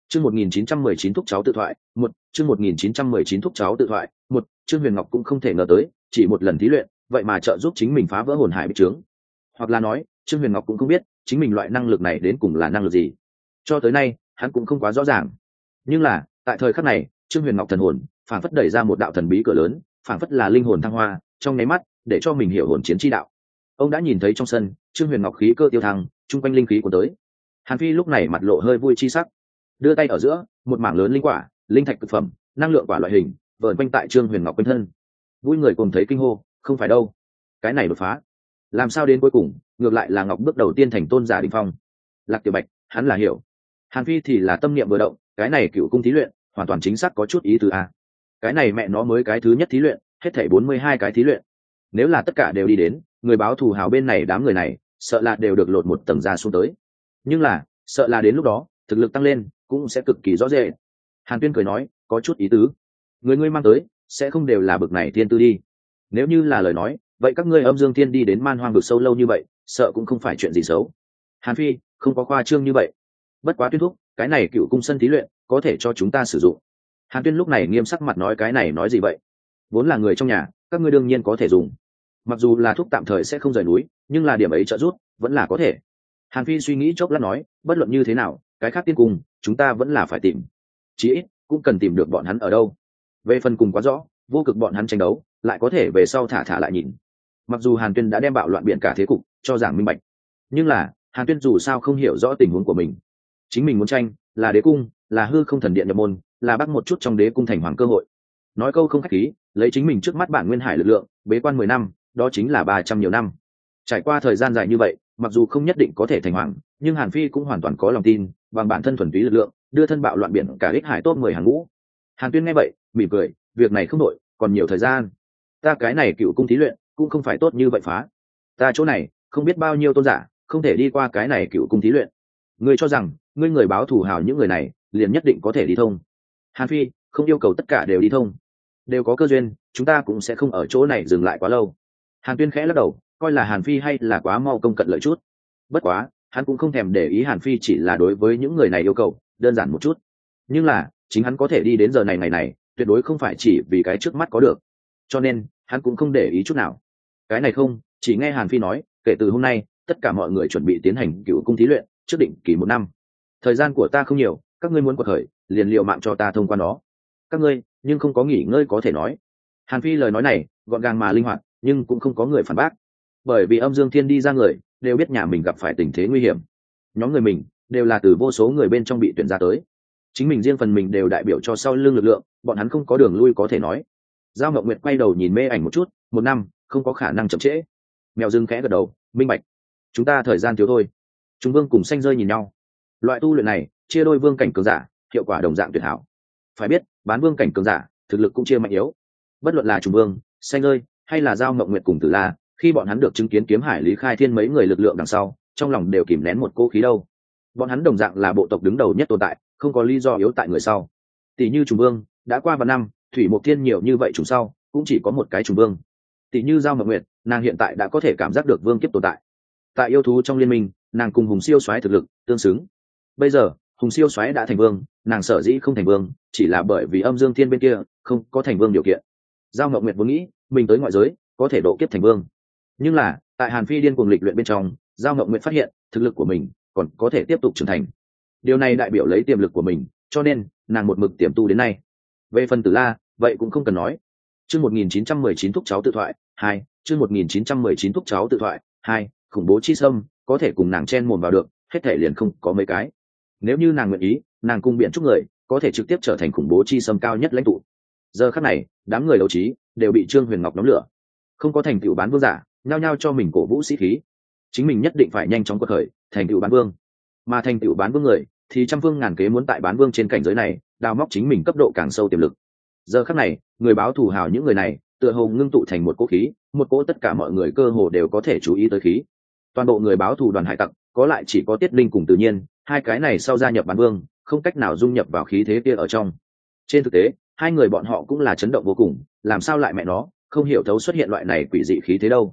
Chương 1919 thúc cháu tự thoại, một chương 1919 thúc cháu tự thoại, một Trương Huyền Ngọc cũng không thể ngờ tới, chỉ một lần thí luyện, vậy mà trợ giúp chính mình phá vỡ hồn hải bích trướng. Hoặc là nói, Trương Huyền Ngọc cũng không biết, chính mình loại năng lực này đến cùng là năng lực gì. Cho tới nay, hắn cũng không quá rõ ràng. Nhưng là, tại thời khắc này, Trương Huyền Ngọc thần hồn, phảng phất đẩy ra một đạo thần bí cửa lớn, phảng phất là linh hồn thăng hoa, trong nháy mắt, để cho mình hiểu hồn chiến chi đạo. Ông đã nhìn thấy trong sân, Trương Huyền Ngọc khí cơ tiêu thăng, trung quanh linh khí của tới. Hàn Phi lúc này mặt lộ hơi vui chi sắc, đưa tay ở giữa, một mảng lớn linh quả, linh thạch cực phẩm, năng lượng quả loại hình, vờn quanh tại Trương Huyền Ngọc quanh thân. Vui người cùng thấy kinh hô, không phải đâu, cái này đột phá, làm sao đến cuối cùng, ngược lại là Ngọc bước đầu tiên thành tôn giả đỉnh phong. Lạc Tiểu Bạch, hắn là hiểu. Hàn Phi thì là tâm niệm vừa động, cái này cựu cung thí luyện, hoàn toàn chính xác có chút ý tứ a. Cái này mẹ nó mới cái thứ nhất thí luyện, hết thảy 42 cái thí luyện. Nếu là tất cả đều đi đến, người báo thù hào bên này đám người này, sợ là đều được lột một tầng ra xuống tới. Nhưng là, sợ là đến lúc đó, thực lực tăng lên, cũng sẽ cực kỳ rõ rệt. Hàn Tuyên cười nói, có chút ý tứ. Người ngươi mang tới, sẽ không đều là bực này thiên tư đi. Nếu như là lời nói, vậy các ngươi âm dương thiên đi đến man hoang vực sâu lâu như vậy, sợ cũng không phải chuyện gì xấu. Hàn Phi, không có khoa trương như vậy. Bất quá Tuyên thúc, cái này cựu cung sân thí luyện, có thể cho chúng ta sử dụng. Hàn Tuyên lúc này nghiêm sắc mặt nói cái này nói gì vậy? Vốn là người trong nhà, các ngươi đương nhiên có thể dùng. Mặc dù là thuốc tạm thời sẽ không rời núi, nhưng là điểm ấy trợ giúp, vẫn là có thể. Hàn Phi suy nghĩ chốc lát nói, bất luận như thế nào, cái khác tiên cung, chúng ta vẫn là phải tìm. Chí ít, cũng cần tìm được bọn hắn ở đâu. Về phần cùng quá rõ, vô cực bọn hắn tranh đấu, lại có thể về sau thả lại nhìn. Mặc dù Hàn Tuyên đã đem bạo loạn biển cả thế cục cho giảng minh bạch, nhưng là Hàn Tuyên dù sao không hiểu rõ tình huống của mình. Chính mình muốn tranh, là đế cung, là hư không thần điện nhập môn, là bắt một chút trong đế cung thành hoàng cơ hội. Nói câu không khách khí, lấy chính mình trước mắt bản nguyên hải lực lượng, bế quan 10 năm, đó chính là 300 nhiều năm. Trải qua thời gian dài như vậy, mặc dù không nhất định có thể thành hoàng, nhưng Hàn Phi cũng hoàn toàn có lòng tin, bằng bản thân thuần túy lực lượng, đưa thân bạo loạn biển cả ích hải top 10 hàng ngũ. Hàn Tuyên nghe vậy, mỉm cười, việc này không đội, còn nhiều thời gian. Ta cái này cựu cung thí luyện, cũng không phải tốt như vậy phá. Ta chỗ này, không biết bao nhiêu tôn giả, không thể đi qua cái này cựu cung thí luyện. Ngươi cho rằng, ngươi người báo thù hào những người này, liền nhất định có thể đi thông. Hàn Phi, không yêu cầu tất cả đều đi thông. Đều có cơ duyên, chúng ta cũng sẽ không ở chỗ này dừng lại quá lâu. Hàn Tuyên khẽ lắc đầu, coi là Hàn Phi hay là quá mau công cận lợi chút. Bất quá, hắn cũng không thèm để ý Hàn Phi chỉ là đối với những người này yêu cầu đơn giản một chút. Nhưng là, chính hắn có thể đi đến giờ này ngày này, tuyệt đối không phải chỉ vì cái trước mắt có được. Cho nên, hắn cũng không để ý chút nào. Cái này không, chỉ nghe Hàn Phi nói, kể từ hôm nay, tất cả mọi người chuẩn bị tiến hành cựu cung thí luyện, trước định kỳ 1 năm. Thời gian của ta không nhiều, các ngươi muốn quật khởi, liền liệu mạng cho ta thông qua nó. Các ngươi, nhưng không có nghỉ ngơi có thể nói. Hàn Phi lời nói này, gọn gàng mà linh hoạt, nhưng cũng không có người phản bác. Bởi vì âm dương thiên đi ra người, đều biết nhà mình gặp phải tình thế nguy hiểm. Nhóm người mình, đều là từ vô số người bên trong bị tuyển ra tới. Chính mình riêng phần mình đều đại biểu cho sau lưng lực lượng, bọn hắn không có đường lui có thể nói. Giao Ngọc Nguyệt quay đầu nhìn mê ảnh một chút, 1 năm, không có khả năng chậm trễ. Mèo dưng khẽ gật đầu, minh bạch. Chúng ta thời gian thiếu thôi. Chúng vương cùng xanh rơi nhìn nhau. Loại tu luyện này, chia đôi vương cảnh cường giả, hiệu quả đồng dạng tuyệt hảo. Phải biết, bán vương cảnh cường giả, thực lực cũng chia mạnh yếu. Bất luận là Trùng Vương, Xanh Rơi, hay là Giao Ngọc Nguyệt cùng Tử La, khi bọn hắn được chứng kiến kiếm hải Lý Khai Thiên mấy người lực lượng đằng sau, trong lòng đều kìm nén một cỗ khí đâu. Bọn hắn đồng dạng là bộ tộc đứng đầu nhất tồn tại, không có lý do yếu tại người sau. Tỷ như Trùng Vương, đã qua vài năm, Thủy Mộc Thiên nhiều như vậy trùng sau, cũng chỉ có một cái Trùng Vương. Tỷ như Giao Ngọc Nguyệt, nàng hiện tại đã có thể cảm giác được vương kiếp tồn tại. Tại yêu thú trong liên minh, nàng cùng Hùng Siêu Soái thực lực tương xứng. Bây giờ, Hùng Siêu Soái đã thành vương, nàng sở dĩ không thành vương, chỉ là bởi vì âm dương thiên bên kia không có thành vương điều kiện. Giao Ngọc Nguyệt vốn nghĩ mình tới ngoại giới có thể độ kiếp thành vương, nhưng là tại Hàn Phi điên cuồng lịch luyện bên trong, Giao Ngọc Nguyệt phát hiện thực lực của mình còn có thể tiếp tục trưởng thành. Điều này đại biểu lấy tiềm lực của mình, cho nên nàng một mực tiềm tu đến nay. Về phần Tử La, vậy cũng không cần nói. Chương 1919 thúc cháu tự thoại 2, chương 1919 thúc cháu tự thoại 2, khủng bố chi sâm, có thể cùng nàng chen mồm vào được, hết thể liền không có mấy cái. Nếu như nàng nguyện ý, nàng cùng biện chúc người có thể trực tiếp trở thành khủng bố chi sâm cao nhất lãnh tụ. Giờ khắc này, đám người đấu trí đều bị Trương Huyền Ngọc nóng lửa. Không có thành tựu bán vương giả, nhao nhao cho mình cổ vũ sĩ khí. Chính mình nhất định phải nhanh chóng quật khởi, thành tựu bán vương. Mà thành tựu bán vương người, thì trăm phương ngàn kế muốn tại bán vương trên cảnh giới này, đào móc chính mình cấp độ càng sâu tiềm lực. Giờ khắc này, người báo thù hào những người này, tựa hồ ngưng tụ thành một cỗ khí, một cỗ tất cả mọi người cơ hồ đều có thể chú ý tới khí. Toàn bộ người báo thù đoàn hải tặc, có lại chỉ có Tiết Linh cùng Tự Nhiên, hai cái này sau gia nhập bán vương, không cách nào dung nhập vào khí thế kia ở trong. Trên thực tế, hai người bọn họ cũng là chấn động vô cùng, làm sao lại mẹ nó không hiểu thấu xuất hiện loại này quỷ dị khí thế đâu.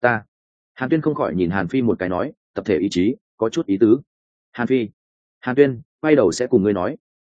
Hàn Tuyên không khỏi nhìn Hàn Phi một cái nói, tập thể ý chí có chút ý tứ. Hàn Tuyên quay đầu sẽ cùng ngươi nói.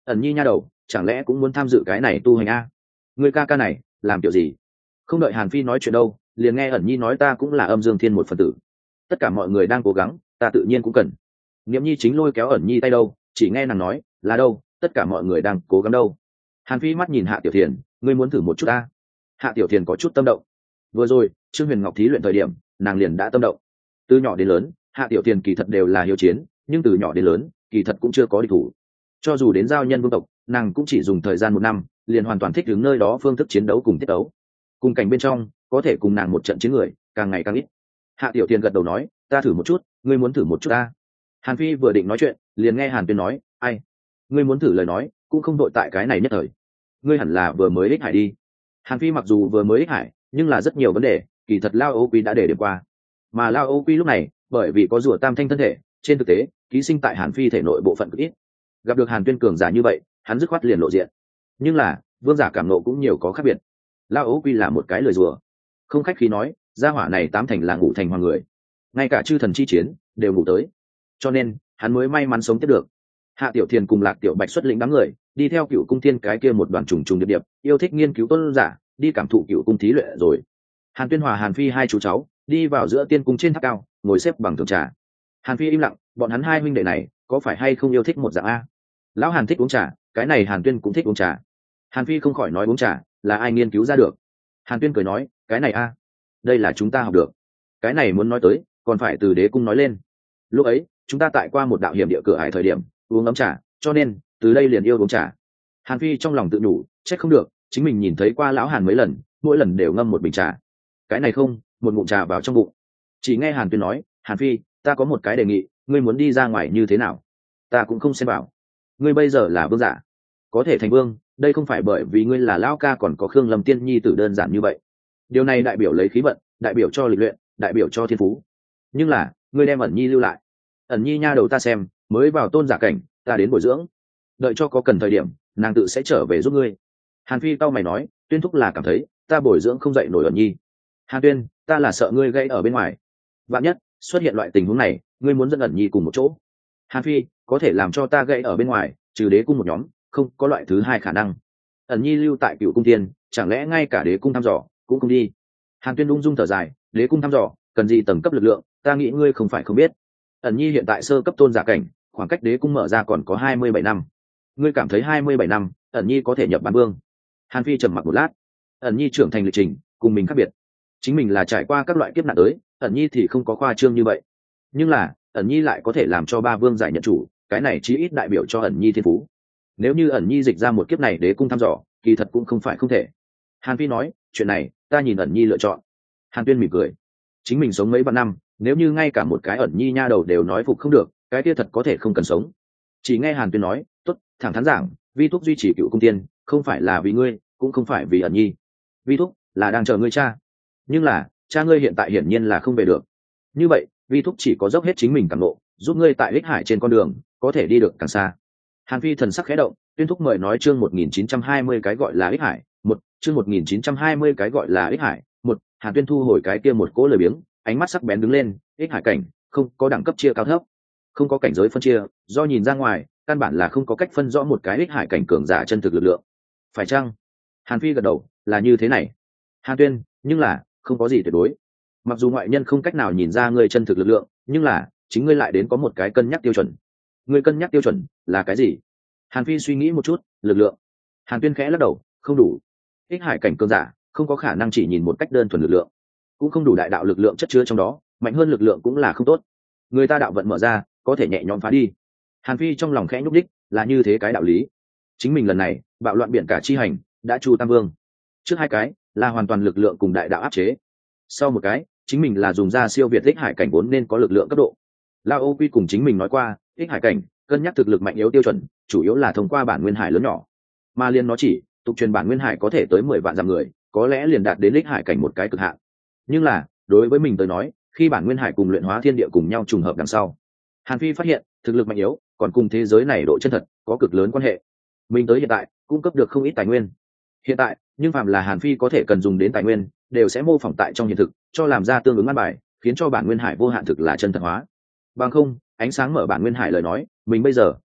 Ẩn Nhi nha đầu, chẳng lẽ cũng muốn tham dự cái này tu hành a? Người ca ca này làm kiểu gì? Không đợi Hàn Phi nói chuyện đâu, liền nghe Ẩn Nhi nói ta cũng là âm dương thiên một phần tử, tất cả mọi người đang cố gắng, ta tự nhiên cũng cần. Niệm Nhi chính lôi kéo Ẩn Nhi tay đâu, chỉ nghe nàng nói là đâu, tất cả mọi người đang cố gắng đâu. Hàn Phi mắt nhìn Hạ Tiểu Thiền, ngươi muốn thử một chút ta? Hạ Tiểu Thiền có chút tâm động. Vừa rồi Trương Huyền Ngọc thí luyện thời điểm, nàng liền đã tâm động. Từ nhỏ đến lớn, Hạ Tiểu Thiền kỳ thật đều là hiếu chiến, nhưng từ nhỏ đến lớn, kỳ thật cũng chưa có địch thủ. Cho dù đến giao nhân vương tộc, nàng cũng chỉ dùng thời gian 1 năm, liền hoàn toàn thích ứng nơi đó phương thức chiến đấu cùng tiết đấu. Cùng cảnh bên trong, có thể cùng nàng một trận chiến người, càng ngày càng ít. Hạ Tiểu Thiền gật đầu nói, ta thử một chút, ngươi muốn thử một chút ta? Hàn Phi vừa định nói chuyện, liền nghe Hàn Tuyên nói, ai? Ngươi muốn thử lời nói, cũng không đội tại cái này nhất thời. Ngươi hẳn là vừa mới ích hải đi. Hàn Phi mặc dù vừa mới ích hải, nhưng là rất nhiều vấn đề, kỳ thật Lao Ô Quý đã để điểm qua. Mà Lao Ô Quý lúc này, bởi vì có rùa tam thanh thân thể, trên thực tế, ký sinh tại Hàn Phi thể nội bộ phận cực ít. Gặp được Hàn Tuyên cường giả như vậy, hắn dứt khoát liền lộ diện. Nhưng là, vương giả cảm nộ cũng nhiều có khác biệt. Lao Ô Quý là một cái lời rùa, không khách khí nói, gia hỏa này 8 thành là ngủ thành hoàng người, ngay cả chư thần chi chiến đều ngủ tới, cho nên hắn mới may mắn sống tiếp được. Hạ Tiểu Thiền cùng Lạc Tiểu Bạch xuất lĩnh đám người đi theo Cựu Cung Thiên cái kia một đoàn trùng trùng điệp điệp yêu thích nghiên cứu tôn giả đi cảm thụ Cựu Cung thí luyện rồi. Hàn Tuyên hòa Hàn Phi hai chú cháu đi vào giữa tiên cung trên tháp cao, ngồi xếp bằng thưởng trà. Hàn Phi im lặng, bọn hắn hai huynh đệ này có phải hay không yêu thích một dạng a? Lão Hàn thích uống trà, cái này Hàn Tuyên cũng thích uống trà. Hàn Phi không khỏi nói uống trà là ai nghiên cứu ra được. Hàn Tuyên cười nói, cái này a, đây là chúng ta học được. Cái này muốn nói tới còn phải từ đế cung nói lên. Lúc ấy chúng ta tại qua một đạo hiểm địa cửa hải thời điểm uống ấm trà, cho nên từ đây liền yêu uống trà. Hàn Phi trong lòng tự nhủ, trách không được chính mình nhìn thấy qua lão Hàn mấy lần, mỗi lần đều ngâm một bình trà. Cái này không, một ngụm trà vào trong bụng. Chỉ nghe Hàn Tuyên nói, Hàn Phi, ta có một cái đề nghị, ngươi muốn đi ra ngoài như thế nào? Ta cũng không xem bảo. Ngươi bây giờ là vương giả, có thể thành vương, đây không phải bởi vì ngươi là lão ca còn có Khương Lâm Tiên Nhi tử đơn giản như vậy. Điều này đại biểu lấy khí vận, đại biểu cho lịch luyện, đại biểu cho thiên phú. Nhưng là ngươi đem Ẩn Nhi lưu lại. Ẩn Nhi nha đầu ta xem, mới vào tôn giả cảnh, ta đến bồi dưỡng, đợi cho có cần thời điểm nàng tự sẽ trở về giúp ngươi. Hàn Phi cau mày nói, Tuyên thúc là cảm thấy ta bồi dưỡng không dậy nổi Ẩn Nhi. Hàn Tuyên, ta là sợ ngươi gây ở bên ngoài, vạn nhất xuất hiện loại tình huống này, ngươi muốn dẫn Ẩn Nhi cùng một chỗ. Hàn Phi, có thể làm cho ta gây ở bên ngoài, trừ đế cung một nhóm, không có loại thứ hai khả năng. Ẩn Nhi lưu tại Cựu Cung Tiên, chẳng lẽ ngay cả đế cung thăm dò cũng không đi? Hàn Tuyên ung dung thở dài, đế cung thăm dò cần gì tầng cấp lực lượng, ta nghĩ ngươi không phải không biết. Ẩn Nhi hiện tại sơ cấp tôn giả cảnh, khoảng cách đế cung mở ra còn có 27 năm. Ngươi cảm thấy 27 năm Ẩn Nhi có thể nhập bán vương? Hàn Phi trầm mặc một lát. Ẩn Nhi trưởng thành lịch trình cùng mình khác biệt, chính mình là trải qua các loại kiếp nạn tới, Ẩn Nhi thì không có khoa trương như vậy. Nhưng là Ẩn Nhi lại có thể làm cho 3 vương giải nhận chủ, cái này chí ít đại biểu cho Ẩn Nhi thiên phú. Nếu như Ẩn Nhi dịch ra một kiếp này đế cung thăm dò, kỳ thật cũng không phải không thể. Hàn Phi nói, chuyện này ta nhìn Ẩn Nhi lựa chọn. Hàn Tuyên mỉm cười, chính mình sống mấy vạn năm, nếu như ngay cả một cái Ẩn Nhi nha đầu đều nói phục không được, cái kia thật có thể không cần sống. Chỉ nghe Hàn Tuyên nói, tốt, thẳng thắn giảng, vi thúc duy trì Cựu Cung Tiên không phải là vì ngươi, cũng không phải vì Ẩn Nhi. Vi thúc là đang chờ ngươi cha, nhưng là cha ngươi hiện tại hiển nhiên là không về được. Như vậy vi thúc chỉ có dốc hết chính mình cảm ngộ, giúp ngươi tại Hích Hải trên con đường có thể đi được càng xa. Hàn Phi thần sắc khẽ động, Tuyên thúc mời nói chương 1920 cái gọi là Hích Hải một, chương 1920 cái gọi là Hích Hải một. Hàn Tuyên thu hồi cái kia một cỗ lời biếng, ánh mắt sắc bén đứng lên, Hích Hải cảnh không có đẳng cấp chia cao thấp, không có cảnh giới phân chia, do nhìn ra ngoài căn bản là không có cách phân rõ một cái Hích Hải cảnh cường giả chân thực lực lượng, phải chăng? Hàn Phi gật đầu, là như thế này. Hàn Tuyên, nhưng là không có gì tuyệt đối. Mặc dù ngoại nhân không cách nào nhìn ra ngươi chân thực lực lượng, nhưng là chính ngươi lại đến có một cái cân nhắc tiêu chuẩn. Ngươi cân nhắc tiêu chuẩn là cái gì? Hàn Phi suy nghĩ một chút, lực lượng. Hàn Tuyên khẽ lắc đầu, không đủ. Hích Hải cảnh cường giả không có khả năng chỉ nhìn một cách đơn thuần lực lượng, cũng không đủ đại đạo lực lượng chất chứa trong đó, mạnh hơn lực lượng cũng là không tốt. Người ta đạo vận mở ra, có thể nhẹ nhõm phá đi. Hàn Phi trong lòng khẽ nhúc đích, là như thế cái đạo lý. Chính mình lần này bạo loạn biển cả chi hành, đã chu tam vương. Trước hai cái là hoàn toàn lực lượng cùng đại đạo áp chế, sau một cái chính mình là dùng ra siêu việt Hích Hải cảnh vốn nên có lực lượng cấp độ. Lao Ô Quy cùng chính mình nói qua, Hích Hải cảnh cân nhắc thực lực mạnh yếu tiêu chuẩn chủ yếu là thông qua bản nguyên hải lớn nhỏ, mà liên nó chỉ tục truyền bản nguyên hải có thể tới 10 vạn dặm người, có lẽ liền đạt đến Hích Hải cảnh một cái cực hạn. Nhưng là đối với mình tới nói, khi bản nguyên hải cùng luyện hóa thiên địa cùng nhau trùng hợp đằng sau, Hàn Phi phát hiện thực lực mạnh yếu còn cùng thế giới này độ chân thật có cực lớn quan hệ. Mình tới hiện tại cung cấp được không ít tài nguyên hiện tại, nhưng phàm là Hàn Phi có thể cần dùng đến tài nguyên, đều sẽ mô phỏng tại trong hiện thực, cho làm ra tương ứng an bài, khiến cho bản nguyên hải vô hạn thực là chân thật hóa. Bằng không, ánh sáng mở bản nguyên hải lời nói, mình bây giờ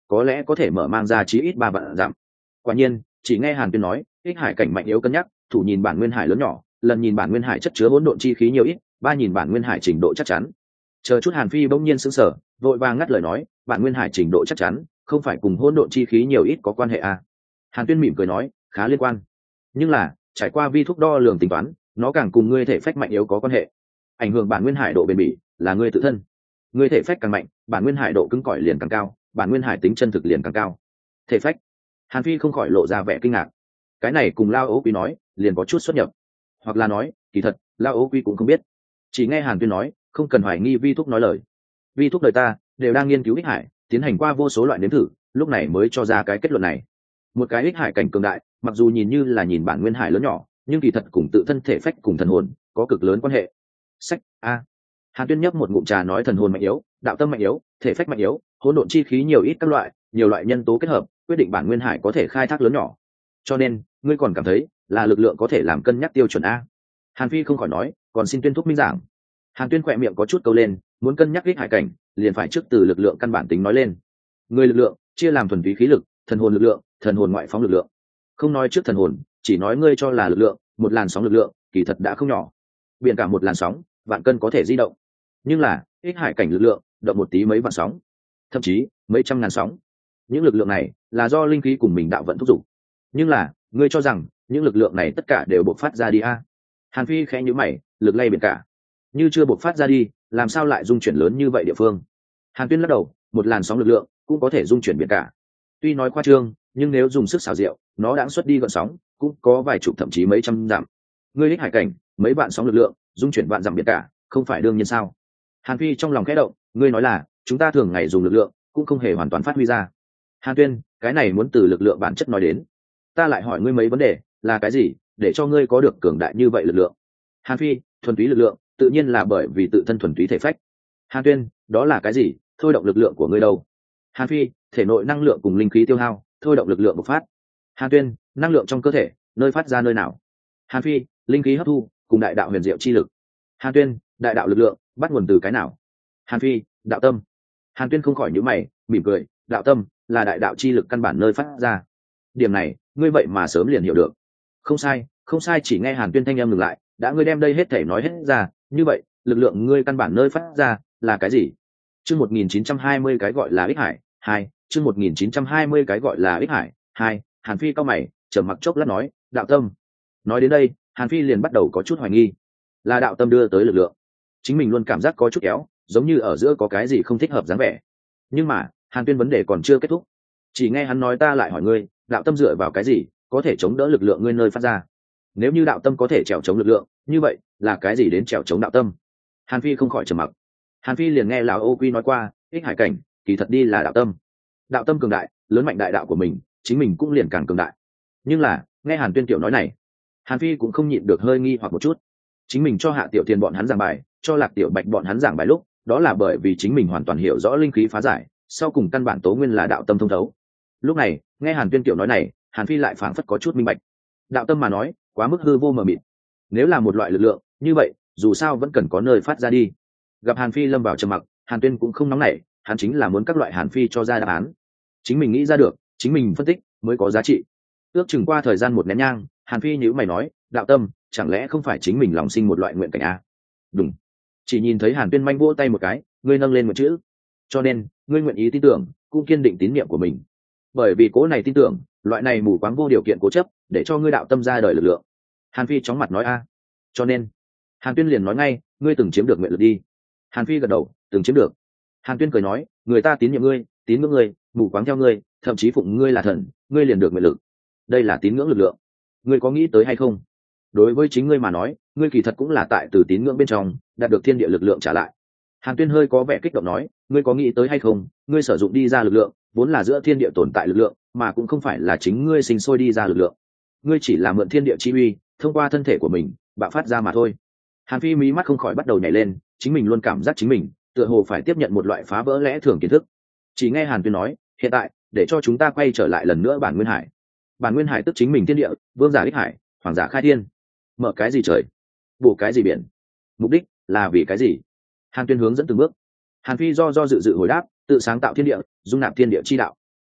có lẽ có thể mở mang ra chí ít 3 vạn dặm. Quả nhiên, chỉ nghe Hàn Tuyên nói, ích hải cảnh mạnh yếu cân nhắc, thủ nhìn bản nguyên hải lớn nhỏ, lần nhìn bản nguyên hải chất chứa hỗn độn chi khí nhiều ít, ba nhìn bản nguyên hải trình độ chắc chắn. Chờ chút Hàn Phi bỗng nhiên sững sờ, vội vàng ngắt lời nói, bản nguyên hải trình độ chắc chắn không phải cùng hỗn độn chi khí nhiều ít có quan hệ à? Hàn Tuyên mỉm cười nói, khá liên quan, nhưng là trải qua vi thúc đo lường tính toán, nó càng cùng ngươi thể phách mạnh yếu có quan hệ. Ảnh hưởng bản nguyên hải độ bền bỉ là ngươi tự thân, ngươi thể phách càng mạnh, bản nguyên hải độ cứng cỏi liền càng cao, bản nguyên hải tính chân thực liền càng cao. Thể phách. Hàn Phi không khỏi lộ ra vẻ kinh ngạc, cái này cùng Lao Ố Quý nói liền có chút xuất nhập, hoặc là nói kỳ thật Lao Ố Quý cũng không biết. Chỉ nghe Hàn Tuyên nói, không cần hoài nghi vi thúc nói lời, vi thúc đời ta đều đang nghiên cứu ích hải, tiến hành qua vô số loại nếm thử, lúc này mới cho ra cái kết luận này. Một cái ích hải cảnh cường đại, mặc dù nhìn như là nhìn bản nguyên hải lớn nhỏ, nhưng kỳ thật cùng tự thân thể phách cùng thần hồn có cực lớn quan hệ. Sách a. Hàn Tuyên nhấp một ngụm trà nói, thần hồn mạnh yếu, đạo tâm mạnh yếu, thể phách mạnh yếu, hỗn độn chi khí nhiều ít các loại, nhiều loại nhân tố kết hợp, quyết định bản nguyên hải có thể khai thác lớn nhỏ. Cho nên, ngươi còn cảm thấy là lực lượng có thể làm cân nhắc tiêu chuẩn a? Hàn Phi không khỏi nói, còn xin Tuyên thúc minh giảng. Hàn Tuyên khỏe miệng có chút câu lên, muốn cân nhắc ích hải cảnh, liền phải trước từ lực lượng căn bản tính nói lên. Người lực lượng chia làm thuần túy khí lực, thần hồn lực lượng, thần hồn ngoại phóng lực lượng. Không nói trước thần hồn, chỉ nói ngươi cho là lực lượng, một làn sóng lực lượng, kỳ thật đã không nhỏ. Biển cả một làn sóng, vạn cân có thể di động. Nhưng là, ích hải cảnh lực lượng, động một tí mấy vạn sóng, thậm chí mấy trăm ngàn sóng. Những lực lượng này là do linh khí cùng mình đạo vận thúc giục. Nhưng là, ngươi cho rằng những lực lượng này tất cả đều bộc phát ra đi a? Hàn Phi khẽ nhíu mày, lực lay biển cả, như chưa bộc phát ra đi, làm sao lại dung chuyển lớn như vậy địa phương? Hàn Tuyên lắc đầu, một làn sóng lực lượng cũng có thể dung chuyển biển cả. Tuy nói khoa trương, nhưng nếu dùng sức xảo diệu, nó đã xuất đi gợn sóng, cũng có vài chục thậm chí mấy trăm dặm. Ngươi ích hải cảnh, mấy vạn sóng lực lượng, dung chuyển vạn dặm biển cả, không phải đương nhiên sao? Hàn Phi trong lòng khẽ động, ngươi nói là chúng ta thường ngày dùng lực lượng, cũng không hề hoàn toàn phát huy ra. Hàn Tuyên, cái này muốn từ lực lượng bản chất nói đến. Ta lại hỏi ngươi mấy vấn đề, là cái gì để cho ngươi có được cường đại như vậy lực lượng? Hàn Phi, thuần túy lực lượng, tự nhiên là bởi vì tự thân thuần túy thể phách. Hàn Tuyên, đó là cái gì thôi động lực lượng của ngươi đâu? Hàn Phi, thể nội năng lượng cùng linh khí tiêu hao, thôi động lực lượng bộc phát. Hàn Tuyên, năng lượng trong cơ thể, nơi phát ra nơi nào? Hàn Phi, linh khí hấp thu cùng đại đạo huyền diệu chi lực. Hàn Tuyên, đại đạo lực lượng bắt nguồn từ cái nào? Hàn Phi, đạo tâm. Hàn Tuyên không khỏi nhíu mày, mỉm cười, đạo tâm là đại đạo chi lực căn bản nơi phát ra. Điểm này, ngươi vậy mà sớm liền hiểu được. Không sai, không sai. Chỉ nghe Hàn Tuyên thanh âm ngừng lại, đã ngươi đem đây hết thể nói hết ra, như vậy lực lượng ngươi căn bản nơi phát ra là cái gì? Chương 1920 cái gọi là ích hải 2, chương 1920 cái gọi là ích hải 2. Hàn Phi cau mày, trầm mặc chốc lát nói, đạo tâm. Nói đến đây, Hàn Phi liền bắt đầu có chút hoài nghi, là đạo tâm đưa tới lực lượng. Chính mình luôn cảm giác có chút kéo, giống như ở giữa có cái gì không thích hợp dáng vẻ. Nhưng mà, Hàn Tuyên vấn đề còn chưa kết thúc. Chỉ nghe hắn nói, ta lại hỏi ngươi, đạo tâm dựa vào cái gì có thể chống đỡ lực lượng ngươi nơi phát ra? Nếu như đạo tâm có thể trèo chống lực lượng, như vậy là cái gì đến trèo chống đạo tâm? Hàn Phi không khỏi trầm mặc. Hàn Phi liền nghe lão Ô Quy nói qua, ích hải cảnh kỳ thật đi là đạo tâm. Đạo tâm cường đại, lớn mạnh đại đạo của mình, chính mình cũng liền càng cường đại. Nhưng là, nghe Hàn Tuyên tiểu nói này, Hàn Phi cũng không nhịn được hơi nghi hoặc một chút. Chính mình cho Hạ Tiểu Thiên bọn hắn giảng bài, cho Lạc Tiểu Bạch bọn hắn giảng bài lúc, đó là bởi vì chính mình hoàn toàn hiểu rõ linh khí phá giải, sau cùng căn bản tố nguyên là đạo tâm thông thấu. Lúc này, nghe Hàn Tuyên tiểu nói này, Hàn Phi lại phảng phất có chút minh bạch. Đạo tâm mà nói, quá mức hư vô mờ mịt. Nếu là một loại lực lượng, như vậy, dù sao vẫn cần có nơi phát ra đi. Gặp Hàn Phi lâm vào trầm mặc, Hàn Tuyên cũng không nóng nảy, hắn chính là muốn các loại Hàn Phi cho ra đáp án. Chính mình nghĩ ra được, chính mình phân tích mới có giá trị. Ước chừng qua thời gian một nén nhang, Hàn Phi nhíu mày nói, đạo tâm chẳng lẽ không phải chính mình lòng sinh một loại nguyện cảnh à? Đúng. Chỉ nhìn thấy Hàn Tuyên manh vỗ tay một cái, ngươi nâng lên một chữ. Cho nên, ngươi nguyện ý tin tưởng, cũng kiên định tín niệm của mình. Bởi vì cố này tin tưởng, loại này mù quáng vô điều kiện cố chấp, để cho ngươi đạo tâm ra đời lực lượng. Hàn Phi chóng mặt nói a. Cho nên, Hàn Tuyên liền nói ngay, ngươi từng chiếm được nguyện lực đi. Hàn Phi gật đầu, từng chiếm được. Hàn Tuyên cười nói, người ta tín nhiệm ngươi, tín ngưỡng ngươi, mù quáng theo ngươi, thậm chí phụng ngươi là thần, ngươi liền được nguyện lực. Đây là tín ngưỡng lực lượng. Ngươi có nghĩ tới hay không? Đối với chính ngươi mà nói, ngươi kỳ thật cũng là tại từ tín ngưỡng bên trong đạt được thiên địa lực lượng trả lại. Hàn Tuyên hơi có vẻ kích động nói, ngươi có nghĩ tới hay không, ngươi sử dụng đi ra lực lượng vốn là giữa thiên địa tồn tại lực lượng, mà cũng không phải là chính ngươi sinh sôi đi ra lực lượng. Ngươi chỉ là mượn thiên địa chi uy, thông qua thân thể của mình bạo phát ra mà thôi. Hàn Phi mí mắt không khỏi bắt đầu nhảy lên, chính mình luôn cảm giác chính mình tựa hồ phải tiếp nhận một loại phá vỡ lẽ thường kiến thức. Chỉ nghe Hàn Tuyên nói, hiện tại để cho chúng ta quay trở lại lần nữa bản nguyên hải. Bản nguyên hải tức chính mình thiên địa, vương giả ích hải, hoàng giả khai thiên. Mở cái gì trời, bổ cái gì biển, mục đích là vì cái gì? Hàn Tuyên hướng dẫn từng bước. Hàn Phi do dự dự hồi đáp, tự sáng tạo thiên địa, dung nạp thiên địa chi đạo.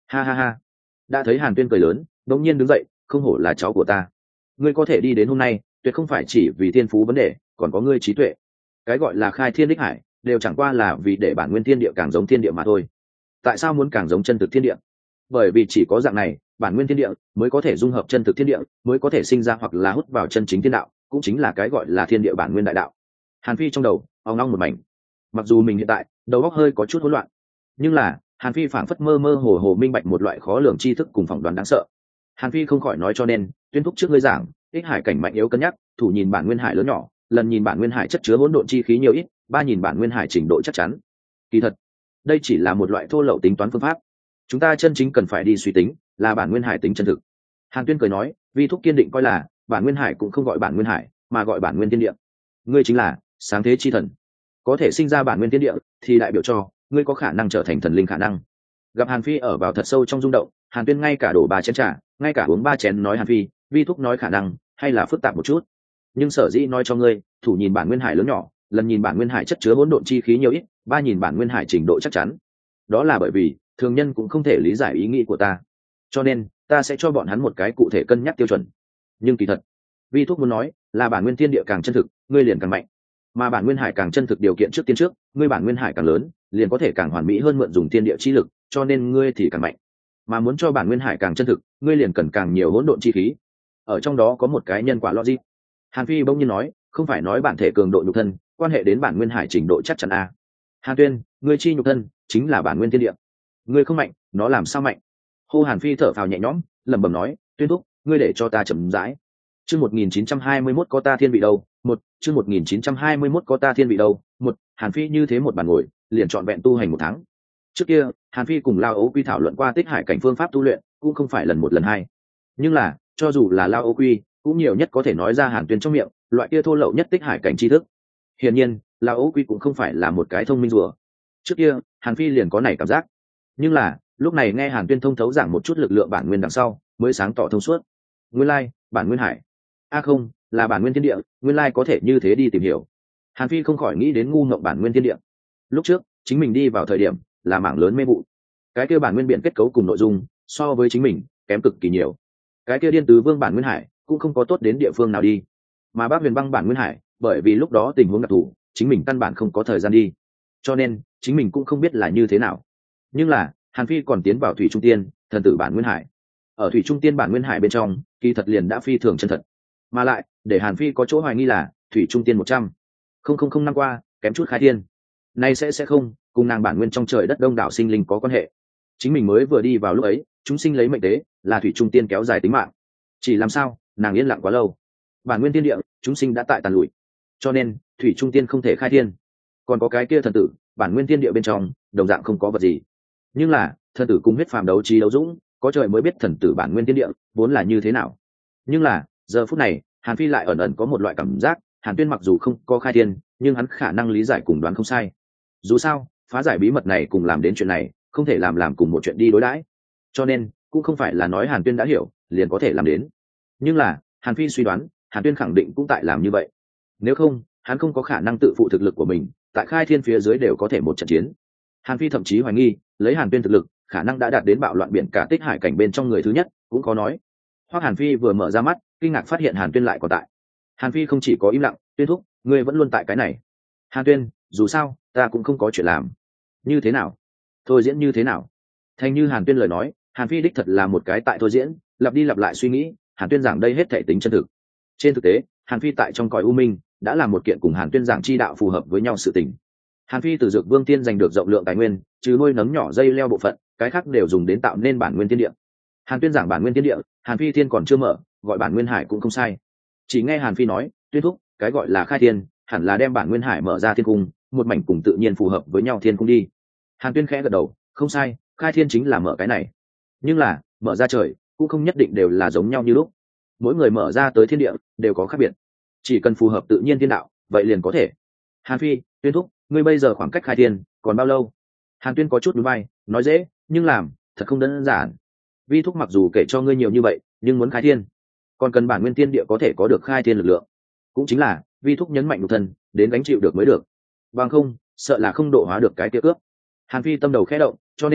Ha ha ha. Đã thấy Hàn Tuyên cười lớn, đống nhiên đứng dậy, không hổ là cháu của ta. Ngươi có thể đi đến hôm nay, tuyệt không phải chỉ vì thiên phú vấn đề, còn có ngươi trí tuệ. Cái gọi là khai thiên đích hải, đều chẳng qua là vì để bản nguyên thiên địa càng giống thiên địa mà thôi. Tại sao muốn càng giống chân thực thiên địa? Bởi vì chỉ có dạng này, bản nguyên thiên địa mới có thể dung hợp chân thực thiên địa, mới có thể sinh ra hoặc là hút vào chân chính thiên đạo, cũng chính là cái gọi là thiên địa bản nguyên đại đạo. Hàn Phi trong đầu ong ong một mảnh. Mặc dù mình hiện tại đầu óc hơi có chút hỗn loạn, nhưng là Hàn Phi phảng phất mơ mơ hồ hồ minh bạch một loại khó lường tri thức cùng phỏng đoán đáng sợ. Hàn Phi không khỏi nói cho nên tuyên thúc trước ngươi giảng ích hải cảnh mạnh yếu cân nhắc, thủ nhìn bản nguyên hải lớn nhỏ, lần nhìn bản nguyên hải chất chứa hỗn độn chi khí nhiều ít, ba nhìn bản nguyên hải trình độ chắc chắn. Kỳ thật đây chỉ là một loại thô lậu tính toán phương pháp, chúng ta chân chính cần phải đi suy tính là bản nguyên hải tính chân thực. Hàn Tuyên cười nói, vi thúc kiên định coi là bản nguyên hải cũng không gọi bản nguyên hải, mà gọi bản nguyên thiên địa. Ngươi chính là sáng thế chi thần, có thể sinh ra bản nguyên thiên địa thì đại biểu cho ngươi có khả năng trở thành thần linh khả năng. Gặp Hàn Phi ở vào thật sâu trong rung động, Hàn Tuyên ngay cả đổ 3 chén trà, ngay cả uống 3 chén nói Hàn Phi, vi thúc nói khả năng hay là phức tạp một chút, nhưng sở dĩ nói cho ngươi, thủ nhìn bản nguyên hải lớn nhỏ, lần nhìn bản nguyên hải chất chứa hỗn độn chi khí nhiều ít, ba nhìn bản nguyên hải trình độ chắc chắn. Đó là bởi vì thường nhân cũng không thể lý giải ý nghĩ của ta, cho nên ta sẽ cho bọn hắn một cái cụ thể cân nhắc tiêu chuẩn. Nhưng kỳ thật vi thúc muốn nói là bản nguyên thiên địa càng chân thực, ngươi liền càng mạnh, mà bản nguyên hải càng chân thực điều kiện trước tiên trước, ngươi bản nguyên hải càng lớn, liền có thể càng hoàn mỹ hơn mượn dùng thiên địa chi lực, cho nên ngươi thì càng mạnh. Mà muốn cho bản nguyên hải càng chân thực, ngươi liền cần càng nhiều hỗn độn chi khí. Ở trong đó có một cái nhân quả logic. Hàn Phi bỗng nhiên nói, không phải nói bản thể cường độ nhục thân quan hệ đến bản nguyên hải trình độ chắc chắn à? Hàn Tuyên, ngươi chi nhục thân chính là bản nguyên thiên địa, ngươi không mạnh, nó làm sao mạnh? Hô Hàn Phi thở phào nhẹ nhõm, lẩm bẩm nói, Tuyên thúc, ngươi để cho ta chậm rãi. Chương 1921 có ta thiên vị đâu? Chương 1921 có ta thiên vị đâu? Hàn Phi như thế một bàn ngồi, liền trọn vẹn tu hành 1 tháng. Trước kia, Hàn Phi cùng Lao Âu Quy thảo luận qua tích hải cảnh phương pháp tu luyện, cũng không phải lần 1 lần 2. Nhưng là, cho dù là Lao Âu Quy, cũng nhiều nhất có thể nói ra Hàn Tuyên trong miệng, loại kia thô lậu nhất tích hải cảnh tri thức. Hiển nhiên, Lao Âu Quy cũng không phải là một cái thông minh rùa. Trước kia, Hàn Phi liền có nảy cảm giác. Nhưng là, lúc này nghe Hàn Tuyên thông thấu giảng một chút lực lượng bản nguyên đằng sau, mới sáng tỏ thông suốt. Nguyên lai, bản nguyên hải. Không, là bản nguyên thiên địa, nguyên lai có thể như thế đi tìm hiểu. Hàn Phi không khỏi nghĩ đến ngu ngộng bản nguyên thiên địa. Lúc trước, chính mình đi vào thời điểm là mảng lớn mê vụ. Cái kia bản nguyên biện kết cấu cùng nội dung, so với chính mình kém cực kỳ nhiều. Cái kia điên tứ vương bản nguyên hải cũng không có tốt đến địa phương nào đi. Mà Bác Huyền Băng bản nguyên hải, bởi vì lúc đó tình huống đặc thù, chính mình căn bản không có thời gian đi. Cho nên, chính mình cũng không biết là như thế nào. Nhưng là, Hàn Phi còn tiến vào Thủy Trung Tiên, thần tử bản nguyên hải. Ở Thủy Trung Tiên bản nguyên hải bên trong, kỳ thật liền đã phi thường chân thật. Mà lại, để Hàn Phi có chỗ hoài nghi là Thủy Trung Tiên 100 năm qua, kém chút khai thiên. Nay sẽ không, cùng nàng bản nguyên trong trời đất đông đảo sinh linh có quan hệ. Chính mình mới vừa đi vào lúc ấy, chúng sinh lấy mệnh tế, là Thủy Trung Tiên kéo dài tính mạng. Chỉ làm sao, nàng yên lặng quá lâu. Bản nguyên thiên địa, chúng sinh đã tại tàn lụi. Cho nên, Thủy Trung Tiên không thể khai thiên. Còn có cái kia thần tử, bản nguyên thiên địa bên trong, đồng dạng không có vật gì. Nhưng là, thần tử cùng huyết phàm đấu trí đấu dũng, có trời mới biết thần tử bản nguyên thiên địa vốn là như thế nào. Nhưng là, giờ phút này, Hàn Phi lại ẩn ẩn có một loại cảm giác, Hàn Tuyên mặc dù không có khai thiên, nhưng hắn khả năng lý giải cùng đoán không sai. Dù sao, phá giải bí mật này cùng làm đến chuyện này, không thể làm cùng một chuyện đi đối đãi. Cho nên, cũng không phải là nói Hàn Tuyên đã hiểu, liền có thể làm đến. Nhưng là, Hàn Phi suy đoán, Hàn Tuyên khẳng định cũng tại làm như vậy. Nếu không, hắn không có khả năng tự phụ thực lực của mình, tại khai thiên phía dưới đều có thể một trận chiến. Hàn Phi thậm chí hoài nghi, lấy Hàn Tuyên thực lực, khả năng đã đạt đến bạo loạn biển cả tích hải cảnh bên trong người thứ nhất, cũng có nói. Hoặc Hàn Phi vừa mở ra mắt, kinh ngạc phát hiện Hàn Tuyên lại còn tại. Hàn Phi không chỉ có im lặng, Tuyên thúc, ngươi vẫn luôn tại cái này. Hàn Tuyên, dù sao, ta cũng không có chuyện làm. Như thế nào? Thôi diễn như thế nào? Thành như Hàn Tuyên lời nói, Hàn Phi đích thật là một cái tại thôi diễn, lặp đi lặp lại suy nghĩ, Hàn Tuyên giảng đây hết thể tính chân thực. Trên thực tế, Hàn Phi tại trong cõi u minh đã làm một kiện cùng Hàn Tuyên giảng chi đạo phù hợp với nhau sự tình. Hàn Phi từ Dược Vương Tiên giành được rộng lượng tài nguyên, trừ nuôi nấng nhỏ dây leo bộ phận, cái khác đều dùng đến tạo nên bản nguyên thiên địa. Hàn Tuyên giảng bản nguyên thiên địa, Hàn Phi thiên còn chưa mở, gọi bản nguyên hải cũng không sai. Chỉ nghe Hàn Phi nói, Tuyên thúc, cái gọi là khai thiên, hẳn là đem bản nguyên hải mở ra thiên cung, một mảnh cùng tự nhiên phù hợp với nhau thiên cung đi. Hàn Tuyên khẽ gật đầu, không sai, khai thiên chính là mở cái này. Nhưng là, mở ra trời, cũng không nhất định đều là giống nhau như lúc. Mỗi người mở ra tới thiên địa đều có khác biệt. Chỉ cần phù hợp tự nhiên thiên đạo, vậy liền có thể. Hàn Phi, Tuyên thúc, ngươi bây giờ khoảng cách khai thiên còn bao lâu? Hàn Tuyên có chút nhún vai, nói dễ, nhưng làm thật không đơn giản. Vi thúc mặc dù kể cho ngươi nhiều như vậy, nhưng muốn khai thiên, còn cần bản nguyên thiên địa có thể có được khai thiên lực lượng. Cũng chính là, Vi thúc nhấn mạnh nhục thân, đến gánh chịu được mới được. Bằng không, sợ là không độ hóa được cái kia cướp. Hàn Phi tâm đầu khẽ động, cho nên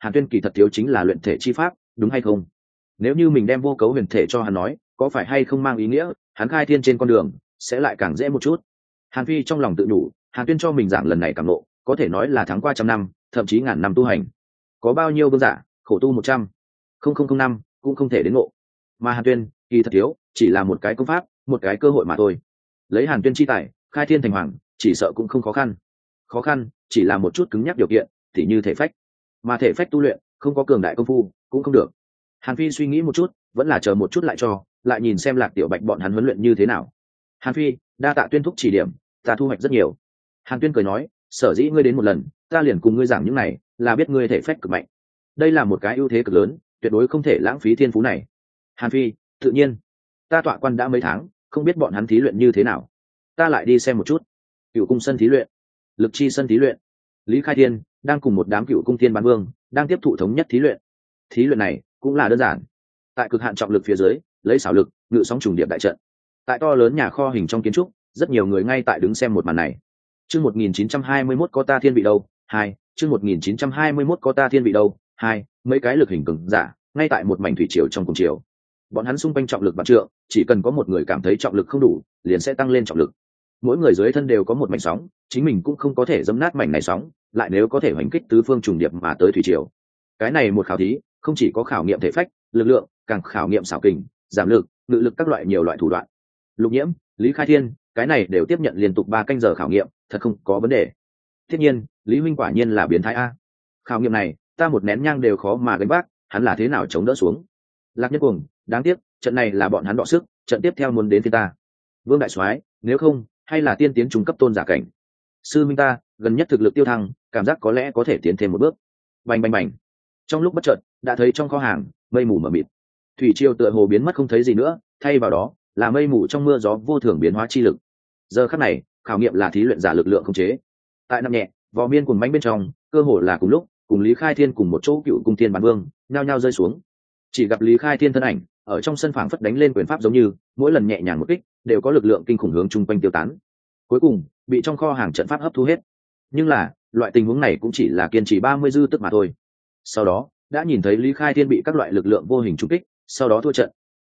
Hàn Tuyên kỳ thật thiếu chính là luyện thể chi pháp, đúng hay không? Nếu như mình đem vô cấu huyền thể cho hắn nói, có phải hay không mang ý nghĩa hắn khai thiên trên con đường sẽ lại càng dễ một chút? Hàn Phi trong lòng tự nhủ, Hàn Tuyên cho mình giảng lần này cảm ngộ, có thể nói là tháng qua trăm năm, thậm chí ngàn năm tu hành. Có bao nhiêu vương giả khổ tu 100,000 năm cũng không thể đến ngộ, mà Hàn Tuyên kỳ thật thiếu chỉ là một cái công pháp, một cái cơ hội mà thôi. Lấy Hàn Tuyên chi tài khai thiên thành hoàng, chỉ sợ cũng không khó khăn. Khó khăn chỉ là một chút cứng nhắc điều kiện, tỉ như thể phách, mà thể phách tu luyện không có cường đại công phu cũng không được. Hàn Phi suy nghĩ một chút, vẫn là chờ một chút lại nhìn xem Lạc Tiểu Bạch bọn hắn huấn luyện như thế nào. Hàn Phi, đa tạ Tuyên thúc chỉ điểm, ta thu hoạch rất nhiều. Hàn Tuyên cười nói, sở dĩ ngươi đến một lần, ta liền cùng ngươi giảng những này, là biết ngươi thể phách cực mạnh. Đây là một cái ưu thế cực lớn, tuyệt đối không thể lãng phí thiên phú này. Hàn Phi, tự nhiên, ta tọa quan đã mấy tháng, không biết bọn hắn thí luyện như thế nào, ta lại đi xem một chút. Cựu cung sân thí luyện, lực chi sân thí luyện, Lý Khai Thiên đang cùng một đám cựu cung thiên bán vương đang tiếp thụ thống nhất thí luyện. Thí luyện này cũng là đơn giản, tại cực hạn trọng lực phía dưới, lấy xảo lực ngự sóng trùng điệp đại trận. Tại to lớn nhà kho hình trong kiến trúc, rất nhiều người ngay tại đứng xem một màn này. Chương 1921 có ta thiên vị đâu? 2, chương 1921 có ta thiên vị đâu? 2, mấy cái lực hình cường giả, ngay tại một mảnh thủy triều trong cùng triều. Bọn hắn xung quanh trọng lực vạn trượng, chỉ cần có một người cảm thấy trọng lực không đủ, liền sẽ tăng lên trọng lực. Mỗi người dưới thân đều có một mảnh sóng, chính mình cũng không có thể dẫm nát mảnh này sóng, lại nếu có thể hoành kích tứ phương trùng điệp mà tới thủy triều. Cái này một khảo thí, không chỉ có khảo nghiệm thể phách, lực lượng, càng khảo nghiệm xảo kình, giảm lực, ngự lực các loại nhiều loại thủ đoạn. Lục Nhiễm, Lý Khai Thiên, cái này đều tiếp nhận liên tục 3 canh giờ khảo nghiệm, thật không có vấn đề. Tất nhiên, Lý huynh quả nhiên là biến thái a. Khảo nghiệm này, ta một nén nhang đều khó mà gánh vác, hắn là thế nào chống đỡ xuống? Lạc Nhất Cuồng, đáng tiếc, trận này là bọn hắn đọ sức, trận tiếp theo muốn đến phía ta. Vương đại soái, nếu không, hay là tiên tiến trung cấp tôn giả cảnh. Sư minh ta, gần nhất thực lực tiêu thăng, cảm giác có lẽ có thể tiến thêm một bước. Bành bành bành. Trong lúc bất chợt, đã thấy trong kho hàng, mây mù mờ mịt. Thủy triều tựa hồ biến mất không thấy gì nữa, thay vào đó là mây mù trong mưa gió vô thường biến hóa chi lực. Giờ khắc này, khảo nghiệm là thí luyện giả lực lượng không chế. Tại nằm nhẹ, vò miên cuồng bánh bên trong, cơ hồ là cùng lúc, cùng Lý Khai Thiên cùng một chỗ cựu cung thiên bản vương, nhao nhao rơi xuống. Chỉ gặp Lý Khai Thiên thân ảnh, ở trong sân phảng phất đánh lên quyền pháp giống như, mỗi lần nhẹ nhàng một kích, đều có lực lượng kinh khủng hướng chung quanh tiêu tán. Cuối cùng, bị trong kho hàng trận pháp hấp thu hết. Nhưng là, loại tình huống này cũng chỉ là kiên trì 30 dư tức mà thôi. Sau đó, đã nhìn thấy Lý Khai Thiên bị các loại lực lượng vô hình trúng kích, sau đó thua trận.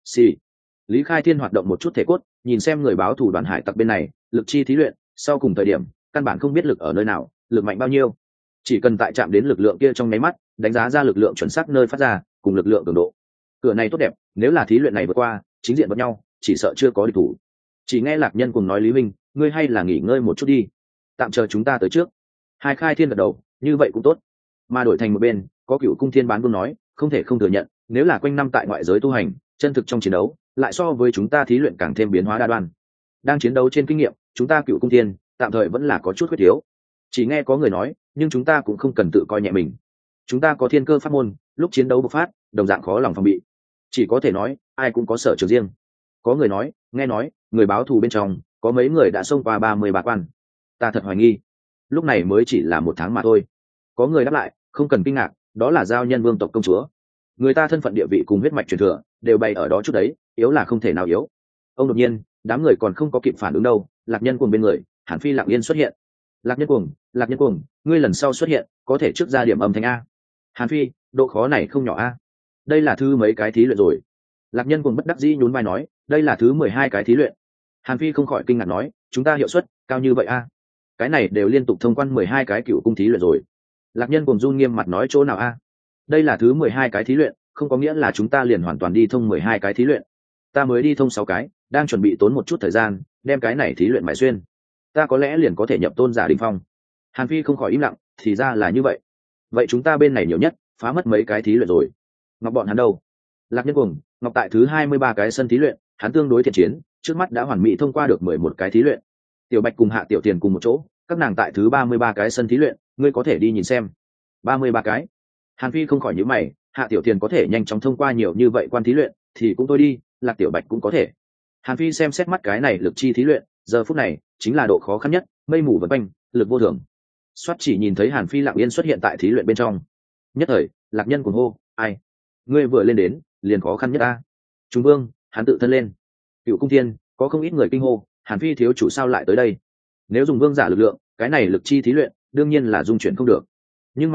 Lý Khai Thiên hoạt động một chút thể cốt, nhìn xem người báo thù đoàn hải tặc bên này, lực chi thí luyện, sau cùng thời điểm, căn bản không biết lực ở nơi nào, lực mạnh bao nhiêu. Chỉ cần tại chạm đến lực lượng kia trong nháy mắt, đánh giá ra lực lượng chuẩn xác nơi phát ra, cùng lực lượng cường độ. Cửa này tốt đẹp, nếu là thí luyện này vượt qua, chính diện vật nhau, chỉ sợ chưa có địch thủ. Chỉ nghe Lạc Nhân cùng nói Lý Minh, ngươi hay là nghỉ ngơi một chút đi, tạm chờ chúng ta tới trước. Hai Khai Thiên gật đầu, như vậy cũng tốt. Mà đổi thành một bên, có Cựu cung thiên bán vương nói, không thể không thừa nhận, nếu là quanh năm tại ngoại giới tu hành, chân thực trong chiến đấu, lại so với chúng ta thí luyện càng thêm biến hóa đa đoan. Đang chiến đấu trên kinh nghiệm, chúng ta Cựu cung thiên tạm thời vẫn là có chút khuyết thiếu. Chỉ nghe có người nói, nhưng chúng ta cũng không cần tự coi nhẹ mình. Chúng ta có thiên cơ pháp môn, lúc chiến đấu bộc phát, đồng dạng khó lòng phòng bị. Chỉ có thể nói, ai cũng có sở trường riêng. Có người nói, nghe nói, người báo thù bên trong, có mấy người đã xông qua 33 quan. Ta thật hoài nghi, lúc này mới chỉ là 1 tháng mà thôi. Có người đáp lại, không cần kinh ngạc, đó là giao nhân vương tộc công chúa. Người ta thân phận địa vị cùng huyết mạch truyền thừa đều bày ở đó chút đấy, yếu là không thể nào yếu. Ông đột nhiên, đám người còn không có kịp phản ứng đâu, Lạc Nhân Cuồng bên người, Hàn Phi lặng yên xuất hiện. Lạc Nhân Cuồng, ngươi lần sau xuất hiện, có thể trước ra điểm âm thanh a. Hàn Phi, độ khó này không nhỏ a. Đây là thứ mấy cái thí luyện rồi? Lạc Nhân Cuồng bất đắc dĩ nhún vai nói, đây là thứ 12 cái thí luyện. Hàn Phi không khỏi kinh ngạc nói, chúng ta hiệu suất cao như vậy a? Cái này đều liên tục thông quan 12 cái cựu cung thí luyện rồi. Lạc Nhân Cuồng run nghiêm mặt nói, chỗ nào a? Đây là thứ 12 cái thí luyện, không có nghĩa là chúng ta liền hoàn toàn đi thông 12 cái thí luyện. Ta mới đi thông 6 cái, đang chuẩn bị tốn một chút thời gian, đem cái này thí luyện mài xuyên. Ta có lẽ liền có thể nhập tôn giả đỉnh phong. Hàn Phi không khỏi im lặng, thì ra là như vậy. Vậy chúng ta bên này nhiều nhất, phá mất mấy cái thí luyện rồi. Ngọc bọn hắn đâu? Lạc Nhân Cuồng, Ngọc tại thứ 23 cái sân thí luyện, hắn tương đối thiện chiến, trước mắt đã hoàn mỹ thông qua được 11 cái thí luyện. Tiểu Bạch cùng Hạ Tiểu Tiền cùng một chỗ, các nàng tại thứ 33 cái sân thí luyện, ngươi có thể đi nhìn xem. 33 cái. Hàn Phi không khỏi nhíu mày, Hạ Tiểu Tiền có thể nhanh chóng thông qua nhiều như vậy quan thí luyện, thì cũng tôi đi, Lạc Tiểu Bạch cũng có thể. Hàn Phi xem xét mắt cái này lực chi thí luyện, giờ phút này chính là độ khó khăn nhất, mây mù vần quanh, lực vô thường. Soát chỉ nhìn thấy Hàn Phi lặng yên xuất hiện tại thí luyện bên trong. Nhất thời, Lạc Nhân cuồng hô, ai? Ngươi vừa lên đến, liền khó khăn nhất ta. Trung Vương, hắn tự thân lên. Cựu cung thiên, có không ít người kinh hô, Hàn Phi thiếu chủ sao lại tới đây? Nếu dùng vương giả lực lượng, cái này lực chi thí luyện, đương nhiên là dung chuyển không được. Nhưng mà,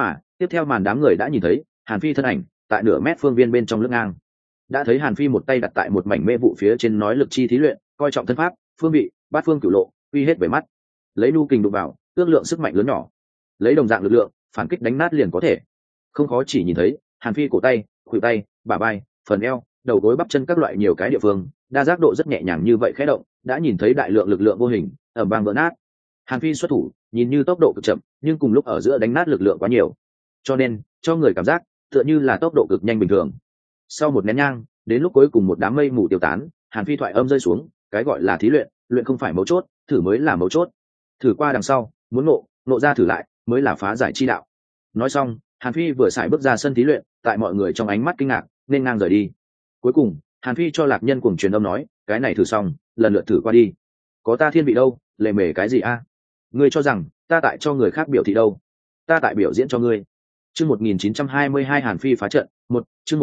Tiếp theo màn đám người đã nhìn thấy Hàn Phi thân ảnh tại nửa mét phương viên bên trong lưng ngang, đã thấy Hàn Phi một tay đặt tại một mảnh mê vụ phía trên, nói lực chi thí luyện, coi trọng thân pháp, phương vị, bát phương cửu lộ, uy hết về mắt, lấy nu kình đụng vào, ước lượng sức mạnh lớn nhỏ, lấy đồng dạng lực lượng phản kích đánh nát liền có thể. Không khó chỉ nhìn thấy Hàn Phi cổ tay, khuỷu tay, bả vai, phần eo, đầu gối, bắp chân các loại nhiều cái địa phương đa giác độ rất nhẹ nhàng, như vậy khẽ động đã nhìn thấy đại lượng lực lượng vô hình ầm vang vỡ nát. Hàn Phi xuất thủ nhìn như tốc độ cực chậm, nhưng cùng lúc ở giữa đánh nát lực lượng quá nhiều, cho nên cho người cảm giác tựa như là tốc độ cực nhanh bình thường. Sau một nén nhang, đến lúc cuối cùng một đám mây mù tiêu tán, Hàn Phi thoại âm rơi xuống, cái gọi là thí luyện, luyện không phải mấu chốt, thử mới là mấu chốt. Thử qua đằng sau, muốn nộ ra thử lại mới là phá giải chi đạo. Nói xong, Hàn Phi vừa xài bước ra sân thí luyện, tại mọi người trong ánh mắt kinh ngạc nên ngang rời đi. Cuối cùng Hàn Phi cho Lạc Nhân cùng truyền âm nói, cái này thử xong, lần lượt thử qua đi. Có ta thiên vị đâu, lề mề cái gì a? Ngươi cho rằng ta tại cho người khác biểu thị đâu? Ta tại biểu diễn cho ngươi. Chương 1922 Hàn Phi phá trận, chương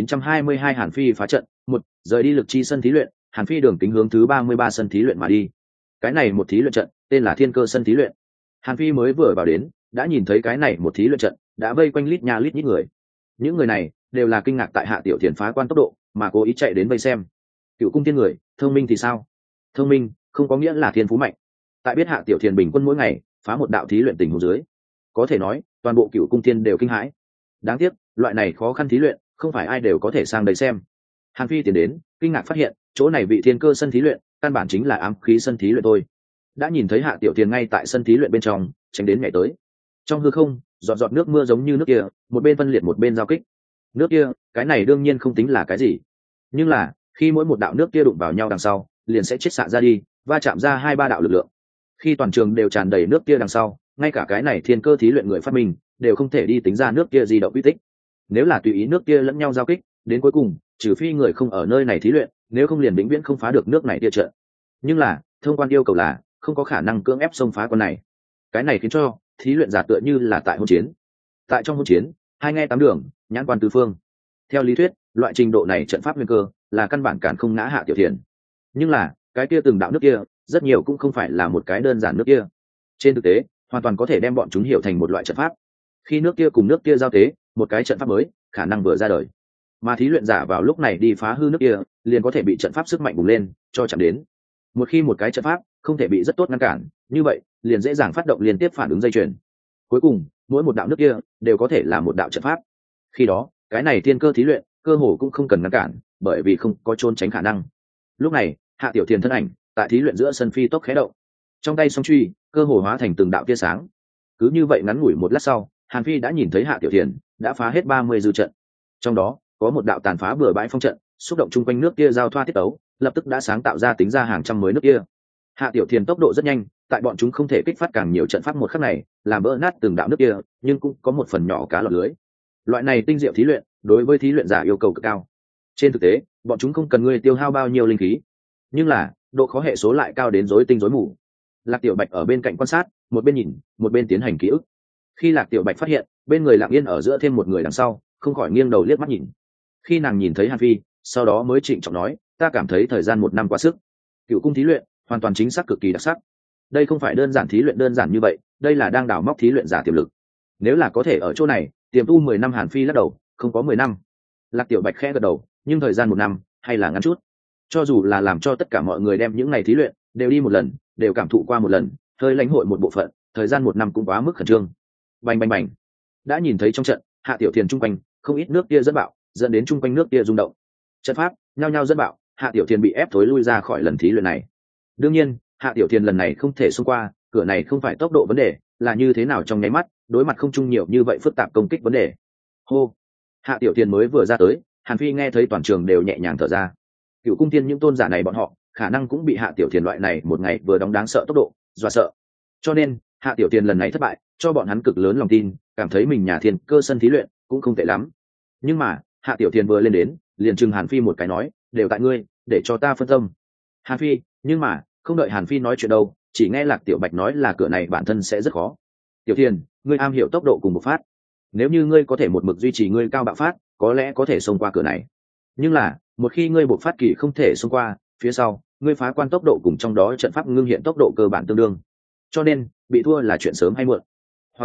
1922 Hàn Phi phá trận, rời đi lực chi sân thí luyện, Hàn Phi đường kính hướng thứ 33 sân thí luyện mà đi. Cái này một thí luyện trận, tên là Thiên Cơ sân thí luyện. Hàn Phi mới vừa vào đến, đã nhìn thấy cái này một thí luyện trận, đã vây quanh lít nha lít nhít người. Những người này đều là kinh ngạc tại Hạ Tiểu Thiền phá quan tốc độ, mà cố ý chạy đến vây xem. Cựu cung thiên người, thông minh thì sao? Thông minh không có nghĩa là thiên phú mạnh. Tại biết Hạ Tiểu Thiền bình quân mỗi ngày phá một đạo thí luyện tình huống dưới, có thể nói toàn bộ Cựu cung thiên đều kinh hãi. Đáng tiếc, loại này khó khăn thí luyện, không phải ai đều có thể sang đây xem. Hàn Phi tiến đến, kinh ngạc phát hiện, chỗ này vị Thiên Cơ sân thí luyện, căn bản chính là ám khí sân thí luyện thôi. Đã nhìn thấy Hạ Tiểu Thiền ngay tại sân thí luyện bên trong, tránh đến nhảy tới. Trong hư không, giọt giọt nước mưa giống như nước kia, một bên phân liệt một bên giao kích. Nước kia, cái này đương nhiên không tính là cái gì, nhưng là khi mỗi một đạo nước kia đụng vào nhau đằng sau, liền sẽ chiết xạ ra đi, va chạm ra 2-3 đạo lực lượng. Khi toàn trường đều tràn đầy nước kia đằng sau, ngay cả cái này Thiên Cơ thí luyện người phát minh đều không thể đi tính ra nước kia di động quy tích. Nếu là tùy ý nước kia lẫn nhau giao kích, đến cuối cùng, trừ phi người không ở nơi này thí luyện, nếu không liền vĩnh viễn không phá được nước này tia trận. Nhưng là thông quan yêu cầu là không có khả năng cưỡng ép xông phá con này. Cái này khiến cho thí luyện giả tựa như là tại hôn chiến. Tại trong hôn chiến, hai nghe tám đường, nhãn quan tứ phương. Theo lý thuyết, loại trình độ này trận pháp nguyên cơ là căn bản cản không ngã Hạ Tiểu Thiền. Nhưng là cái kia từng đạo nước kia, rất nhiều cũng không phải là một cái đơn giản nước kia. Trên thực tế, hoàn toàn có thể đem bọn chúng hiểu thành một loại trận pháp. Khi nước kia cùng nước kia giao tế, một cái trận pháp mới khả năng vừa ra đời. Mà thí luyện giả vào lúc này đi phá hư nước kia, liền có thể bị trận pháp sức mạnh bùng lên cho chạm đến. Một khi một cái trận pháp không thể bị rất tốt ngăn cản, như vậy liền dễ dàng phát động liên tiếp phản ứng dây chuyền. Cuối cùng, mỗi một đạo nước kia đều có thể là một đạo trận pháp. Khi đó, cái này Thiên Cơ thí luyện cơ hồ cũng không cần ngăn cản, bởi vì không có trốn tránh khả năng. Lúc này, Hạ Tiểu Thiền thân ảnh tại thí luyện giữa sân phi tốc khé động, trong tay song truy cơ hồ hóa thành từng đạo tia sáng. Cứ như vậy ngắn ngủi một lát sau, Hàn Phi đã nhìn thấy Hạ Tiểu Thiền đã phá hết 30 dư trận. Trong đó có một đạo tàn phá bừa bãi phong trận, xúc động chung quanh nước kia giao thoa tiết tấu, lập tức đã sáng tạo ra tính ra hàng trăm mới nước kia. Hạ Tiểu Thiền tốc độ rất nhanh, tại bọn chúng không thể kích phát càng nhiều trận pháp một khắc này, làm vỡ nát từng đạo nước kia, nhưng cũng có một phần nhỏ cá lọt lưới. Loại này tinh diệu thí luyện, đối với thí luyện giả yêu cầu cực cao. Trên thực tế, bọn chúng không cần ngươi tiêu hao bao nhiêu linh khí, nhưng là độ khó hệ số lại cao đến rối tinh rối mù. Lạc Tiểu Bạch ở bên cạnh quan sát, một bên nhìn, một bên tiến hành ký ức. Khi Lạc Tiểu Bạch phát hiện bên người Lặng Yên ở giữa thêm một người đằng sau, không khỏi nghiêng đầu liếc mắt nhìn. Khi nàng nhìn thấy Hàn Phi, sau đó mới trịnh trọng nói, ta cảm thấy thời gian 1 năm quá sức. Cựu cung thí luyện hoàn toàn chính xác, cực kỳ đặc sắc. Đây không phải đơn giản thí luyện đơn giản như vậy, đây là đang đào móc thí luyện giả tiềm lực. Nếu là có thể ở chỗ này tiềm tu 10 năm, Hàn Phi lắc đầu, không có 10 năm. Lạc Tiểu Bạch khẽ gật đầu, nhưng thời gian 1 năm hay là ngắn chút. Cho dù là làm cho tất cả mọi người đem những ngày thí luyện đều đi một lần, đều cảm thụ qua một lần, hơi lãnh hội một bộ phận, thời gian 1 năm cũng quá mức khẩn trương. Bành bành bành. Đã nhìn thấy trong trận, Hạ Tiểu Thiền trung quanh không ít nước kia dẫn bạo, dẫn đến trung quanh nước kia rung động. Trận pháp nhao nhao dẫn bạo, Hạ Tiểu Thiền bị ép thối lui ra khỏi lần thí luyện này. Đương nhiên, Hạ Tiểu Thiền lần này không thể xông qua, cửa này không phải tốc độ vấn đề, là như thế nào trong nháy mắt, đối mặt không chung nhiều như vậy phức tạp công kích vấn đề. Hô. Hạ Tiểu Thiền mới vừa ra tới, Hàn Phi nghe thấy toàn trường đều nhẹ nhàng thở ra. Cựu cung tiên những tôn giả này bọn họ khả năng cũng bị Hạ Tiểu Thiền loại này một ngày vừa đóng đáng sợ tốc độ dọa sợ. Cho nên, Hạ Tiểu Thiền lần này thất bại, cho bọn hắn cực lớn lòng tin, cảm thấy mình nhà Thiên Cơ sân thí luyện cũng không tệ lắm. Nhưng mà, Hạ Tiểu Thiền vừa lên đến, liền chừng Hàn Phi một cái nói, đều tại ngươi, để cho ta phân tâm. Hàn Phi, nhưng mà, không đợi Hàn Phi nói chuyện đâu, chỉ nghe Lạc Tiểu Bạch nói là cửa này bản thân sẽ rất khó. Tiểu Thiền, ngươi am hiểu tốc độ cùng một phát. Nếu như ngươi có thể một mực duy trì ngươi cao bạo phát, có lẽ có thể xông qua cửa này. Nhưng là, một khi ngươi bộc phát kỳ không thể xông qua, phía sau, ngươi phá quan tốc độ cùng trong đó trận pháp ngưng hiện tốc độ cơ bản tương đương. Cho nên, bị thua là chuyện sớm hay muộn. Hoặc là,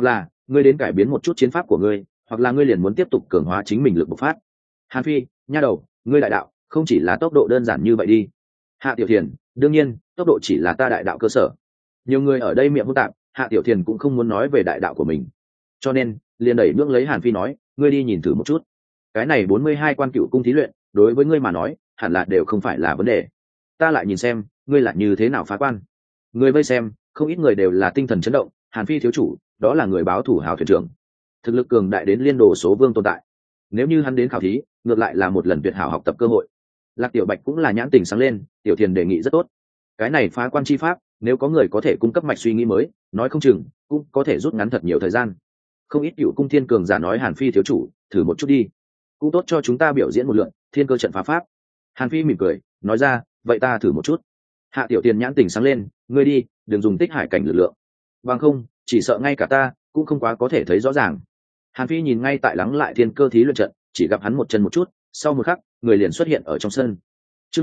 ngươi đến cải biến một chút chiến pháp của ngươi, hoặc là ngươi liền muốn tiếp tục cường hóa chính mình lực bộc phát. Hàn Phi, nha đầu, ngươi đại đạo không chỉ là tốc độ đơn giản như vậy đi. Hạ Tiểu Thiền, đương nhiên tốc độ chỉ là ta đại đạo cơ sở. Nhiều người ở đây miệng hỗn tạp, Hạ Tiểu Thiền cũng không muốn nói về đại đạo của mình, cho nên liền đẩy nước lấy Hàn Phi nói, ngươi đi nhìn thử một chút, cái này 42 quan cựu cung thí luyện đối với ngươi mà nói hẳn là đều không phải là vấn đề. Ta lại nhìn xem ngươi là như thế nào phá quan. Người vây xem không ít người đều là tinh thần chấn động. Hàn Phi thiếu chủ đó là người báo thủ hào thuyền trưởng, thực lực cường đại đến liên đồ số vương tồn tại, nếu như hắn đến khảo thí ngược lại là một lần tuyệt hảo học tập cơ hội. Lạc Tiểu Bạch cũng là nhãn tình sáng lên, Tiểu Thiền đề nghị rất tốt, cái này phá quan chi pháp nếu có người có thể cung cấp mạch suy nghĩ mới, nói không chừng cũng có thể rút ngắn thật nhiều thời gian. Không ít cựu cung thiên cường giả nói Hàn Phi thiếu chủ thử một chút đi, cũng tốt cho chúng ta biểu diễn một lượt thiên cơ trận phá pháp. Hàn Phi mỉm cười nói ra, vậy ta thử một chút. Hạ Tiểu Tiền nhãn tình sáng lên, ngươi đi, đừng dùng tích hải cảnh lực lượng, bằng không chỉ sợ ngay cả ta cũng không quá có thể thấy rõ ràng. Hàn Phi nhìn ngay tại lắng lại thiên cơ thí luyện trận, chỉ gặp hắn một chân một chút, sau một khắc người liền xuất hiện ở trong sân. Chương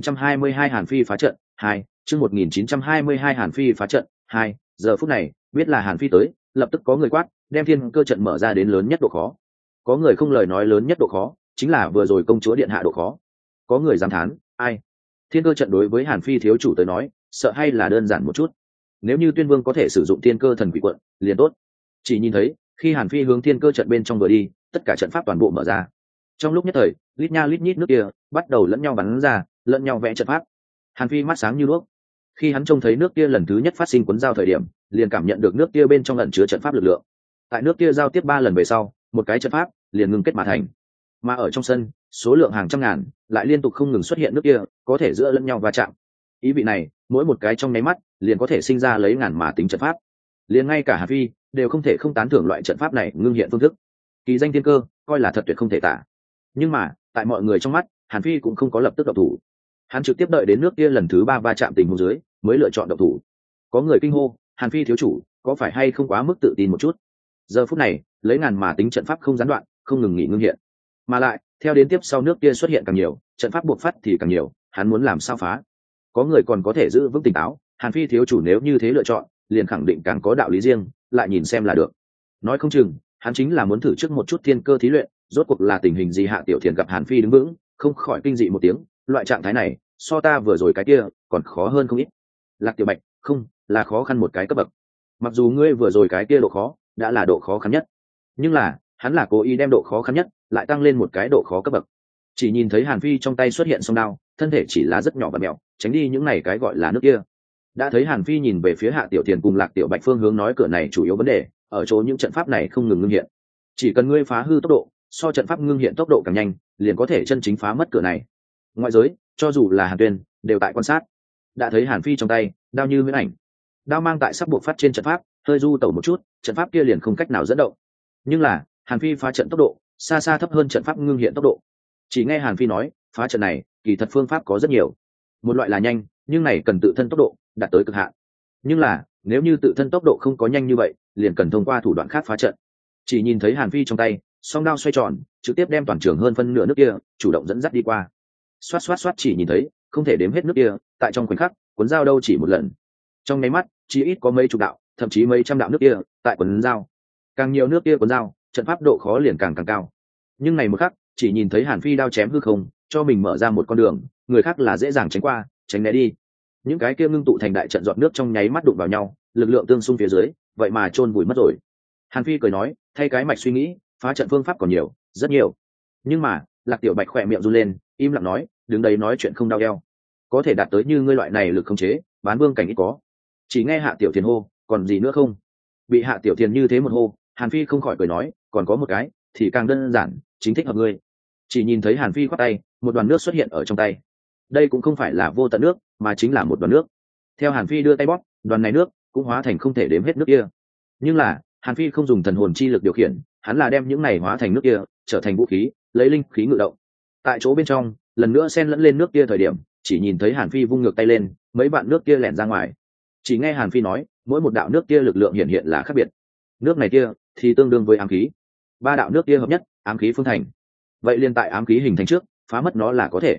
1922 Hàn Phi phá trận 2, chương 1922 Hàn Phi phá trận 2. Giờ phút này biết là Hàn Phi tới, lập tức có người quát, đem thiên cơ trận mở ra đến lớn nhất độ khó. Có người không lời nói lớn nhất độ khó chính là vừa rồi công chúa điện hạ độ khó. Có người dám thán, ai, thiên cơ trận đối với Hàn Phi thiếu chủ tới nói sợ hay là đơn giản một chút. Nếu như Tuyên Vương có thể sử dụng thiên cơ thần quỷ quận liền tốt. Chỉ nhìn thấy khi Hàn Phi hướng thiên cơ trận bên trong vừa đi, tất cả trận pháp toàn bộ mở ra. Trong lúc nhất thời lít nha lít nhít nước kia bắt đầu lẫn nhau bắn ra, lẫn nhau vẽ trận pháp. Hàn Phi mắt sáng như đuốc, khi hắn trông thấy nước kia lần thứ nhất phát sinh cuốn giao thời điểm liền cảm nhận được nước kia bên trong ẩn chứa trận pháp lực lượng. Tại nước kia giao tiếp 3 lần về sau, một cái trận pháp liền ngưng kết mà thành. Mà ở trong sân số lượng hàng trăm ngàn lại liên tục không ngừng xuất hiện nước kia, có thể giữa lẫn nhau va chạm. Ý vị này mỗi một cái trong nháy mắt liền có thể sinh ra lấy ngàn mà tính trận pháp. Liền ngay cả Hàn Phi đều không thể không tán thưởng loại trận pháp này ngưng hiện phương thức, kỳ danh thiên cơ coi là thật tuyệt không thể tả. Nhưng mà tại mọi người trong mắt Hàn Phi cũng không có lập tức động thủ, hắn trực tiếp đợi đến nước kia lần thứ 3 va chạm tình huống dưới mới lựa chọn động thủ. Có người kinh hô, Hàn Phi thiếu chủ có phải hay không quá mức tự tin một chút? Giờ phút này lấy ngàn mà tính trận pháp không gián đoạn không ngừng nghỉ ngưng hiện, mà lại theo đến tiếp sau nước kia xuất hiện càng nhiều, trận pháp buộc phát thì càng nhiều, hắn muốn làm sao phá? Có người còn có thể giữ vững tỉnh táo, Hàn Phi thiếu chủ nếu như thế lựa chọn liền khẳng định càng có đạo lý riêng, lại nhìn xem là được. Nói không chừng hắn chính là muốn thử trước một chút thiên cơ thí luyện, rốt cuộc là tình hình gì. Hạ Tiểu Thiền gặp Hàn Phi đứng vững không khỏi kinh dị một tiếng, loại trạng thái này so ta vừa rồi cái kia còn khó hơn không ít. Lạc Tiểu Bạch, không, là khó khăn một cái cấp bậc. Mặc dù ngươi vừa rồi cái kia độ khó đã là độ khó khăn nhất, nhưng là hắn là cố ý đem độ khó khăn nhất lại tăng lên một cái độ khó cấp bậc. Chỉ nhìn thấy Hàn Phi trong tay xuất hiện song đao, thân thể chỉ là rất nhỏ và mẹo, tránh đi những này cái gọi là nước kia. Đã thấy Hàn Phi nhìn về phía Hạ Tiểu Thiền cùng Lạc Tiểu Bạch phương hướng, nói cửa này chủ yếu vấn đề ở chỗ những trận pháp này không ngừng ngưng hiện, chỉ cần ngươi phá hư tốc độ so trận pháp ngưng hiện tốc độ càng nhanh liền có thể chân chính phá mất cửa này. Ngoại giới cho dù là Hàn Tuyên đều tại quan sát. Đã thấy Hàn Phi trong tay đao như huyễn ảnh, đao mang tại sắp buộc phát trên trận pháp hơi du tẩu một chút, trận pháp kia liền không cách nào dẫn động. Nhưng là Hàn Phi phá trận tốc độ xa xa thấp hơn trận pháp ngưng hiện tốc độ. Chỉ nghe Hàn Phi nói, phá trận này kỳ thật phương pháp có rất nhiều, một loại là nhanh, nhưng này cần tự thân tốc độ đạt tới cực hạn. Nhưng là nếu như tự thân tốc độ không có nhanh như vậy liền cần thông qua thủ đoạn khác phá trận. Chỉ nhìn thấy Hàn Phi trong tay song đao xoay tròn, trực tiếp đem toàn trường hơn phân nửa nước kia chủ động dẫn dắt đi qua. Xoát xoát xoát, chỉ nhìn thấy không thể đếm hết nước kia tại trong khoảnh khắc cuốn dao đâu chỉ một lần, trong nháy mắt chỉ ít có mấy chục đạo thậm chí mấy trăm đạo nước kia tại cuốn dao. Càng nhiều nước kia cuốn dao, trận pháp độ khó liền càng cao. Nhưng này một khắc chỉ nhìn thấy Hàn Phi đao chém hư không, cho mình mở ra một con đường, người khác là dễ dàng tránh qua tránh né đi. Những cái kia ngưng tụ thành đại trận giọt nước trong nháy mắt đụng vào nhau, lực lượng tương xung phía dưới vậy mà chôn vùi mất rồi. Hàn Phi cười nói, thay cái mạch suy nghĩ, phá trận phương pháp còn nhiều, rất nhiều. Nhưng mà Lạc Tiểu Bạch khỏe miệng run lên, im lặng nói, đứng đấy nói chuyện không đau eo, có thể đạt tới như ngươi loại này lực khống chế bán vương cảnh ít có. Chỉ nghe Hạ Tiểu Thiền hô, còn gì nữa không? Bị Hạ Tiểu Thiền như thế một hô, Hàn Phi không khỏi cười nói, còn có một cái thì càng đơn giản, chính thích hợp ngươi. Chỉ nhìn thấy Hàn Phi khoác tay, một đoàn nước xuất hiện ở trong tay. Đây cũng không phải là vô tận nước, mà chính là một đoàn nước. Theo Hàn Phi đưa tay bóp, đoàn này nước cũng hóa thành không thể đếm hết nước kia. Nhưng là Hàn Phi không dùng thần hồn chi lực điều khiển, hắn là đem những này hóa thành nước kia trở thành vũ khí, lấy linh khí ngự động. Tại chỗ bên trong lần nữa xen lẫn lên nước kia thời điểm, chỉ nhìn thấy Hàn Phi vung ngược tay lên, mấy bạn nước kia lẻn ra ngoài. Chỉ nghe Hàn Phi nói, mỗi một đạo nước kia lực lượng hiện là khác biệt, nước này kia thì tương đương với ám khí, 3 đạo nước kia hợp nhất, ám khí phương thành. Vậy liên tại ám khí hình thành trước phá mất nó là có thể.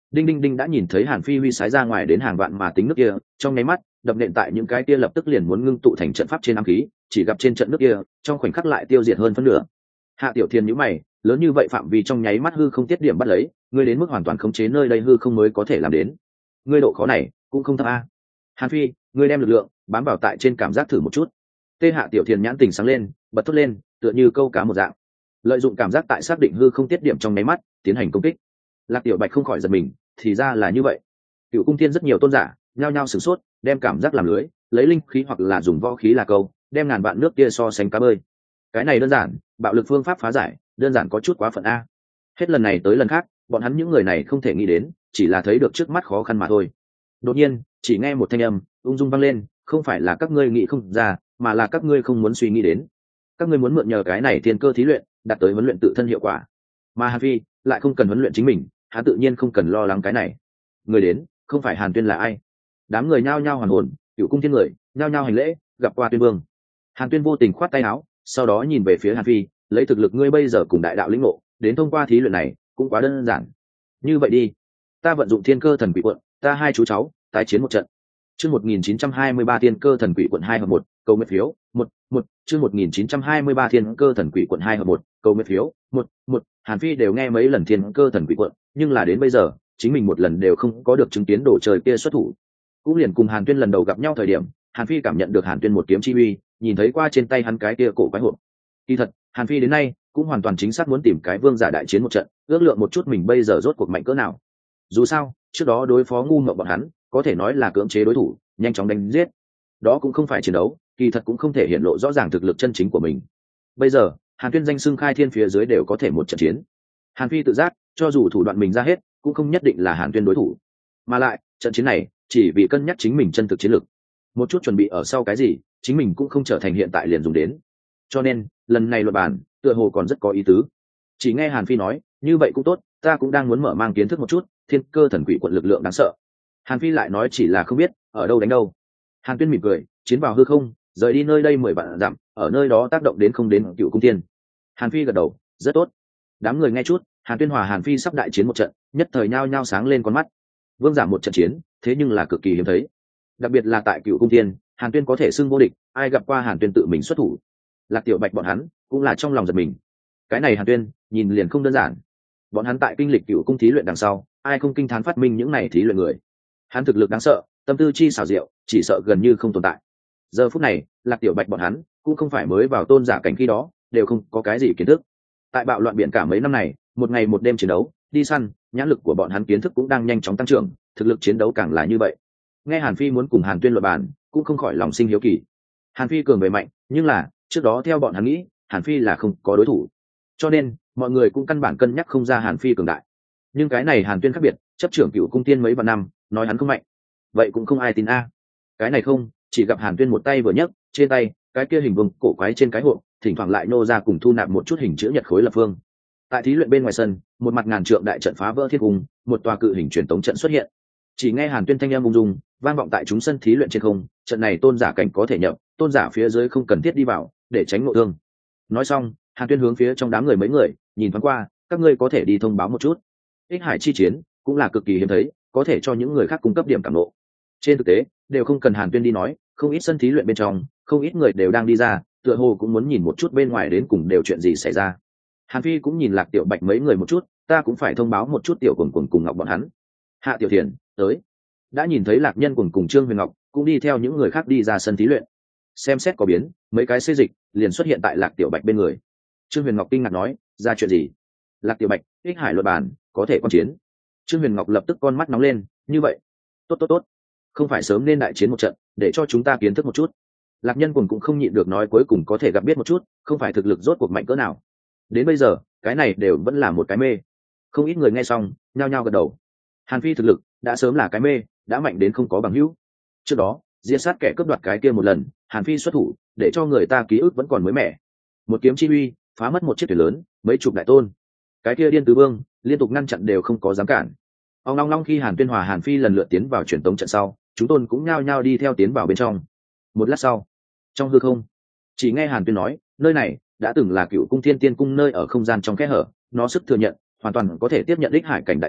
đinh đinh đinh đã nhìn thấy Hàn Phi huy sái ra ngoài đến hàng vạn mà tính nước kia, trong nháy mắt đập nện tại những cái kia lập tức liền muốn ngưng tụ thành trận pháp trên ám khí, chỉ gặp trên trận nước kia trong khoảnh khắc lại tiêu diệt hơn phân nửa. Hạ Tiểu Thiên nhíu mày, lớn như vậy phạm vi trong nháy mắt hư không tiết điểm bắt lấy, ngươi đến mức hoàn toàn khống chế nơi đây hư không mới có thể làm đến. Ngươi độ khó này cũng không thấp a. Hàn Phi, ngươi đem lực lượng bám vào tại trên cảm giác thử một chút. Tê Hạ Tiểu Thiên nhãn tình sáng lên, bật thốt lên, tựa như câu cá một dạng. Lợi dụng cảm giác tại xác định hư không tiết điểm trong nháy mắt, tiến hành công kích. Lạc Tiểu Bạch không khỏi giật mình, thì ra là như vậy. Cựu Cung Thiên rất nhiều tôn giả, nhao nhao sửng sốt, đem cảm giác làm lưới, lấy linh khí hoặc là dùng võ khí là câu, đem ngàn vạn nước kia so sánh cá bơi. Cái này đơn giản, bạo lực phương pháp phá giải, đơn giản có chút quá phận a. Hết lần này tới lần khác, bọn hắn những người này không thể nghĩ đến, chỉ là thấy được trước mắt khó khăn mà thôi. Đột nhiên, chỉ nghe một thanh âm ung dung vang lên, không phải là các ngươi nghĩ không ra, mà là các ngươi không muốn suy nghĩ đến. Các ngươi muốn mượn nhờ cái này thiên cơ thí luyện, đạt tới huấn luyện tự thân hiệu quả. Mà Hàn Phi lại không cần huấn luyện chính mình, hắn tự nhiên không cần lo lắng cái này. Người đến, không phải Hàn Tuyên là ai? Đám người nhao nhao hoàn hồn, Cửu Cung Thiên người nhao nhao hành lễ, gặp qua Tuyên Vương. Hàn Tuyên vô tình khoát tay áo, sau đó nhìn về phía Hàn Phi, lấy thực lực ngươi bây giờ cùng đại đạo lĩnh ngộ, đến thông qua thí luyện này cũng quá đơn giản. Như vậy đi, ta vận dụng thiên cơ thần quỷ quận, ta hai chú cháu tái chiến một trận. Chương 1923 thiên cơ thần quỷ quận 2 hợp 1, câu nguyện phiếu 1 chương 1923 thiên cơ thần quỷ quận 2 hợp 1, câu nguyện phiếu 1. Hàn Phi đều nghe mấy lần thiên cơ thần quỷ quận, nhưng là đến bây giờ chính mình một lần đều không có được chứng kiến đồ trời kia xuất thủ. Cũng liền cùng Hàn Tuyên lần đầu gặp nhau thời điểm, Hàn Phi cảm nhận được Hàn Tuyên một kiếm chi uy, nhìn thấy qua trên tay hắn cái kia cổ quái hộp. Kỳ thật, Hàn Phi đến nay cũng hoàn toàn chính xác muốn tìm cái vương giả đại chiến một trận, ước lượng một chút mình bây giờ rốt cuộc mạnh cỡ nào. Dù sao, trước đó đối phó ngu ngốc bọn hắn, có thể nói là cưỡng chế đối thủ, nhanh chóng đánh giết. Đó cũng không phải chiến đấu, kỳ thật cũng không thể hiện lộ rõ ràng thực lực chân chính của mình. Bây giờ, Hàn Tuyên danh xưng khai thiên phía dưới đều có thể một trận chiến. Hàn Phi tự giác, cho dù thủ đoạn mình ra hết, cũng không nhất định là Hàn Tuyên đối thủ. Mà lại, trận chiến này chỉ vì cân nhắc chính mình chân thực chiến lực. Một chút chuẩn bị ở sau cái gì, chính mình cũng không trở thành hiện tại liền dùng đến. Cho nên, lần này luật bản, tựa hồ còn rất có ý tứ. Chỉ nghe Hàn Phi nói, như vậy cũng tốt, ta cũng đang muốn mở mang kiến thức một chút, thiên cơ thần quỷ quận lực lượng đáng sợ. Hàn Phi lại nói chỉ là không biết ở đâu đánh đâu. Hàn Tuyên mỉm cười, chiến vào hư không, rời đi nơi đây 10 vạn dặm, ở nơi đó tác động đến không đến Cựu Cung Thiên. Hàn Phi gật đầu, rất tốt. Đám người nghe chút, Hàn Tuyên hòa Hàn Phi sắp đại chiến một trận, nhất thời nhao nhao sáng lên con mắt. Vương giả một trận chiến, thế nhưng là cực kỳ hiếm thấy. Đặc biệt là tại Cựu Cung Thiên, Hàn Tuyên có thể xưng vô địch, ai gặp qua Hàn Tuyên tự mình xuất thủ. Lạc Tiểu Bạch bọn hắn cũng là trong lòng giật mình. Cái này Hàn Tuyên, nhìn liền không đơn giản. Bọn hắn tại kinh lịch Cựu Cung thí luyện đằng sau, ai không kinh thán phát minh những này thí luyện người. Hắn thực lực đáng sợ, tâm tư chi xảo diệu, chỉ sợ gần như không tồn tại. Giờ phút này, Lạc Tiểu Bạch bọn hắn cũng không phải mới vào tôn giả cảnh khi đó, đều không có cái gì kiến thức. Tại bạo loạn biển cả mấy năm này, một ngày một đêm chiến đấu, đi săn, nhãn lực của bọn hắn kiến thức cũng đang nhanh chóng tăng trưởng, thực lực chiến đấu càng là như vậy. Nghe Hàn Phi muốn cùng Hàn Tuyên luận bàn, cũng không khỏi lòng sinh hiếu kỳ. Hàn Phi cường về mạnh, nhưng là trước đó theo bọn hắn nghĩ, Hàn Phi là không có đối thủ, cho nên mọi người cũng căn bản cân nhắc không ra Hàn Phi cường đại. Nhưng cái này Hàn Tuyên khác biệt, chấp trưởng Cựu Cung Tiên mấy vạn năm, nói hắn không mạnh, vậy cũng không ai tin a. Cái này không, chỉ gặp Hàn Tuyên một tay vừa nhấc, trên tay cái kia hình vuông cổ quái trên cái hộp, thỉnh thoảng lại nô ra cùng thu nạp một chút hình chữ nhật khối lập phương. Tại thí luyện bên ngoài sân, một mặt ngàn trượng đại trận phá vỡ thiên cung, một tòa cự hình truyền tống trận xuất hiện. Chỉ nghe Hàn Tuyên thanh âm ung dung, vang vọng tại chúng sân thí luyện trên không, trận này tôn giả cảnh có thể nhập, tôn giả phía dưới không cần thiết đi vào, để tránh ngộ thương. Nói xong, Hàn Tuyên hướng phía trong đám người mấy người, nhìn thoáng qua, các ngươi có thể đi thông báo một chút. Ích Hải chi chiến cũng là cực kỳ hiếm thấy, có thể cho những người khác cung cấp điểm cảm ngộ. Trên thực tế, đều không cần Hàn Tuyên đi nói, không ít sân thí luyện bên trong, không ít người đều đang đi ra, tựa hồ cũng muốn nhìn một chút bên ngoài đến cùng đều chuyện gì xảy ra. Hàn Phi cũng nhìn Lạc Tiểu Bạch mấy người một chút, ta cũng phải thông báo một chút Tiểu Cuồng cùng Ngọc bọn hắn. Hạ Tiểu Thiền tới, đã nhìn thấy Lạc Nhân cùng Trương Huyền Ngọc cũng đi theo những người khác đi ra sân thí luyện. Xem xét có biến, mấy cái xê dịch liền xuất hiện tại Lạc Tiểu Bạch bên người. Trương Huyền Ngọc kinh ngạc nói, ra chuyện gì? Lạc Tiểu Bạch, Ích Hải luật bản, có thể quan chiến. Trương Huyền Ngọc lập tức con mắt nóng lên, như vậy, tốt, không phải sớm nên đại chiến một trận, để cho chúng ta kiến thức một chút. Lạc Nhân cũng không nhịn được nói cuối cùng có thể gặp biết một chút, không phải thực lực rốt cuộc mạnh cỡ nào. Đến bây giờ, cái này đều vẫn là một cái mê. Không ít người nghe xong, nhao nhao gật đầu. Hàn Phi thực lực đã sớm là cái mê, đã mạnh đến không có bằng hữu. Trước đó, diệt sát kẻ cướp đoạt cái kia một lần, Hàn Phi xuất thủ, để cho người ta ký ức vẫn còn mới mẻ. Một kiếm chi uy, phá mất một chiếc thuyền lớn, mấy chục đại tôn. Cái kia điên tứ vương, liên tục ngăn chặn đều không có dám cản. Ông long khi Hàn Tuyên hòa Hàn Phi lần lượt tiến vào truyền tống trận sau, chúng tôn cũng nhao nhao đi theo tiến vào bên trong. Một lát sau, trong hư không, chỉ nghe Hàn Tuyên nói, nơi này đã từng là Cựu Cung Thiên Tiên cung nơi ở không gian trong kẽ hở, nó sức thừa nhận hoàn toàn có thể tiếp nhận Ích Hải cảnh đại chiến,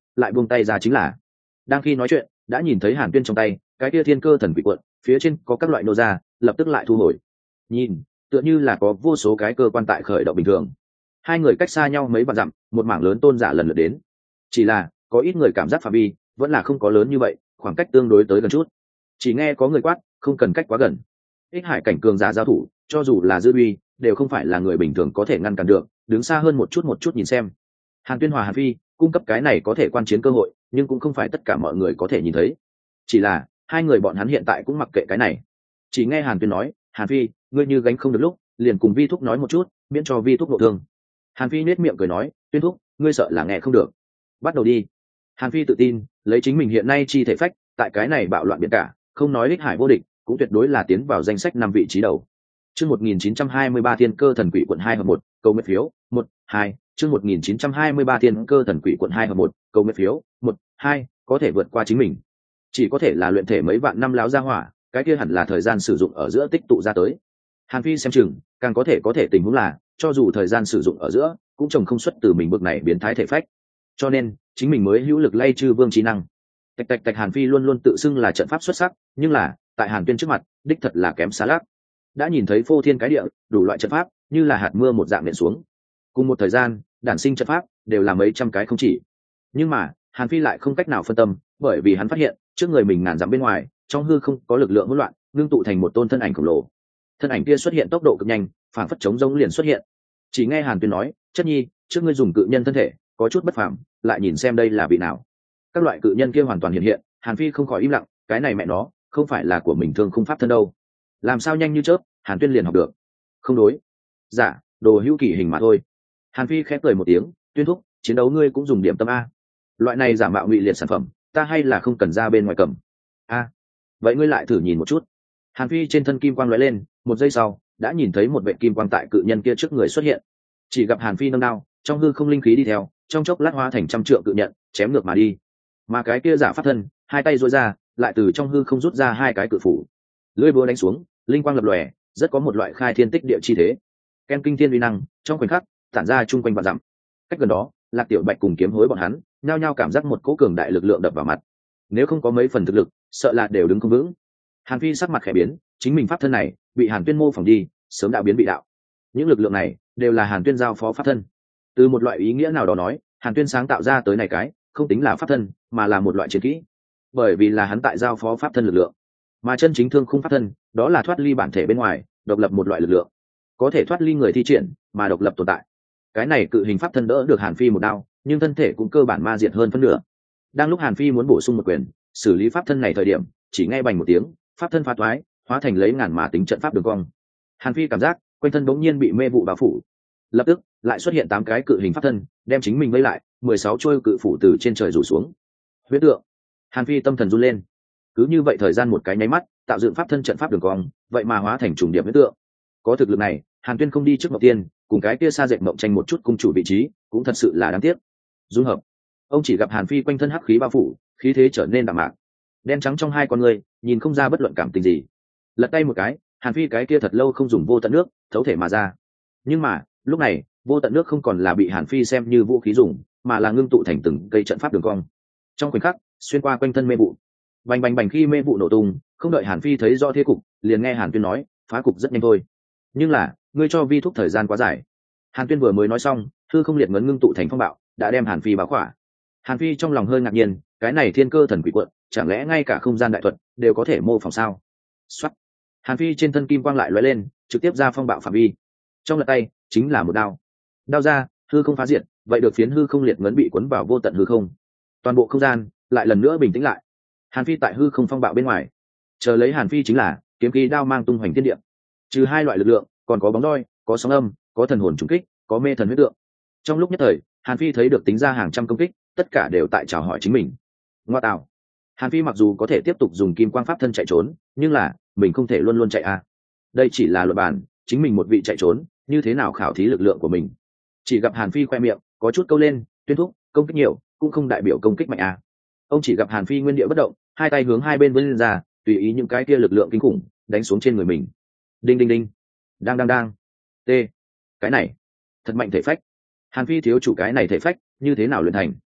lại buông tay ra chính là. Đang khi nói chuyện đã nhìn thấy Hàn Tuyên trong tay cái kia thiên cơ thần quỷ cuộn, phía trên có các loại nô ra, lập tức lại thu hồi. Nhìn tựa như là có vô số cái cơ quan tại khởi động bình thường. Hai người cách xa nhau mấy vạn dặm, một mảng lớn tôn giả lần lượt đến. Chỉ là có ít người cảm giác phạm vi vẫn là không có lớn như vậy, khoảng cách tương đối tới gần chút. Chỉ nghe có người quát, không cần cách quá gần. Ích hải cảnh cường giả giao thủ, cho dù là dư uy, đều không phải là người bình thường có thể ngăn cản được, đứng xa hơn một chút nhìn xem. Hàn Tuyên hòa Hàn Phi cung cấp cái này có thể quan chiến cơ hội, nhưng cũng không phải tất cả mọi người có thể nhìn thấy. Chỉ là hai người bọn hắn hiện tại cũng mặc kệ cái này. Chỉ nghe Hàn Tuyên nói, Hàn Phi, ngươi như gánh không được lúc, liền cùng Vi Thúc nói một chút, miễn cho Vi Thúc nội thương. Hàn Phi nết miệng cười nói, Tuyên Thúc, ngươi sợ là nghe không được. Bắt đầu đi. Hàn Phi tự tin, lấy chính mình hiện nay chi thể phách, tại cái này bạo loạn biển cả, không nói đích hải vô địch, cũng tuyệt đối là tiến vào danh sách 5 vị trí đầu. Chương 1923 Thiên Cơ Thần Quỷ quận 2 hợp 1, cầu nguyện phiếu, 1, 2, chương 1923 Thiên Cơ Thần Quỷ quận 2 hợp 1, cầu nguyện phiếu, 1, 2, có thể vượt qua chính mình. Chỉ có thể là luyện thể mấy vạn năm láo ra hỏa, cái kia hẳn là thời gian sử dụng ở giữa tích tụ ra tới. Hàn Phi xem chừng, càng có thể tình huống là, cho dù thời gian sử dụng ở giữa, cũng trồng không xuất từ mình bước này biến thái thể phách. Cho nên, chính mình mới hữu lực lay trừ vương trí năng. Tạch Hàn Phi luôn luôn tự xưng là trận pháp xuất sắc, nhưng là, tại Hàn Tuyên trước mặt, đích thật là kém xa lác. Đã nhìn thấy phô thiên cái địa, đủ loại trận pháp, như là hạt mưa một dạng nện xuống. Cùng một thời gian, đản sinh trận pháp đều là mấy trăm cái không chỉ. Nhưng mà, Hàn Phi lại không cách nào phân tâm, bởi vì hắn phát hiện, trước người mình ngàn dặm bên ngoài, trong hư không có lực lượng hỗn loạn, ngưng tụ thành một tôn thân ảnh khổng lồ. Thân ảnh kia xuất hiện tốc độ cực nhanh, phản phất chống rông liền xuất hiện. Chỉ nghe Hàn Tuyên nói, "Chất nhi, trước ngươi dùng cự nhân thân thể, có chút bất phàm, lại nhìn xem đây là vị nào." Các loại cự nhân kia hoàn toàn hiện hiện, Hàn Phi không khỏi im lặng, cái này mẹ nó, không phải là của mình thương khung pháp thân đâu. Làm sao nhanh như chớp, Hàn Tuyên liền học được. Không đối. Dạ, đồ hữu kỳ hình mà thôi. Hàn Phi khẽ cười một tiếng, Tuyên thúc, chiến đấu ngươi cũng dùng điểm tâm a. Loại này giả mạo ngụy liệt sản phẩm, ta hay là không cần ra bên ngoài cầm. A, vậy ngươi lại thử nhìn một chút. Hàn Phi trên thân kim quang lóe lên, một giây sau, đã nhìn thấy một vệ kim quang tại cự nhân kia trước người xuất hiện. Chỉ gặp Hàn Phi nâng đao, trong hư không linh khí đi theo, trong chốc lát hóa thành trăm trượng cự nhận, chém ngược mà đi. Mà cái kia giả pháp thân, hai tay duỗi ra, lại từ trong hư không rút ra hai cái cự phủ. Lưỡi búa đánh xuống, linh quang lập lòe, rất có một loại khai thiên tích địa chi thế. Ken kinh thiên uy năng, trong khoảnh khắc, tản ra chung quanh vạn dặm. Cách gần đó, Lạc Tiểu Bạch cùng Kiếm Hối bọn hắn, nhao nhao cảm giác một cỗ cường đại lực lượng đập vào mặt. Nếu không có mấy phần thực lực, sợ là đều đứng không vững. Hàn Phi sắc mặt khẽ biến, chính mình pháp thân này bị Hàn Tuyên mô phỏng đi, sớm đã biến bị đạo. Những lực lượng này đều là Hàn Tuyên giao phó pháp thân. Từ một loại ý nghĩa nào đó nói, Hàn Tuyên sáng tạo ra tới này cái, không tính là pháp thân, mà là một loại chiến kỹ. Bởi vì là hắn tại giao phó pháp thân lực lượng, mà chân chính thương khung pháp thân, đó là thoát ly bản thể bên ngoài, độc lập một loại lực lượng, có thể thoát ly người thi triển, mà độc lập tồn tại. Cái này cự hình pháp thân đỡ được Hàn Phi một đao, nhưng thân thể cũng cơ bản ma diệt hơn phân nửa. Đang lúc Hàn Phi muốn bổ sung một quyền, xử lý pháp thân này thời điểm, chỉ nghe bành một tiếng, pháp thân phá toái, hóa thành lấy ngàn mà tính trận pháp đường cong. Hàn Phi cảm giác quanh thân bỗng nhiên bị mê vụ bao phủ, lập tức lại xuất hiện 8 cái cự hình pháp thân, đem chính mình vây lại, 16 trôi cự phủ từ trên trời rủ xuống. Huyết tượng. Hàn Phi tâm thần run lên. Cứ như vậy thời gian một cái nháy mắt, tạo dựng pháp thân trận pháp đường cong, vậy mà hóa thành trùng điệp huyết tượng. Có thực lực này, Hàn Tuyên không đi trước Mộng Tiên, cùng cái kia xa dệt mộng tranh một chút cung chủ vị trí, cũng thật sự là đáng tiếc. Dung hợp. Ông chỉ gặp Hàn Phi quanh thân hắc khí bao phủ, khí thế trở nên đạm mạc. Đen trắng trong hai con người, nhìn không ra bất luận cảm tình gì. Lật tay một cái, Hàn Phi cái kia thật lâu không dùng vô tận nước, thấu thể mà ra. Nhưng mà, lúc này, vô tận nước không còn là bị Hàn Phi xem như vũ khí dùng, mà là ngưng tụ thành từng cây trận pháp đường cong. Trong khoảnh khắc, xuyên qua quanh thân mê vụ. Bành bành bành, khi mê vụ nổ tung, không đợi Hàn Phi thấy rõ thế cục, liền nghe Hàn Tuyên nói, phá cục rất nhanh thôi. Nhưng là, ngươi cho Vi Thúc thời gian quá dài. Hàn Tuyên vừa mới nói xong, hư không liệt ngấn ngưng tụ thành phong bạo, đã đem Hàn Phi báo khỏa. Hàn Phi trong lòng hơi ngạc nhiên, cái này thiên cơ thần quỷ quận, chẳng lẽ ngay cả không gian đại thuật đều có thể mô phỏng sao? Soát. Hàn Phi trên thân kim quang lại lóe lên, trực tiếp ra phong bạo phạm vi. Trong lật tay chính là một đao. Đao ra, hư không phá diệt, vậy được phiến hư không liệt ngấn bị cuốn vào vô tận hư không. Toàn bộ không gian lại lần nữa bình tĩnh lại. Hàn Phi tại hư không phong bạo bên ngoài, chờ lấy Hàn Phi chính là kiếm khí đao mang tung hoành thiên địa. Trừ hai loại lực lượng, còn có bóng roi, có sóng âm, có thần hồn trùng kích, có mê thần huyết tượng. Trong lúc nhất thời, Hàn Phi thấy được tính ra hàng trăm công kích, tất cả đều tại chào hỏi chính mình. Ngoa tạo. Hàn Phi mặc dù có thể tiếp tục dùng kim quang pháp thân chạy trốn, nhưng là mình không thể luôn luôn chạy à. Đây chỉ là luật bản, chính mình một vị chạy trốn, như thế nào khảo thí lực lượng của mình. Chỉ gặp Hàn Phi khoe miệng, có chút câu lên, Tuyên thúc, công kích nhiều, cũng không đại biểu công kích mạnh à. Ông chỉ gặp Hàn Phi nguyên địa bất động, hai tay hướng hai bên vươn ra, tùy ý những cái kia lực lượng kinh khủng đánh xuống trên người mình. Đinh đinh đinh, đang. T. Cái này, thật mạnh thể phách. Hàn Phi thiếu chủ cái này thể phách, như thế nào luyện thành?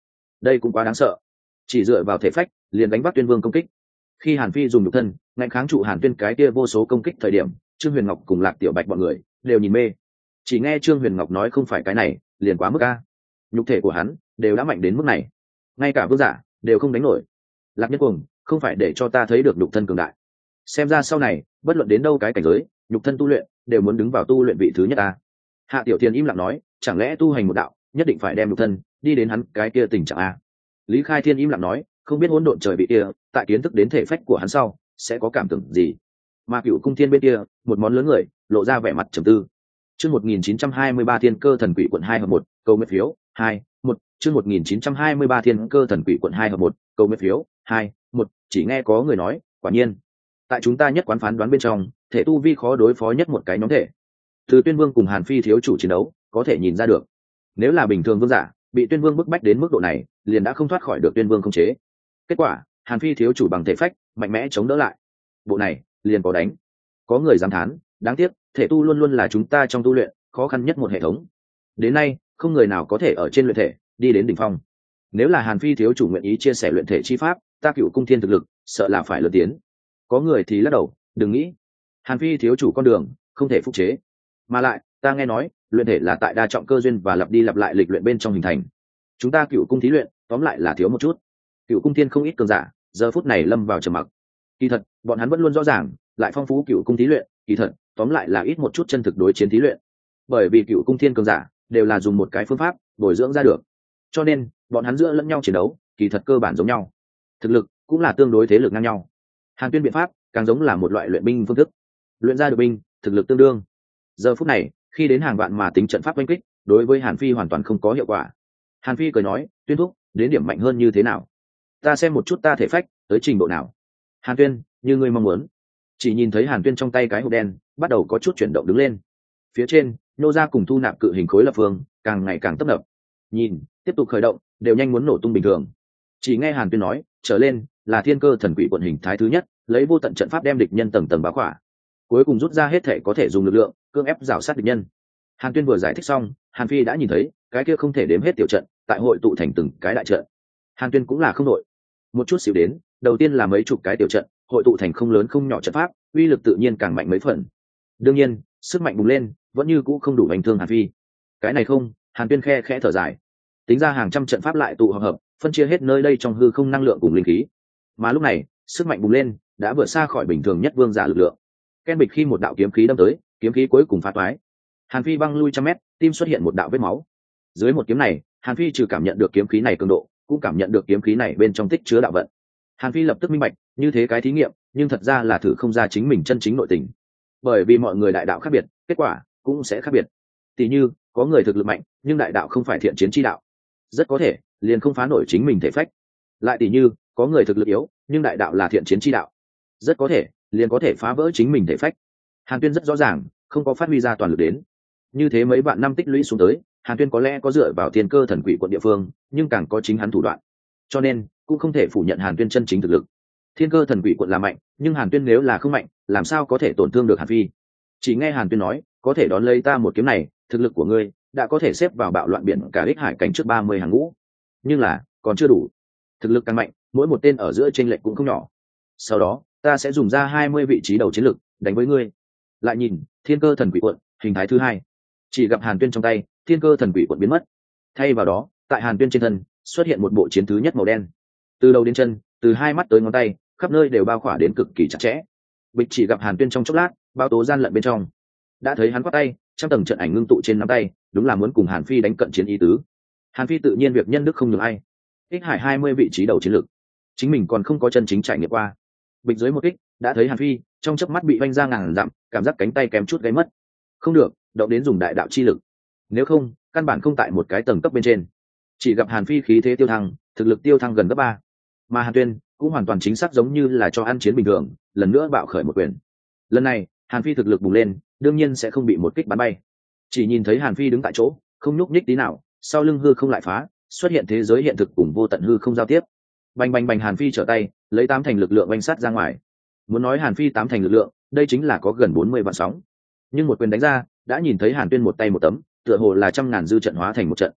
đây cũng quá đáng sợ, chỉ dựa vào thể phách liền đánh bắt Tuyên Vương công kích. Khi Hàn Phi dùng nhục thân ngăn kháng trụ Hàn Tuyên cái kia vô số công kích thời điểm, Trương Huyền Ngọc cùng Lạc Tiểu Bạch bọn người đều nhìn mê. Chỉ nghe Trương Huyền Ngọc nói không phải cái này liền quá mức a, nhục thể của hắn đều đã mạnh đến mức này, ngay cả vương giả đều không đánh nổi. Lạc Nhất Cuồng, không phải để cho ta thấy được nhục thân cường đại, xem ra sau này bất luận đến đâu cái cảnh giới nhục thân tu luyện đều muốn đứng vào tu luyện vị thứ nhất ta. Hạ Tiểu Thiên im lặng nói, chẳng lẽ tu hành một đạo nhất định phải đem nhục thân đi đến hắn cái kia tình trạng a? Lý Khai Thiên im lặng nói, không biết hỗn độn trời bị kia tại kiến thức đến thể phách của hắn sau sẽ có cảm tưởng gì. Mà Cựu Cung Thiên bên kia một món lớn người lộ ra vẻ mặt trầm tư. Chương 1923 Thiên Cơ Thần Quỷ quận 2 hợp 1, câu nguyện phiếu 2, 1. Chương 1923 Thiên Cơ Thần Quỷ quận 2 hợp 1, câu nguyện phiếu 2, 1. Chỉ nghe có người nói, quả nhiên, tại chúng ta nhất quán phán đoán bên trong, thể tu vi khó đối phó nhất một cái nhóm thể. Từ Tuyên Vương cùng Hàn Phi thiếu chủ chiến đấu, có thể nhìn ra được. Nếu là bình thường vương giả, bị Tuyên Vương bức bách đến mức độ này, liền đã không thoát khỏi được Tuyên Vương khống chế. Kết quả, Hàn Phi thiếu chủ bằng thể phách, mạnh mẽ chống đỡ lại. Bộ này, liền có đánh. Có người dám thán, đáng tiếc, thể tu luôn luôn là chúng ta trong tu luyện khó khăn nhất một hệ thống. Đến nay, không người nào có thể ở trên luyện thể đi đến đỉnh phong. Nếu là Hàn Phi thiếu chủ nguyện ý chia sẻ luyện thể chi pháp, ta Cựu Cung Thiên thực lực, sợ là phải lớn tiến. Có người thì lắc đầu, đừng nghĩ. Hàn Phi thiếu chủ con đường không thể phục chế. Mà lại, ta nghe nói, luyện thể là tại đa trọng cơ duyên và lặp đi lặp lại lịch luyện bên trong hình thành. Chúng ta Cựu Cung thí luyện, tóm lại là thiếu một chút. Cựu Cung Thiên không ít cường giả, giờ phút này lâm vào trầm mặc. Kỳ thật, bọn hắn vẫn luôn rõ ràng, lại phong phú Cựu Cung thí luyện, kỳ thật, tóm lại là ít một chút chân thực đối chiến thí luyện. Bởi vì Cựu Cung Thiên cường giả đều là dùng một cái phương pháp bồi dưỡng ra được, cho nên bọn hắn giữa lẫn nhau chiến đấu, kỳ thật cơ bản giống nhau, thực lực cũng là tương đối thế lực ngang nhau. Hàn Tuyên biện pháp càng giống là một loại luyện binh phương thức, luyện ra được binh, thực lực tương đương. Giờ phút này, khi đến hàng vạn mà tính trận pháp oanh kích, đối với Hàn Phi hoàn toàn không có hiệu quả. Hàn Phi cười nói, Tuyên thúc, đến điểm mạnh hơn như thế nào? Ta xem một chút ta thể phách tới trình độ nào. Hàn Tuyên, như ngươi mong muốn. Chỉ nhìn thấy Hàn Tuyên trong tay cái hộp đen bắt đầu có chút chuyển động đứng lên, phía trên nô ra cùng thu nạp cự hình khối lập phương càng ngày càng tấp nập, nhìn tiếp tục khởi động đều nhanh muốn nổ tung bình thường. Chỉ nghe Hàn Tuyên nói, trở lên là Thiên Cơ Thần Quỷ quận hình thái thứ nhất, lấy vô tận trận pháp đem địch nhân tầng tầng báo khỏa, cuối cùng rút ra hết thể có thể dùng lực lượng cưỡng ép rào sát địch nhân. Hàn Tuyên vừa giải thích xong, Hàn Phi đã nhìn thấy cái kia không thể đếm hết tiểu trận tại hội tụ thành từng cái đại trận. Hàn Tuyên cũng là không đội, một chút xíu đến, đầu tiên là mấy chục cái tiểu trận hội tụ thành không lớn không nhỏ trận pháp, uy lực tự nhiên càng mạnh mấy phần. Đương nhiên, sức mạnh bùng lên vẫn như cũ không đủ hành thương Hàn Phi. Cái này không, Hàn Tuyên khe khẽ thở dài, tính ra hàng trăm trận pháp lại tụ hợp, phân chia hết nơi đây trong hư không năng lượng cùng linh khí. Mà lúc này, sức mạnh bùng lên đã vượt xa khỏi bình thường nhất vương giả lực lượng. Ken bịch khi một đạo kiếm khí đâm tới, kiếm khí cuối cùng phá toái. Hàn Phi băng lui trăm mét, tim xuất hiện một đạo vết máu. Dưới một kiếm này, Hàn Phi trừ cảm nhận được kiếm khí này cường độ, cũng cảm nhận được kiếm khí này bên trong tích chứa đạo vận. Hàn Phi lập tức minh bạch, như thế cái thí nghiệm, nhưng thật ra là thử không ra chính mình chân chính nội tình. Bởi vì mọi người đại đạo khác biệt, kết quả cũng sẽ khác biệt. Tỷ như, có người thực lực mạnh, nhưng đại đạo không phải thiện chiến chi đạo, rất có thể liền không phá nổi chính mình thể phách. Lại tỷ như, có người thực lực yếu, nhưng đại đạo là thiện chiến chi đạo, rất có thể liền có thể phá vỡ chính mình thể phách. Hàn Tuyên rất rõ ràng, không có phát huy ra toàn lực đến. Như thế mấy vạn năm tích lũy xuống tới, Hàn Tuyên có lẽ có dựa vào Thiên Cơ Thần Quỷ quận địa phương, nhưng càng có chính hắn thủ đoạn. Cho nên, cũng không thể phủ nhận Hàn Tuyên chân chính thực lực. Thiên Cơ Thần Quỷ quận là mạnh, nhưng Hàn Tuyên nếu là không mạnh, làm sao có thể tổn thương được Hàn Phi? Chỉ nghe Hàn Tuyên nói, có thể đón lấy ta một kiếm này, thực lực của ngươi đã có thể xếp vào bạo loạn biển cả ích hải cảnh trước 30 hàng ngũ. Nhưng là, còn chưa đủ. Thực lực càng mạnh, mỗi một tên ở giữa chênh lệch cũng không nhỏ. Sau đó, ta sẽ dùng ra 20 vị trí đầu chiến lực đánh với ngươi. Lại nhìn, Thiên Cơ Thần Quỷ quận, hình thái thứ hai. Chỉ gặp Hàn Tuyên trong tay, Thiên Cơ Thần Quỷ quận biến mất. Thay vào đó, tại Hàn Tuyên trên thân xuất hiện một bộ chiến thứ nhất màu đen. Từ đầu đến chân, từ hai mắt tới ngón tay, khắp nơi đều bao khỏa đến cực kỳ chặt chẽ. Bịch chỉ gặp Hàn Tuyên trong chốc lát, bao tố gian lận bên trong. Đã thấy hắn quát tay, trăm tầng trận ảnh ngưng tụ trên nắm tay, đúng là muốn cùng Hàn Phi đánh cận chiến ý tứ. Hàn Phi tự nhiên việc nhân đức không nhường ai. Ích hải 20 vị trí đầu chiến lược, chính mình còn không có chân chính trải nghiệm qua. Bịch dưới một kích, đã thấy Hàn Phi trong chớp mắt bị vanh ra ngàn dặm, cảm giác cánh tay kém chút gáy mất. Không được, động đến dùng đại đạo chi lực. Nếu không, căn bản không tại một cái tầng cấp bên trên. Chỉ gặp Hàn Phi khí thế tiêu thăng, thực lực tiêu thăng gần gấp 3. Mà Hàn Tuyên cũng hoàn toàn chính xác giống như là cho ăn chiến bình thường, lần nữa bạo khởi một quyền. Lần này, Hàn Phi thực lực bùng lên, đương nhiên sẽ không bị một kích bắn bay. Chỉ nhìn thấy Hàn Phi đứng tại chỗ, không nhúc nhích tí nào, sau lưng hư không lại phá, xuất hiện thế giới hiện thực cùng vô tận hư không giao tiếp. Bành bành bành, Hàn Phi trở tay, lấy 8 thành lực lượng oanh sát ra ngoài. Muốn nói Hàn Phi 8 thành lực lượng, đây chính là có gần 40 vạn sóng. Nhưng một quyền đánh ra, đã nhìn thấy Hàn Tuyên một tay một tấm, tựa hồ là trăm ngàn dư trận hóa thành một trận.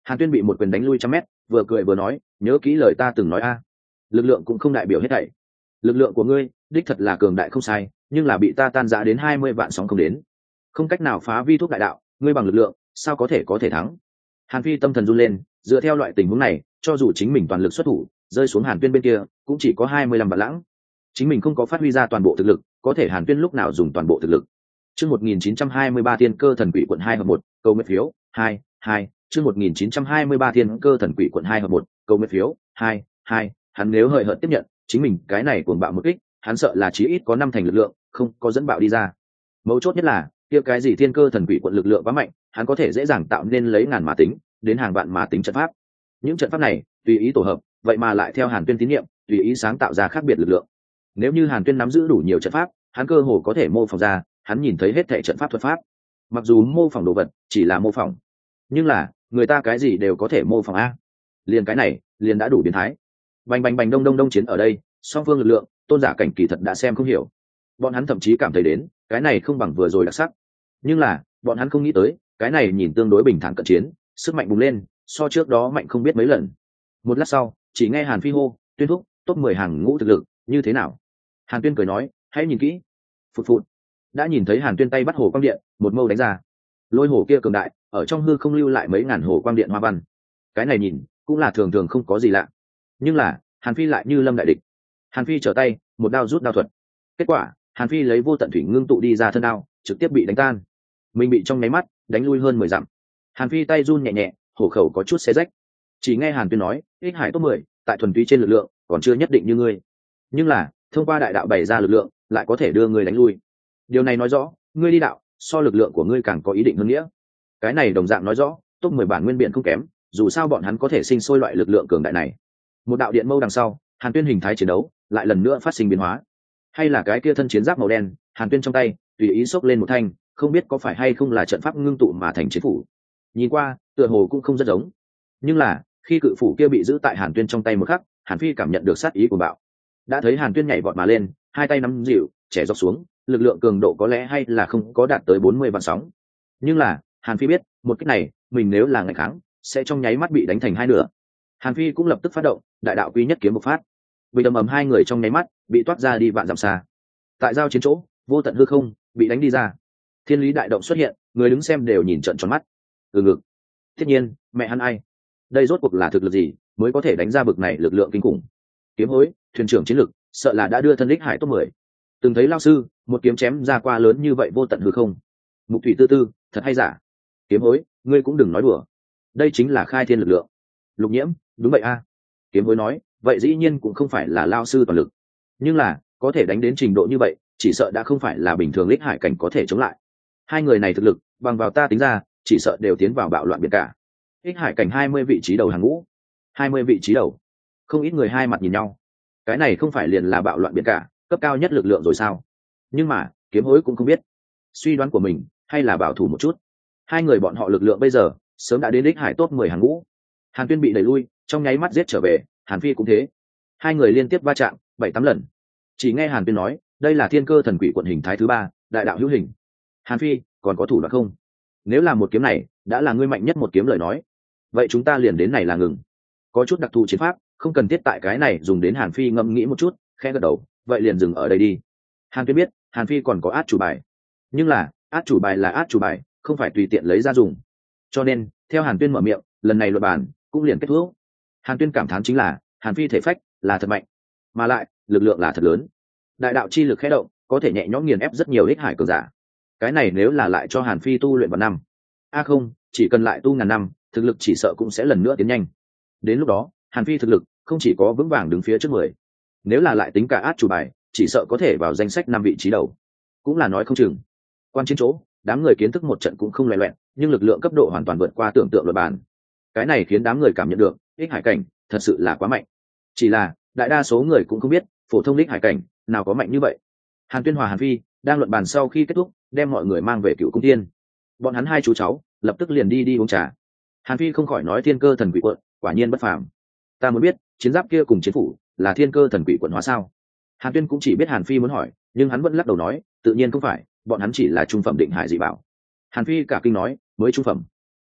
Hàn Tuyên bị một quyền đánh lui trăm mét, vừa cười vừa nói, nhớ kỹ lời ta từng nói a, lực lượng cũng không đại biểu hết thảy. Lực lượng của ngươi đích thật là cường đại không sai, nhưng là bị ta tan rã đến 20 vạn sóng không đến, không cách nào phá vi thuốc đại đạo, ngươi bằng lực lượng sao có thể thắng. Hàn Phi tâm thần run lên, dựa theo loại tình huống này, cho dù chính mình toàn lực xuất thủ, rơi xuống Hàn Tuyên bên kia cũng chỉ có 25 vạn lãng. Chính mình không có phát huy ra toàn bộ thực lực, có thể Hàn Tuyên lúc nào dùng toàn bộ thực lực. Chương 1923 Thiên Cơ Thần Quỷ quận 2 hợp 1, câu nguyện phiếu 2 2. Chương 1923 Thiên Cơ Thần Quỷ quận 2 hợp 1, câu nguyện phiếu 2 2. Hắn nếu hời hợt tiếp nhận, chính mình cái này cuồng bạo một kích, hắn sợ là chí ít có 5 thành lực lượng, không có dẫn bạo đi ra. Mấu chốt nhất là, kia cái gì Thiên Cơ Thần Quỷ quận lực lượng quá mạnh, hắn có thể dễ dàng tạo nên lấy ngàn mà tính, đến hàng vạn mà tính trận pháp. Những trận pháp này, tùy ý tổ hợp, vậy mà lại theo Hàn Tuyên tín nhiệm, tùy ý sáng tạo ra khác biệt lực lượng. Nếu như Hàn Tuyên nắm giữ đủ nhiều trận pháp, hắn cơ hồ có thể mô phỏng ra, hắn nhìn thấy hết thảy trận pháp thuật pháp. Mặc dù mô phỏng đồ vật chỉ là mô phỏng, nhưng là người ta cái gì đều có thể mô phỏng a. Liền cái này, liền đã đủ biến thái. Bành bành bành đông đông đông chiến ở đây, song phương lực lượng, tôn giả cảnh kỳ thật đã xem không hiểu. Bọn hắn thậm chí cảm thấy đến, cái này không bằng vừa rồi đặc sắc. Nhưng là, bọn hắn không nghĩ tới, cái này nhìn tương đối bình thản cận chiến, sức mạnh bùng lên, so trước đó mạnh không biết mấy lần. Một lát sau, chỉ nghe Hàn Phi hô, Tuyên thúc, top 10 hàng ngũ thực lực, như thế nào? Hàn Tuyên cười nói, hãy nhìn kỹ. Phụt phụt. Đã nhìn thấy Hàn Tuyên tay bắt hồ quang điện, một mâu đánh ra. Lôi hồ kia cường đại, ở trong hư không lưu lại mấy ngàn hồ quang điện hoa văn. Cái này nhìn, cũng là thường thường không có gì lạ. Nhưng là, Hàn Phi lại như lâm đại địch. Hàn Phi trở tay, một đao rút đao thuật. Kết quả, Hàn Phi lấy vô tận thủy ngưng tụ đi ra thân đao, trực tiếp bị đánh tan. Mình bị trong nháy mắt đánh lui hơn 10 dặm. Hàn Phi tay run nhẹ nhẹ, hổ khẩu có chút xé rách. Chỉ nghe Hàn Tuyên nói, ích hải top 10, tại thuần túy trên lực lượng, còn chưa nhất định như ngươi. Nhưng là, thông qua đại đạo bày ra lực lượng, lại có thể đưa ngươi đánh lui. Điều này nói rõ, ngươi đi đạo, so lực lượng của ngươi càng có ý định hơn nghĩa. Cái này đồng dạng nói rõ, top 10 bản nguyên biển không kém, dù sao bọn hắn có thể sinh sôi loại lực lượng cường đại này. Một đạo điện mâu đằng sau, Hàn Tuyên hình thái chiến đấu lại lần nữa phát sinh biến hóa. Hay là cái kia thân chiến giáp màu đen, Hàn Tuyên trong tay tùy ý xốc lên một thanh, không biết có phải hay không là trận pháp ngưng tụ mà thành chiến phủ. Nhìn qua, tựa hồ cũng không rất giống. Nhưng là, khi cự phủ kia bị giữ tại Hàn Tuyên trong tay một khắc, Hàn Phi cảm nhận được sát ý của bạo. Đã thấy Hàn Tuyên nhảy vọt mà lên, hai tay nắm dịu, trẻ dọc xuống, lực lượng cường độ có lẽ hay là không có đạt tới 40 vạn sóng. Nhưng là, Hàn Phi biết, một kích này, mình nếu là ngày kháng, sẽ trong nháy mắt bị đánh thành hai nửa. Hàn Phi cũng lập tức phát động, đại đạo quý nhất kiếm bộc phát. Vì đầm ầm hai người trong nháy mắt, bị toát ra đi vạn dặm xa. Tại giao chiến chỗ, vô tận hư không bị đánh đi ra. Thiên lý đại động xuất hiện, người đứng xem đều nhìn trợn tròn mắt. Từ ngực. Tất nhiên, mẹ hắn ai? Đây rốt cuộc là thực lực gì mới có thể đánh ra bực này lực lượng kinh khủng? Kiếm hối, thuyền trưởng chiến lực, sợ là đã đưa thân đích hải top 10. Từng thấy lao sư, một kiếm chém ra qua lớn như vậy vô tận hư không. Mục thủy tư tư, thật hay giả? Kiếm hối, ngươi cũng đừng nói đùa. Đây chính là khai thiên lực lượng. Lục Nhiễm, đúng vậy a. Kiếm hối nói, vậy dĩ nhiên cũng không phải là lao sư toàn lực, nhưng là có thể đánh đến trình độ như vậy, chỉ sợ đã không phải là bình thường lích hải cảnh có thể chống lại. Hai người này thực lực, bằng vào ta tính ra, chỉ sợ đều tiến vào bạo loạn biển cả. Lích hải cảnh 20 vị trí đầu hàng ngũ, 20 vị trí đầu, không ít người hai mặt nhìn nhau. Cái này không phải liền là bạo loạn biển cả, cấp cao nhất lực lượng rồi sao? Nhưng mà, kiếm hối cũng không biết. Suy đoán của mình, hay là bảo thủ một chút. Hai người bọn họ lực lượng bây giờ, sớm đã đến lích hải top 10 hàng ngũ. Hàn Tuyên bị đẩy lui, trong nháy mắt giết trở về, Hàn Phi cũng thế. Hai người liên tiếp va chạm 7-8 lần. Chỉ nghe Hàn Tuyên nói, đây là Thiên Cơ Thần Quỷ quận hình thái thứ 3, đại đạo hữu hình. Hàn Phi, còn có thủ đoạn không? Nếu là một kiếm này đã là ngươi mạnh nhất một kiếm lời nói, vậy chúng ta liền đến này là ngừng. Có chút đặc thù chiến pháp, không cần thiết tại cái này dùng đến. Hàn Phi ngẫm nghĩ một chút, khẽ gật đầu, vậy liền dừng ở đây đi. Hàn Tuyên biết, Hàn Phi còn có át chủ bài, nhưng là át chủ bài là át chủ bài, không phải tùy tiện lấy ra dùng. Cho nên, theo Hàn Tuyên mở miệng, lần này luận bàn cũng liền kết thúc. Hàn Tuyên cảm thán chính là, Hàn Phi thể phách là thật mạnh, mà lại lực lượng là thật lớn. Đại đạo chi lực khẽ động, có thể nhẹ nhõm nghiền ép rất nhiều ích hải cường giả. Cái này nếu là lại cho Hàn Phi tu luyện vào năm, không, chỉ cần lại tu ngàn năm, thực lực chỉ sợ cũng sẽ lần nữa tiến nhanh. Đến lúc đó, Hàn Phi thực lực không chỉ có vững vàng đứng phía trước 10, nếu là lại tính cả át chủ bài, chỉ sợ có thể vào danh sách 5 vị trí đầu, cũng là nói không chừng. Quan chiến chỗ, đám người kiến thức một trận cũng không loè loẹt, nhưng lực lượng cấp độ hoàn toàn vượt qua tưởng tượng luật bản. Cái này khiến đám người cảm nhận được, ích hải cảnh thật sự là quá mạnh. Chỉ là đại đa số người cũng không biết, phổ thông ích hải cảnh nào có mạnh như vậy. Hàn Tuyên hòa Hàn Phi đang luận bàn sau khi kết thúc, đem mọi người mang về Cựu Cung Thiên. Bọn hắn hai chú cháu lập tức liền đi uống trà. Hàn Phi không khỏi nói, Thiên Cơ Thần Quỷ quận quả nhiên bất phàm. Ta muốn biết, chiến giáp kia cùng chiến phủ là Thiên Cơ Thần Quỷ quận hóa sao? Hàn Tuyên cũng chỉ biết Hàn Phi muốn hỏi, nhưng hắn vẫn lắc đầu nói, tự nhiên không phải, bọn hắn chỉ là trung phẩm định hải dị bảo. Hàn Phi cả kinh nói, mới trung phẩm?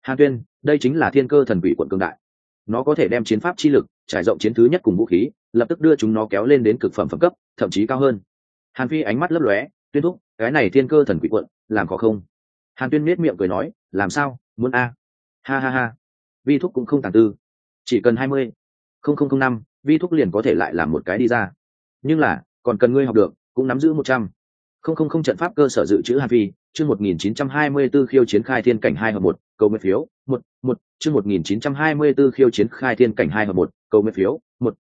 Hàn Tuyên, đây chính là thiên cơ thần quỷ quận cường đại, nó có thể đem chiến pháp chi lực trải rộng chiến thứ nhất cùng vũ khí, lập tức đưa chúng nó kéo lên đến cực phẩm phẩm cấp, thậm chí cao hơn. Hàn Phi ánh mắt lấp lóe, Tuyên thúc, cái này thiên cơ thần quỷ quận làm khó không? Hàn Tuyên nét miệng cười nói, làm sao, muốn a? Ha ha ha, vi thúc cũng không tàng tư, chỉ cần 20,005 vi thúc liền có thể lại làm một cái đi ra, nhưng là còn cần ngươi học được cũng nắm giữ 100,000 trận pháp cơ sở dự trữ. Hàn Phi, chương 1924 khiêu chiến khai thiên cảnh 2 hợp 1, cầu nguyện phiếu 1 chương 1924 khiêu chiến khai thiên cảnh 2 hợp 1, cầu nguyện phiếu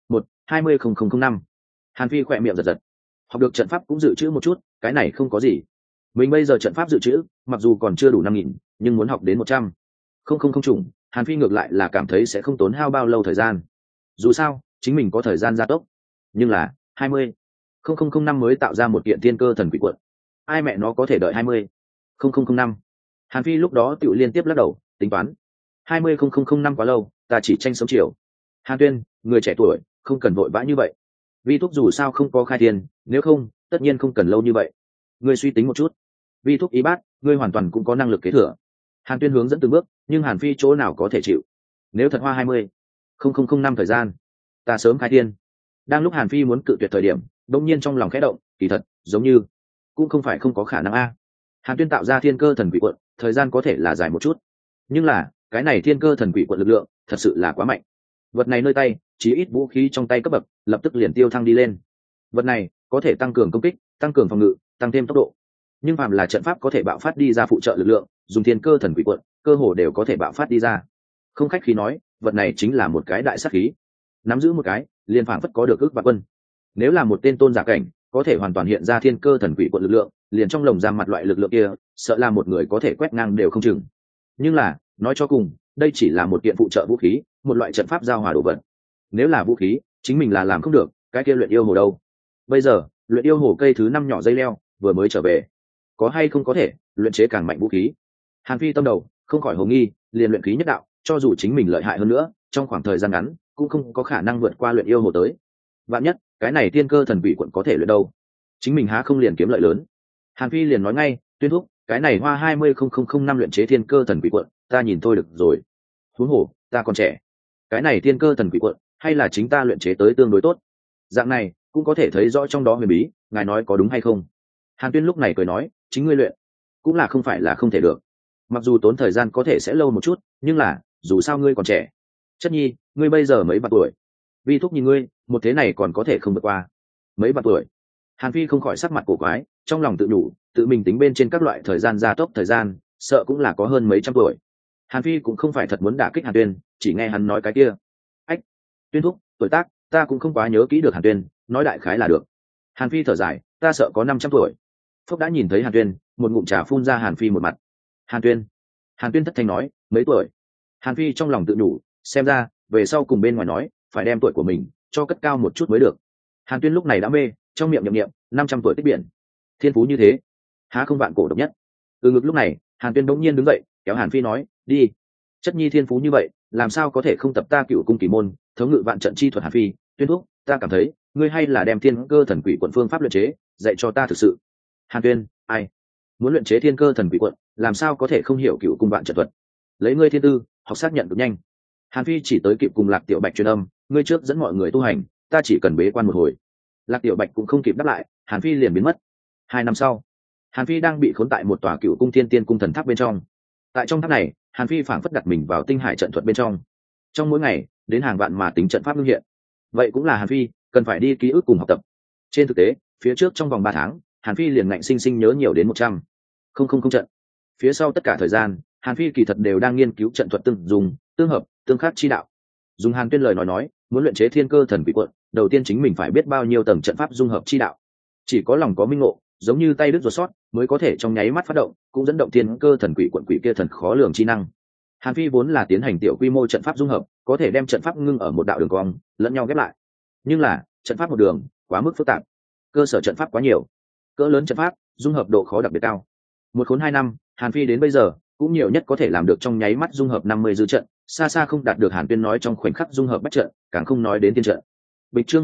20,005. Hàn Phi khỏe miệng giật giật, học được trận pháp cũng dự trữ một chút, cái này không có gì. Mình bây giờ trận pháp dự trữ mặc dù còn chưa đủ 5.000, nhưng muốn học đến 100,000 chủng, Hàn Phi ngược lại là cảm thấy sẽ không tốn hao bao lâu thời gian. Dù sao chính mình có thời gian gia tốc, nhưng là 20,005 mới tạo ra một kiện thiên cơ thần quỷ quận, ai mẹ nó có thể đợi 20,005. Hàn Phi lúc đó tự liên tiếp lắc đầu tính toán, 20,005 quá lâu, ta chỉ tranh sống chiều. Hàn Tuyên, người trẻ tuổi không cần vội vã như vậy, vi thúc dù sao không có khai thiên, nếu không tất nhiên không cần lâu như vậy. Ngươi suy tính một chút, vi thúc ý bát, ngươi hoàn toàn cũng có năng lực kế thừa. Hàn Tuyên hướng dẫn từng bước, nhưng Hàn Phi chỗ nào có thể chịu. Nếu thật hoa 20,005 thời gian, ta sớm khai thiên. Đang lúc Hàn Phi muốn cự tuyệt thời điểm, đột nhiên trong lòng khẽ động, kỳ thật giống như cũng không phải không có khả năng a. Hàn Tuyên tạo ra thiên cơ thần quỷ quận, thời gian có thể là dài một chút, nhưng là cái này thiên cơ thần quỷ quận lực lượng thật sự là quá mạnh. Vật này nơi tay, chí ít vũ khí trong tay cấp bậc lập tức liền tiêu thăng đi lên. Vật này có thể tăng cường công kích, tăng cường phòng ngự, tăng thêm tốc độ, nhưng phàm là trận pháp có thể bạo phát đi ra phụ trợ lực lượng, dùng thiên cơ thần quỷ quận cơ hồ đều có thể bạo phát đi ra. Không khách khí nói, vật này chính là một cái đại sát khí, nắm giữ một cái liền phảng phất có được ước vạn quân. Nếu là một tên tôn giả cảnh có thể hoàn toàn hiện ra thiên cơ thần quỷ quận lực lượng, liền trong lồng giam mặt loại lực lượng kia, sợ là một người có thể quét ngang đều không chừng. Nhưng là nói cho cùng, đây chỉ là một kiện phụ trợ vũ khí, một loại trận pháp giao hòa đồ vật. Nếu là vũ khí, chính mình là làm không được, cái kia luyện yêu hồ đâu? Bây giờ luyện yêu hồ cây thứ 5 nhỏ dây leo vừa mới trở về, có hay không có thể luyện chế càng mạnh vũ khí? Hàn Phi tâm đầu không khỏi hồ nghi, liền luyện khí nhất đạo, cho dù chính mình lợi hại hơn nữa, trong khoảng thời gian ngắn cũng không có khả năng vượt qua luyện yêu hồ tới. Vạn nhất cái này thiên cơ thần quỷ quận có thể luyện đâu, chính mình há không liền kiếm lợi lớn? Hàn Phi liền nói ngay, Tuyên thúc, cái này hoa 20,005 luyện chế thiên cơ thần quỷ quận, ta nhìn thôi được rồi. Huống hồ ta còn trẻ, cái này thiên cơ thần quỷ quận hay là chính ta luyện chế tới tương đối tốt. Dạng này cũng có thể thấy rõ trong đó huyền bí, ngài nói có đúng hay không? Hàn Tuyên lúc này cười nói, chính ngươi luyện cũng là không phải là không thể được, mặc dù tốn thời gian có thể sẽ lâu một chút, nhưng là dù sao ngươi còn trẻ. Chất nhi, ngươi bây giờ mấy vạn tuổi? Vi thúc nhìn ngươi một thế này còn có thể không vượt qua mấy vạn tuổi? Hàn Phi không khỏi sắc mặt cổ quái, trong lòng tự nhủ, tự mình tính bên trên các loại thời gian gia tốc thời gian, sợ cũng là có hơn mấy trăm tuổi. Hàn Phi cũng không phải thật muốn đả kích Hàn Tuyên, chỉ nghe hắn nói cái kia. Ách, Tuyên thúc, tuổi tác ta cũng không quá nhớ kỹ được. Hàn Tuyên nói đại khái là được. Hàn Phi thở dài, ta sợ có 500 tuổi. Phúc đã nhìn thấy Hàn Tuyên, một ngụm trà phun ra Hàn Phi một mặt. Hàn Tuyên thất thanh nói, mấy tuổi? Hàn Phi trong lòng tự nhủ, xem ra về sau cùng bên ngoài nói phải đem tuổi của mình cho cất cao một chút mới được. Hàn Tuyên lúc này đã mê, trong miệng nhậm 500 tuổi tích biển, thiên phú như thế há không vạn cổ độc nhất. Từ ngực lúc này Hàn Tuyên bỗng nhiên đứng dậy, kéo Hàn Phi nói, đi, chất nhi thiên phú như vậy, làm sao có thể không tập ta Cựu cung kỳ môn thống ngự vạn trận chi thuật? Hàn Phi, Tuyên thúc, ta cảm thấy ngươi hay là đem thiên cơ thần quỷ quận phương pháp luyện chế dạy cho ta thực sự. Hàn Tuyên, ai muốn luyện chế thiên cơ thần quỷ quận, làm sao có thể không hiểu Cựu cung vạn trận thuật? Lấy ngươi thiên tư học xác nhận cực nhanh. Hàn Phi chỉ tới kịp cùng Lạc Tiểu Bạch truyền âm, ngươi trước dẫn mọi người tu hành, ta chỉ cần bế quan một hồi. Lạc Tiểu Bạch cũng không kịp đáp lại, Hàn Phi liền biến mất. 2 năm sau, Hàn Phi đang bị khốn tại một tòa Cựu cung thiên tiên cung thần tháp bên trong. Tại trong tháp này, Hàn Phi phảng phất đặt mình vào tinh hải trận thuật bên trong. Trong mỗi ngày đến hàng vạn mà tính trận pháp ngưng hiện. Vậy cũng là Hàn Phi cần phải đi ký ức cùng học tập. Trên thực tế, phía trước trong vòng 3 tháng, Hàn Phi liền ngạnh sinh sinh nhớ nhiều đến 100,000 trận. Phía sau tất cả thời gian, Hàn Phi kỳ thật đều đang nghiên cứu trận thuật tương dùng, tương hợp, tương khắc chi đạo. Dùng Hàn Tuyên lời nói, muốn luyện chế thiên cơ thần quỷ quận, đầu tiên chính mình phải biết bao nhiêu tầng trận pháp dung hợp chi đạo. Chỉ có lòng có minh ngộ, giống như tay đứt ruột sót, mới có thể trong nháy mắt phát động, cũng dẫn động thiên cơ thần quỷ quận quỷ kia thần khó lường chi năng. Hàn Phi vốn là tiến hành tiểu quy mô trận pháp dung hợp, có thể đem trận pháp ngưng ở một đạo đường cong, lẫn nhau ghép lại. Nhưng là trận pháp một đường quá mức phức tạp, cơ sở trận pháp quá nhiều, cỡ lớn trận pháp dung hợp độ khó đặc biệt cao. Một khốn 2 năm, Hàn Phi đến bây giờ cũng nhiều nhất có thể làm được trong nháy mắt dung hợp 50 dư trận, xa xa không đạt được Hàn Tuyên nói trong khoảnh khắc dung hợp bách trận, càng không nói đến tiên trận. Bịch chương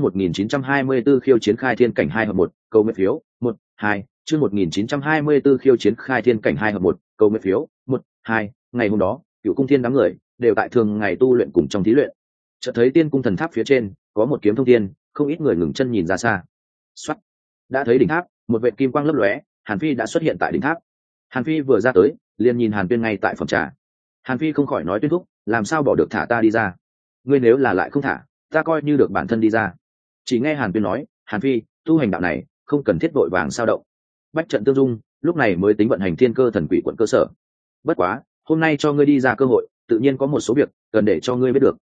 1924 khiêu chiến khai thiên cảnh 2 hợp 1, cầu nguyện phiếu 1-2, chương 1924 khiêu chiến khai thiên cảnh 2 hợp 1, cầu nguyện phiếu 1-2. Ngày hôm đó, Cựu Cung Thiên đám người đều tại thường ngày tu luyện cùng trong thí luyện. Chợt thấy Tiên Cung thần tháp phía trên có một kiếm thông thiên, không ít người ngừng chân nhìn ra xa. Soát, đã thấy đỉnh tháp, một vệt kim quang lấp lóe, Hàn Phi đã xuất hiện tại đỉnh tháp. Hàn Phi vừa ra tới, liền nhìn Hàn Tuyên ngay tại phòng trà. Hàn Phi không khỏi nói: Tuyên thúc, làm sao bỏ được thả ta đi ra? Ngươi nếu là lại không thả, ta coi như được bản thân đi ra. Chỉ nghe Hàn Tuyên nói: Hàn Phi, tu hành đạo này không cần thiết vội vàng sao động. Bách trận tương dung, lúc này mới tính vận hành thiên cơ thần quỷ quận cơ sở. Bất quá, hôm nay cho ngươi đi ra cơ hội, tự nhiên có một số việc cần để cho ngươi biết được.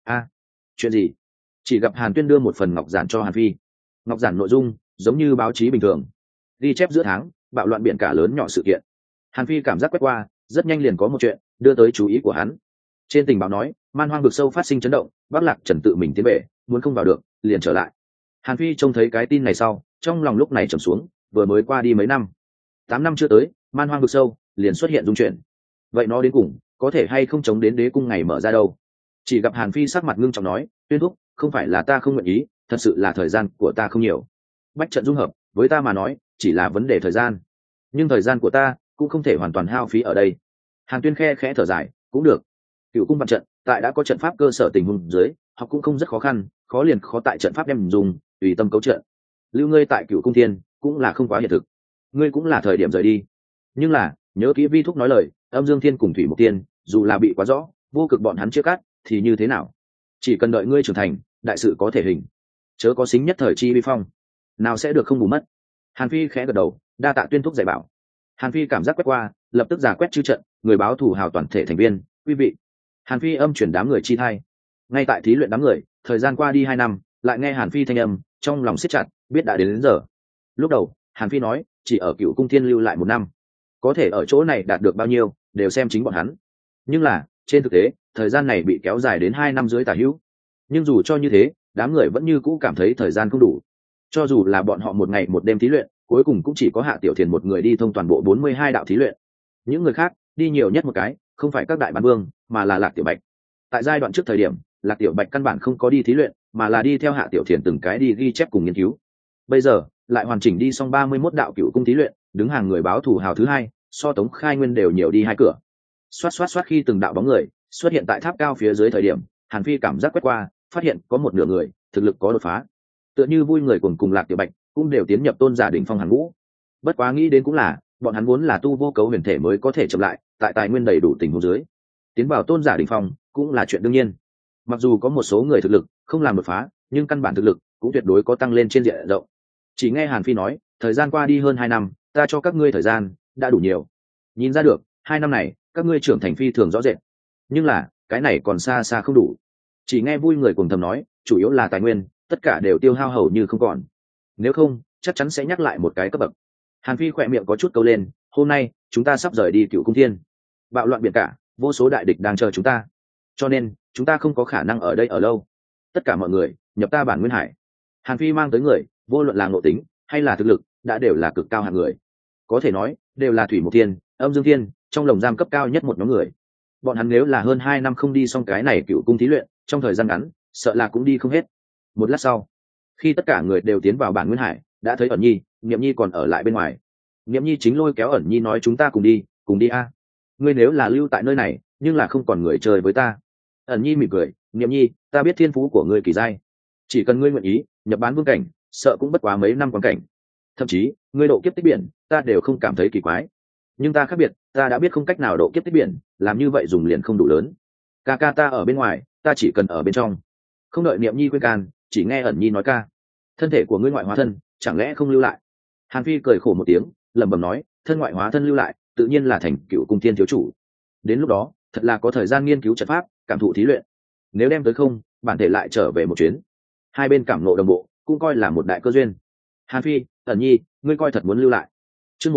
Chuyện gì? Chỉ gặp Hàn Tuyên đưa một phần ngọc giản cho Hàn Phi. Ngọc giản nội dung giống như báo chí bình thường, ghi chép giữa tháng bạo loạn biển cả lớn nhỏ sự kiện. Hàn Phi cảm giác quét qua, rất nhanh liền có một chuyện đưa tới chú ý của hắn. Trên tình báo nói, man hoang vực sâu phát sinh chấn động, Bắc Lạc Trần tự mình tiến về, muốn không vào được, liền trở lại. Hàn Phi trông thấy cái tin này sau, trong lòng lúc này trầm xuống, vừa mới qua đi mấy năm, 8 năm chưa tới, man hoang vực sâu liền xuất hiện dung chuyển. Vậy nó đến cùng có thể hay không chống đến đế cung ngày mở ra đâu? Chỉ gặp Hàn Phi sắc mặt ngưng trọng nói: Tuyên thúc, không phải là ta không nguyện ý, thật sự là thời gian của ta không nhiều. Bách trận dung hợp với ta mà nói chỉ là vấn đề thời gian, nhưng thời gian của ta cũng không thể hoàn toàn hao phí ở đây. Hàn Tuyên khe khẽ thở dài: cũng được. Cựu cung vạn trận tại đã có trận pháp cơ sở tình huống dưới, học cũng không rất khó khăn, khó liền khó tại trận pháp đem dùng tùy tâm cấu trận. Lưu ngươi tại Cựu Cung Thiên cũng là không quá hiện thực, ngươi cũng là thời điểm rời đi. Nhưng là nhớ kỹ vi thúc nói lời, Âm Dương Thiên cùng Thủy Mục Tiên dù là bị quá rõ, vô cực bọn hắn chia cắt thì như thế nào? Chỉ cần đợi ngươi trưởng thành, đại sự có thể hình, chớ có xính nhất thời chi vi phong, nào sẽ được không bù mất. Hàn Phi khẽ gật đầu, đa tạ Tuyên thúc dạy bảo. Hàn Phi cảm giác quét qua, lập tức giả quét chư trận, người báo thủ hào toàn thể thành viên, quý vị. Hàn Phi âm chuyển đám người chi thai. Ngay tại thí luyện đám người, thời gian qua đi 2 năm, lại nghe Hàn Phi thanh âm, trong lòng siết chặt, biết đã đến giờ. Lúc đầu, Hàn Phi nói, chỉ ở Cựu Cung Thiên lưu lại 1 năm, có thể ở chỗ này đạt được bao nhiêu, đều xem chính bọn hắn. Nhưng là, trên thực tế, thời gian này bị kéo dài đến 2 năm dưới tả hữu. Nhưng dù cho như thế, đám người vẫn như cũ cảm thấy thời gian không đủ. Cho dù là bọn họ một ngày một đêm thí luyện, cuối cùng cũng chỉ có Hạ Tiểu Thiền một người đi thông toàn bộ 42 đạo thí luyện. Những người khác đi nhiều nhất một cái, không phải các đại bán vương, mà là Lạc Tiểu Bạch. Tại giai đoạn trước thời điểm, Lạc Tiểu Bạch căn bản không có đi thí luyện, mà là đi theo Hạ Tiểu Thiền từng cái đi ghi chép cùng nghiên cứu. Bây giờ lại hoàn chỉnh đi xong 31 đạo Cựu Cung thí luyện, đứng hàng người báo thủ hào thứ 2, so Tống Khai Nguyên đều nhiều đi 2 cửa. Xoát xoát xoát, khi từng đạo bóng người xuất hiện tại tháp cao phía dưới thời điểm, Hàn Phi cảm giác quét qua, phát hiện có một nửa người thực lực có đột phá. Tựa như vui người cùng Lạc Tiểu Bạch cũng đều tiến nhập tôn giả đỉnh phong hàng ngũ. Bất quá nghĩ đến cũng là, bọn hắn muốn là tu vô cấu huyền thể mới có thể chậm lại, tại tài nguyên đầy đủ tình huống dưới, tiến vào tôn giả đỉnh phong cũng là chuyện đương nhiên. Mặc dù có một số người thực lực không làm đột phá, nhưng căn bản thực lực cũng tuyệt đối có tăng lên trên diện rộng. Chỉ nghe Hàn Phi nói, thời gian qua đi hơn 2 năm, ta cho các ngươi thời gian đã đủ nhiều. Nhìn ra được, 2 năm này các ngươi trưởng thành phi thường rõ rệt. Nhưng là, cái này còn xa xa không đủ. Chỉ nghe vui người cùng thầm nói, chủ yếu là tài nguyên, tất cả đều tiêu hao hầu như không còn. Nếu không, chắc chắn sẽ nhắc lại một cái cấp bậc. Hàn Phi khỏe miệng có chút câu lên, hôm nay chúng ta sắp rời đi Cựu Cung Thiên. Bạo loạn biển cả, vô số đại địch đang chờ chúng ta, cho nên chúng ta không có khả năng ở đây ở lâu. Tất cả mọi người nhập ta bản nguyên hải. Hàn Phi mang tới người, vô luận là ngộ tính hay là thực lực, đã đều là cực cao hạng người, có thể nói đều là Thủy Mục Thiên, Âm Dương Thiên trong lồng giam cấp cao nhất một nhóm người. Bọn hắn nếu là hơn 2 năm không đi xong cái này Cựu Cung thí luyện, trong thời gian ngắn sợ là cũng đi không hết. Một lát sau, khi tất cả người đều tiến vào bản nguyên hải, đã thấy Ẩn Nhi, Niệm Nhi còn ở lại bên ngoài. Niệm Nhi chính lôi kéo Ẩn Nhi nói, chúng ta cùng đi a. Ngươi nếu là lưu tại nơi này, nhưng là không còn người chơi với ta. Ẩn Nhi mỉm cười, Niệm Nhi, ta biết thiên phú của ngươi kỳ giai, chỉ cần ngươi nguyện ý nhập bán vương cảnh, sợ cũng bất quá mấy năm quan cảnh. Thậm chí ngươi độ kiếp tích biển, ta đều không cảm thấy kỳ quái. Nhưng ta khác biệt, ta đã biết không cách nào độ kiếp tích biển, làm như vậy dùng liền không đủ lớn. Ca ca ta ở bên ngoài, ta chỉ cần ở bên trong. Không đợi Niệm Nhi khuyên can, chỉ nghe Ẩn Nhi nói, ca, thân thể của ngươi ngoại hóa thân chẳng lẽ không lưu lại? Hàn Phi cười khổ một tiếng, lẩm bẩm nói, thân ngoại hóa thân lưu lại, tự nhiên là thành Cựu Cung Thiên thiếu chủ. Đến lúc đó, thật là có thời gian nghiên cứu trận pháp, cảm thụ thí luyện. Nếu đem tới không, bản thể lại trở về một chuyến. Hai bên cảm ngộ đồng bộ, cũng coi là một đại cơ duyên. Hàn Phi, Ẩn Nhi, ngươi coi thật muốn lưu lại? Chương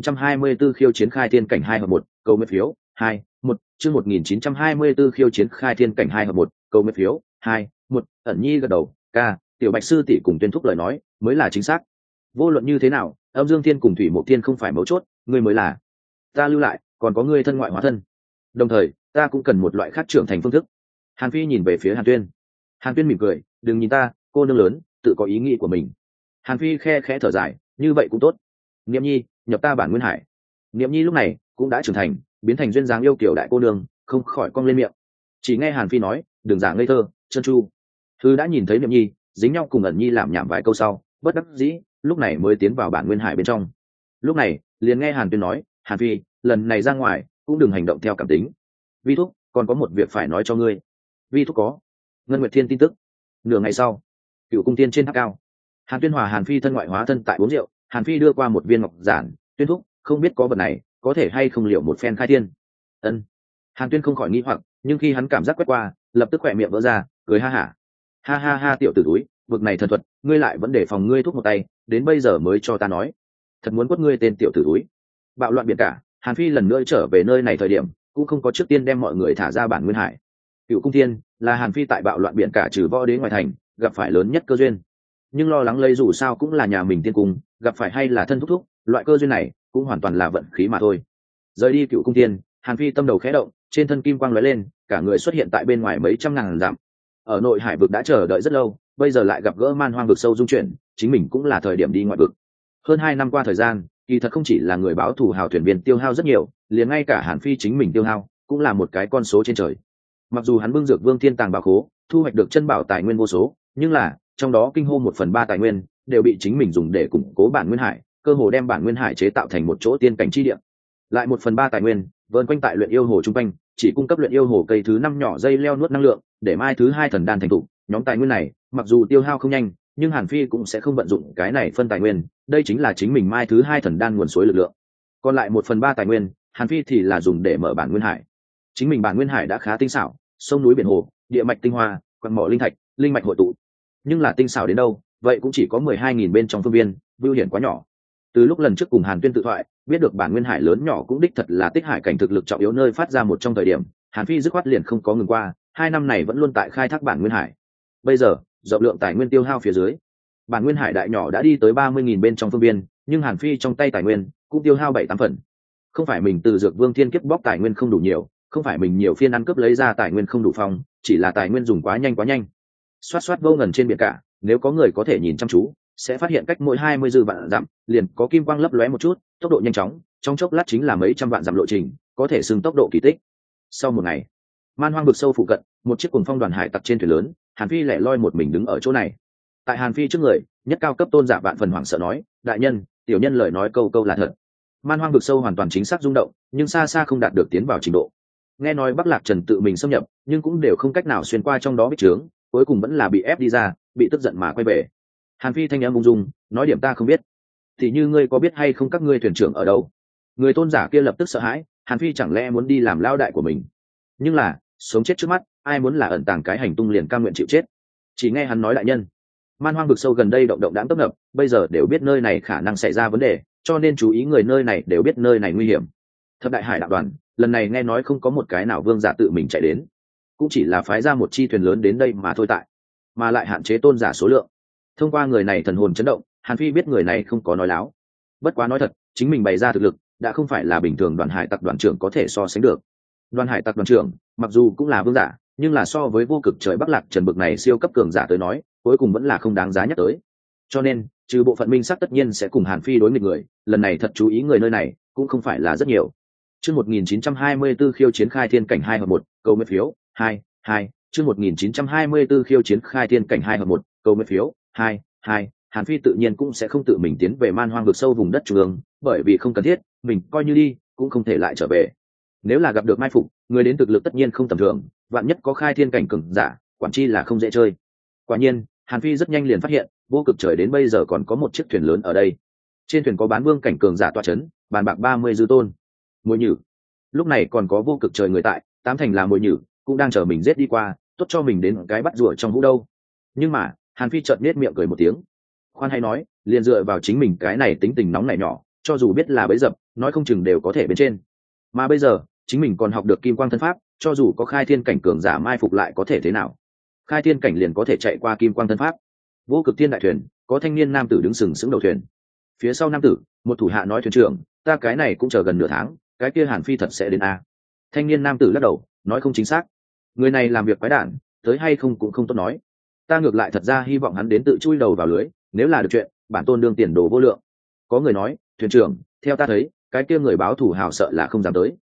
1924 khiêu chiến khai thiên cảnh 2 hợp 1, cầu nguyện phiếu 2, 1. Chương 1924 khiêu chiến khai thiên cảnh 2 hợp 1, cầu nguyện phiếu 2, 1. Ẩn Nhi gật đầu, ca, Tiểu Bạch sư tỷ cùng Tuyên thúc lời nói mới là chính xác. Vô luận như thế nào, Âm Dương Thiên cùng Thủy Mục Thiên không phải mấu chốt, ngươi mới là. Ta lưu lại, còn có ngươi thân ngoại hóa thân. Đồng thời, ta cũng cần một loại khác trưởng thành phương thức. Hàn Phi nhìn về phía Hàn Tuyên. Hàn Tuyên mỉm cười, đừng nhìn ta, cô nương lớn, tự có ý nghĩ của mình. Hàn Phi khe khẽ thở dài, như vậy cũng tốt. Niệm Nhi, nhập ta bản nguyên hải. Niệm Nhi lúc này cũng đã trưởng thành, biến thành duyên dáng yêu kiều đại cô nương, không khỏi cong lên miệng. Chỉ nghe Hàn Phi nói, đừng giả ngây thơ, trơn tru. Thư đã nhìn thấy Niệm Nhi dính nhau cùng Ẩn Nhi làm nhảm vài câu sau, bất đắc dĩ lúc này mới tiến vào bản nguyên hải bên trong. Lúc này liền nghe Hàn Tuyên nói, Hàn Phi, lần này ra ngoài cũng đừng hành động theo cảm tính. Vi thúc, còn có một việc phải nói cho ngươi. Vi thúc có. Ngân Nguyệt Thiên tin tức. Nửa ngày sau, Cựu Cung Tiên trên tháp cao, Hàn Tuyên hòa Hàn Phi thân ngoại hóa thân tại uống rượu. Hàn Phi đưa qua một viên ngọc giản, Tuyên thúc, không biết có vật này có thể hay không liệu một phen khai thiên. Ân. Hàn Tuyên không khỏi nghi hoặc, nhưng khi hắn cảm giác quét qua, lập tức khỏe miệng vỡ ra, cười ha hả. Ha ha ha, tiểu tử túi, vực này thần thuật, ngươi lại vẫn để phòng ngươi thúc một tay, đến bây giờ mới cho ta nói. Thật muốn quất ngươi tên tiểu tử túi. Bạo loạn biển cả, Hàn Phi lần nữa trở về nơi này thời điểm, cũng không có trước tiên đem mọi người thả ra bản nguyên hải. Cựu Cung Thiên là Hàn Phi tại bạo loạn biển cả trừ võ đế ngoài thành gặp phải lớn nhất cơ duyên, nhưng lo lắng lấy dù sao cũng là nhà mình tiên cung, gặp phải hay là thân thúc thúc, loại cơ duyên này cũng hoàn toàn là vận khí mà thôi. Rời đi Cựu Cung Thiên, Hàn Phi tâm đầu khẽ động, trên thân kim quang lóe lên, cả người xuất hiện tại bên ngoài mấy trăm ngàn dặm. Ở nội hải vực đã chờ đợi rất lâu, bây giờ lại gặp gỡ man hoang vực sâu dung chuyển, chính mình cũng là thời điểm đi ngoại vực. Hơn 2 năm qua thời gian, kỳ thật không chỉ là người báo thù hào thuyền viên tiêu hao rất nhiều, liền ngay cả Hàn Phi chính mình tiêu hao cũng là một cái con số trên trời. Mặc dù hắn bưng dược vương thiên tàng bảo khố, thu hoạch được chân bảo tài nguyên vô số, nhưng là trong đó kinh hô 1/3 tài nguyên đều bị chính mình dùng để củng cố bản nguyên hải, cơ hồ đem bản nguyên hải chế tạo thành một chỗ tiên cảnh chi địa. Lại 1/3 tài nguyên vờn quanh tại luyện yêu hồ trung quanh, chỉ cung cấp luyện yêu hồ cây thứ 5 nhỏ dây leo nuốt năng lượng, để mai thứ 2 thần đan thành tụ. Nhóm tài nguyên này mặc dù tiêu hao không nhanh, nhưng Hàn Phi cũng sẽ không vận dụng cái này phân tài nguyên, đây chính là chính mình mai thứ 2 thần đan nguồn suối lực lượng. Còn lại 1/3 tài nguyên, Hàn Phi thì là dùng để mở bản nguyên hải. Chính mình bản nguyên hải đã khá tinh xảo, sông núi biển hồ, địa mạch tinh hoa, quặng mỏ linh thạch, linh mạch hội tụ. Nhưng là tinh xảo đến đâu, vậy cũng chỉ có 12.000 bên trong phương viên, vưu hiển quá nhỏ. Từ lúc lần trước cùng Hàn Tuyên tự thoại, biết được bản nguyên hải lớn nhỏ cũng đích thật là tích hải cảnh thực lực trọng yếu nơi phát ra một trong thời điểm, Hàn Phi dứt khoát liền không có ngừng qua, 2 năm này vẫn luôn tại khai thác bản nguyên hải. Bây giờ, rộng lượng tài nguyên tiêu hao phía dưới, bản nguyên hải đại nhỏ đã đi tới 30.000 bên trong phương viên, nhưng Hàn Phi trong tay tài nguyên cũng tiêu hao 7-8 phần. Không phải mình từ dược vương thiên kiếp bóc tài nguyên không đủ nhiều, không phải mình nhiều phiên ăn cướp lấy ra tài nguyên không đủ phong, chỉ là tài nguyên dùng quá nhanh. Xoát xoát vô ngần trên biển cả, nếu có người có thể nhìn chăm chú, sẽ phát hiện cách mỗi 20 dư vạn dặm, liền có kim quang lấp lóe một chút, tốc độ nhanh chóng, trong chốc lát chính là mấy trăm vạn dặm lộ trình, có thể xưng tốc độ kỳ tích. Sau một ngày, man hoang vực sâu phụ cận, một chiếc cuồng phong đoàn hải tặc trên thuyền lớn, Hàn Phi lẻ loi một mình đứng ở chỗ này. Tại Hàn Phi trước người, nhất cao cấp tôn giả vạn phần hoảng sợ nói, đại nhân, tiểu nhân lời nói câu câu là thật. Man hoang vực sâu hoàn toàn chính xác rung động, nhưng xa xa không đạt được tiến vào trình độ. Nghe nói Bắc Lạc Trần tự mình xâm nhập, nhưng cũng đều không cách nào xuyên qua trong đó bích trướng, cuối cùng vẫn là bị ép đi ra, bị tức giận mà quay về. Hàn Phi thanh âm ung dung, nói điểm ta không biết. Thì như ngươi có biết hay không các ngươi thuyền trưởng ở đâu? Người tôn giả kia lập tức sợ hãi, Hàn Phi chẳng lẽ muốn đi làm lao đại của mình? Nhưng là, sống chết trước mắt, ai muốn là ẩn tàng cái hành tung liền cam nguyện chịu chết. Chỉ nghe hắn nói đại nhân, man hoang vực sâu gần đây động động đãng tấp nập, bây giờ đều biết nơi này khả năng xảy ra vấn đề, cho nên chú ý người nơi này đều biết nơi này nguy hiểm. Thập đại hải đạo đoàn, lần này nghe nói không có một cái nào vương giả tự mình chạy đến, cũng chỉ là phái ra một chi thuyền lớn đến đây mà thôi tại, mà lại hạn chế tôn giả số lượng. Thông qua người này thần hồn chấn động, Hàn Phi biết người này không có nói láo. Bất quá nói thật, chính mình bày ra thực lực đã không phải là bình thường đoàn hải tặc đoàn trưởng có thể so sánh được. Đoàn hải tặc đoàn trưởng mặc dù cũng là vương giả, nhưng là so với vô cực trời Bắc Lạc Trần bực này siêu cấp cường giả tới nói, cuối cùng vẫn là không đáng giá nhắc tới. Cho nên, trừ bộ phận minh sắc tất nhiên sẽ cùng Hàn Phi đối nghịch người, lần này thật chú ý người nơi này cũng không phải là rất nhiều. Chương 1924 khiêu chiến khai thiên cảnh 2/1, cầu nguyện phiếu 2 chương 1924 khiêu chiến khai thiên cảnh 2/1, cầu nguyện phiếu 2 Hàn Phi tự nhiên cũng sẽ không tự mình tiến về man hoang vực sâu vùng đất trung ương, bởi vì không cần thiết, mình coi như đi cũng không thể lại trở về. Nếu là gặp được mai phục, người đến thực lực tất nhiên không tầm thường, vạn nhất có khai thiên cảnh cường giả, quản chi là không dễ chơi. Quả nhiên, Hàn Phi rất nhanh liền phát hiện, vô cực trời đến bây giờ còn có một chiếc thuyền lớn ở đây. Trên thuyền có bán vương cảnh cường giả tọa chấn, bàn bạc 30 dư tôn. Mồi nhử. Lúc này còn có vô cực trời người tại, tám thành là mồi nhử, cũng đang chờ mình giết đi qua, tốt cho mình đến cái bắt rùa trong hũ đâu. Nhưng mà, Hàn Phi chợt nhếch miệng cười một tiếng. Khoan hay nói, liền dựa vào chính mình cái này tính tình nóng này nhỏ, cho dù biết là bẫy dập, nói không chừng đều có thể bên trên. Mà bây giờ, chính mình còn học được kim quang thân pháp, cho dù có khai thiên cảnh cường giả mai phục lại có thể thế nào? Khai thiên cảnh liền có thể chạy qua kim quang thân pháp. Vô cực thiên đại thuyền, có thanh niên nam tử đứng sừng sững đầu thuyền. Phía sau nam tử, một thủ hạ nói thuyền trưởng, ta cái này cũng chờ gần nửa tháng, cái kia Hàn Phi thật sẽ đến a. Thanh niên nam tử lắc đầu, nói không chính xác. Người này làm việc quái đản, tới hay không cũng không tốt nói. Ta ngược lại thật ra hy vọng hắn đến tự chui đầu vào lưới, nếu là được chuyện, bản tôn đương tiền đồ vô lượng. Có người nói, thuyền trưởng, theo ta thấy, cái kia người báo thủ hào sợ là không dám tới.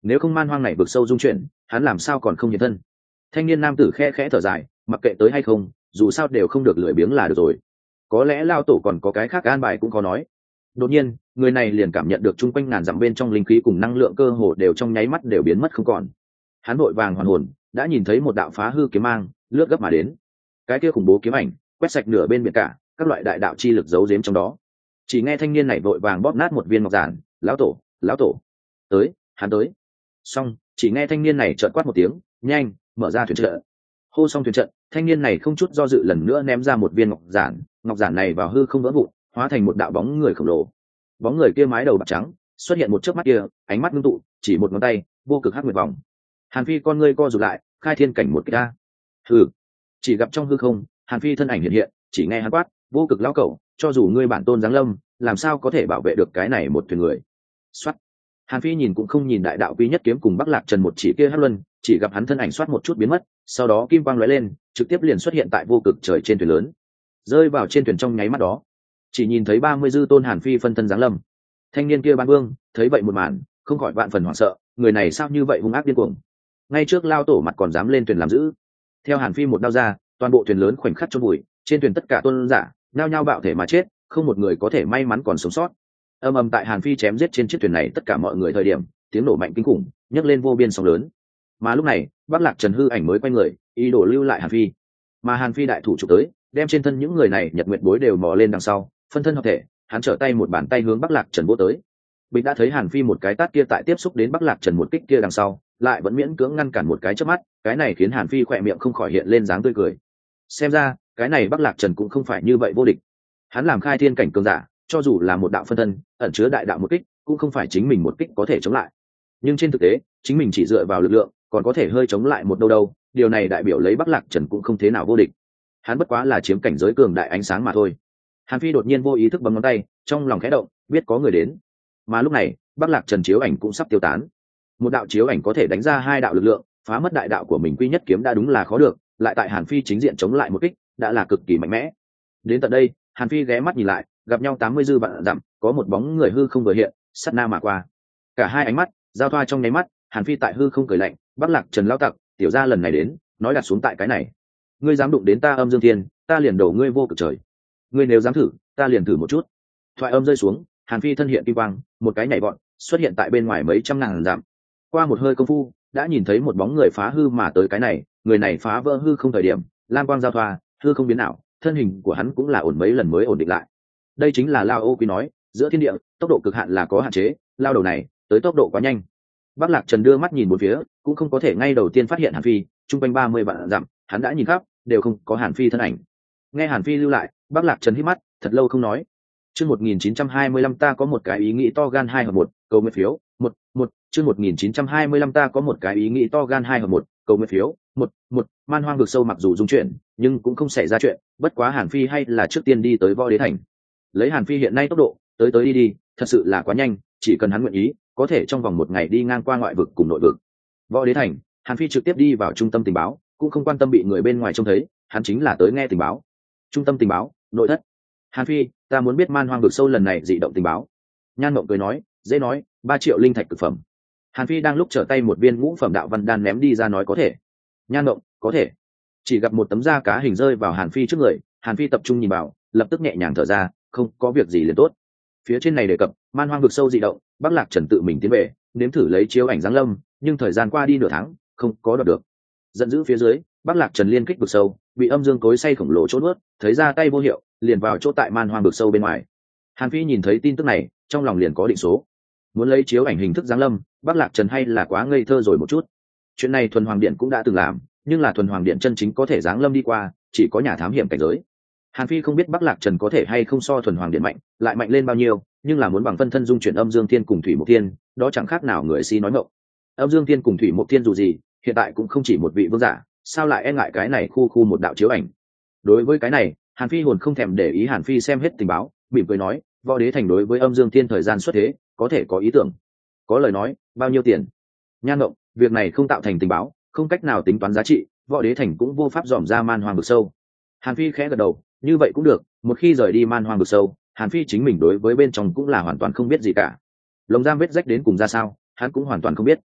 nếu không man hoang này vực sâu dung chuyển, hắn làm sao còn không hiện thân. Thanh niên nam tử khe khẽ thở dài, mặc kệ tới hay không, dù sao đều không được lười biếng là được rồi. Có lẽ lao tổ còn có cái khác an bài cũng có nói. Đột nhiên người này liền cảm nhận được chung quanh ngàn dặm bên trong linh khí cùng năng lượng cơ hồ đều trong nháy mắt đều biến mất không còn. Hắn vội vàng hoàn hồn, đã nhìn thấy một đạo phá hư kiếm mang lướt gấp mà đến. Cái kia khủng bố kiếm ảnh quét sạch nửa bên biển cả, các loại đại đạo chi lực giấu giếm trong đó. Chỉ nghe thanh niên này vội vàng bóp nát một viên ngọc giản, lão tổ, lão tổ, tới, hắn tới. Xong, chỉ nghe thanh niên này chợt quát một tiếng, nhanh, mở ra thuyền trận. Hô xong thuyền trận, thanh niên này không chút do dự lần nữa ném ra một viên ngọc giản này vào hư không vỡ vụn, hóa thành một đạo bóng người khổng lồ. Bóng người kia mái đầu bạc trắng, xuất hiện một chớp mắt kia, ánh mắt ngưng tụ, chỉ một ngón tay, vô cực hắc nguyệt vòng. Hàn Phi con ngươi co rụt lại, khai thiên cảnh một cái ta. Hừ. Chỉ gặp trong hư không, Hàn Phi thân ảnh hiện hiện, chỉ nghe hắn quát, vô cực lão cẩu, cho dù ngươi bản tôn giáng lâm, làm sao có thể bảo vệ được cái này một thuyền người. Soát. Hàn Phi nhìn cũng không nhìn đại đạo quý nhất kiếm cùng Bắc Lạc Trần một chỉ kia hất luân, chỉ gặp hắn thân ảnh xoát một chút biến mất, sau đó kim quang lóe lên, trực tiếp liền xuất hiện tại vô cực trời trên thuyền lớn. Rơi vào trên thuyền trong nháy mắt đó, chỉ nhìn thấy 30 dư tôn Hàn Phi phân thân giáng lâm. Thanh niên kia Ban Vương thấy vậy một màn, không khỏi vạn phần hoảng sợ, người này sao như vậy hung ác điên cuồng. Ngay trước lao tổ mặt còn dám lên thuyền làm giữ. Theo Hàn Phi một đao ra, toàn bộ thuyền lớn khoảnh khắc chôn bụi, trên thuyền tất cả tôn giả nhao nhao bạo thể mà chết, không một người có thể may mắn còn sống sót. Âm ầm tại Hàn Phi chém giết trên chiếc thuyền này tất cả mọi người thời điểm, tiếng nổ mạnh kinh khủng nhấc lên vô biên sóng lớn. Mà lúc này Bắc Lạc Trần hư ảnh mới quay người, ý đồ lưu lại Hàn Phi. Mà Hàn Phi đại thủ chụp tới, đem trên thân những người này nhật nguyệt bối đều mò lên đằng sau, phân thân hợp thể, hắn trở tay một bàn tay hướng Bắc Lạc Trần vỗ tới. Bịch đã thấy Hàn Phi một cái tát kia tại tiếp xúc đến Bắc Lạc Trần một kích kia đằng sau, lại vẫn miễn cưỡng ngăn cản một cái chớp mắt, cái này khiến Hàn Phi khỏe miệng không khỏi hiện lên dáng tươi cười. Xem ra cái này Bắc Lạc Trần cũng không phải như vậy vô địch. Hắn làm khai thiên cảnh cường giả, cho dù là một đạo phân thân ẩn chứa đại đạo một kích, cũng không phải chính mình một kích có thể chống lại. Nhưng trên thực tế chính mình chỉ dựa vào lực lượng còn có thể hơi chống lại một đâu, điều này đại biểu lấy Bắc Lạc Trần cũng không thế nào vô địch. Hắn bất quá là chiếm cảnh giới cường đại ánh sáng mà thôi. Hàn Phi đột nhiên vô ý thức bấm ngón tay, trong lòng khẽ động, biết có người đến. Mà lúc này Bắc Lạc Trần chiếu ảnh cũng sắp tiêu tán. Một đạo chiếu ảnh có thể đánh ra hai đạo lực lượng, phá mất đại đạo của mình quy nhất kiếm đã đúng là khó được, lại tại Hàn Phi chính diện chống lại một kích đã là cực kỳ mạnh mẽ. Đến tận đây Hàn Phi ghé mắt nhìn lại, gặp nhau 80 dư vạn dặm, có một bóng người hư không vừa hiện, sát na mà qua. Cả hai ánh mắt giao thoa trong nháy mắt, Hàn Phi tại hư không cười lạnh, Bắc Lạc Trần lão tặc, tiểu gia lần này đến, nói đặt xuống tại cái này. Ngươi dám đụng đến ta Âm Dương Thiên, ta liền đổ ngươi vô cực trời. Ngươi nếu dám thử, ta liền thử một chút. Thoại âm rơi xuống, Hàn Phi thân hiện kim quang, một cái nhảy vọt, xuất hiện tại bên ngoài mấy trăm ngàn dặm. Qua một hơi công phu, đã nhìn thấy một bóng người phá hư mà tới cái này, người này phá vỡ hư không thời điểm, lam quang giao thoa, hư không biến ảo, thân hình của hắn cũng là ổn mấy lần mới ổn định lại. Đây chính là Lao Ô Quý nói, giữa thiên địa tốc độ cực hạn là có hạn chế, lao đầu này tới tốc độ quá nhanh. Bắc Lạc Trần đưa mắt nhìn một phía, cũng không có thể ngay đầu tiên phát hiện Hàn Phi, trung quanh 30 vạn dặm, hắn đã nhìn khắp, đều không có Hàn Phi thân ảnh. Nghe Hàn Phi lưu lại, Bắc Lạc Trần hít mắt, thật lâu không nói. Chương 1925 ta có một cái ý nghĩ to gan 2 hợp 1, cầu nguyện phiếu, 1, chương 1925 ta có một cái ý nghĩ to gan 2 hợp 1, cầu nguyện phiếu, 1, man hoang vực sâu mặc dù dung chuyển, nhưng cũng không xảy ra chuyện, bất quá Hàn Phi hay là trước tiên đi tới Võ Đế Thành. Lấy Hàn Phi hiện nay tốc độ, tới đi, thật sự là quá nhanh, chỉ cần hắn nguyện ý, có thể trong vòng một ngày đi ngang qua ngoại vực cùng nội vực. Võ Đế Thành, Hàn Phi trực tiếp đi vào trung tâm tình báo, cũng không quan tâm bị người bên ngoài trông thấy, hắn chính là tới nghe tình báo. Trung tâm tình báo, nội thất. Hàn Phi, ta muốn biết man hoang vực sâu lần này dị động tình báo. Nhan Mộng cười nói, dễ nói, 3 triệu linh thạch cực phẩm. Hàn Phi đang lúc trở tay một viên ngũ phẩm đạo văn đan ném đi ra nói có thể. Nhan Mộng, có thể. Chỉ gặp một tấm da cá hình rơi vào Hàn Phi trước người, Hàn Phi tập trung nhìn vào, lập tức nhẹ nhàng thở ra, không có việc gì liền tốt. Phía trên này đề cập man hoang vực sâu dị động, Bắc Lạc Trần tự mình tiến về, nếm thử lấy chiếu ảnh giáng lâm, nhưng thời gian qua đi nửa tháng, không có đoạt được. Giận dữ phía dưới, Bắc Lạc Trần liên kích vực sâu, bị âm dương cối xay khổng lồ chốt nuốt, thấy ra tay vô hiệu, liền vào chỗ tại man hoang vực sâu bên ngoài. Hàn Phi nhìn thấy tin tức này, trong lòng liền có định số. Muốn lấy chiếu ảnh hình thức giáng lâm, Bắc Lạc Trần hay là quá ngây thơ rồi một chút. Chuyện này Thuần Hoàng Điện cũng đã từng làm, nhưng là Thuần Hoàng Điện chân chính có thể giáng lâm đi qua, chỉ có nhà thám hiểm cảnh giới. Hàn Phi không biết Bắc Lạc Trần có thể hay không so Thuần Hoàng Điện mạnh, lại mạnh lên bao nhiêu, nhưng là muốn bằng phân thân dung chuyển Âm Dương Thiên cùng Thủy Mộc Thiên, đó chẳng khác nào người si nói ngọng. Âm Dương Thiên cùng Thủy Mộc Thiên dù gì, hiện tại cũng không chỉ một vị vương giả, sao lại e ngại cái này khu một đạo chiếu ảnh. Đối với cái này, Hàn Phi hồn không thèm để ý. Hàn Phi xem hết tình báo, mỉm cười nói, Võ Đế Thành đối với Âm Dương Thiên thời gian xuất thế, có thể có ý tưởng. Có lời nói, bao nhiêu tiền? Nhan Ngộng, việc này không tạo thành tình báo, không cách nào tính toán giá trị, Võ Đế Thành cũng vô pháp dòm ra man hoang vực sâu. Hàn Phi khẽ gật đầu, như vậy cũng được, một khi rời đi man hoang vực sâu, Hàn Phi chính mình đối với bên trong cũng là hoàn toàn không biết gì cả. Lồng giam vết rách đến cùng ra sao, hắn cũng hoàn toàn không biết.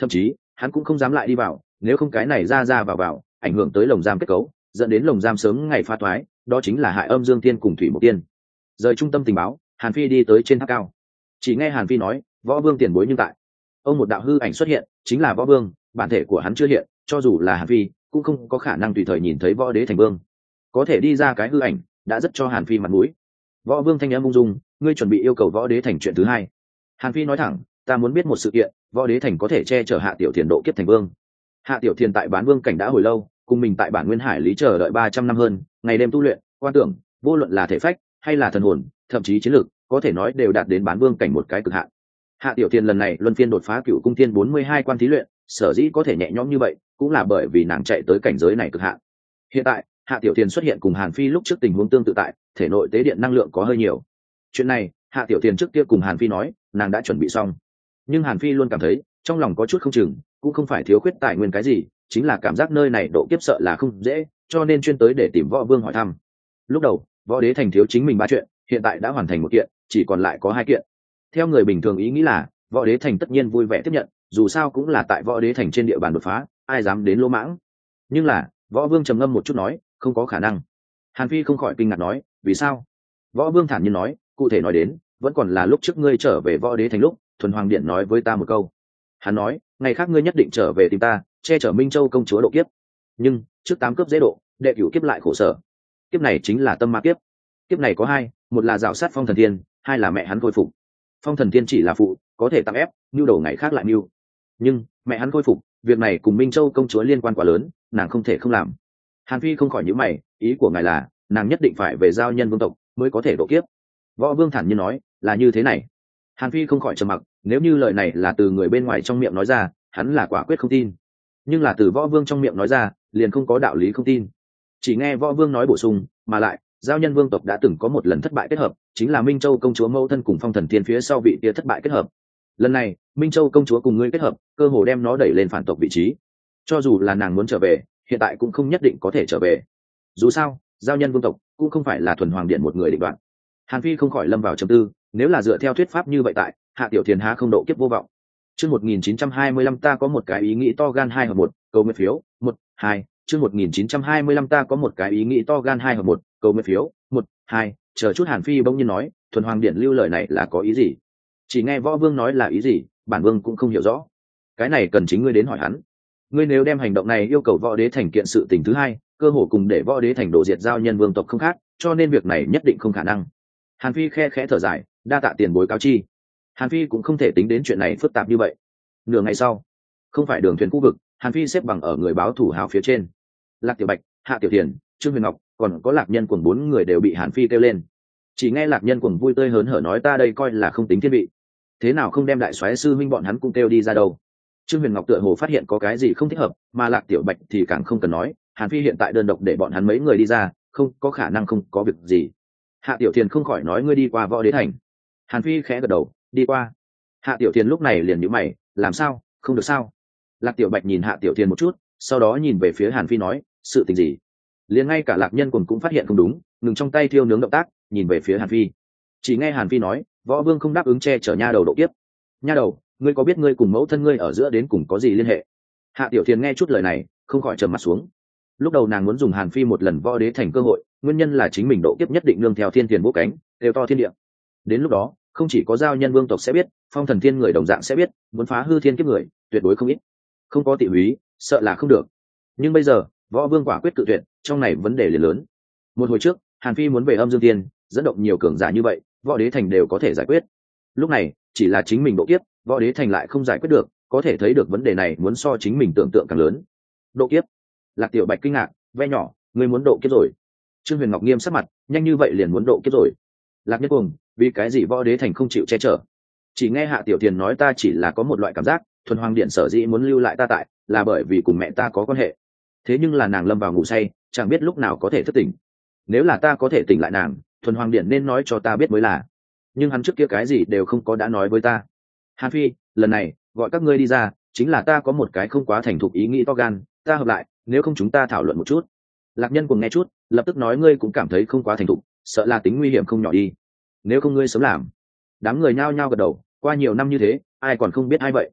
thậm chí hắn cũng không dám lại đi vào, nếu không cái này ra ra vào vào ảnh hưởng tới lồng giam kết cấu, dẫn đến lồng giam sớm ngày phá thoái, đó chính là hại Âm Dương Tiên cùng Thủy Một Tiên. Rời trung tâm tình báo, Hàn Phi đi tới trên tháp cao, chỉ nghe Hàn Phi nói, võ vương tiền bối nhưng tại. Ông một đạo hư ảnh xuất hiện, chính là võ vương, bản thể của hắn chưa hiện, cho dù là Hàn Phi cũng không có khả năng tùy thời nhìn thấy võ đế thành vương, có thể đi ra cái hư ảnh đã rất cho Hàn Phi mặt mũi. Võ vương thanh âm ung dung, ngươi chuẩn bị yêu cầu võ đế thành chuyện thứ hai. Hàn Phi nói thẳng, ta muốn biết một sự kiện, võ đế thành có thể che chở Hạ Tiểu Thiền độ kiếp thành vương. Hạ Tiểu Thiền tại bán vương cảnh đã hồi lâu, cùng mình tại bản nguyên hải lý chờ đợi 300 năm hơn, ngày đêm tu luyện, quan tưởng, vô luận là thể phách hay là thần hồn, thậm chí chiến lược, có thể nói đều đạt đến bán vương cảnh một cái cực hạn. Hạ Tiểu Thiền lần này luân phiên đột phá Cửu Cung Thiên 42 quan thí luyện, sở dĩ có thể nhẹ nhõm như vậy, cũng là bởi vì nàng chạy tới cảnh giới này cực hạn. Hiện tại, Hạ Tiểu Thiền xuất hiện cùng Hàn Phi lúc trước tình huống tương tự tại, thể nội tế điện năng lượng có hơi nhiều. Chuyện này, Hạ Tiểu Thiền trước kia cùng Hàn Phi nói, nàng đã chuẩn bị xong. Nhưng Hàn Phi luôn cảm thấy, trong lòng có chút không chừng, cũng không phải thiếu khuyết tài nguyên cái gì, chính là cảm giác nơi này độ kiếp sợ là không dễ, cho nên chuyên tới để tìm Võ Vương hỏi thăm. Lúc đầu, Võ Đế thành thiếu chính mình 3 chuyện, hiện tại đã hoàn thành 1 kiện, chỉ còn lại có 2 kiện. Theo người bình thường ý nghĩ là, Võ Đế thành tất nhiên vui vẻ tiếp nhận, dù sao cũng là tại Võ Đế thành trên địa bàn đột phá, ai dám đến lỗ mãng. Nhưng là, Võ Vương trầm ngâm một chút nói, không có khả năng. Hàn Phi không khỏi kinh ngạc nói, vì sao? Võ Vương thản nhiên nói, cụ thể nói đến, vẫn còn là lúc trước ngươi trở về Võ Đế thành lúc, Thuần Hoàng Điện nói với ta một câu. Hắn nói, ngày khác ngươi nhất định trở về tìm ta, che chở Minh Châu công chúa độ kiếp. Nhưng trước 8 cấp dễ độ, đệ 9 kiếp lại khổ sở. Kiếp này chính là tâm ma kiếp. Kiếp này có 2, một là rào sát Phong Thần Thiên, 2 là mẹ hắn khôi phục. Phong Thần Thiên chỉ là phụ, có thể tăng ép, nhu đầu ngày khác lại nhu. Nhưng mẹ hắn khôi phục, việc này cùng Minh Châu công chúa liên quan quá lớn, nàng không thể không làm. Hàn Phi không khỏi nhíu mày, ý của ngài là, nàng nhất định phải về giao nhân vương tộc mới có thể độ kiếp. Võ Vương thản nhiên nói, là như thế này. Hàn Phi không khỏi trầm mặc, nếu như lời này là từ người bên ngoài trong miệng nói ra, hắn là quả quyết không tin. Nhưng là từ Võ Vương trong miệng nói ra, liền không có đạo lý không tin. Chỉ nghe Võ Vương nói bổ sung, mà lại, giao nhân vương tộc đã từng có một lần thất bại kết hợp, chính là Minh Châu công chúa mẫu thân cùng Phong Thần Thiên phía sau vị kia thất bại kết hợp. Lần này, Minh Châu công chúa cùng ngươi kết hợp, cơ hồ đem nó đẩy lên phản tộc vị trí. Cho dù là nàng muốn trở về, hiện tại cũng không nhất định có thể trở về. Dù sao, giao nhân vương tộc cũng không phải là Thuần Hoàng Điện một người định đoạt. Hàn Phi không khỏi lâm vào trầm tư, nếu là dựa theo thuyết pháp như vậy tại, Hạ Tiểu Thiền há không độ kiếp vô vọng. Chương 1925 ta có một cái ý nghĩ to gan 2 hợp 1, cầu nguyện phiếu, 1, 2. Chương 1925 ta có một cái ý nghĩ to gan 2 hợp 1, cầu nguyện phiếu, 1, 2. Chờ chút Hàn Phi bỗng nhiên nói, Thuần Hoàng Điện lưu lời này là có ý gì? Chỉ nghe Võ Vương nói là ý gì, bản vương cũng không hiểu rõ. Cái này cần chính ngươi đến hỏi hắn. Ngươi nếu đem hành động này yêu cầu Võ Đế thành kiện sự tình thứ hai, cơ hồ cùng để Võ Đế thành đổ diệt giao nhân vương tộc không khác, cho nên việc này nhất định không khả năng. Hàn Phi khe khẽ thở dài, đa tạ tiền bối cáo chi. Hàn Phi cũng không thể tính đến chuyện này phức tạp như vậy. Nửa ngày sau, không phải đường thuyền khu vực, Hàn Phi xếp bằng ở người báo thủ hào phía trên. Lạc Tiểu Bạch, Hạ Tiểu Thiền, Trương Huyền Ngọc, còn có Lạc Nhân Cuồng 4 người đều bị Hàn Phi kêu lên. Chỉ nghe Lạc Nhân Cuồng vui tươi hớn hở nói ta đây coi là không tính thiên vị, thế nào không đem đại soái sư huynh bọn hắn cũng kêu đi ra đâu. Trương Huyền Ngọc tựa hồ phát hiện có cái gì không thích hợp, mà Lạc Tiểu Bạch thì càng không cần nói, Hàn Phi hiện tại đơn độc để bọn hắn mấy người đi ra, không có khả năng không có việc gì. Hạ Tiểu Thiền không khỏi nói ngươi đi qua Võ Đế thành. Hàn Phi khẽ gật đầu, đi qua. Hạ Tiểu Thiền lúc này liền nhíu mày, làm sao, không được sao? Lạc Tiểu Bạch nhìn Hạ Tiểu Thiền một chút, sau đó nhìn về phía Hàn Phi nói, sự tình gì? Liền ngay cả Lạc Nhân Cuồng cũng phát hiện không đúng, ngừng trong tay thiêu nướng động tác, nhìn về phía Hàn Phi. Chỉ nghe Hàn Phi nói, Võ Vương không đáp ứng che chở nha đầu độ kiếp. Nha đầu, ngươi có biết ngươi cùng mẫu thân ngươi ở giữa đến cùng có gì liên hệ? Hạ Tiểu Thiền nghe chút lời này, không khỏi trầm mặt xuống. Lúc đầu nàng muốn dùng Hàn Phi một lần Võ Đế thành cơ hội, nguyên nhân là chính mình độ kiếp nhất định nương theo thiên tiền vũ cánh, đều to thiên địa. Đến lúc đó, không chỉ có giao nhân vương tộc sẽ biết, Phong Thần Thiên người đồng dạng sẽ biết, muốn phá hư thiên kiếp người, tuyệt đối không ít. Không có tị húy, sợ là không được. Nhưng bây giờ, Võ Vương quả quyết tự tuyệt, trong này vấn đề liền lớn. Một hồi trước, Hàn Phi muốn về Âm Dương Tiên, dẫn động nhiều cường giả như vậy, Võ Đế thành đều có thể giải quyết. Lúc này, chỉ là chính mình độ kiếp, Võ Đế thành lại không giải quyết được, có thể thấy được vấn đề này muốn so chính mình tưởng tượng càng lớn. Độ kiếp? Lạc Tiểu Bạch kinh ngạc, ve nhỏ, ngươi muốn độ kiếp rồi? Trương Huyền Ngọc nghiêm sắc mặt, nhanh như vậy liền muốn độ kiếp rồi? Lạc Nhất Cuồng, vì cái gì Võ Đế thành không chịu che chở? Chỉ nghe Hạ Tiểu Thiền nói ta chỉ là có một loại cảm giác, Thuần Hoàng Điện sở dĩ muốn lưu lại ta tại, là bởi vì cùng mẹ ta có quan hệ. Thế nhưng là nàng lâm vào ngủ say, chẳng biết lúc nào có thể thức tỉnh. Nếu là ta có thể tỉnh lại nàng, Thuần Hoàng Điện nên nói cho ta biết mới là. Nhưng hắn trước kia cái gì đều không có đã nói với ta. Hàn Phi, lần này gọi các ngươi đi ra, chính là ta có một cái không quá thành thục ý nghĩ to gan, ta hợp lại, nếu không chúng ta thảo luận một chút. Lạc Nhân Cuồng nghe chút, lập tức nói ngươi cũng cảm thấy không quá thành thục, sợ là tính nguy hiểm không nhỏ đi. Nếu không ngươi sớm làm. Đám người nhao nhao gật đầu, qua nhiều năm như thế, ai còn không biết ai vậy.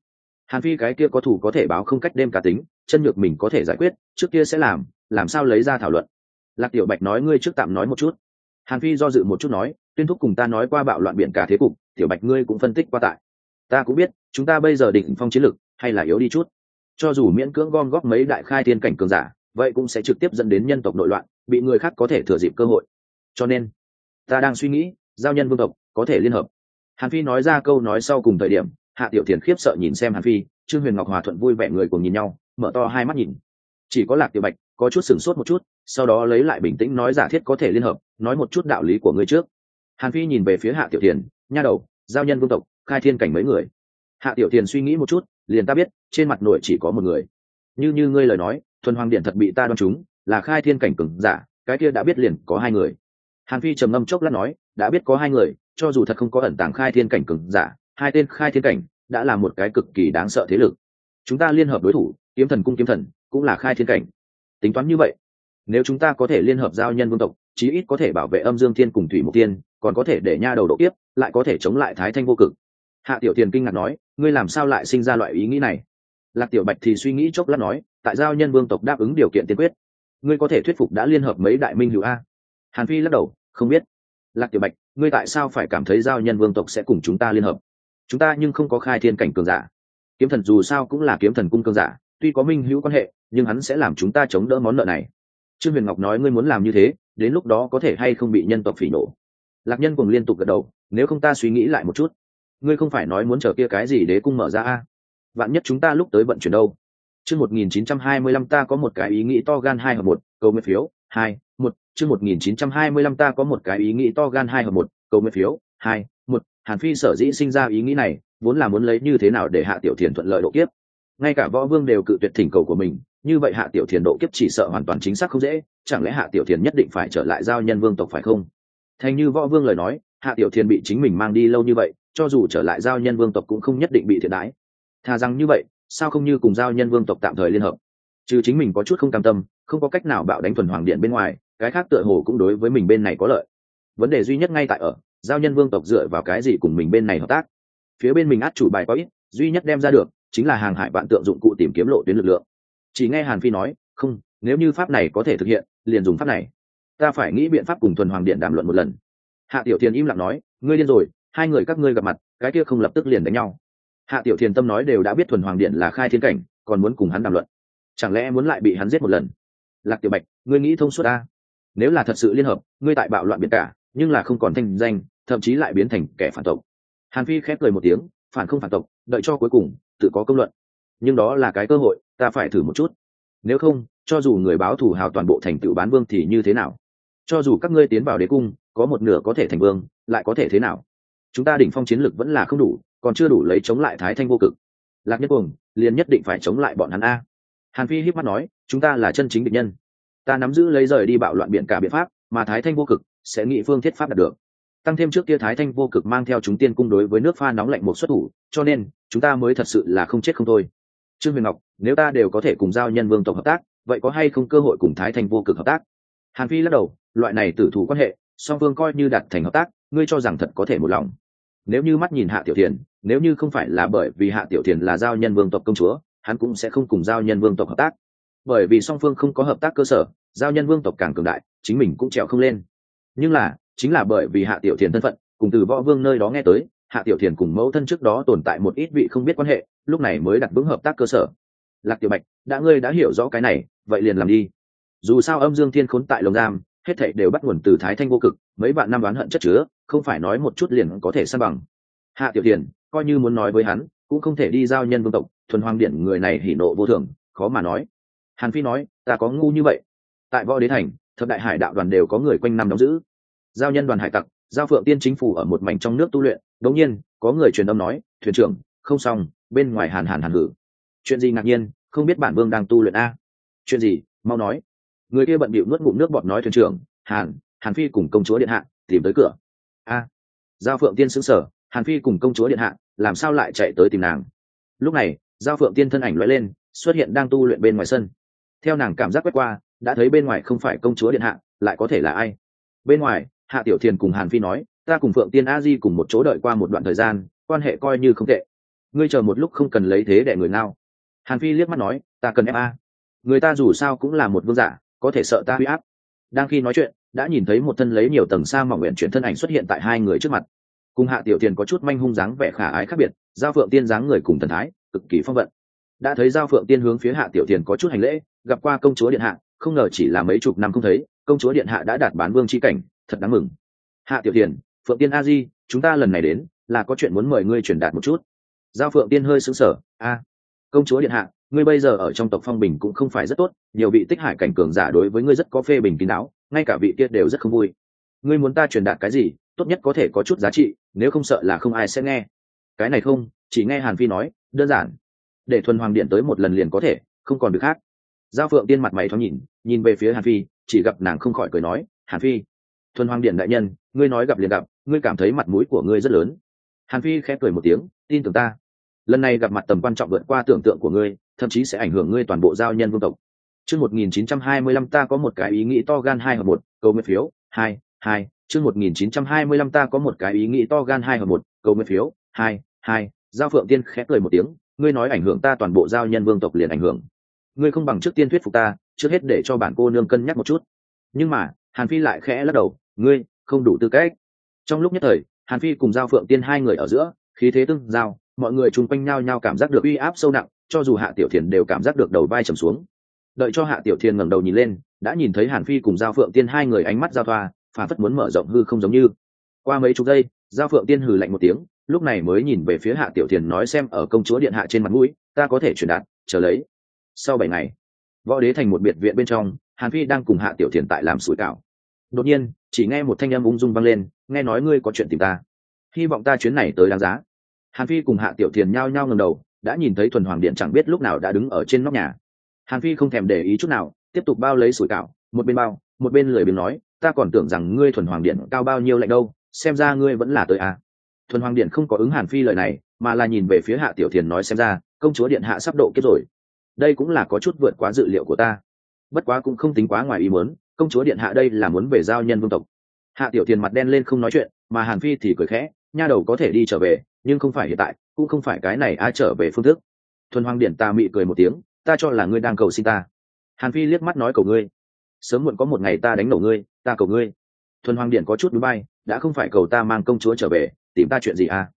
Hàn Phi cái kia có thủ có thể báo không cách đêm cá tính, chân nhược mình có thể giải quyết, trước kia sẽ làm sao lấy ra thảo luận. Lạc Tiểu Bạch nói ngươi trước tạm nói một chút. Hàn Phi do dự một chút nói, Tuyên thúc cùng ta nói qua bạo loạn biển cả thế cục, Tiểu Bạch ngươi cũng phân tích qua tại. Ta cũng biết, chúng ta bây giờ đỉnh phong chiến lực, hay là yếu đi chút. Cho dù miễn cưỡng gom góp mấy đại khai thiên cảnh cường giả, vậy cũng sẽ trực tiếp dẫn đến nhân tộc nội loạn, bị người khác có thể thừa dịp cơ hội. Cho nên, ta đang suy nghĩ, giao nhân vương tộc có thể liên hợp. Hàn Phi nói ra câu nói sau cùng thời điểm, Hạ Tiểu Thiền khiếp sợ nhìn xem Hàn Phi, Trương Huyền Ngọc hòa thuận vui vẻ người cùng nhìn nhau, mở to hai mắt nhìn. Chỉ có Lạc Tiểu Bạch có chút sửng sốt một chút, sau đó lấy lại bình tĩnh nói giả thiết có thể liên hợp, nói một chút đạo lý của ngươi trước. Hàn Phi nhìn về phía Hạ Tiểu Thiền, nha đầu, giao nhân vương tộc, khai thiên cảnh mấy người. Hạ Tiểu Thiền suy nghĩ một chút, liền ta biết, trên mặt nội chỉ có một người. Như ngươi lời nói, thuần hoàng điện thật bị ta đoán trúng, là khai thiên cảnh cường giả, cái kia đã biết liền có hai người. Hàn Phi trầm ngâm chốc lát nói, đã biết có hai người, cho dù thật không có ẩn tàng khai thiên cảnh cường giả, hai tên khai thiên cảnh đã là một cái cực kỳ đáng sợ thế lực. Chúng ta liên hợp đối thủ, kiếm thần cung kiếm thần cũng là khai thiên cảnh. Tính toán như vậy, nếu chúng ta có thể liên hợp giao nhân vương tộc, chí ít có thể bảo vệ âm dương thiên cùng thủy mục thiên, còn có thể để nha đầu độ kiếp, lại có thể chống lại thái thanh vô cực. Hạ Tiểu Thiền kinh ngạc nói, ngươi làm sao lại sinh ra loại ý nghĩ này? Lạc Tiểu Bạch thì suy nghĩ chốc lát nói, tại giao nhân vương tộc đáp ứng điều kiện tiên quyết, ngươi có thể thuyết phục đã liên hợp mấy đại minh hữu a. Hàn Phi lắc đầu, không biết. Lạc Tiểu Bạch, ngươi tại sao phải cảm thấy giao nhân vương tộc sẽ cùng chúng ta liên hợp? Chúng ta nhưng không có khai thiên cảnh cường giả. Kiếm thần dù sao cũng là kiếm thần cung cường giả, tuy có minh hữu quan hệ, nhưng hắn sẽ làm chúng ta chống đỡ món nợ này. Trương Huyền Ngọc nói ngươi muốn làm như thế, đến lúc đó có thể hay không bị nhân tộc phỉ nổ. Lạc Nhân cùng liên tục gật đầu, nếu không ta suy nghĩ lại một chút. Ngươi không phải nói muốn chờ kia cái gì đế cung mở ra a? Vạn nhất chúng ta lúc tới vận chuyển đâu? Chương 1925 ta có một cái ý nghĩ to gan 2 hợp 1, cầu nguyện phiếu 2, 1. Chương 1925 ta có một cái ý nghĩ to gan 2 hợp 1, cầu nguyện phiếu 2, 1. Hàn Phi sở dĩ sinh ra ý nghĩ này, vốn là muốn lấy như thế nào để Hạ Tiểu Thiền thuận lợi độ kiếp. Ngay cả võ vương đều cự tuyệt thỉnh cầu của mình, như vậy Hạ Tiểu Thiền độ kiếp chỉ sợ hoàn toàn chính xác không dễ, chẳng lẽ Hạ Tiểu Thiền nhất định phải trở lại giao nhân vương tộc phải không? Thành như võ vương lời nói, Hạ Tiểu Thiền bị chính mình mang đi lâu như vậy, cho dù trở lại giao nhân vương tộc cũng không nhất định bị thiệt đái. Thà rằng như vậy, sao không như cùng giao nhân vương tộc tạm thời liên hợp? Trừ chính mình có chút không cam tâm, không có cách nào bạo đánh thuần hoàng điện bên ngoài, cái khác tựa hồ cũng đối với mình bên này có lợi. Vấn đề duy nhất ngay tại ở, giao nhân vương tộc dựa vào cái gì cùng mình bên này hợp tác? Phía bên mình át chủ bài có ít, duy nhất đem ra được chính là hàng hải vạn tượng dụng cụ tìm kiếm lộ tuyến lực lượng. Chỉ nghe Hàn Phi nói, không, nếu như pháp này có thể thực hiện, liền dùng pháp này. Ta phải nghĩ biện pháp cùng thuần hoàng điện đàm luận một lần. Hạ Tiểu Thiền im lặng nói, ngươi điên rồi, hai người các ngươi gặp mặt, cái kia không lập tức liền đánh nhau. Hạ Tiểu Thiền tâm nói đều đã biết thuần hoàng điện là khai thiên cảnh, còn muốn cùng hắn đàm luận, chẳng lẽ muốn lại bị hắn giết một lần? Lạc Tiểu Bạch, ngươi nghĩ thông suốt a? Nếu là thật sự liên hợp, ngươi tại bạo loạn biển cả, nhưng là không còn thanh danh, thậm chí lại biến thành kẻ phản tộc. Hàn Phi khép cười một tiếng, phản không phản tộc, đợi cho cuối cùng tự có công luận. Nhưng đó là cái cơ hội, ta phải thử một chút. Nếu không, cho dù người báo thù hào toàn bộ thành tựu bán vương thì như thế nào? Cho dù các ngươi tiến vào đế cung, có một nửa có thể thành vương, lại có thể thế nào? Chúng ta đỉnh phong chiến lực vẫn là không đủ, còn chưa đủ lấy chống lại thái thanh vô cực. Lạc Nhất Cuồng liền nhất định phải chống lại bọn hắn a. Hàn Phi híp mắt nói, chúng ta là chân chính địch nhân. Ta nắm giữ lấy rời đi bạo loạn biển cả biện pháp, mà thái thanh vô cực sẽ nghị phương thiết pháp đạt được. Tăng thêm trước kia thái thanh vô cực mang theo chúng tiên cung đối với nước pha nóng lạnh một xuất thủ, cho nên chúng ta mới thật sự là không chết không thôi. Trương Huyền Ngọc, nếu ta đều có thể cùng giao nhân vương tộc hợp tác, vậy có hay không cơ hội cùng thái thanh vô cực hợp tác? Hàn Phi lắc đầu, loại này tử thủ quan hệ, song phương coi như đạt thành hợp tác, ngươi cho rằng thật có thể một lòng? Nếu như mắt nhìn Hạ Tiểu Thiền, nếu như không phải là bởi vì Hạ Tiểu Thiền là giao nhân vương tộc công chúa, hắn cũng sẽ không cùng giao nhân vương tộc hợp tác. Bởi vì song phương không có hợp tác cơ sở, giao nhân vương tộc càng cường đại, chính mình cũng trèo không lên. Nhưng là, chính là bởi vì Hạ Tiểu Thiền thân phận, cùng từ võ vương nơi đó nghe tới, Hạ Tiểu Thiền cùng mẫu thân trước đó tồn tại một ít vị không biết quan hệ, lúc này mới đặt vững hợp tác cơ sở. Lạc Tiểu Bạch, ngươi đã hiểu rõ cái này, vậy liền làm đi. Dù sao âm dương thiên khốn tại lồng giam, hết thảy đều bắt nguồn từ thái thanh vô cực, mấy vạn năm oán hận chất chứa, không phải nói một chút liền có thể san bằng. Hạ Tiểu Thiền, coi như muốn nói với hắn, cũng không thể đi giao nhân vương tộc, thuần hoàng điện người này hỉ nộ vô thường, khó mà nói. Hàn Phi nói, ta có ngu như vậy? Tại võ đế thành, thập đại hải đạo đoàn đều có người quanh năm đóng giữ. Giao nhân đoàn hải tặc, giao phượng tiên chính phủ ở một mảnh trong nước tu luyện, đột nhiên có người truyền âm nói, thuyền trưởng, không xong, bên ngoài hàn hử. Chuyện gì ngạc nhiên, không biết bản vương đang tu luyện a? Chuyện gì, mau nói. Người kia bận bịu nuốt ngụm nước bọt nói, thuyền trưởng, Hàn Phi cùng công chúa điện hạ tìm tới cửa. A. Giao phượng tiên sững sờ, Hàn Phi cùng công chúa điện hạ làm sao lại chạy tới tìm nàng? Lúc này giao phượng tiên thân ảnh lóe lên, xuất hiện đang tu luyện bên ngoài sân. Theo nàng cảm giác quét qua, đã thấy bên ngoài không phải công chúa điện hạ, lại có thể là ai? Bên ngoài, Hạ Tiểu Thiền cùng Hàn Phi nói, ta cùng phượng tiên a di cùng một chỗ đợi qua một đoạn thời gian, quan hệ coi như không tệ. ngươi chờ một lúc không cần lấy thế để người ngao. Hàn Phi liếc mắt nói, ta cần ép a. Người ta dù sao cũng là một vương giả, có thể sợ ta uy áp. Đang khi nói chuyện, đã nhìn thấy một thân lấy nhiều tầng sa mỏng nguyện chuyển thân ảnh xuất hiện tại hai người trước mặt. Cùng Hạ Tiểu Tiền có chút manh hung dáng vẻ khả ái khác biệt, Giao Phượng Tiên dáng người cùng thần thái cực kỳ phong vận. Đã thấy Giao Phượng Tiên hướng phía Hạ Tiểu Tiền có chút hành lễ, gặp qua công chúa điện hạ, không ngờ chỉ là mấy chục năm không thấy, công chúa điện hạ đã đạt bán vương chi cảnh, thật đáng mừng. Hạ Tiểu Tiền, Phượng Tiên a di, chúng ta lần này đến là có chuyện muốn mời ngươi truyền đạt một chút. Giao Phượng Tiên hơi sững sờ, công chúa điện hạ, ngươi bây giờ ở trong tộc Phong Bình cũng không phải rất tốt, nhiều vị tích hải cảnh cường giả đối với ngươi rất có phê bình kín đáo, ngay cả vị kia đều rất không vui. Ngươi muốn ta truyền đạt cái gì, tốt nhất có thể có chút giá trị, nếu không sợ là không ai sẽ nghe. Cái này không, chỉ nghe Hàn Phi nói, đơn giản, để Thuần Hoàng điện tới một lần liền có thể, không còn việc khác. Giao Phượng Tiên mặt mày thoáng nhìn về phía Hàn Phi, chỉ gặp nàng không khỏi cười nói, Hàn Phi, Thuần Hoàng điện đại nhân, ngươi nói gặp liền gặp, ngươi cảm thấy mặt mũi của ngươi rất lớn. Hàn Phi khẽ cười một tiếng, tin tưởng ta, lần này gặp mặt tầm quan trọng vượt qua tưởng tượng của ngươi, thậm chí sẽ ảnh hưởng ngươi toàn bộ giao nhân vương tộc. Chương 1925 ta có một cái ý nghĩ to gan 2 hợp 1, cầu nguyện phiếu 2 2. Chương 1925 ta có một cái ý nghĩ to gan 2 hợp 1, cầu nguyện phiếu 2 2. Giao Phượng Tiên khẽ cười một tiếng, ngươi nói ảnh hưởng ta toàn bộ giao nhân vương tộc liền ảnh hưởng. Ngươi không bằng trước tiên thuyết phục ta, trước hết để cho bản cô nương cân nhắc một chút. Nhưng mà, Hàn Phi lại khẽ lắc đầu, ngươi không đủ tư cách. Trong lúc nhất thời, Hàn Phi cùng Giao Phượng Tiên hai người ở giữa, khí thế tương giao, mọi người chung quanh nhau nhau cảm giác được uy áp sâu nặng, cho dù Hạ Tiểu Thiền đều cảm giác được đầu vai trầm xuống. Đợi cho Hạ Tiểu Thiền ngẩng đầu nhìn lên, đã nhìn thấy Hàn Phi cùng Giao Phượng Tiên hai người ánh mắt giao thoa, phản phất muốn mở rộng hư không giống như. Qua mấy chục giây, Giao Phượng Tiên hừ lạnh một tiếng, lúc này mới nhìn về phía Hạ Tiểu Thiền nói xem ở công chúa điện hạ trên mặt mũi, ta có thể truyền đạt, chờ lấy. Sau 7 ngày, Võ Đế thành một biệt viện bên trong, Hàn Phi đang cùng Hạ Tiểu Thiền tại làm sủi cảo. Đột nhiên, chỉ nghe một thanh âm ung dung vang lên, nghe nói ngươi có chuyện tìm ta, hy vọng ta chuyến này tới đáng giá. Hàn Phi cùng Hạ Tiểu Thiền nhao nhao ngẩng đầu, đã nhìn thấy Thuần Hoàng điện chẳng biết lúc nào đã đứng ở trên nóc nhà. Hàn Phi không thèm để ý chút nào, tiếp tục bao lấy sủi cảo, một bên bao, một bên lười biếng nói, ta còn tưởng rằng ngươi Thuần Hoàng điện cao bao nhiêu lạnh đâu, xem ra ngươi vẫn là tới à. Thuần Hoàng điện không có ứng Hàn Phi lời này, mà là nhìn về phía Hạ Tiểu Thiền nói xem ra, công chúa điện hạ sắp độ kiếp rồi. Đây cũng là có chút vượt quá dự liệu của ta. Bất quá cũng không tính quá ngoài ý muốn, công chúa điện hạ đây là muốn về giao nhân vương tộc. Hạ Tiểu Thiền mặt đen lên không nói chuyện, mà Hàn Phi thì cười khẽ, nha đầu có thể đi trở về, nhưng không phải hiện tại, cũng không phải cái này ai trở về phương thức. Thuần Hoàng điện ta mị cười một tiếng, ta cho là ngươi đang cầu xin ta. Hàn Phi liếc mắt nói cầu ngươi, sớm muộn có một ngày ta đánh nổ ngươi, ta cầu ngươi. Thuần Hoàng điện có chút núi bay, đã không phải cầu ta mang công chúa trở về, tìm ta chuyện gì à?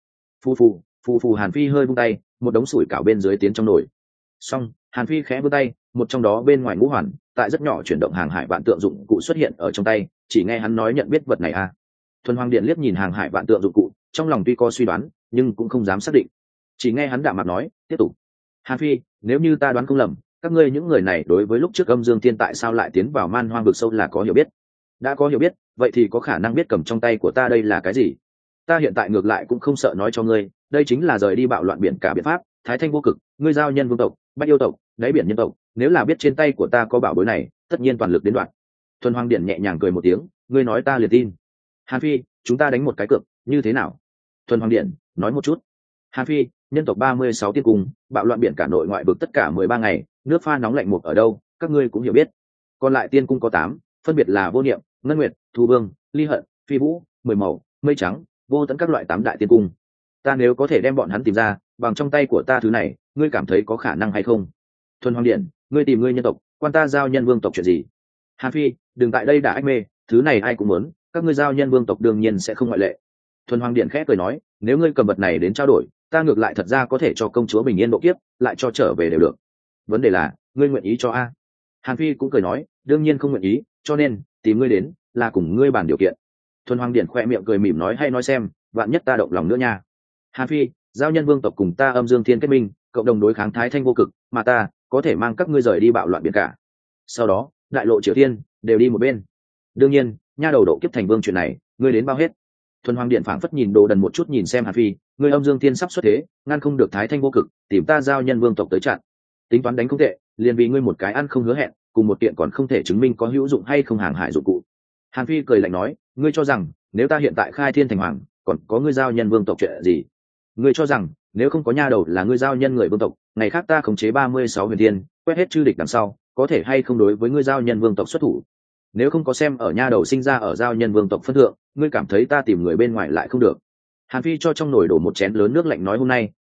Phù Hàn Phi hơi vung tay, một đống sủi cảo bên dưới tiến trong nồi. Xong, Hàn Phi khẽ vươn tay, một trong đó bên ngoài ngũ hoàn, tại rất nhỏ chuyển động hàng hải vạn tượng dụng cụ xuất hiện ở trong tay, chỉ nghe hắn nói nhận biết vật này à? Thuần Hoàng điện liếc nhìn hàng hải vạn tượng dụng cụ, trong lòng tuy có suy đoán, nhưng cũng không dám xác định. Chỉ nghe hắn đạm mặt nói, tiếp tục. Hàn Phi, nếu như ta đoán không lầm, các ngươi những người này đối với lúc trước Âm Dương Tiên tại sao lại tiến vào Man Hoang vực sâu là có hiểu biết. Đã có hiểu biết, vậy thì có khả năng biết cầm trong tay của ta đây là cái gì. Ta hiện tại ngược lại cũng không sợ nói cho ngươi, đây chính là rời đi bạo loạn biển cả biện pháp, Thái Thanh vô cực, ngươi giao nhân vương tộc, Bách yêu tộc, đáy biển nhân tộc, nếu là biết trên tay của ta có bảo bối này, tất nhiên toàn lực đến đoạn. Thuần Hoàng điện nhẹ nhàng cười một tiếng, ngươi nói ta liền tin. Hàn Phi, chúng ta đánh một cái cược, như thế nào? Thuần Hoàng điện, nói một chút. Hàn Phi, nhân tộc 36 tiên cung, bạo loạn biển cả nội ngoại vực tất cả 13 ngày, nước pha nóng lạnh mục ở đâu, các ngươi cũng hiểu biết. Còn lại tiên cung có 8, phân biệt là Vô Niệm, Ngân Nguyệt, Thu Vương, Ly Hận, Phi Vũ, Mười Màu, Mây Trắng, Vô Tận các loại 8 đại tiên cung. Ta nếu có thể đem bọn hắn tìm ra, bằng trong tay của ta thứ này, ngươi cảm thấy có khả năng hay không? Thuần Hoàng điện, ngươi tìm ngươi nhân tộc, quan ta giao nhân vương tộc chuyện gì? Hàn Phi, đừng tại đây đã ách mê, thứ này ai cũng muốn, các ngươi giao nhân vương tộc đương nhiên sẽ không ngoại lệ. Thuần Hoàng điện khẽ cười nói, nếu ngươi cầm vật này đến trao đổi, ta ngược lại thật ra có thể cho công chúa bình yên độ kiếp, lại cho trở về đều được. Vấn đề là, ngươi nguyện ý cho a? Hàn Phi cũng cười nói, đương nhiên không nguyện ý, cho nên tìm ngươi đến là cùng ngươi bàn điều kiện. Thuần Hoàng điện khoe miệng cười mỉm nói, hay nói xem, vạn nhất ta động lòng nữa nha. Hàn Phi, giao nhân vương tộc cùng ta Âm Dương Thiên kết minh, cộng đồng đối kháng Thái Thanh vô cực, mà ta có thể mang các ngươi rời đi bạo loạn biển cả. Sau đó, đại lộ Triều Thiên đều đi một bên. Đương nhiên, nha đầu độ kiếp thành vương chuyện này, ngươi đến bao hết. Thuần Hoàng điện phảng phất nhìn Đồ Đần một chút nhìn xem Hàn Phi, ngươi Âm Dương Thiên sắp xuất thế, ngăn không được Thái Thanh vô cực, tìm ta giao nhân vương tộc tới chặn. Tính toán đánh không tệ, liền vì ngươi một cái ăn không hứa hẹn, cùng một kiện còn không thể chứng minh có hữu dụng hay không hàng hải dụng cụ. Hàn Phi cười lạnh nói, ngươi cho rằng nếu ta hiện tại khai thiên thành hoàng, còn có ngươi giao nhân vương tộc chuyện gì? Ngươi cho rằng nếu không có nha đầu là ngươi giao nhân người vương tộc, ngày khác ta khống chế 36 huyền thiên, quét hết chư địch đằng sau, có thể hay không đối với ngươi giao nhân vương tộc xuất thủ? Nếu không có xem ở nha đầu sinh ra ở giao nhân vương tộc phân thượng, ngươi cảm thấy ta tìm người bên ngoài lại không được? Hàn Phi cho trong nồi đổ một chén lớn nước lạnh nói, hôm nay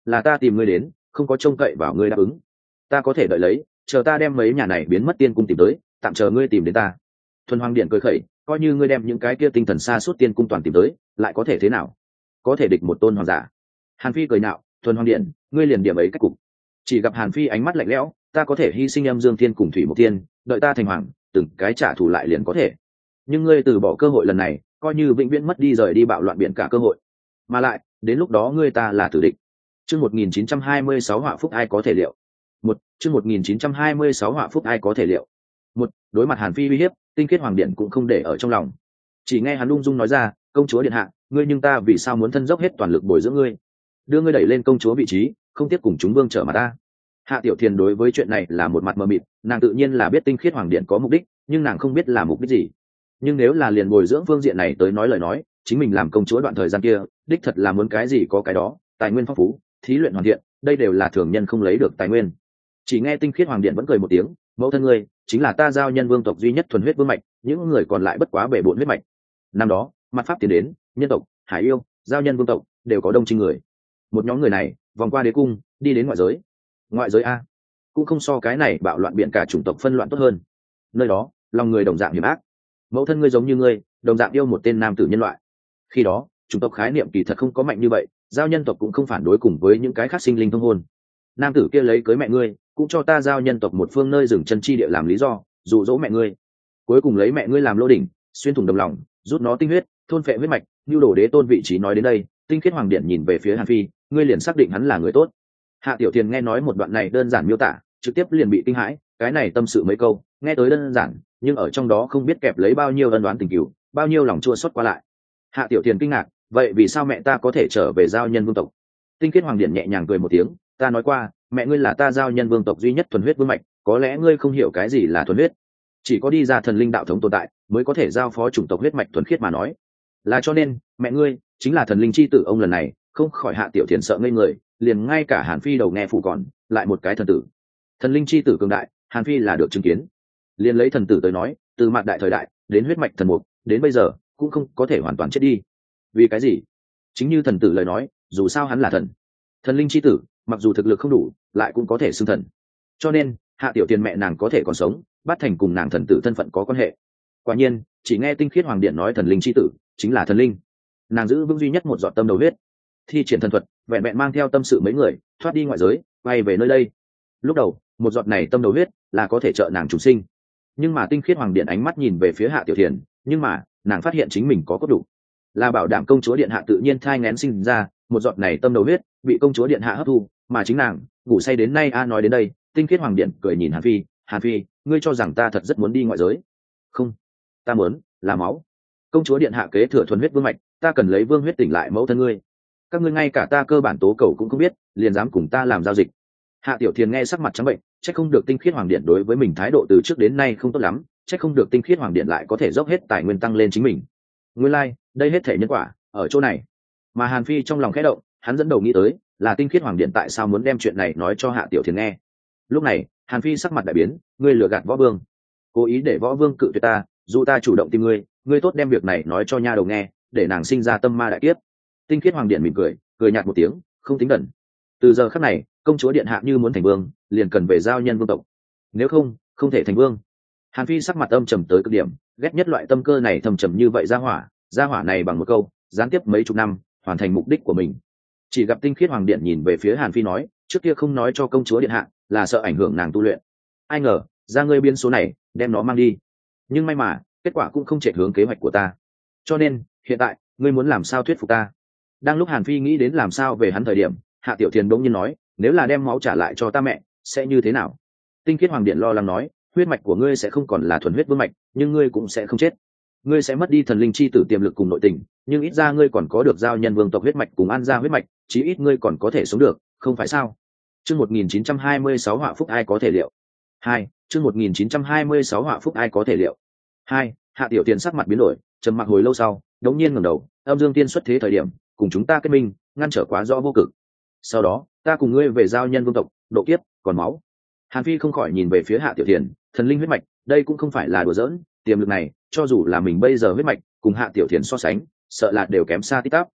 là ta tìm ngươi đến, không có trông cậy vào ngươi đáp ứng. Ta có thể đợi lấy, chờ ta đem mấy nhà này biến mất tiên cung tìm tới, tạm chờ ngươi tìm đến ta. Thuần Hoàng Điện cười khẩy, coi như ngươi đem những cái kia tinh thần xa suốt tiên cung toàn tìm tới, lại có thể thế nào? Có thể địch một tôn hoàng giả. Hàn Phi cười nhạo, Thuần Hoàng Điện, ngươi liền điểm ấy cách cục. Chỉ gặp Hàn Phi ánh mắt lạnh lẽo, ta có thể hy sinh Âm Dương Thiên cùng Thủy Mộc Thiên, đợi ta thành hoàng, từng cái trả thù lại liền có thể. Nhưng ngươi từ bỏ cơ hội lần này, coi như vĩnh viễn mất đi rời đi bạo loạn biển cả cơ hội. Mà lại, đến lúc đó ngươi ta là tử địch. Chương 1926 họa phúc ai có thể liệu. Chương 1926 họa phúc ai có thể liệu. Đối mặt Hàn Phi uy hiếp, Tinh Khiết Hoàng Điện cũng không để ở trong lòng. Chỉ nghe hắn ung dung nói ra, công chúa điện hạ, ngươi nhưng ta vì sao muốn thân dốc hết toàn lực bồi dưỡng ngươi, đưa ngươi đẩy lên công chúa vị trí, không tiếc cùng chúng vương trở mặt ta. Hạ Tiểu Thiền đối với chuyện này là một mặt mờ mịt, nàng tự nhiên là biết Tinh Khiết Hoàng Điện có mục đích, nhưng nàng không biết là mục đích gì. Nhưng nếu là liền bồi dưỡng phương diện này tới nói lời nói, chính mình làm công chúa đoạn thời gian kia, đích thật là muốn cái gì có cái đó, tài nguyên phong phú, thí luyện hoàn thiện, đây đều là thường nhân không lấy được tài nguyên. Chỉ nghe Tinh Khiết Hoàng Điện vẫn cười một tiếng, mẫu thân ngươi chính là ta giao nhân vương tộc duy nhất thuần huyết vương mạch, những người còn lại bất quá bể bộn huyết mạch. Năm đó mặt pháp tiến đến, nhân tộc, hải yêu, giao nhân vương tộc đều có đông trinh người. Một nhóm người này vòng qua đế cung, đi đến ngoại giới. Ngoại giới a, cũng không so cái này bạo loạn biển cả chủng tộc phân loạn tốt hơn. Nơi đó lòng người đồng dạng hiểm ác. Mẫu thân ngươi giống như ngươi, đồng dạng yêu một tên nam tử nhân loại. Khi đó chủng tộc khái niệm kỳ thật không có mạnh như vậy, giao nhân tộc cũng không phản đối cùng với những cái khác sinh linh thông hôn. Nam tử kia lấy cưới mẹ ngươi, cũng cho ta giao nhân tộc một phương nơi dừng chân chi địa làm lý do, dụ dỗ mẹ ngươi. Cuối cùng lấy mẹ ngươi làm lô đỉnh, xuyên thủng đồng lòng, rút nó tinh huyết, thôn phệ huyết mạch, nhu đồ đế tôn vị trí. Nói đến đây, Tinh Khiết Hoàng Điện nhìn về phía Hàn Phi, ngươi liền xác định hắn là người tốt. Hạ Tiểu Thiền nghe nói một đoạn này đơn giản miêu tả, trực tiếp liền bị kinh hãi, cái này tâm sự mấy câu, nghe tới đơn giản, nhưng ở trong đó không biết kẹp lấy bao nhiêu ân oán tình cừu, bao nhiêu lòng chua xót qua lại. Hạ Tiểu Thiền kinh ngạc, vậy vì sao mẹ ta có thể trở về giao nhân vương tộc? Tinh Khiết Hoàng Điện nhẹ nhàng cười một tiếng, ta nói qua, mẹ ngươi là ta giao nhân vương tộc duy nhất thuần huyết vương mạch, có lẽ ngươi không hiểu cái gì là thuần huyết, chỉ có đi ra thần linh đạo thống tồn tại mới có thể giao phó chủng tộc huyết mạch thuần khiết mà nói. Là cho nên mẹ ngươi chính là thần linh chi tử. Ông lần này không khỏi Hạ Tiểu Thiền sợ ngây người, liền ngay cả Hàn Phi đầu nghe phủ còn lại một cái thần tử. Thần linh chi tử cường đại, Hàn Phi là được chứng kiến. Liền lấy thần tử tới nói, từ mạn đại thời đại đến huyết mạch thần mục, đến bây giờ cũng không có thể hoàn toàn chết đi. Vì cái gì? Chính như thần tử lời nói, dù sao hắn là thần, thần linh chi tử, mặc dù thực lực không đủ lại cũng có thể xưng thần. Cho nên Hạ Tiểu Thiền mẹ nàng có thể còn sống, Bát Thành cùng nàng thần tử thân phận có quan hệ. Quả nhiên chỉ nghe Tinh Khiết Hoàng Điện nói thần linh chi tử chính là thần linh, nàng giữ vững duy nhất một giọt tâm đầu huyết, thi triển thần thuật vẹn vẹn mang theo tâm sự mấy người thoát đi ngoại giới, quay về nơi đây. Lúc đầu một giọt này tâm đầu huyết là có thể trợ nàng trùng sinh, nhưng mà Tinh Khiết Hoàng Điện ánh mắt nhìn về phía Hạ Tiểu Thiền, nhưng mà nàng phát hiện chính mình có cốt đủ, là bảo đảm công chúa điện hạ tự nhiên thai nghén sinh ra. Một giọt này tâm đầu huyết bị công chúa điện hạ hấp thu, mà chính nàng ngủ say đến nay. Nói đến đây, Tinh Khiết Hoàng Điện cười nhìn Hàn Phi, Hàn Phi, ngươi cho rằng ta thật rất muốn đi ngoại giới? Không, ta muốn là máu. Công chúa điện hạ kế thừa thuần huyết vương mạch, ta cần lấy vương huyết tỉnh lại mẫu thân ngươi. Các ngươi ngay cả ta cơ bản tố cầu cũng không biết, liền dám cùng ta làm giao dịch. Hạ Tiểu Thiền nghe sắc mặt trắng bệnh, trách không được Tinh Khiết Hoàng Điện đối với mình thái độ từ trước đến nay không tốt lắm, trách không được Tinh Khiết Hoàng Điện lại có thể dốc hết tài nguyên tăng lên chính mình. Nguyên lai, đây hết thể nhân quả ở chỗ này. Mà Hàn Phi trong lòng khẽ động, hắn dẫn đầu nghĩ tới là Tinh Khiết Hoàng Điện tại sao muốn đem chuyện này nói cho Hạ Tiểu Thiền nghe. Lúc này Hàn Phi sắc mặt đại biến, ngươi lừa gạt võ vương, cố ý để võ vương cự tuyệt ta, dù ta chủ động tìm ngươi, ngươi tốt đem việc này nói cho nha đầu nghe, để nàng sinh ra tâm ma đại kiếp. Tinh Khiết Hoàng Điện mỉm cười, cười nhạt một tiếng, không tính đần. Từ giờ khắc này, công chúa điện hạ như muốn thành vương, liền cần về giao nhân vương tộc, nếu không, không thể thành vương. Hàn Phi sắc mặt âm trầm tới cực điểm, ghét nhất loại tâm cơ này thầm trầm như vậy. Gia hỏa này bằng một câu, gián tiếp mấy chục năm, hoàn thành mục đích của mình. Chỉ gặp Tinh Khiết Hoàng Điện nhìn về phía Hàn Phi nói, trước kia không nói cho công chúa điện hạ, là sợ ảnh hưởng nàng tu luyện. Ai ngờ, ra ngươi biên số này, đem nó mang đi. Nhưng may mà, kết quả cũng không chạy hướng kế hoạch của ta. Cho nên, hiện tại, ngươi muốn làm sao thuyết phục ta? Đang lúc Hàn Phi nghĩ đến làm sao về hắn thời điểm, Hạ Tiểu Thiền bỗng nhiên nói, nếu là đem máu trả lại cho ta mẹ, sẽ như thế nào? Tinh Khiết Hoàng Điện lo lắng nói, huyết mạch của ngươi sẽ không còn là thuần huyết vương mạch, nhưng ngươi cũng sẽ không chết. Ngươi sẽ mất đi thần linh chi tử tiềm lực cùng nội tình, nhưng ít ra ngươi còn có được giao nhân vương tộc huyết mạch cùng An gia huyết mạch, chí ít ngươi còn có thể sống được, không phải sao? Chương 1926 họa phúc ai có thể liệu. 2. Chương 1926 họa phúc ai có thể liệu. 2. Hạ Tiểu Thiền sắc mặt biến đổi, trầm mặc hồi lâu sau, đống nhiên ngẩng đầu, âm dương tiên xuất thế thời điểm, cùng chúng ta kết minh, ngăn trở quá rõ vô cực. Sau đó, ta cùng ngươi về giao nhân vương tộc, độ kiếp, còn máu. Hàn Phi không khỏi nhìn về phía Hạ Tiểu Thiền, thần linh huyết mạch, đây cũng không phải là đùa giỡn, tiềm lực này, cho dù là mình bây giờ huyết mạch, cùng Hạ Tiểu Thiền so sánh, sợ là đều kém xa tít tắp.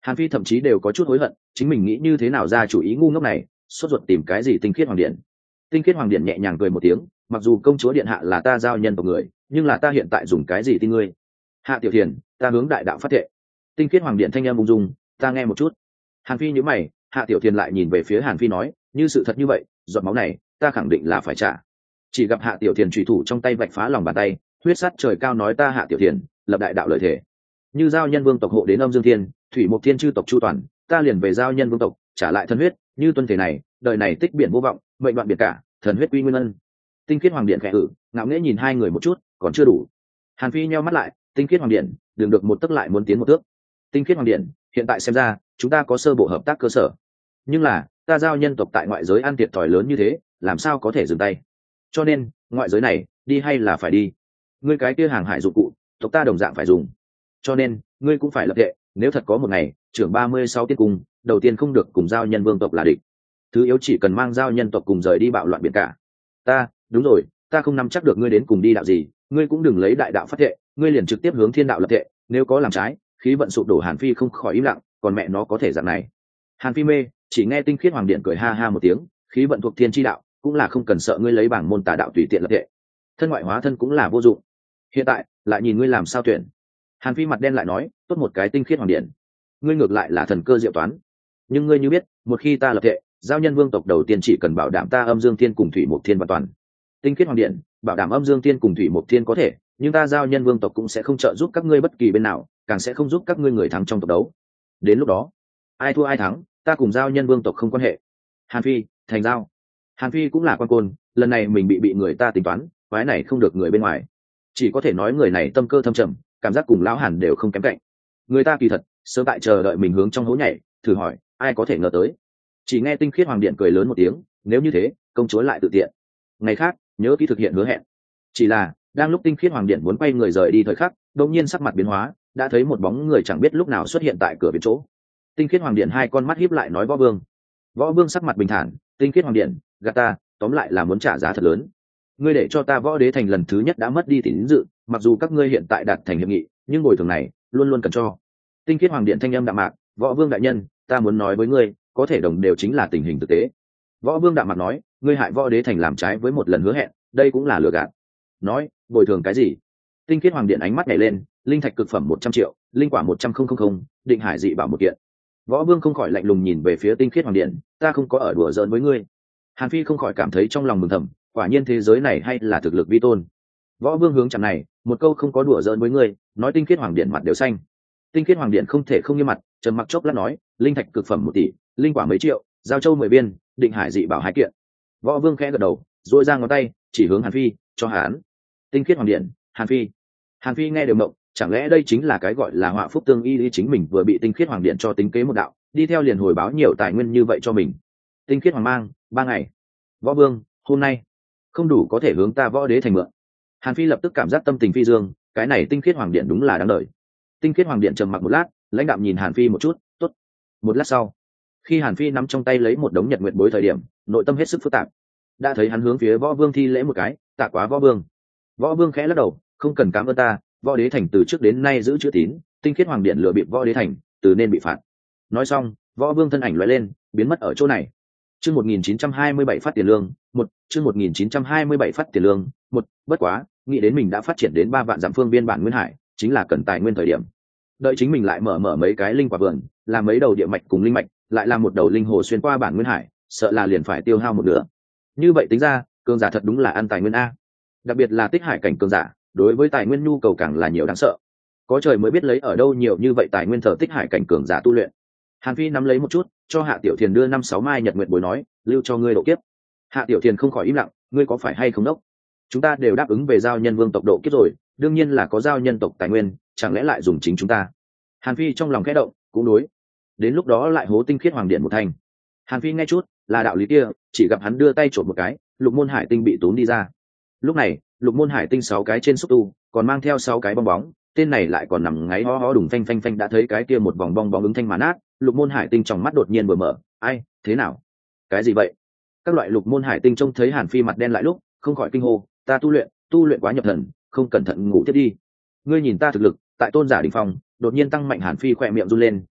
Hàn Phi thậm chí đều có chút hối hận, chính mình nghĩ như thế nào ra chủ ý ngu ngốc này, sốt ruột tìm cái gì tinh khiết hoàng điện. Tinh khiết hoàng điện nhẹ nhàng cười một tiếng, mặc dù công chúa điện hạ là ta giao nhân tộc người, nhưng là ta hiện tại dùng cái gì tin ngươi? Hạ Tiểu Thiền, ta hướng đại đạo phát thệ. Tinh khiết hoàng điện thanh âm ung dung, ta nghe một chút. Hàn Phi nhíu mày, Hạ Tiểu Thiền lại nhìn về phía Hàn Phi nói, như sự thật như vậy, giọt máu này, ta khẳng định là phải trả. Chỉ gặp Hạ Tiểu Thiền chủy thủ trong tay vạch phá lòng bàn tay, huyết sắt trời cao nói ta Hạ Tiểu Thiền, lập đại đạo lợi thể. Như giao nhân vương tộc hộ đến âm dương thiên, thủy mục thiên chư tộc chu toàn, ta liền về giao nhân vương tộc, trả lại thân huyết, như tuân thể này, đời này tích biển vô vọng, mệnh đoạn biệt cả, thần huyết quy nguyên ân. Tinh khiết hoàng điện khẽ ngạo nghễ nhìn hai người một chút, còn chưa đủ. Hàn Phi nheo mắt lại, tinh khiết hoàng điện, đừng được một tấc lại muốn tiến một thước. Tinh khiết hoàng điện, hiện tại xem ra, chúng ta có sơ bộ hợp tác cơ sở. Nhưng là, ta giao nhân tộc tại ngoại giới ăn thiệt thòi lớn như thế, làm sao có thể dừng tay? Cho nên, ngoại giới này, đi hay là phải đi? Ngươi cái kia hàng hải dụng cụ, tộc ta đồng dạng phải dùng. Cho nên, ngươi cũng phải lập hệ, nếu thật có một ngày, trưởng 36 tiên cung, đầu tiên không được cùng giao nhân vương tộc là địch. Thứ yếu chỉ cần mang giao nhân tộc cùng rời đi bạo loạn biển cả. Đúng rồi, ta không nắm chắc được ngươi đến cùng đi đạo gì, ngươi cũng đừng lấy đại đạo phát thệ, ngươi liền trực tiếp hướng thiên đạo lập thệ, nếu có làm trái, khí vận sụp đổ. Hàn Phi không khỏi im lặng, còn mẹ nó có thể dạng này. Hàn Phi mê, chỉ nghe tinh khiết hoàng điện cười ha ha một tiếng, khí vận thuộc thiên chi đạo, cũng là không cần sợ ngươi lấy bảng môn tà đạo tùy tiện lập thệ. Thân ngoại hóa thân cũng là vô dụng. Hiện tại, lại nhìn ngươi làm sao tuyển. Hàn Phi mặt đen lại nói, tốt một cái tinh khiết hoàng điện, ngươi ngược lại là thần cơ diệu toán. Nhưng ngươi như biết, một khi ta lập thệ, giao nhân vương tộc đầu tiên chỉ cần bảo đảm ta âm dương thiên cùng thủy mục thiên hoàn toàn. Tinh khiết hoàng điện bảo đảm âm dương thiên cùng thủy mục thiên có thể, nhưng ta giao nhân vương tộc cũng sẽ không trợ giúp các ngươi bất kỳ bên nào, càng sẽ không giúp các ngươi người thắng trong tộc đấu. Đến lúc đó, ai thua ai thắng, ta cùng giao nhân vương tộc không quan hệ. Hàn Phi, thành giao. Hàn Phi cũng là quan côn, lần này mình bị người ta tính toán, quái này không được người bên ngoài. Chỉ có thể nói người này tâm cơ thâm trầm, cảm giác cùng lão Hàn đều không kém cạnh. Người ta kỳ thật sớm tại chờ đợi mình hướng trong hố nhảy, thử hỏi ai có thể ngờ tới. Chỉ nghe tinh khiết hoàng điện cười lớn một tiếng, nếu như thế, công chúa lại tự tiện. Ngày khác nhớ kỹ thực hiện hứa hẹn. Chỉ là đang lúc tinh khiết hoàng điện muốn quay người rời đi thời khắc, đột nhiên sắc mặt biến hóa, đã thấy một bóng người chẳng biết lúc nào xuất hiện tại cửa biển chỗ. Tinh khiết hoàng điện hai con mắt híp lại nói võ vương. Võ vương sắc mặt bình thản, tinh khiết hoàng điện, gạt ta, tóm lại là muốn trả giá thật lớn. Ngươi để cho ta võ đế thành lần thứ nhất đã mất đi tín dự, mặc dù các ngươi hiện tại đạt thành hiệp nghị, nhưng bồi thường này luôn luôn cần cho. Tinh khiết hoàng điện thanh âm đạm mạc, võ vương đại nhân, ta muốn nói với ngươi, có thể đồng đều chính là tình hình thực tế. Võ vương đạm mạc nói, ngươi hại võ đế thành làm trái với một lần hứa hẹn, đây cũng là lừa gạt. Nói bồi thường cái gì? Tinh khiết hoàng điện ánh mắt nhảy lên, linh thạch cực phẩm 100 triệu, linh quả 100.000, định hải dị bảo một kiện. Võ vương không khỏi lạnh lùng nhìn về phía tinh khiết hoàng điện, ta không có ở đùa giỡn với ngươi. Hàn Phi không khỏi cảm thấy trong lòng mừng thầm, quả nhiên thế giới này hay là thực lực vi tôn. Võ vương hướng chằm này, một câu không có đùa giỡn với ngươi, nói tinh khiết hoàng điện mặt đều xanh. Tinh khiết hoàng điện không thể không nghiêm mặt, trầm mặc chốc lát nói, linh thạch cực phẩm 1 tỷ, linh quả mấy triệu, giao châu 10 viên, định hải dị bảo 2 kiện. Võ vương khẽ gật đầu, duỗi ra ngón tay chỉ hướng Hàn Phi, cho hắn. Tinh khiết hoàng điện, Hàn Phi. Hàn Phi nghe đều mộng, chẳng lẽ đây chính là cái gọi là họa phúc tương y, chính mình vừa bị tinh khiết hoàng điện cho tính kế một đạo, đi theo liền hồi báo nhiều tài nguyên như vậy cho mình. Tinh khiết hoàng mang 3 ngày. Võ vương, hôm nay không đủ có thể hướng ta võ đế thành mượn. Hàn Phi lập tức cảm giác tâm tình phi dương, cái này tinh khiết hoàng điện đúng là đáng đời. Tinh khiết hoàng điện trầm mặc một lát, lãnh đạm nhìn Hàn Phi một chút, tốt. Một lát sau, khi Hàn Phi nắm trong tay lấy một đống nhật nguyệt bối thời điểm, nội tâm hết sức phức tạp. Đã thấy hắn hướng phía võ vương thi lễ một cái, tạ quá võ vương. Võ vương khẽ lắc đầu, không cần cảm ơn ta, võ đế thành từ trước đến nay giữ chữ tín, tinh khiết hoàng điện lừa bịp võ đế thành, từ nên bị phạt. Nói xong, võ vương thân ảnh lóe lên, biến mất ở chỗ này. Chương 1927 phát tiền lương, chương 1927 phát tiền lương, bất quá, nghĩ đến mình đã phát triển đến 3 vạn dặm phương biên bản nguyên hải, chính là cần tài nguyên thời điểm. Đợi chính mình lại mở mấy cái linh quả vườn, làm mấy đầu địa mạch cùng linh mạch, lại làm một đầu linh hồ xuyên qua bản nguyên hải, sợ là liền phải tiêu hao một nửa. Như vậy tính ra, cường giả thật đúng là ăn tài nguyên a. Đặc biệt là tích hải cảnh cường giả, đối với tài nguyên nhu cầu càng là nhiều đáng sợ. Có trời mới biết lấy ở đâu nhiều như vậy tài nguyên thờ tích hải cảnh cường giả tu luyện. Hàn Phi nắm lấy một chút, cho Hạ Tiểu Thiền đưa 5-6 mai nhật nguyệt bối nói, lưu cho ngươi độ kiếp. Hạ Tiểu Thiền không khỏi im lặng, ngươi có phải hay không đốc? Chúng ta đều đáp ứng về giao nhân vương tộc độ kiếp rồi, đương nhiên là có giao nhân tộc tài nguyên, chẳng lẽ lại dùng chính chúng ta? Hàn Phi trong lòng khẽ động, cũng đối. Đến lúc đó lại hố tinh khiết hoàng điện một thành. Hàn Phi nghe chút, là đạo lý kia, chỉ gặp hắn đưa tay trộn một cái, lục môn hải tinh bị tốn đi ra. Lúc này, lục môn hải tinh 6 cái trên xúc tu, còn mang theo 6 cái bong bóng, tên này lại còn nằm ngáy ho ho đùng phanh phanh phanh, đã thấy cái kia một vòng bong bóng ứng thanh mà nát. Lục môn hải tinh trong mắt đột nhiên vừa mở, ai, thế nào? Cái gì vậy? Các loại lục môn hải tinh trông thấy Hàn Phi mặt đen lại lúc, không khỏi kinh hô, ta tu luyện quá nhập thần, không cẩn thận ngủ tiếp đi. Ngươi nhìn ta thực lực, tại tôn giả đỉnh phong, đột nhiên tăng mạnh. Hàn Phi khỏe miệng run lên,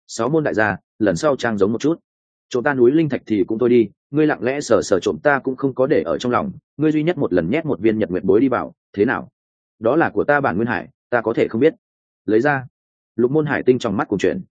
6 môn đại gia, lần sau trang giống một chút. Trộm ta núi linh thạch thì cũng thôi đi, ngươi lặng lẽ sờ trộm ta cũng không có để ở trong lòng, ngươi duy nhất một lần nhét một viên nhật nguyệt bối đi vào, thế nào? Đó là của ta bản nguyên hải, ta có thể không biết. Lấy ra. Lục Môn Hải Tinh trong mắt cùng chuyện,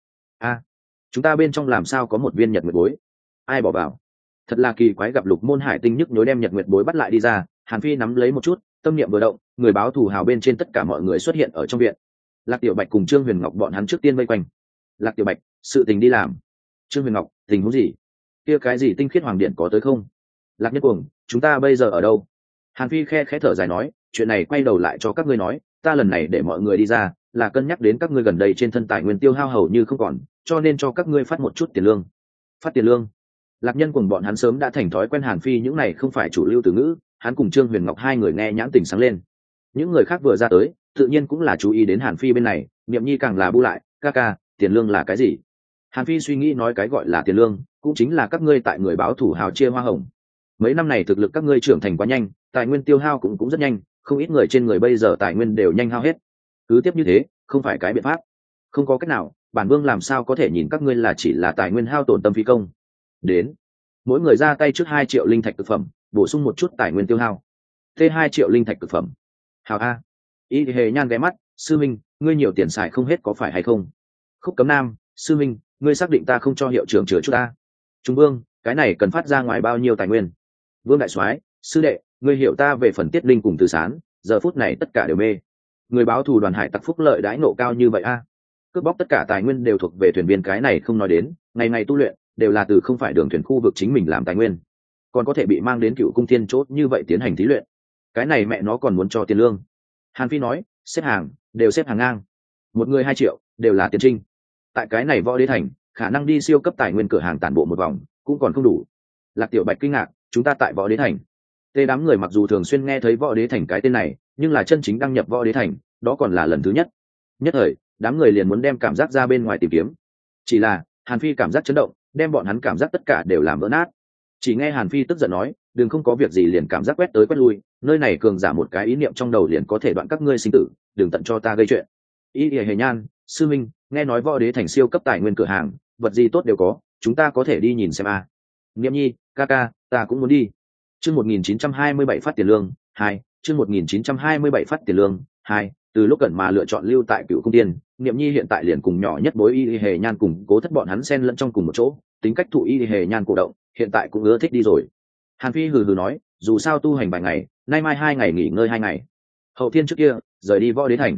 chúng ta bên trong làm sao có một viên nhật nguyệt bối? Ai bỏ vào? Thật là kỳ quái, gặp Lục Môn Hải Tinh nhức nhối đem nhật nguyệt bối bắt lại đi ra, Hàn Phi nắm lấy một chút, tâm niệm vừa động, người báo thù hào bên trên tất cả mọi người xuất hiện ở trong viện. Lạc Tiểu Bạch cùng Trương Huyền Ngọc bọn hắn trước tiên vây quanh. Lạc Tiểu Bạch, sự tình đi làm. Trương Huyền Ngọc, tình huống gì? Kia cái gì tinh khiết hoàng điện có tới không? Lạc Nhất Cuồng, chúng ta bây giờ ở đâu? Hàn Phi khẽ thở dài nói, chuyện này quay đầu lại cho các ngươi nói, ta lần này để mọi người đi ra là cân nhắc đến các ngươi gần đây trên thân tài nguyên tiêu hao hầu như không còn, cho nên cho các ngươi phát một chút tiền lương. Phát tiền lương? Lạc Nhân Cuồng bọn hắn sớm đã thành thói quen Hàn Phi những này không phải chủ lưu từ ngữ, hắn cùng Trương Huyền Ngọc hai người nghe nhãn tình sáng lên. Những người khác vừa ra tới, tự nhiên cũng là chú ý đến Hàn Phi bên này, Niệm Nhi càng là bu lại, ca, tiền lương là cái gì? Hàn Phi suy nghĩ nói, cái gọi là tiền lương cũng chính là các ngươi tại người báo thủ hào chia hoa hồng. Mấy năm này thực lực các ngươi trưởng thành quá nhanh, tài nguyên tiêu hao cũng rất nhanh, không ít người trên người bây giờ tài nguyên đều nhanh hao hết. Cứ tiếp như thế không phải cái biện pháp, không có cách nào, bản vương làm sao có thể nhìn các ngươi là chỉ là tài nguyên hao tổn tâm phí công. Đến, mỗi người ra tay trước 2 triệu linh thạch thực phẩm, bổ sung một chút tài nguyên tiêu hao. T 2 triệu linh thạch thực phẩm. Hào a. Y Hề Nhan ghé mắt, sư minh, ngươi nhiều tiền xài không hết có phải hay không? Khúc Cấm Nam, sư minh, ngươi xác định ta không cho hiệu trưởng chữa chút ta? Trung Vương, cái này cần phát ra ngoài bao nhiêu tài nguyên? Vương đại soái, sư đệ, ngươi hiểu ta về phần tiết linh cùng từ sán, giờ phút này tất cả đều mê. Người báo thù đoàn hải tặc phúc lợi đãi nộ cao như vậy a? Cướp bóc tất cả tài nguyên đều thuộc về thuyền viên, cái này không nói đến, ngày ngày tu luyện đều là từ không phải đường thuyền khu vực chính mình làm tài nguyên, còn có thể bị mang đến Cựu Cung Thiên chốt như vậy tiến hành thí luyện, cái này mẹ nó còn muốn cho tiền lương. Hàn Phi nói, xếp hàng đều xếp hàng ngang, một người 2 triệu đều là tiền trinh. Tại cái này Võ Đế Thành, khả năng đi siêu cấp tài nguyên cửa hàng tản bộ một vòng cũng còn không đủ. Lạc Tiểu Bạch kinh ngạc, chúng ta tại Võ Đế Thành? Tê đám người mặc dù thường xuyên nghe thấy Võ Đế Thành cái tên này, nhưng là chân chính đăng nhập Võ Đế Thành đó còn là lần thứ nhất. Nhất thời đám người liền muốn đem cảm giác ra bên ngoài tìm kiếm, chỉ là Hàn Phi cảm giác chấn động đem bọn hắn cảm giác tất cả đều làm vỡ nát. Chỉ nghe Hàn Phi tức giận nói, đừng không có việc gì liền cảm giác quét tới quét lui, nơi này cường giả một cái ý niệm trong đầu liền có thể đoạn các ngươi sinh tử, đừng tận cho ta gây chuyện. Y Hề Nhan, sư minh, nghe nói Võ Đế Thành siêu cấp tài nguyên cửa hàng, vật gì tốt đều có, chúng ta có thể đi nhìn xem a. Niệm Nhi, ca, ta cũng muốn đi. Chương 1927 phát tiền lương 2, chương 1927 phát tiền lương 2. Từ lúc Cẩn mà lựa chọn lưu tại Cựu Cung Tiên, Niệm Nhi hiện tại liền cùng nhỏ nhất bối Y Hề Nhan cùng Cố Thất bọn hắn xen lẫn trong cùng một chỗ, tính cách thụ Y Hề Nhan cổ động, hiện tại cũng ưa thích đi rồi. Hàn Phi hừ nói, dù sao tu hành vài ngày, nay mai 2 ngày nghỉ ngơi 2 ngày. Hậu thiên trước kia, rời đi Võ Đế Thành.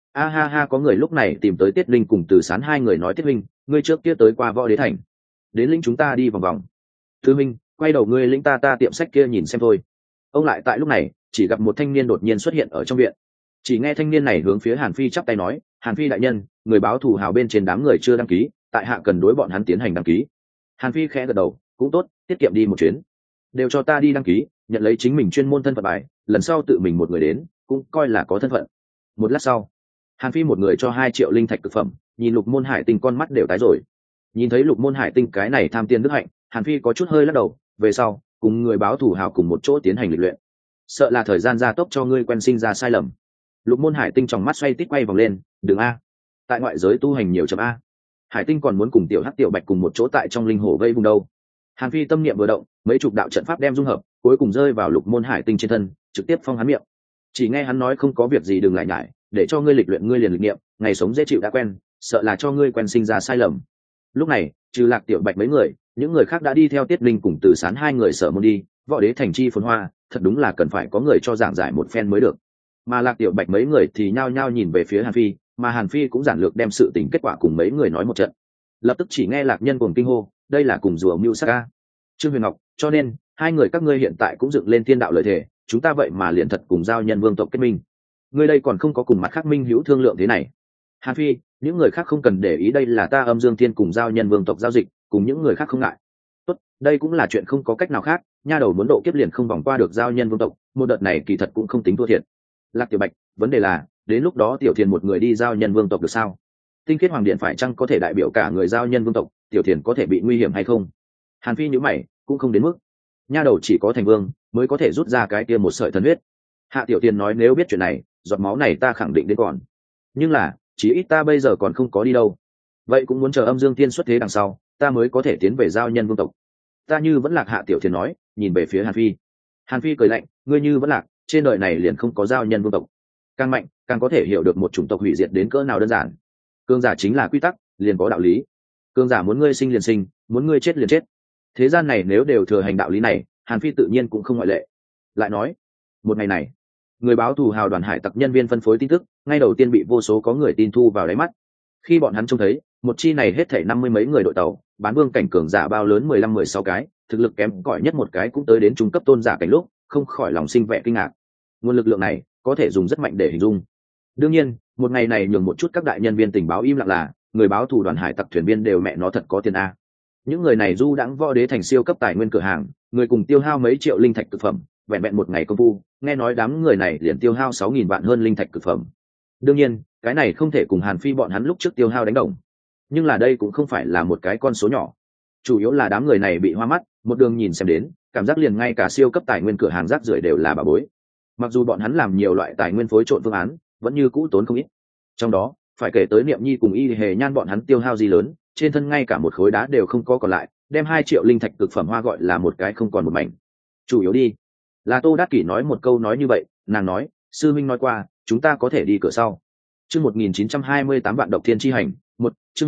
Ha, có người lúc này tìm tới Tiết Linh cùng Từ Sán hai người nói, Tiết Linh, ngươi trước kia tới qua Võ Đế Thành, đến lĩnh chúng ta đi vòng vòng. Thư Minh, quay đầu ngươi lĩnh ta tiệm sách kia nhìn xem thôi. Ông lại tại lúc này chỉ gặp một thanh niên đột nhiên xuất hiện ở trong viện. Chỉ nghe thanh niên này hướng phía Hàn Phi chắp tay nói, Hàn Phi đại nhân, người báo thù hào bên trên đám người chưa đăng ký, tại hạ cần đối bọn hắn tiến hành đăng ký. Hàn Phi khẽ gật đầu, cũng tốt, tiết kiệm đi một chuyến, đều cho ta đi đăng ký, nhận lấy chính mình chuyên môn thân phận bài, lần sau tự mình một người đến cũng coi là có thân phận. Một lát sau, Hàn Phi một người cho 2 triệu linh thạch thực phẩm, nhìn Lục Môn Hải Tinh con mắt đều tái rồi. Nhìn thấy Lục Môn Hải Tinh cái này tham tiền đức hạnh, Hàn Phi có chút hơi lắc đầu, về sau cùng người báo thù hào cùng một chỗ tiến hành lịch luyện, sợ là thời gian gia tốc cho ngươi quen sinh ra sai lầm. Lục Môn Hải Tinh trong mắt xoay tít quay vòng lên, đường a, tại ngoại giới tu hành nhiều chấm a. Hải Tinh còn muốn cùng tiểu Hắc tiểu Bạch cùng một chỗ tại trong linh hồ vây vùng đâu. Hàn Phi tâm niệm vừa động, mấy chục đạo trận pháp đem dung hợp, cuối cùng rơi vào Lục Môn Hải Tinh trên thân, trực tiếp phong hắn miệng. Chỉ nghe hắn nói, không có việc gì đừng lại nhải, để cho ngươi lịch luyện ngươi liền lịch nghiệm, ngày sống dễ chịu đã quen, sợ là cho ngươi quen sinh ra sai lầm. Lúc này trừ Lạc Tiểu Bạch mấy người, những người khác đã đi theo Tiết Linh cùng Từ Sán hai người sở môn đi. Võ Đế Thành chi phồn hoa, thật đúng là cần phải có người cho giảng giải một phen mới được. Mà Lạc Tiểu Bạch mấy người thì nhao nhao nhìn về phía Hàn Phi, mà Hàn Phi cũng giản lược đem sự tình kết quả cùng mấy người nói một trận. Lập tức chỉ nghe Lạc Nhân cùng kinh hô, đây là cùng rùa mưu sát ca. Trương Huyền Ngọc, cho nên hai người các ngươi hiện tại cũng dựng lên thiên đạo lợi thể, chúng ta vậy mà liền thật cùng giao nhân vương tộc kết minh. Ngươi đây còn không có cùng mặt khác minh hữu thương lượng thế này. Hàn Phi, những người khác không cần để ý, đây là ta Âm Dương Thiên cùng giao nhân vương tộc giao dịch, cùng những người khác không ngại. Tốt, đây cũng là chuyện không có cách nào khác, nha đầu muốn độ kiếp liền không vòng qua được giao nhân vương tộc, một đợt này kỳ thật cũng không tính thua thiệt. Lạc Tiểu Bạch, vấn đề là đến lúc đó Tiểu Thiền một người đi giao nhân vương tộc được sao? Tinh khiết hoàng điện phải chăng có thể đại biểu cả người giao nhân vương tộc, Tiểu Thiền có thể bị nguy hiểm hay không? Hàn Phi nhíu mày, cũng không đến mức. Nha đầu chỉ có thành vương mới có thể rút ra cái kia một sợi thần huyết. Hạ Tiểu Thiền nói, nếu biết chuyện này, giọt máu này ta khẳng định đến còn. Nhưng là, chỉ ít ta bây giờ còn không có đi đâu. vậy cũng muốn chờ âm dương tiên xuất thế đằng sau ta mới có thể tiến về giao nhân vương tộc. Ta như vẫn lạc, Hạ Tiểu Thiền nói, nhìn về phía Hàn Phi. Hàn Phi cười lạnh, ngươi như vẫn lạc, trên đời này liền không có giao nhân vương tộc. Càng mạnh càng có thể hiểu được một chủng tộc hủy diệt đến cỡ nào đơn giản. Cương giả chính là quy tắc, liền có đạo lý. Cương giả muốn ngươi sinh liền sinh, muốn ngươi chết liền chết. Thế gian này nếu đều thừa hành đạo lý này, Hàn Phi tự nhiên cũng không ngoại lệ. Lại nói, một ngày này, người báo thù hào đoàn hải tặc nhân viên phân phối tin tức ngay đầu tiên bị vô số có người tin thu vào đáy mắt. Khi bọn hắn trông thấy một chi này hết thảy 50 mấy người đội tàu, bán vương cảnh cường giả bao lớn 15-16 cái, thực lực kém cỏi nhất một cái cũng tới đến trung cấp tôn giả cảnh lúc, không khỏi lòng sinh vẻ kinh ngạc. Nguồn lực lượng này có thể dùng rất mạnh để hình dung. Đương nhiên, một ngày này nhường một chút các đại nhân viên tình báo im lặng là, người báo thù đoàn hải tặc thuyền viên đều mẹ nó thật có tiền a. Những người này du đãng võ đế thành siêu cấp tài nguyên cửa hàng, người cùng tiêu hao mấy triệu linh thạch thực phẩm, vẹn vẹn một ngày công phu, nghe nói đám người này liền tiêu hao 6.000 vạn hơn linh thạch thực phẩm. Đương nhiên, cái này không thể cùng Hàn Phi bọn hắn lúc trước tiêu hao đánh đồng. Nhưng là đây cũng không phải là một cái con số nhỏ. Chủ yếu là đám người này bị hoa mắt, một đường nhìn xem đến, cảm giác liền ngay cả siêu cấp tài nguyên cửa hàng rác rưởi đều là bà bối. Mặc dù bọn hắn làm nhiều loại tài nguyên phối trộn phương án, vẫn như cũ tốn không ít. Trong đó, phải kể tới Niệm Nhi cùng Y Hề Nhan bọn hắn tiêu hao gì lớn, trên thân ngay cả một khối đá đều không có còn lại, đem 2 triệu linh thạch cực phẩm hoa gọi là một cái không còn một mảnh. Chủ yếu đi, là Tô Đát Kỷ nói một câu nói như vậy, nàng nói, sư minh nói qua, chúng ta có thể đi cửa sau. Chương 1928 vạn độc thiên chi hành, chương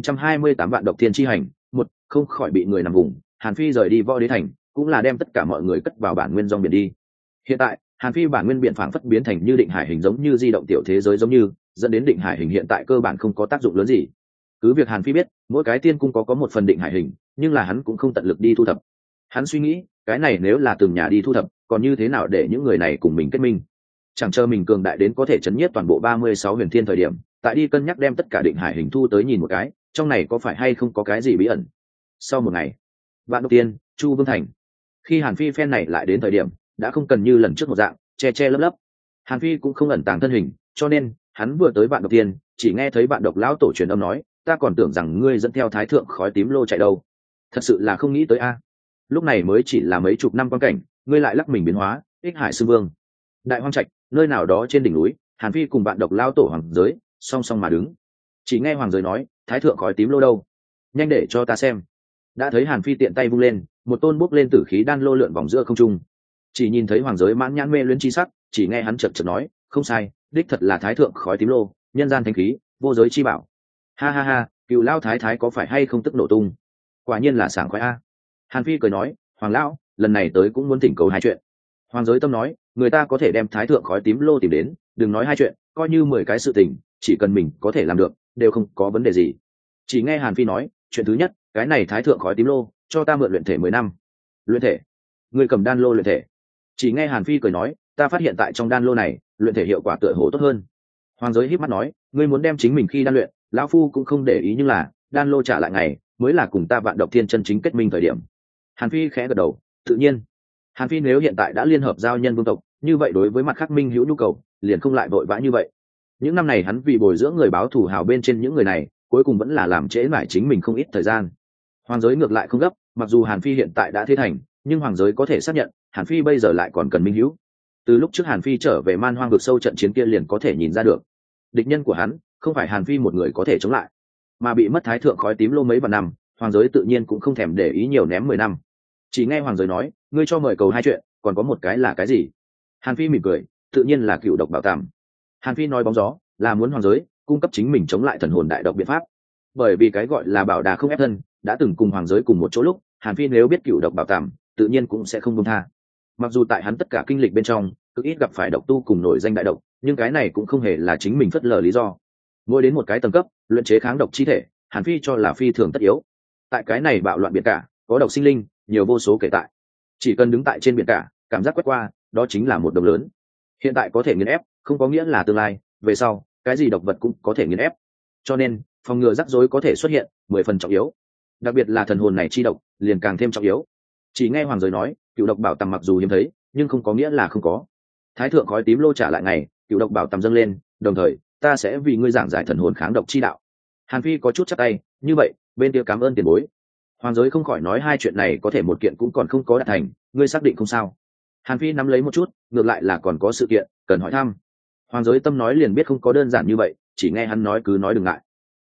1928 vạn độc thiên chi hành, không khỏi bị người nằm vùng. Hàn Phi rời đi võ đế thành, cũng là đem tất cả mọi người cất vào bản nguyên dòng biển đi. Hiện tại, Hàn Phi bản nguyên biển phảng phất biến thành như định hải hình, giống như di động tiểu thế giới giống như, dẫn đến định hải hình hiện tại cơ bản không có tác dụng lớn gì. Cứ việc Hàn Phi biết, mỗi cái tiên cung có một phần định hải hình, nhưng là hắn cũng không tận lực đi thu thập. Hắn suy nghĩ, cái này nếu là từng nhà đi thu thập, còn như thế nào để những người này cùng mình kết minh? Chẳng chờ mình cường đại đến có thể chấn nhiếp toàn bộ 36 huyền thiên thời điểm, tại đi cân nhắc đem tất cả định hải hình thu tới nhìn một cái, trong này có phải hay không có cái gì bí ẩn. Sau một ngày, Vạn Độc Tiên, Chu Vương Thành. Khi Hàn Phi phen này lại đến thời điểm, đã không cần như lần trước một dạng che che lấp lấp. Hàn Phi cũng không ẩn tàng thân hình, cho nên hắn vừa tới Vạn Độc Tiên, chỉ nghe thấy Vạn Độc lão tổ truyền âm nói, ta còn tưởng rằng ngươi dẫn theo thái thượng khói tím lô chạy đâu. Thật sự là không nghĩ tới a. Lúc này mới chỉ là mấy chục năm quan cảnh, ngươi lại lắc mình biến hóa, ích hải sư vương. Đại hoang trạch, nơi nào đó trên đỉnh núi, Hàn Phi cùng Vạn Độc lão tổ hoàng giới song song mà đứng. Chỉ nghe hoàng giới nói, thái thượng khói tím lô đâu, nhanh để cho ta xem. Đã thấy Hàn Phi tiện tay vung lên, một tôn bốc lên tử khí đan lô lượn vòng giữa không trung. Chỉ nhìn thấy hoàng giới mãn nhãn mê luyến chi sắc, chỉ nghe hắn chợt chợt nói, không sai, đích thật là thái thượng khói tím lô, nhân gian thánh khí, vô giới chi bảo. Ha ha ha, cựu lao thái thái có phải hay không tức nổ tung? Quả nhiên là sảng khoái a. Hàn Phi cười nói, hoàng lão, lần này tới cũng muốn thỉnh cầu hai chuyện. Hoàng giới tâm nói, người ta có thể đem thái thượng khói tím lô tìm đến, đừng nói hai chuyện, coi như 10 cái sự tình, chỉ cần mình có thể làm được, đều không có vấn đề gì. Chỉ nghe Hàn Phi nói, chuyện thứ nhất, cái này thái thượng khói tím lô, cho ta mượn luyện thể 10 năm. Luyện thể? Người cầm đan lô luyện thể? Chỉ nghe Hàn Phi cười nói, ta phát hiện tại trong đan lô này, luyện thể hiệu quả tựa hồ tốt hơn. Hoàng giới híp mắt nói, ngươi muốn đem chính mình khi đan luyện, lão phu cũng không để ý, nhưng là đan lô trả lại ngày mới là cùng ta Vạn Độc Thiên chân chính kết minh thời điểm. Hàn Phi khẽ gật đầu, tự nhiên. Hàn Phi nếu hiện tại đã liên hợp giao nhân vương tộc, như vậy đối với mặt khác minh hữu nhu cầu, liền không lại vội vã như vậy. Những năm này hắn vì bồi dưỡng người báo thù hào bên trên những người này, cuối cùng vẫn là làm trễ mãi chính mình không ít thời gian. Hoàng giới ngược lại không gấp, mặc dù Hàn Phi hiện tại đã thế thành, nhưng hoàng giới có thể xác nhận, Hàn Phi bây giờ lại còn cần minh hữu. Từ lúc trước Hàn Phi trở về Man Hoang vực sâu trận chiến kia liền có thể nhìn ra được, địch nhân của hắn không phải Hàn Phi một người có thể chống lại, mà bị mất thái thượng khói tím lô mấy vạn năm, hoàng giới tự nhiên cũng không thèm để ý nhiều, ném 10 năm. Chỉ nghe hoàng giới nói, ngươi cho mời cầu hai chuyện, còn có một cái là cái gì? Hàn Phi mỉm cười, tự nhiên là cựu độc bảo tàng. Hàn Phi nói bóng gió, là muốn hoàng giới cung cấp chính mình chống lại thần hồn đại độc biện pháp. Bởi vì cái gọi là bảo đà không ép thân, đã từng cùng hoàng giới cùng một chỗ lúc, Hàn Phi nếu biết cựu độc bảo tàng, tự nhiên cũng sẽ không buông tha. Mặc dù tại hắn tất cả kinh lịch bên trong, cực ít gặp phải độc tu cùng nổi danh đại độc, nhưng cái này cũng không hề là chính mình phớt lờ lý do. Mỗi đến một cái tầng cấp, luyện chế kháng độc chi thể, Hàn Phi cho là phi thường tất yếu. Tại cái này bạo loạn biển cả, có độc sinh linh, nhiều vô số kể tại. Chỉ cần đứng tại trên biển cả, cảm giác quét qua, đó chính là một đồng lớn. Hiện tại có thể nghiền ép, không có nghĩa là tương lai, về sau, cái gì độc vật cũng có thể nghiền ép. Cho nên, phòng ngừa rắc rối có thể xuất hiện, 10 phần trọng yếu. Đặc biệt là thần hồn này chi độc, liền càng thêm trọng yếu. Chỉ nghe hoàng giới nói, cựu độc bảo tàng mặc dù hiếm thấy, nhưng không có nghĩa là không có. Thái thượng khói tím lô trả lại ngày, cựu độc bảo tàng dâng lên, đồng thời ta sẽ vì ngươi giảng giải thần hồn kháng độc chi đạo. Hàn Phi có chút chắp tay, như vậy bên kia cảm ơn tiền bối. Hoàng giới không khỏi nói, hai chuyện này có thể một kiện cũng còn không có đạt thành, ngươi xác định không sao? Hàn Phi nắm lấy một chút, ngược lại là còn có sự kiện cần hỏi thăm. Hoàng giới tâm nói liền biết không có đơn giản như vậy, chỉ nghe hắn nói cứ nói đừng ngại.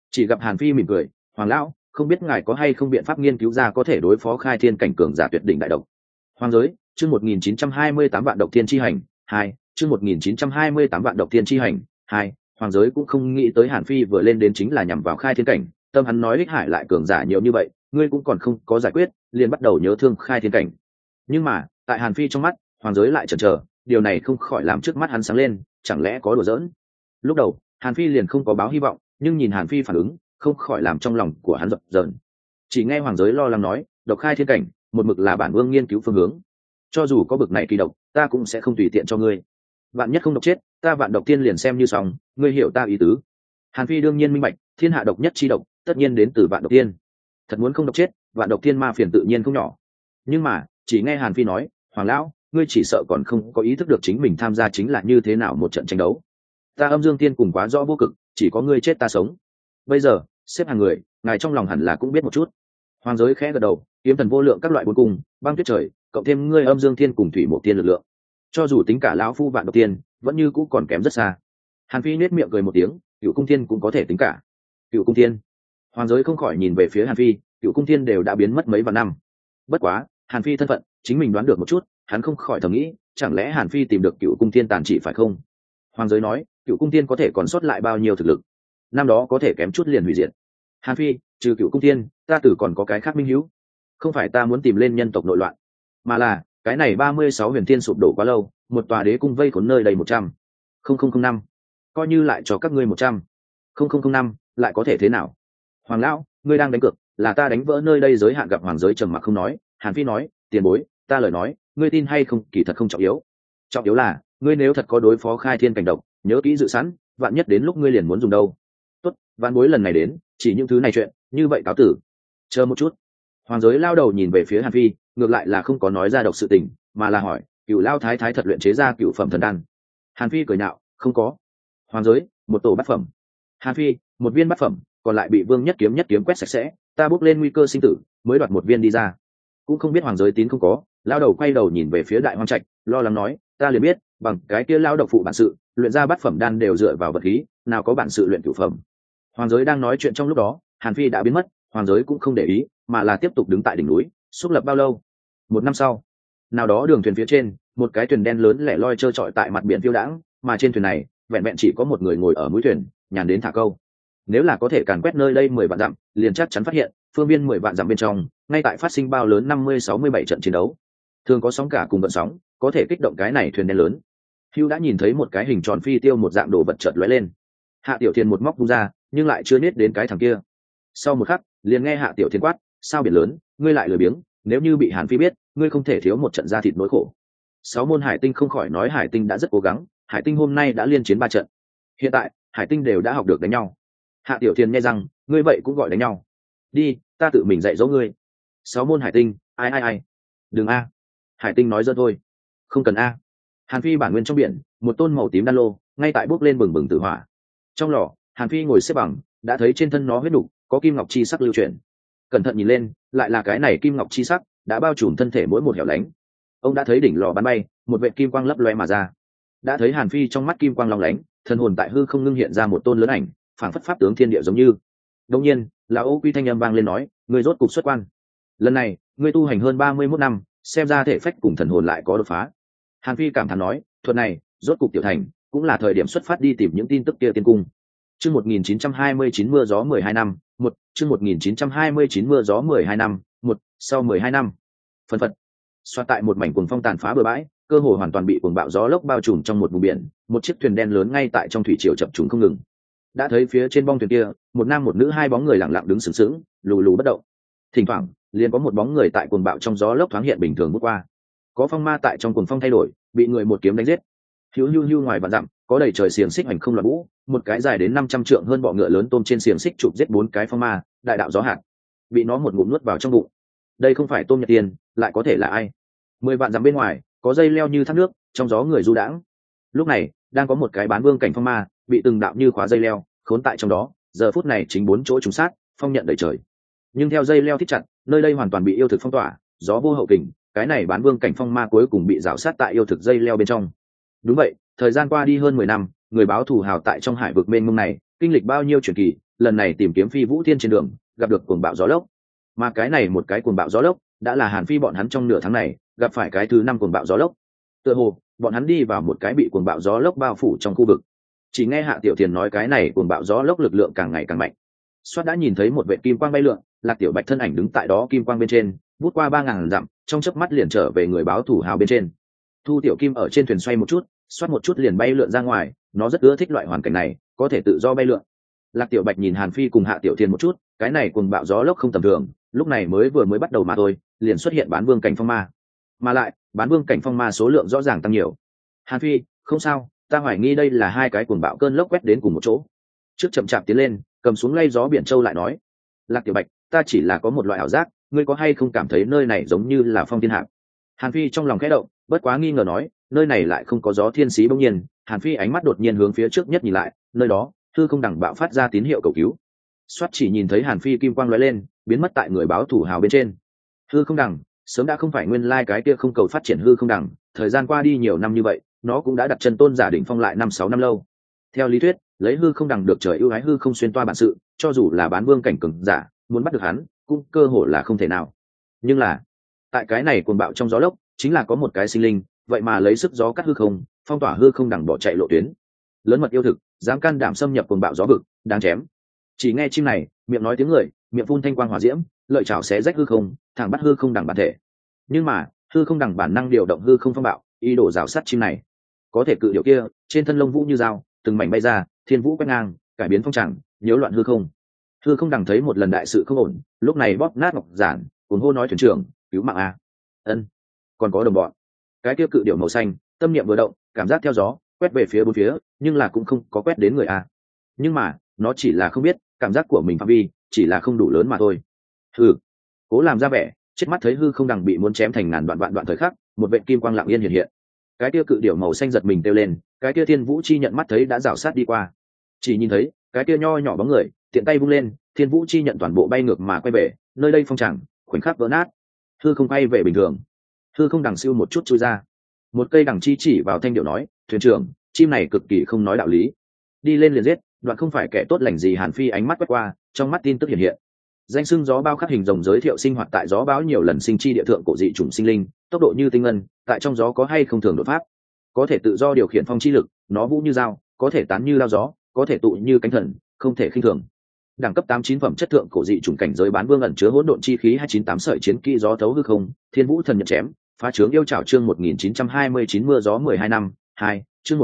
Chỉ gặp Hàn Phi mỉm cười, hoàng lão, không biết ngài có hay không biện pháp nghiên cứu ra có thể đối phó khai thiên cảnh cường giả tuyệt đỉnh đại độc. Hoàng giới, chương 1928 vạn độc thiên chi hành 2, chương 1928 vạn độc thiên chi hành 2. Hoàng giới cũng không nghĩ tới Hàn Phi vừa lên đến chính là nhằm vào khai thiên cảnh, tâm hắn nói ích hải lại cường giả nhiều như vậy, ngươi cũng còn không có giải quyết, liền bắt đầu nhớ thương khai thiên cảnh. Nhưng mà tại Hàn Phi trong mắt, hoàng giới lại chần chờ, điều này không khỏi làm trước mắt hắn sáng lên, chẳng lẽ có đùa giỡn. Lúc đầu Hàn Phi liền không có báo hy vọng, nhưng nhìn Hàn Phi phản ứng, không khỏi làm trong lòng của hắn dập dờn. Chỉ nghe hoàng giới lo lắng nói, độc khai thiên cảnh một mực là bản vương nghiên cứu phương hướng, cho dù có bực này kỳ độc ta cũng sẽ không tùy tiện cho ngươi, vạn nhất không độc chết ta vạn độc tiên liền xem như xong, ngươi hiểu ta ý tứ. Hàn Phi đương nhiên minh bạch, thiên hạ độc nhất chi độc tất nhiên đến từ vạn độc tiên, thật muốn không độc chết vạn độc tiên ma phiền tự nhiên không nhỏ. Nhưng mà chỉ nghe Hàn Phi nói, hoàng lão, ngươi chỉ sợ còn không có ý thức được chính mình tham gia chính là như thế nào một trận tranh đấu. Ta âm dương tiên cùng quá rõ vô cực, chỉ có ngươi chết ta sống. Bây giờ xếp hàng người, ngài trong lòng hẳn là cũng biết một chút. Hoàng giới khẽ gật đầu, kiếm thần vô lượng các loại bốn cung, băng tuyết trời, cộng thêm ngươi âm dương thiên cùng thủy mộc tiên lực lượng, cho dù tính cả lão phu vạn độc tiên vẫn như cũ còn kém rất xa. Hàn Phi nết miệng cười một tiếng, cựu cung thiên cũng có thể tính cả. Cựu cung thiên? Hoàng giới không khỏi nhìn về phía Hàn Phi, cựu cung thiên đều đã biến mất mấy vạn năm. Bất quá Hàn Phi thân phận chính mình đoán được một chút, hắn không khỏi thầm nghĩ, chẳng lẽ Hàn Phi tìm được cựu cung thiên tàn chỉ phải không? Hoàng giới nói, cựu cung thiên có thể còn sót lại bao nhiêu thực lực, năm đó có thể kém chút liền hủy diệt. Hàn Phi, trừ cựu cung thiên ta tử còn có cái khác minh hữu. Không phải ta muốn tìm lên nhân tộc nội loạn, mà là cái này 36 huyền thiên sụp đổ quá lâu, một tòa đế cung vây khốn nơi đầy 100,005, coi như lại cho các ngươi 100,005 lại có thể thế nào? Hoàng lão, ngươi đang đánh cược là ta đánh vỡ nơi đây giới hạn. Gặp hoàng giới trầm mặc không nói, Hàn Phi nói, tiền bối, ta lời nói ngươi tin hay không kỳ thật không trọng yếu, trọng yếu là ngươi nếu thật có đối phó khai thiên cảnh độc, nhớ kỹ dự sẵn, vạn nhất đến lúc ngươi liền muốn dùng đâu. Tốt, vạn bối lần này đến chỉ những thứ này chuyện, như vậy cáo tử. Chờ một chút. Hoàng giới lao đầu nhìn về phía Hàn Phi, ngược lại là không có nói ra độc sự tình, mà là hỏi, cựu lao thái thái thật luyện chế ra cựu phẩm thần đan? Hàn Phi cười nhạo, không có. Hoàng giới, một tổ bát phẩm. Hàn Phi, một viên bát phẩm, còn lại bị vương nhất kiếm quét sạch sẽ, ta bước lên nguy cơ sinh tử mới đoạt một viên đi ra. Cũng không biết hoàng giới tín không có. Lao đầu quay đầu nhìn về phía đại hoang trạch, lo lắng nói, ta liền biết bằng cái kia lao độc phụ bản sự, luyện ra bát phẩm đan đều dựa vào vật khí, nào có bản sự luyện cửu phẩm. Hoàng giới đang nói chuyện trong lúc đó, Hàn Phi đã biến mất. Hoàng giới cũng không để ý, mà là tiếp tục đứng tại đỉnh núi. Xúc lập bao lâu? Một năm sau, nào đó đường thuyền phía trên, một cái thuyền đen lớn lẻ loi trơ trọi tại mặt biển phiêu đãng, mà trên thuyền này vẹn vẹn chỉ có một người ngồi ở mũi thuyền, nhàn đến thả câu. Nếu là có thể càn quét nơi đây 10 vạn dặm, liền chắc chắn phát hiện phương viên 10 vạn dặm bên trong ngay tại phát sinh bao lớn 50-67 trận chiến đấu, thường có sóng cả cùng vận sóng, có thể kích động cái này thuyền đen lớn. Hưu đã nhìn thấy một cái hình tròn phi tiêu một dạng đồ vật chợt lóe lên. Hạ Tiểu Thiên một móc vung ra, nhưng lại chưa niết đến cái thằng kia. Sau một khắc, liền nghe Hạ Tiểu Thiên quát, sao biển lớn, ngươi lại lười biếng, nếu như bị Hàn Phi biết, ngươi không thể thiếu một trận da thịt nỗi khổ. Sáu môn Hải Tinh không khỏi nói Hải Tinh đã rất cố gắng, Hải Tinh hôm nay đã liên chiến 3 trận. Hiện tại Hải Tinh đều đã học được đánh nhau. Hạ Tiểu Thiên nghe rằng, ngươi vậy cũng gọi đánh nhau? Đi, ta tự mình dạy dỗ ngươi. Sáu môn Hải Tinh, ai? Đừng a. Hải Tinh nói dơ thôi. Không cần a. Hàn Phi bản nguyên trong biển, một tôn màu tím đan lô ngay tại bốc lên bừng bừng tử hỏa. Trong lò, Hàn Phi ngồi xếp bằng, đã thấy trên thân nó huyết đục có kim ngọc chi sắc lưu chuyển. Cẩn thận nhìn lên, lại là cái này kim ngọc chi sắc đã bao trùm thân thể mỗi một hẻo lánh. Ông đã thấy đỉnh lò bắn bay, một vệt kim quang lấp loe mà ra. Đã thấy Hàn Phi trong mắt kim quang long lánh, thần hồn tại hư không ngưng hiện ra một tôn lớn ảnh, phảng phất pháp tướng thiên địa giống như. Đương nhiên, là Ô Quy thanh âm vang lên nói, ngươi rốt cục xuất quan. Lần này, ngươi tu hành hơn 31 năm, xem ra thể phách cùng thần hồn lại có đột phá. Hàn Phi cảm thán nói, thuật này, rốt cục tiểu thành, cũng là thời điểm xuất phát đi tìm những tin tức kia tiên cung. Chương 1929 mưa gió 12 năm, chương 1929 mưa gió 12 năm, sau 12 năm. Phần phật. Xoát tại một mảnh cuồng phong tàn phá bờ bãi, cơ hồ hoàn toàn bị cuồng bạo gió lốc bao trùm trong một vùng biển, một chiếc thuyền đen lớn ngay tại trong thủy triều chập trùng không ngừng. Đã thấy phía trên bong thuyền kia, một nam một nữ hai bóng người lặng lặng đứng sừng sững, lù lù bất động. Thỉnh thoảng, liền có một bóng người tại cuồng bạo trong gió lốc thoáng hiện bình thường bước qua. Có phong ma tại trong cuồng phong thay đổi, bị người một kiếm đánh giết. Hiu ngoài vạn dặm, có đầy trời xiềng xích hành không loạn vũ, một cái dài đến 500 trượng hơn bọ ngựa lớn tôm trên xiềng xích chụp giết 4 cái phong ma, đại đạo gió hạt, bị nó một ngụm nuốt vào trong bụng. Đây không phải tôm Nhật Tiên, lại có thể là ai? 10 vạn dặm bên ngoài, có dây leo như thác nước, trong gió người du đãng. Lúc này, đang có một cái bán vương cảnh phong ma, bị từng đạo như khóa dây leo khốn tại trong đó, giờ phút này chính 4 chỗ trùng sát, phong nhận đầy trời. Nhưng theo dây leo thít chặt, nơi đây hoàn toàn bị yêu thực phong tỏa, gió vô hậu kình, cái này bán vương cảnh phong ma cuối cùng bị rào sát tại yêu thực dây leo bên trong. Đúng vậy, thời gian qua đi hơn 10 năm, người báo thù hào tại trong hải vực mênh mông này, kinh lịch bao nhiêu chuyển kỳ, lần này tìm kiếm phi vũ thiên trên đường gặp được cuồng bạo gió lốc, mà cái này một cái cuồng bạo gió lốc đã là Hàn Phi bọn hắn trong nửa tháng này gặp phải cái thứ 5 cuồng bạo gió lốc. Tựa hồ bọn hắn đi vào một cái bị cuồng bạo gió lốc bao phủ trong khu vực. Chỉ nghe Hạ Tiểu Thiền nói cái này cuồng bạo gió lốc lực lượng càng ngày càng mạnh. Soát đã nhìn thấy một vệt kim quang bay lượn, Lạc Tiểu Bạch thân ảnh đứng tại đó kim quang bên trên, vút qua 3000 dặm, trong chớp mắt liền trở về người báo thủ hào bên trên. Thu Tiểu Kim ở trên thuyền xoay một chút, xoát một chút liền bay lượn ra ngoài, nó rất ưa thích loại hoàn cảnh này, có thể tự do bay lượn. Lạc Tiểu Bạch nhìn Hàn Phi cùng Hạ Tiểu Thiền một chút, cái này cuồng bạo gió lốc không tầm thường, lúc này mới bắt đầu mà thôi, liền xuất hiện bán vương cảnh phong ma, mà lại bán vương cảnh phong ma số lượng rõ ràng tăng nhiều. Hàn Phi, không sao, ta hoài nghi đây là hai cái cuồng bạo cơn lốc quét đến cùng một chỗ. Trước chậm chạp tiến lên, cầm xuống lay gió biển châu lại nói, Lạc Tiểu Bạch, ta chỉ là có một loại ảo giác, ngươi có hay không cảm thấy nơi này giống như là phong thiên hạp? Hàn Phi trong lòng khẽ động, bất quá nghi ngờ nói, nơi này lại không có gió thiên xí bỗng nhiên. Hàn Phi ánh mắt đột nhiên hướng phía trước nhất nhìn lại, nơi đó hư không đằng bạo phát ra tín hiệu cầu cứu. Soát chỉ nhìn thấy Hàn Phi kim quang lóe lên, biến mất tại người báo thủ hào bên trên. Hư không đằng sớm đã không phải nguyên lai cái kia không cầu phát triển hư không đằng, thời gian qua đi nhiều năm như vậy, nó cũng đã đặt chân tôn giả đỉnh phong lại 5-6 năm lâu. Theo lý thuyết, lấy hư không đằng được trời ưu ái hư không xuyên toa bản sự, cho dù là bán vương cảnh cường giả, muốn bắt được hắn, cũng cơ hội là không thể nào. Nhưng là, tại cái này cuồng bạo trong gió lốc, chính là có một cái sinh linh, vậy mà lấy sức gió cắt hư không, phong tỏa hư không đằng bỏ chạy lộ tuyến. Lớn mật yêu thực, dám can đảm xâm nhập cuồng bạo gió vực, đáng chém. Chỉ nghe chim này, miệng nói tiếng người, miệng phun thanh quang hỏa diễm, lợi chảo xé rách hư không, thẳng bắt hư không đằng bản thể. Nhưng mà, hư không đằng bản năng điều động hư không phong bạo, ý đồ rào sát chim này. Có thể cự điều kia, trên thân lông vũ như dao, từng mảnh bay ra, thiên vũ quét ngang, cải biến phong tràng, nhiễu loạn hư không. Hư không đằng thấy một lần đại sự không ổn, lúc này bóp nát ngọc giản, cuồng hô nói thuyền trưởng, cứu mạng a. Ân, còn có đồng bọn. Cái kia cự điểu màu xanh, tâm niệm vừa động, cảm giác theo gió, quét về phía bốn phía, nhưng là cũng không có quét đến người a. Nhưng mà, nó chỉ là không biết, cảm giác của mình phạm vi chỉ là không đủ lớn mà thôi. Cố làm ra vẻ, chết mắt thấy hư không đằng bị muốn chém thành ngàn đoạn đoạn thời khắc, một vệt kim quang lặng yên hiện hiện. Cái kia cự điểu màu xanh giật mình kêu lên, cái kia thiên vũ chi nhận mắt thấy đã rảo sát đi qua, chỉ nhìn thấy cái kia nho nhỏ bóng người tiện tay vung lên, thiên vũ chi nhận toàn bộ bay ngược mà quay về nơi đây phong tràng, khoảnh khắc vỡ nát, hư không bay về bình thường. Hư không đằng siêu một chút chui ra, một cây đằng chi chỉ vào thanh điệu nói, thuyền trưởng, chim này cực kỳ không nói đạo lý, đi lên liền giết, đoạn không phải kẻ tốt lành gì. Hàn Phi ánh mắt quét qua, trong mắt tin tức hiện hiện. Danh xưng gió bao khắc hình rồng giới thiệu sinh hoạt tại gió báo nhiều lần sinh chi địa thượng cổ dị chủng sinh linh, tốc độ như tinh ngân, tại trong gió có hay không thường đột pháp, có thể tự do điều khiển phong chi lực, nó vũ như dao, có thể tán như lao gió, có thể tụ như cánh thần, không thể khinh thường. Đẳng cấp 89 phẩm chất thượng cổ dị chủng cảnh giới bán vương ẩn chứa hỗn độn chi khí 298 sợi chiến kỹ gió thấu hư không, thiên vũ thần nhật chém, phá trướng yêu trảo chương 1929 mưa gió 12 năm 2, chương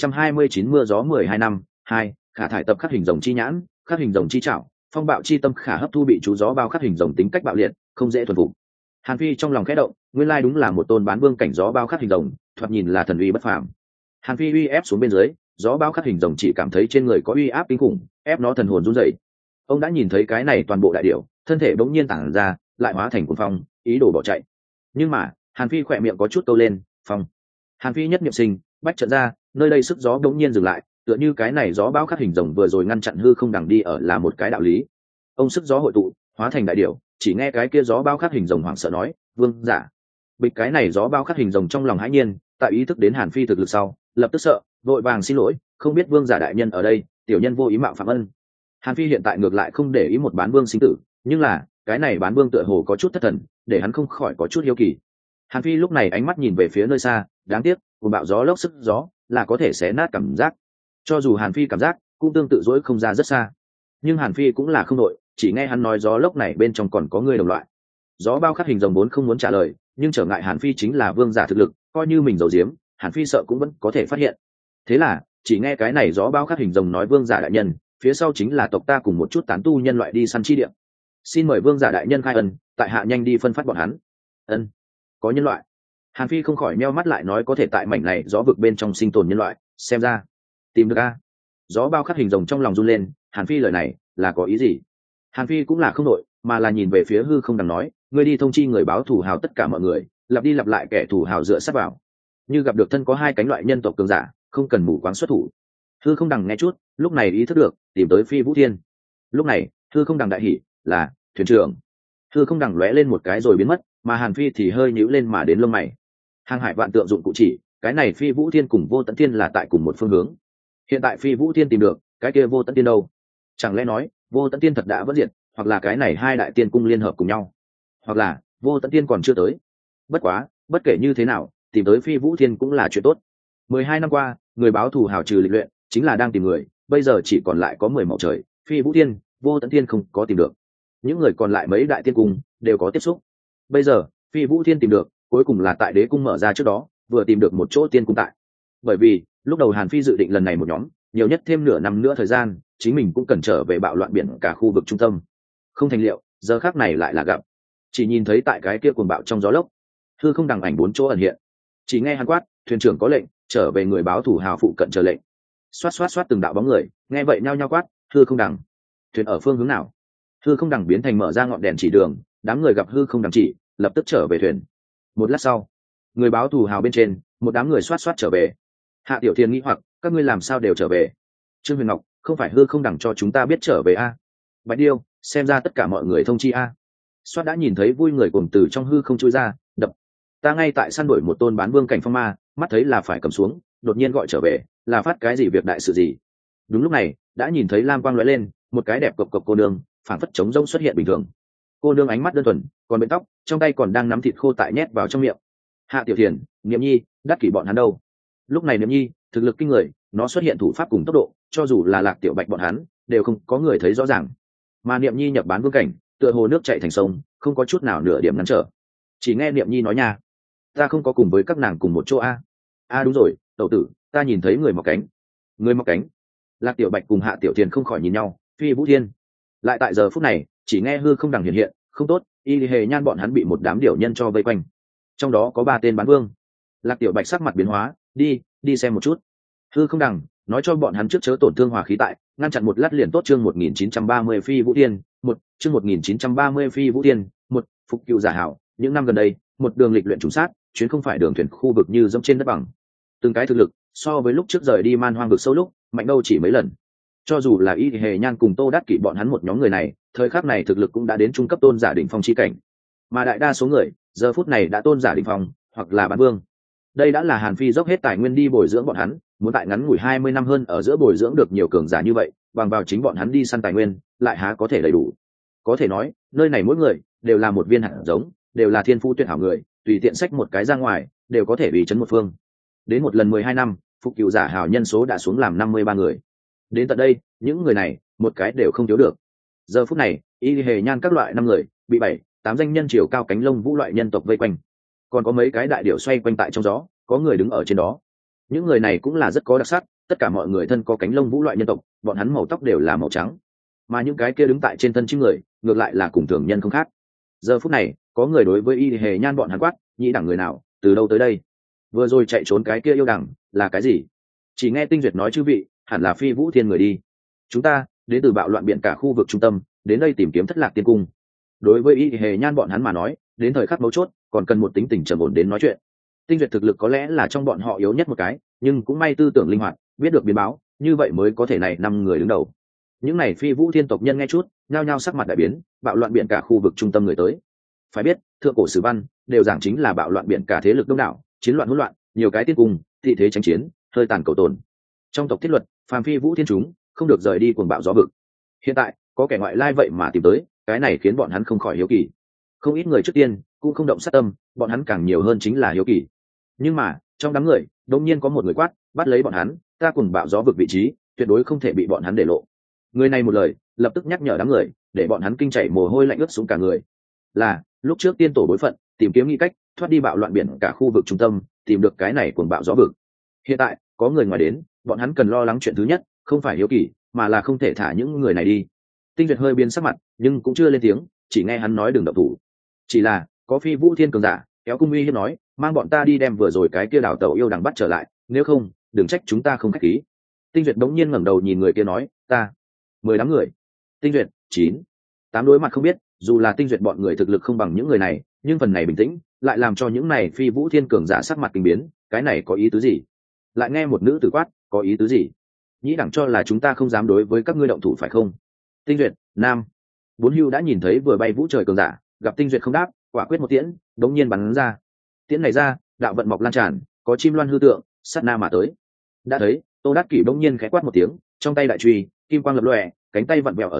1929 mưa gió 12 năm 2, khả thải tập khắc hình rồng chi nhãn, khắc hình rồng chi trảo, phong bạo chi tâm khả hấp thu bị chú gió bao khắc hình rồng tính cách bạo liệt, không dễ thuần phục. Hàn Phi trong lòng khẽ động, nguyên lai đúng là một tôn bán vương cảnh gió bao khắc hình rồng, thoạt nhìn là thần uy bất phàm. Hàn Phi uy ép xuống bên dưới, gió bao khắc hình rồng chỉ cảm thấy trên người có uy áp kinh khủng, ép nó thần hồn run rẩy. Ông đã nhìn thấy cái này toàn bộ đại điểu, thân thể bỗng nhiên tản ra, lại hóa thành cuồng phong, ý đồ bỏ chạy. Nhưng mà, Hàn Phi khỏe miệng có chút câu lên, phong. Hàn Phi nhất niệm sinh, bách trận ra, nơi đây sức gió bỗng nhiên dừng lại, tựa như cái này gió bão khắc hình rồng vừa rồi ngăn chặn hư không đằng đi ở là một cái đạo lý. Ông sức gió hội tụ, hóa thành đại điểu, chỉ nghe cái kia gió bão khắc hình rồng hoảng sợ nói, vương giả. Bịch cái này gió bão khắc hình rồng trong lòng hãi nhiên, tại ý thức đến Hàn Phi thực lực sau, lập tức sợ, vội vàng xin lỗi, không biết vương giả đại nhân ở đây, tiểu nhân vô ý mạo phạm ân. Hàn Phi hiện tại ngược lại không để ý một bán vương sinh tử, nhưng là cái này bán vương tựa hồ có chút thất thần, để hắn không khỏi có chút hiếu kỳ. Hàn Phi lúc này ánh mắt nhìn về phía nơi xa, đáng tiếc, một bạo gió lốc sức gió là có thể xé nát cảm giác. Cho dù Hàn Phi cảm giác cũng tương tự dỗi không ra rất xa, nhưng Hàn Phi cũng là không đội, chỉ nghe hắn nói gió lốc này bên trong còn có người đồng loại. Gió bao khắc hình rồng vốn không muốn trả lời, nhưng trở ngại Hàn Phi chính là vương giả thực lực, coi như mình giấu giếm, Hàn Phi sợ cũng vẫn có thể phát hiện. Thế là chỉ nghe cái này gió bao khắc hình rồng nói, vương giả đại nhân, phía sau chính là tộc ta cùng một chút tán tu nhân loại đi săn chi địa, xin mời vương giả đại nhân khai ân, tại hạ nhanh đi phân phát bọn hắn. Ân, có nhân loại? Hàn Phi không khỏi meo mắt lại nói, có thể tại mảnh này gió vực bên trong sinh tồn nhân loại, xem ra tìm được a. Gió bao khắc hình rồng trong lòng run lên, Hàn Phi lời này là có ý gì? Hàn Phi cũng là không đội, mà là nhìn về phía hư không đằng nói, ngươi đi thông chi người báo thủ hào tất cả mọi người, lặp đi lặp lại kẻ thủ hào dựa sát vào, như gặp được thân có hai cánh loại nhân tộc cường giả, không cần mù quáng xuất thủ. Hư không đằng nghe chút, lúc này ý thức được, tìm tới Phi Vũ Thiên. Lúc này hư không đằng đại hỉ, là thuyền trưởng. Hư không đằng lóe lên một cái rồi biến mất, mà Hàn Phi thì hơi nhíu lên mà đến lông mày. Hàng hải vạn tượng dụng cụ chỉ, cái này Phi Vũ Thiên cùng Vô Tận Thiên là tại cùng một phương hướng. Hiện tại Phi Vũ Thiên tìm được, cái kia Vô Tận Thiên đâu? Chẳng lẽ nói Vô Tận Tiên thật đã vất diệt, hoặc là cái này hai đại tiên cung liên hợp cùng nhau, hoặc là Vô Tận Tiên còn chưa tới. Bất quá bất kể như thế nào, tìm tới Phi Vũ Thiên cũng là chuyện tốt. 12 năm qua, người báo thù hào trừ lịch luyện chính là đang tìm người, bây giờ chỉ còn lại có 10 màu trời, Phi Vũ Thiên, Vô Tận Tiên không có tìm được, những người còn lại mấy đại tiên cung đều có tiếp xúc. Bây giờ Phi Vũ Thiên tìm được, cuối cùng là tại đế cung mở ra trước đó vừa tìm được một chỗ tiên cung tại. Bởi vì lúc đầu Hàn Phi dự định lần này một nhóm nhiều nhất thêm nửa năm nữa thời gian, chính mình cũng cần trở về bạo loạn biển cả khu vực trung tâm. Không thành liệu giờ khác này lại là gặp, chỉ nhìn thấy tại cái kia cuồng bạo trong gió lốc, hư không đằng ảnh 4 chỗ ẩn hiện, chỉ nghe hắn quát, thuyền trưởng có lệnh, trở về người báo thủ hào phụ cận chờ lệnh. Xoát xoát xoát từng đạo bóng người nghe vậy nhao nhao quát, hư không đằng, thuyền ở phương hướng nào? Hư không đằng biến thành mở ra ngọn đèn chỉ đường, đám người gặp hư không đằng chỉ lập tức trở về thuyền. Một lát sau, người báo thù hào bên trên một đám người xoát xoát trở về. Hạ Tiểu Thiên nghĩ hoặc, các ngươi làm sao đều trở về? Trương Huyền Ngọc, không phải hư không đằng cho chúng ta biết trở về a? Bạch Điêu, xem ra tất cả mọi người thông chi a. Xoát đã nhìn thấy vui người cùng từ trong hư không chui ra, đập. Ta ngay tại săn đuổi một tôn bán vương cảnh phong ma, mắt thấy là phải cầm xuống, đột nhiên gọi trở về, là phát cái gì việc đại sự gì? Đúng lúc này, đã nhìn thấy lam quang lóe lên, một cái đẹp cộc cộc cô nương, phản phất trống rông xuất hiện bình thường. Cô nương ánh mắt đơn thuần, còn bên tóc, trong tay còn đang nắm thịt khô tại nhét vào trong miệng. Hạ Tiểu Thiền, Niệm Nhi, Đắc Kỷ bọn hắn đâu? Lúc này Niệm Nhi thực lực kinh người, nó xuất hiện thủ pháp cùng tốc độ, cho dù là Lạc Tiểu Bạch bọn hắn đều không có người thấy rõ ràng. Mà Niệm Nhi nhập bán vương cảnh, tựa hồ nước chảy thành sông, không có chút nào nửa điểm ngăn trở. Chỉ nghe Niệm Nhi nói nha, ta không có cùng với các nàng cùng một chỗ a. Đúng rồi, tẩu tử, ta nhìn thấy người mọc cánh. Người mọc cánh? Lạc Tiểu Bạch cùng Hạ Tiểu Thiền không khỏi nhìn nhau. Phi Vũ Thiên lại tại giờ phút này chỉ nghe hư không đằng hiện, không tốt, y hề nhan bọn hắn bị một đám điểu nhân cho vây quanh, trong đó có 3 tên bán vương. Lạc Tiểu Bạch sắc mặt biến hóa, đi xem một chút. Hư không đằng nói cho bọn hắn trước chớ tổn thương hòa khí tại, ngăn chặn một lát liền tốt. Chương 1930 Phi Vũ Thiên chương 1930 Phi Vũ Thiên phục cựu giả hảo. Những năm gần đây, một đường lịch luyện trùng sát, chuyến không phải đường thuyền khu vực như dẫm trên đất bằng. Từng cái thực lực so với lúc trước rời đi man hoang vực sâu lúc mạnh đâu chỉ mấy lần. Cho dù là y hề nhan cùng Tô Đát Kỷ bọn hắn một nhóm người này, thời khắc này thực lực cũng đã đến trung cấp tôn giả đỉnh phong chi cảnh, mà đại đa số người giờ phút này đã tôn giả đỉnh phong hoặc là bán vương. Đây đã là Hàn Phi dốc hết tài nguyên đi bồi dưỡng bọn hắn, muốn tại ngắn ngủi 20 năm hơn ở giữa bồi dưỡng được nhiều cường giả như vậy, bằng vào chính bọn hắn đi săn tài nguyên lại há có thể đầy đủ. Có thể nói nơi này mỗi người đều là một viên hạt giống, đều là thiên phú tuyệt hảo người, tùy tiện xách một cái ra ngoài đều có thể bị chấn một phương. Đến một lần 12 năm, phục cựu giả hảo nhân số đã xuống làm 53 người. Đến tận đây, những người này một cái đều không thiếu được. Giờ phút này, y hề nhan các loại 5 người bị 7-8 danh nhân chiều cao cánh lông vũ loại nhân tộc vây quanh, còn có mấy cái đại điểu xoay quanh tại trong gió, có người đứng ở trên đó. Những người này cũng là rất có đặc sắc, tất cả mọi người thân có cánh lông vũ loại nhân tộc, bọn hắn màu tóc đều là màu trắng, mà những cái kia đứng tại trên thân chim người ngược lại là cùng thường nhân không khác. Giờ phút này, có người đối với y hề nhan bọn hắn quát, nhĩ đẳng người nào, từ đâu tới đây? Vừa rồi chạy trốn cái kia yêu đẳng là cái gì? Chỉ nghe Tinh Duyệt nói, chư vị hẳn là Phi Vũ Thiên người đi, chúng ta đến từ bạo loạn biển cả khu vực trung tâm, đến đây tìm kiếm thất lạc tiên cung. Đối với y hề nhan bọn hắn mà nói, đến thời khắc mấu chốt còn cần một tính tình trầm ổn đến nói chuyện. Tinh Duyệt thực lực có lẽ là trong bọn họ yếu nhất một cái, nhưng cũng may tư tưởng linh hoạt, biết được biến báo, như vậy mới có thể này 5 người đứng đầu. Những này Phi Vũ Thiên tộc nhân nghe chút nhao nhao sắc mặt đại biến, bạo loạn biển cả khu vực trung tâm người tới. Phải biết thượng cổ sử văn đều giảng chính là bạo loạn biển cả thế lực đông đảo, chiến loạn hỗn loạn, nhiều cái tiên cung, thị thế tranh chiến, hơi tàn cầu tồn. Trong tộc thiết luật, phàm Phi Vũ Thiên chúng không được rời đi cuồng bạo gió vực. Hiện tại có kẻ ngoại lai vậy mà tìm tới, cái này khiến bọn hắn không khỏi hiếu kỳ. Không ít người trước tiên cũng không động sát tâm, bọn hắn càng nhiều hơn chính là hiếu kỳ. Nhưng mà trong đám người đột nhiên có một người quát, bắt lấy bọn hắn, ta cuồng bạo gió vực vị trí tuyệt đối không thể bị bọn hắn để lộ. Người này một lời lập tức nhắc nhở đám người, để bọn hắn kinh chảy mồ hôi lạnh ướt xuống cả người. Là lúc trước tiên tổ bối phận tìm kiếm nghĩ cách thoát đi bạo loạn biển cả khu vực trung tâm, tìm được cái này cuồng bạo gió vực. Hiện tại có người ngoài đến, bọn hắn cần lo lắng chuyện thứ nhất không phải hiếu kỳ, mà là không thể thả những người này đi. Tinh Duyệt hơi biến sắc mặt, nhưng cũng chưa lên tiếng, chỉ nghe hắn nói đừng động thủ. Chỉ là có Phi Vũ Thiên cường giả kéo cung uy hiếp nói, mang bọn ta đi đem vừa rồi cái kia đảo tàu yêu đằng bắt trở lại, nếu không đừng trách chúng ta không khách khí. Tinh Duyệt đống nhiên ngẩng đầu nhìn người kia nói, ta 10 đám người. Tinh Duyệt 9-8 đối mặt không biết, dù là Tinh Duyệt bọn người thực lực không bằng những người này, nhưng phần này bình tĩnh lại làm cho những này Phi Vũ Thiên cường giả sắc mặt kinh biến. Cái này có ý tứ gì? Lại nghe một nữ tử quát, có ý tứ gì? Nhĩ đẳng cho là chúng ta không dám đối với các ngươi động thủ phải không? Tinh Duyệt nam 4 hưu đã nhìn thấy vừa bay vũ trời cường giả, gặp Tinh Duyệt không đáp, quả quyết một tiễn đống nhiên bắn ra. Tiễn này ra, đạo vận mọc lan tràn, có chim loan hư tượng sát na mà tới. Đã thấy Tô Đát Kỷ đống nhiên khẽ quát một tiếng, trong tay đại truy kim quang lập lòe, cánh tay vặn vẹo ở giữa,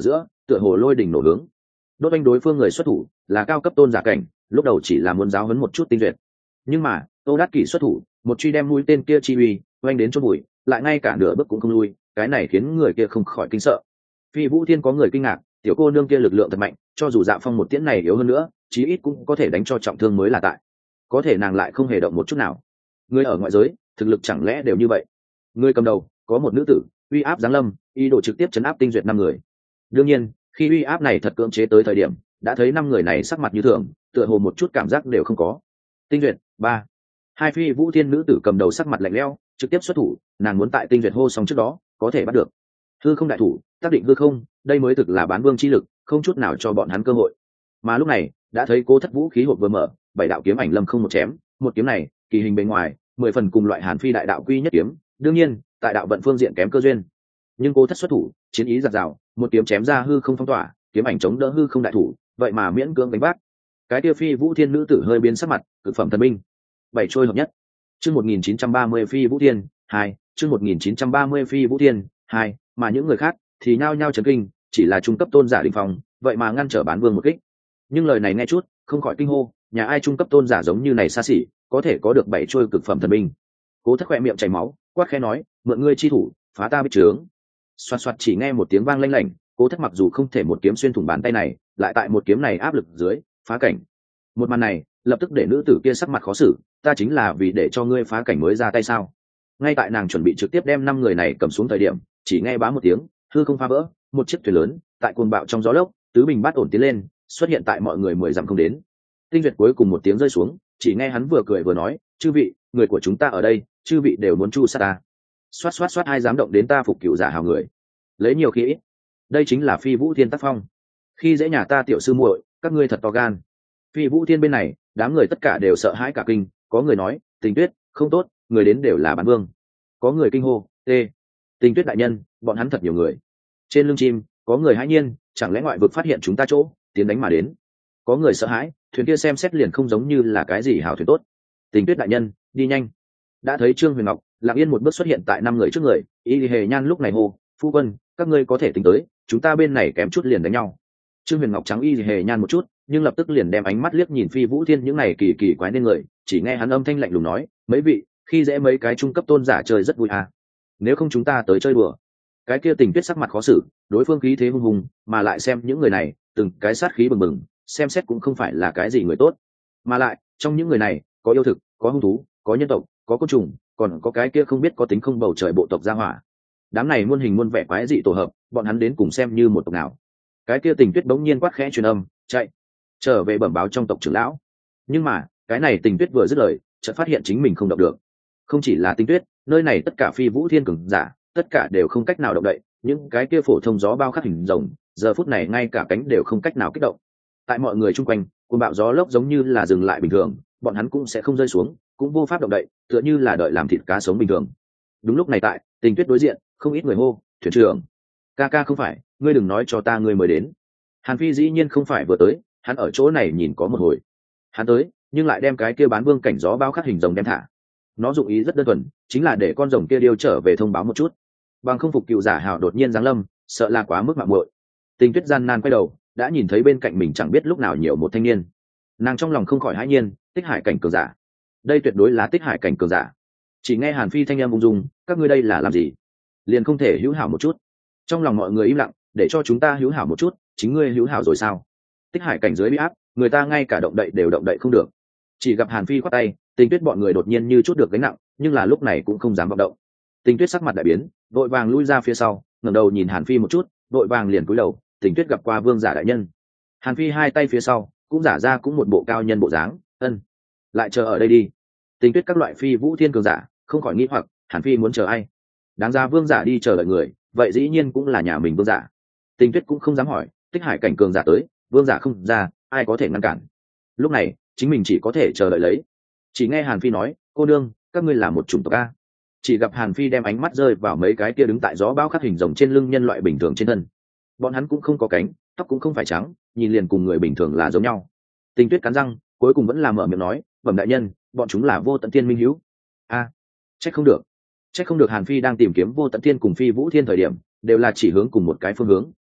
tựa hồ lôi đỉnh nổ hướng. Đốt anh đối phương người xuất thủ là cao cấp tôn giả cảnh, lúc đầu chỉ là muốn giáo huấn một chút tinh duyệt, nhưng mà Tô Đát Kỷ xuất thủ, một truy đem mũi tên kia chi uy oanh đến chôn bụi, lại ngay cả nửa bước cũng không lui, cái này khiến người kia không khỏi kinh sợ. Phi Vũ Thiên có người kinh ngạc, tiểu cô nương kia lực lượng thật mạnh, cho dù Dạ Phong một tiễn này yếu hơn nữa, chí ít cũng có thể đánh cho trọng thương mới là tại. Có thể nàng lại không hề động một chút nào. Người ở ngoại giới, thực lực chẳng lẽ đều như vậy? Người cầm đầu, có một nữ tử, uy áp giáng lâm, ý đồ trực tiếp chấn áp tinh duyệt 5 người. Đương nhiên, khi uy áp này thật cưỡng chế tới thời điểm, đã thấy 5 người này sắc mặt như thường, tựa hồ một chút cảm giác đều không có. Tinh duyệt 3. Hai Phi Vũ Thiên nữ tử cầm đầu sắc mặt lạnh lẽo, trực tiếp xuất thủ, nàng muốn tại tinh duyệt hô xong trước đó có thể bắt được. Hư không đại thủ, tác định hư không, đây mới thực là bán vương chi lực, không chút nào cho bọn hắn cơ hội. Mà lúc này, đã thấy Cố Thất vũ khí hộp vừa mở, 7 đạo kiếm ảnh lâm không một chém, một kiếm này, kỳ hình bề ngoài, 10 phần cùng loại Hàn Phi đại đạo quy nhất kiếm, đương nhiên, tại đạo vận phương diện kém cơ duyên. Nhưng Cố Thất xuất thủ, chiến ý giật giào, một kiếm chém ra hư không phong tỏa, kiếm ảnh chống đỡ hư không đại thủ, vậy mà miễn cưỡng đánh bác. Cái tiêu Phi Vũ Thiên nữ tử hơi biến sắc mặt, cực phẩm thần binh. 7 trôi hợp nhất. Chương 1930 Phi Vũ Thiên 2, chương 1930 Phi Vũ Thiên 2, mà những người khác thì nhao nhao chấn kinh, chỉ là trung cấp tôn giả đỉnh phong, vậy mà ngăn trở bán vương một kích. Nhưng lời này nghe chút, không khỏi kinh hô, nhà ai trung cấp tôn giả giống như này xa xỉ, có thể có được 7 trôi cực phẩm thần binh. Cố Thất khẽ miệng chảy máu, quát khẽ nói, mượn ngươi chi thủ, phá ta bích trướng. Xoạt xoạt chỉ nghe một tiếng vang lanh lảnh, Cố Thất mặc dù không thể một kiếm xuyên thủng bàn tay này, lại tại một kiếm này áp lực dưới, phá cảnh. Một màn này, lập tức để nữ tử kia sắc mặt khó xử, ta chính là vì để cho ngươi phá cảnh mới ra tay sao? Ngay tại nàng chuẩn bị trực tiếp đem 5 người này cầm xuống thời điểm, chỉ nghe bá một tiếng, hư không phá vỡ, một chiếc thuyền lớn tại cuồng bạo trong gió lốc, tứ bình bát ổn tiến lên, xuất hiện tại mọi người 10 dặm không đến. Tinh Duyệt cuối cùng một tiếng rơi xuống, chỉ nghe hắn vừa cười vừa nói, chư vị, người của chúng ta ở đây, chư vị đều muốn chu sát ta. Xoát xoát xoát, ai dám động đến ta phục cửu giả hào người, lấy nhiều khi ít. Đây chính là Phi Vũ Thiên tác phong. Khi dễ nhà ta tiểu sư muội, các ngươi thật to gan. Phi Vũ Thiên bên này, đám người tất cả đều sợ hãi cả kinh, có người nói, Tình Tuyết, không tốt, người đến đều là bán vương. Có người kinh hô, Tình Tuyết đại nhân, bọn hắn thật nhiều người. Trên lưng chim, có người hãi nhiên, chẳng lẽ ngoại vực phát hiện chúng ta chỗ, tiến đánh mà đến. Có người sợ hãi, thuyền kia xem xét liền không giống như là cái gì hảo thuyền tốt. Tình Tuyết đại nhân, đi nhanh. Đã thấy Trương Huyền Ngọc, lặng yên một bước xuất hiện tại 5 người trước người, Y Hề Nhan lúc này hô, phu quân, các ngươi có thể tính tới, chúng ta bên này kém chút liền đánh nhau. Trương Huyền Ngọc trắng Y Hề Nhan một chút, nhưng lập tức liền đem ánh mắt liếc nhìn Phi Vũ Thiên những này kỳ kỳ quái nên người, chỉ nghe hắn âm thanh lạnh lùng nói, mấy vị, khi dễ mấy cái trung cấp tôn giả chơi rất vui à? Nếu không chúng ta tới chơi đùa. Cái kia Tình Tuyết sắc mặt khó xử, đối phương khí thế hung hùng, mà lại xem những người này, từng cái sát khí bừng bừng, xem xét cũng không phải là cái gì người tốt. Mà lại, trong những người này, có yêu thực, có hung thú, có nhân tộc, có côn trùng, còn có cái kia không biết có tính không bầu trời bộ tộc gia hỏa. Đám này muôn hình muôn vẻ quái dị tổ hợp, bọn hắn đến cùng xem như một tộc nào. Cái kia Tình Tuyết bỗng nhiên quát khẽ truyền âm, chạy, trở về bẩm báo trong tộc trưởng lão. Nhưng mà cái này Tình Tuyết vừa dứt lời, chợt phát hiện chính mình không động được. Không chỉ là Tình Tuyết, nơi này tất cả Phi Vũ Thiên cường giả, tất cả đều không cách nào động đậy, những cái kia phổ thông gió bao khắc hình rồng, giờ phút này ngay cả cánh đều không cách nào kích động. Tại mọi người chung quanh, cuồng bạo gió lốc giống như là dừng lại bình thường, bọn hắn cũng sẽ không rơi xuống, cũng vô pháp động đậy, tựa như là đợi làm thịt cá sống bình thường. Đúng lúc này tại Tình Tuyết đối diện, không ít người hô, thuyền trưởng, ca ca không phải, ngươi đừng nói cho ta ngươi mới đến. Hàn Phi dĩ nhiên không phải vừa tới, hắn ở chỗ này nhìn có một hồi. Hắn tới, nhưng lại đem cái kia bán vương cảnh gió bao khắc hình rồng đem thả. Nó dụng ý rất đơn thuần, chính là để con rồng kia điêu trở về thông báo một chút. Bằng không phục cựu giả hào đột nhiên giáng lâm, sợ là quá mức mạo muội. Tình Tuyết gian nan quay đầu, đã nhìn thấy bên cạnh mình chẳng biết lúc nào nhiều một thanh niên. Nàng trong lòng không khỏi hãi nhiên, Tích Hải cảnh cường giả. Đây tuyệt đối là Tích Hải cảnh cường giả. Chỉ nghe Hàn Phi thanh em ung dung, các ngươi đây là làm gì? Liền không thể hữu hảo một chút? Trong lòng mọi người im lặng, để cho chúng ta hữu hảo một chút, chính ngươi hữu hảo rồi sao? Tích Hải cảnh dưới bị áp, người ta ngay cả động đậy đều động đậy không được. Chỉ gặp Hàn Phi khoát tay, Tình Tuyết bọn người đột nhiên như chút được gánh nặng, nhưng là lúc này cũng không dám vọng động. Tình Tuyết sắc mặt đại biến, vội vàng lui ra phía sau, ngẩng đầu nhìn Hàn Phi một chút, vội vàng liền cúi đầu. Tình Tuyết gặp qua vương giả đại nhân. Hàn Phi hai tay phía sau, cũng giả ra cũng một bộ cao nhân bộ dáng, ân, lại chờ ở đây đi. Tình Tuyết các loại Phi Vũ Thiên cường giả không khỏi nghĩ hoặc, Hàn Phi muốn chờ ai? Đáng ra vương giả đi chờ đợi người, vậy dĩ nhiên cũng là nhà mình vương giả. Tình Tuyết cũng không dám hỏi, Tích Hải cảnh cường giả tới, vương giả không ra, ai có thể ngăn cản? Lúc này chính mình chỉ có thể chờ đợi lấy. Chỉ nghe Hàn Phi nói, cô nương, các ngươi là một chủng tộc a. Chỉ gặp Hàn Phi đem ánh mắt rơi vào mấy cái kia đứng tại gió bão khắc hình rồng trên lưng nhân loại bình thường trên thân. Bọn hắn cũng không có cánh, tóc cũng không phải trắng, nhìn liền cùng người bình thường là giống nhau. Tình Tuyết cắn răng, cuối cùng vẫn là mở miệng nói, bẩm đại nhân, bọn chúng là Vô Tận Thiên minh hữu. A, trách không được. Trách không được Hàn Phi đang tìm kiếm Vô Tận Thiên cùng Phi Vũ Thiên thời điểm, đều là chỉ hướng cùng một cái phương hướng,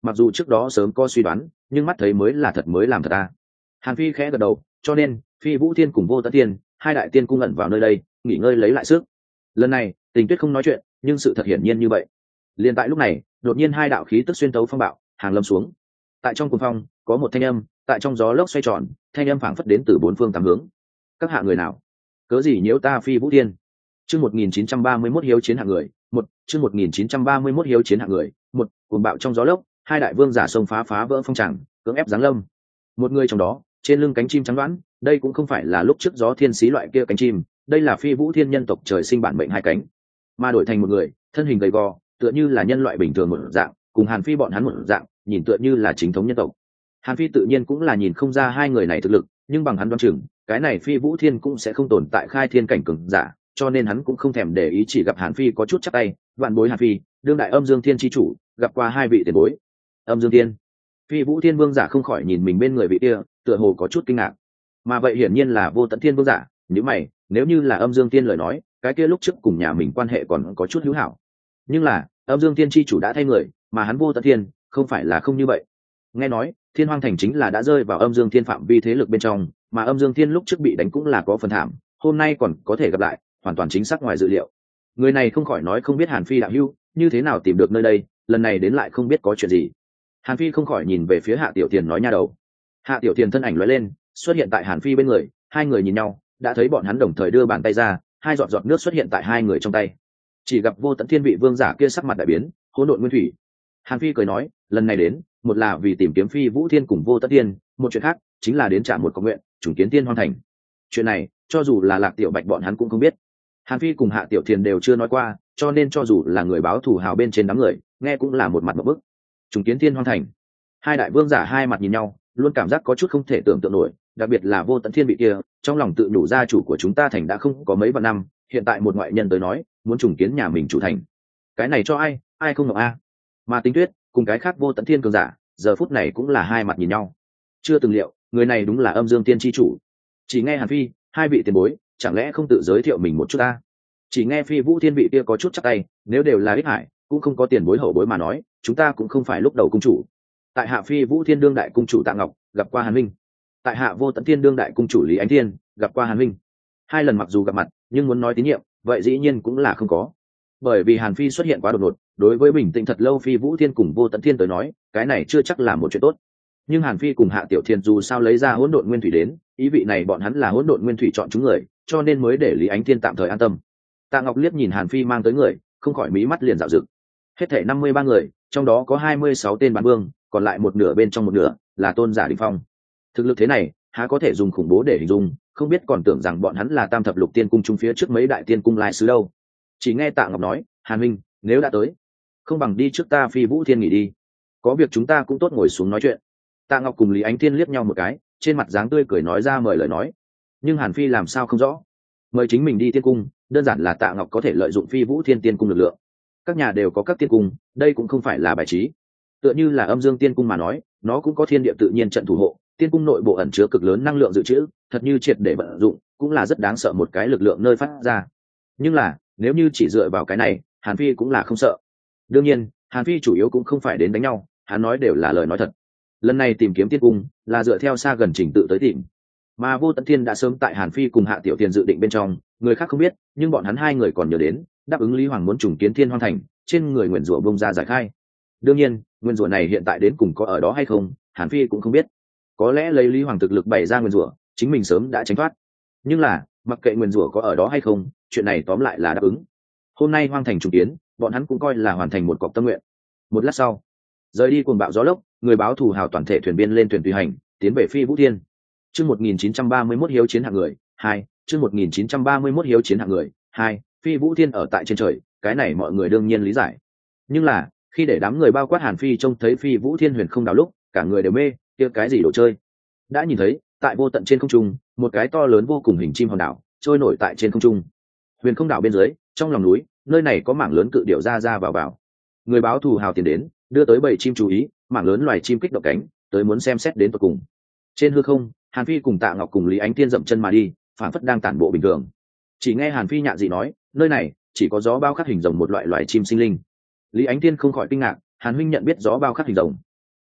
mặc dù trước đó sớm có suy đoán nhưng mắt thấy mới là thật mới làm thật ta. Hàn Phi khẽ gật đầu, cho nên Phi Vũ Thiên cùng Vô Tận Thiên hai đại tiên cung ẩn vào nơi đây nghỉ ngơi lấy lại sức. Lần này Tình Tuyết không nói chuyện, nhưng sự thật hiển nhiên như vậy. Liên tại lúc này, đột nhiên hai đạo khí tức xuyên tấu phong bạo hàng lâm xuống. Tại trong cuồng phong có một thanh âm, tại trong gió lốc xoay tròn, thanh âm phảng phất đến từ bốn phương tám hướng. Các hạ người nào? Cớ gì nhiễu ta Phi Vũ Thiên? Chương 1931 hiếu chiến hạng người, chương 1931 hiếu chiến hạng người, cuồng bạo trong gió lốc, hai đại vương giả xông phá vỡ phong tràng, cưỡng ép giáng lâm. Một người trong đó, trên lưng cánh chim trắng đoán, đây cũng không phải là lúc trước gió thiên xí loại kia cánh chim, đây là Phi Vũ Thiên nhân tộc trời sinh bản mệnh hai cánh, mà đổi thành một người, thân hình gầy gò, tựa như là nhân loại bình thường một dạng, cùng Hàn Phi bọn hắn một dạng, nhìn tựa như là chính thống nhân tộc. Hàn Phi tự nhiên cũng là nhìn không ra hai người này thực lực, nhưng bằng hắn đoán chừng, cái này Phi Vũ Thiên cũng sẽ không tồn tại khai thiên cảnh cường giả, cho nên hắn cũng không thèm để ý, chỉ gặp Hàn Phi có chút chắp tay, vạn bối Hàn Phi, đương đại Âm Dương Thiên chi chủ, gặp qua hai vị tiền bối. Âm Dương Thiên. Phi Vũ Thiên vương giả không khỏi nhìn mình bên người vị kia, tựa hồ có chút kinh ngạc. Mà vậy hiển nhiên là Vô Tận Thiên vương giả, nếu mày, nếu như là Âm Dương Thiên lời nói, cái kia lúc trước cùng nhà mình quan hệ còn có chút hữu hảo. Nhưng là, Âm Dương Thiên chi chủ đã thay người, mà hắn Vô Tận Thiên, không phải là không như vậy. Nghe nói, Thiên Hoang Thành chính là đã rơi vào Âm Dương Thiên phạm vi thế lực bên trong, mà Âm Dương Thiên lúc trước bị đánh cũng là có phần thảm, hôm nay còn có thể gặp lại, hoàn toàn chính xác ngoài dự liệu. Người này không khỏi nói không biết Hàn Phi đạo hữu như thế nào tìm được nơi đây, lần này đến lại không biết có chuyện gì. Hàn Phi không khỏi nhìn về phía Hạ Tiểu Tiền nói nha đầu. Hạ Tiểu Tiền thân ảnh lóe lên, xuất hiện tại Hàn Phi bên người, hai người nhìn nhau, đã thấy bọn hắn đồng thời đưa bàn tay ra, hai giọt giọt nước xuất hiện tại hai người trong tay. Chỉ gặp Vô Tận Thiên vị vương giả kia sắc mặt đại biến, hỗn độn nguyên thủy. Hàn Phi cười nói, lần này đến, một là vì tìm kiếm Phi Vũ Thiên cùng Vô Tận Thiên, một chuyện khác chính là đến trả một cầu nguyện, trùng kiến Tiên Hoang Thành. Chuyện này, cho dù là Lạc Tiểu Bạch bọn hắn cũng không biết. Hàn Phi cùng Hạ Tiểu Thiền đều chưa nói qua, cho nên cho dù là người báo thù hào bên trên đám người, nghe cũng là một mặt một bức. Trùng kiến Tiên Hoang Thành. Hai đại vương giả hai mặt nhìn nhau, luôn cảm giác có chút không thể tưởng tượng nổi, đặc biệt là Vô Tận Thiên bị kia, trong lòng tự nhủ gia chủ của chúng ta thành đã không có mấy vạn năm, hiện tại một ngoại nhân tới nói, muốn trùng kiến nhà mình chủ thành. Cái này cho ai không ngờ a. Mà Tinh Tuyết cùng cái khác Vô Tận Thiên cường giả, giờ phút này cũng là hai mặt nhìn nhau. Chưa từng liệu, người này đúng là Âm Dương Tiên chi chủ. Chỉ nghe Hàn Phi, hai vị tiền bối, chẳng lẽ không tự giới thiệu mình một chút ta? Chỉ nghe Phi Vũ Thiên vị kia có chút chắc tay, nếu đều là ích hải, cũng không có tiền bối hậu bối mà nói, chúng ta cũng không phải lúc đầu cung chủ. Tại hạ Phi Vũ Thiên đương đại cung chủ Tạ Ngọc, gặp qua Hàn Minh. Tại hạ Vô Tận Thiên đương đại cung chủ Lý Ánh Thiên, gặp qua Hàn Minh. Hai lần mặc dù gặp mặt, nhưng muốn nói tín nhiệm, vậy dĩ nhiên cũng là không có. Bởi vì Hàn Phi xuất hiện quá đột ngột, đối với bình tĩnh thật lâu Phi Vũ Thiên cùng Vô Tận Thiên tới nói, cái này chưa chắc là một chuyện tốt. Nhưng Hàn Phi cùng Hạ Tiểu Thiên dù sao lấy ra hỗn độn nguyên thủy đến, ý vị này bọn hắn là hỗn độn nguyên thủy chọn chúng người, cho nên mới để Lý Ánh Thiên tạm thời an tâm. Tạ Ngọc liếc nhìn Hàn Phi mang tới người, không khỏi mí mắt liền dạo dựng. Hết thảy 53 người, trong đó có 26 tên bán vương, còn lại một nửa bên trong một nửa là tôn giả đỉnh phong. Thực lực thế này, há có thể dùng khủng bố để hình dung, không biết còn tưởng rằng bọn hắn là Tam Thập Lục Tiên Cung chung phía trước mấy đại tiên cung lai sứ đâu. Chỉ nghe Tạ Ngọc nói, Hàn Minh, nếu đã tới, không bằng đi trước ta Phi Vũ Thiên nghỉ đi. Có việc chúng ta cũng tốt ngồi xuống nói chuyện. Tạ Ngọc cùng Lý Ánh Thiên liếc nhau một cái, trên mặt dáng tươi cười nói ra mời lời nói. Nhưng Hàn Phi làm sao không rõ, mời chính mình đi tiên cung, đơn giản là Tạ Ngọc có thể lợi dụng Phi Vũ Thiên tiên cung lực lượng. Các nhà đều có các tiên cung, đây cũng không phải là bài trí. Tựa như là Âm Dương Tiên Cung mà nói, nó cũng có thiên địa tự nhiên trận thủ hộ, tiên cung nội bộ ẩn chứa cực lớn năng lượng dự trữ, thật như triệt để vận dụng, cũng là rất đáng sợ một cái lực lượng nơi phát ra. Nhưng là, nếu như chỉ dựa vào cái này, Hàn Phi cũng là không sợ. Đương nhiên, Hàn Phi chủ yếu cũng không phải đến đánh nhau, hắn nói đều là lời nói thật. Lần này tìm kiếm tiên cung, là dựa theo xa gần trình tự tới tìm. Mà Vô Tận Thiên đã sớm tại Hàn Phi cùng Hạ Tiểu Tiền dự định bên trong, người khác không biết, nhưng bọn hắn hai người còn nhớ đến, đáp ứng Lý Hoàng muốn trùng kiến Thiên Hoang Thành, trên người nguyền rủa bông ra giải khai. Đương nhiên, nguyên rủa này hiện tại đến cùng có ở đó hay không, Hàn Phi cũng không biết. Có lẽ lấy Lý Hoàng thực lực bày ra nguyên rủa, chính mình sớm đã tránh thoát. Nhưng là, mặc kệ nguyên rủa có ở đó hay không, chuyện này tóm lại là đáp ứng. Hôm nay Hoang Thành trùng kiến, bọn hắn cũng coi là hoàn thành một cọc tâm nguyện. Một lát sau, rời đi cuồng bạo gió lốc, người báo thù hào toàn thể thuyền biên lên thuyền tùy hành, tiến về Phi Vũ Thiên. Chương 1931 hiếu chiến hạng người 2, chương 1931 hiếu chiến hạng người 2, Phi Vũ Thiên ở tại trên trời, cái này mọi người đương nhiên lý giải. Nhưng là, khi để đám người bao quát Hàn Phi trông thấy Phi Vũ Thiên huyền không đảo lúc, cả người đều mê, kia cái gì đồ chơi. Đã nhìn thấy, tại vô tận trên không trung, một cái to lớn vô cùng hình chim hòn đảo, trôi nổi tại trên không trung. Huyền không đảo bên dưới, trong lòng núi, nơi này có mảng lớn cự điểu ra ra vào vào. Người báo thù hào tiền đến, đưa tới bầy chim chú ý, mảng lớn loài chim kích động cánh, tới muốn xem xét đến tận cùng. Trên hư không, Hàn Phi cùng Tạ Ngọc cùng Lý Ánh Tiên dậm chân mà đi, phản phất đang tản bộ bình thường. Chỉ nghe Hàn Phi nhạ dị nói, nơi này chỉ có gió bao khắc hình rồng một loại loài chim sinh linh. Lý Ánh Tiên không khỏi kinh ngạc, Hàn huynh nhận biết gió bao khắc hình rồng.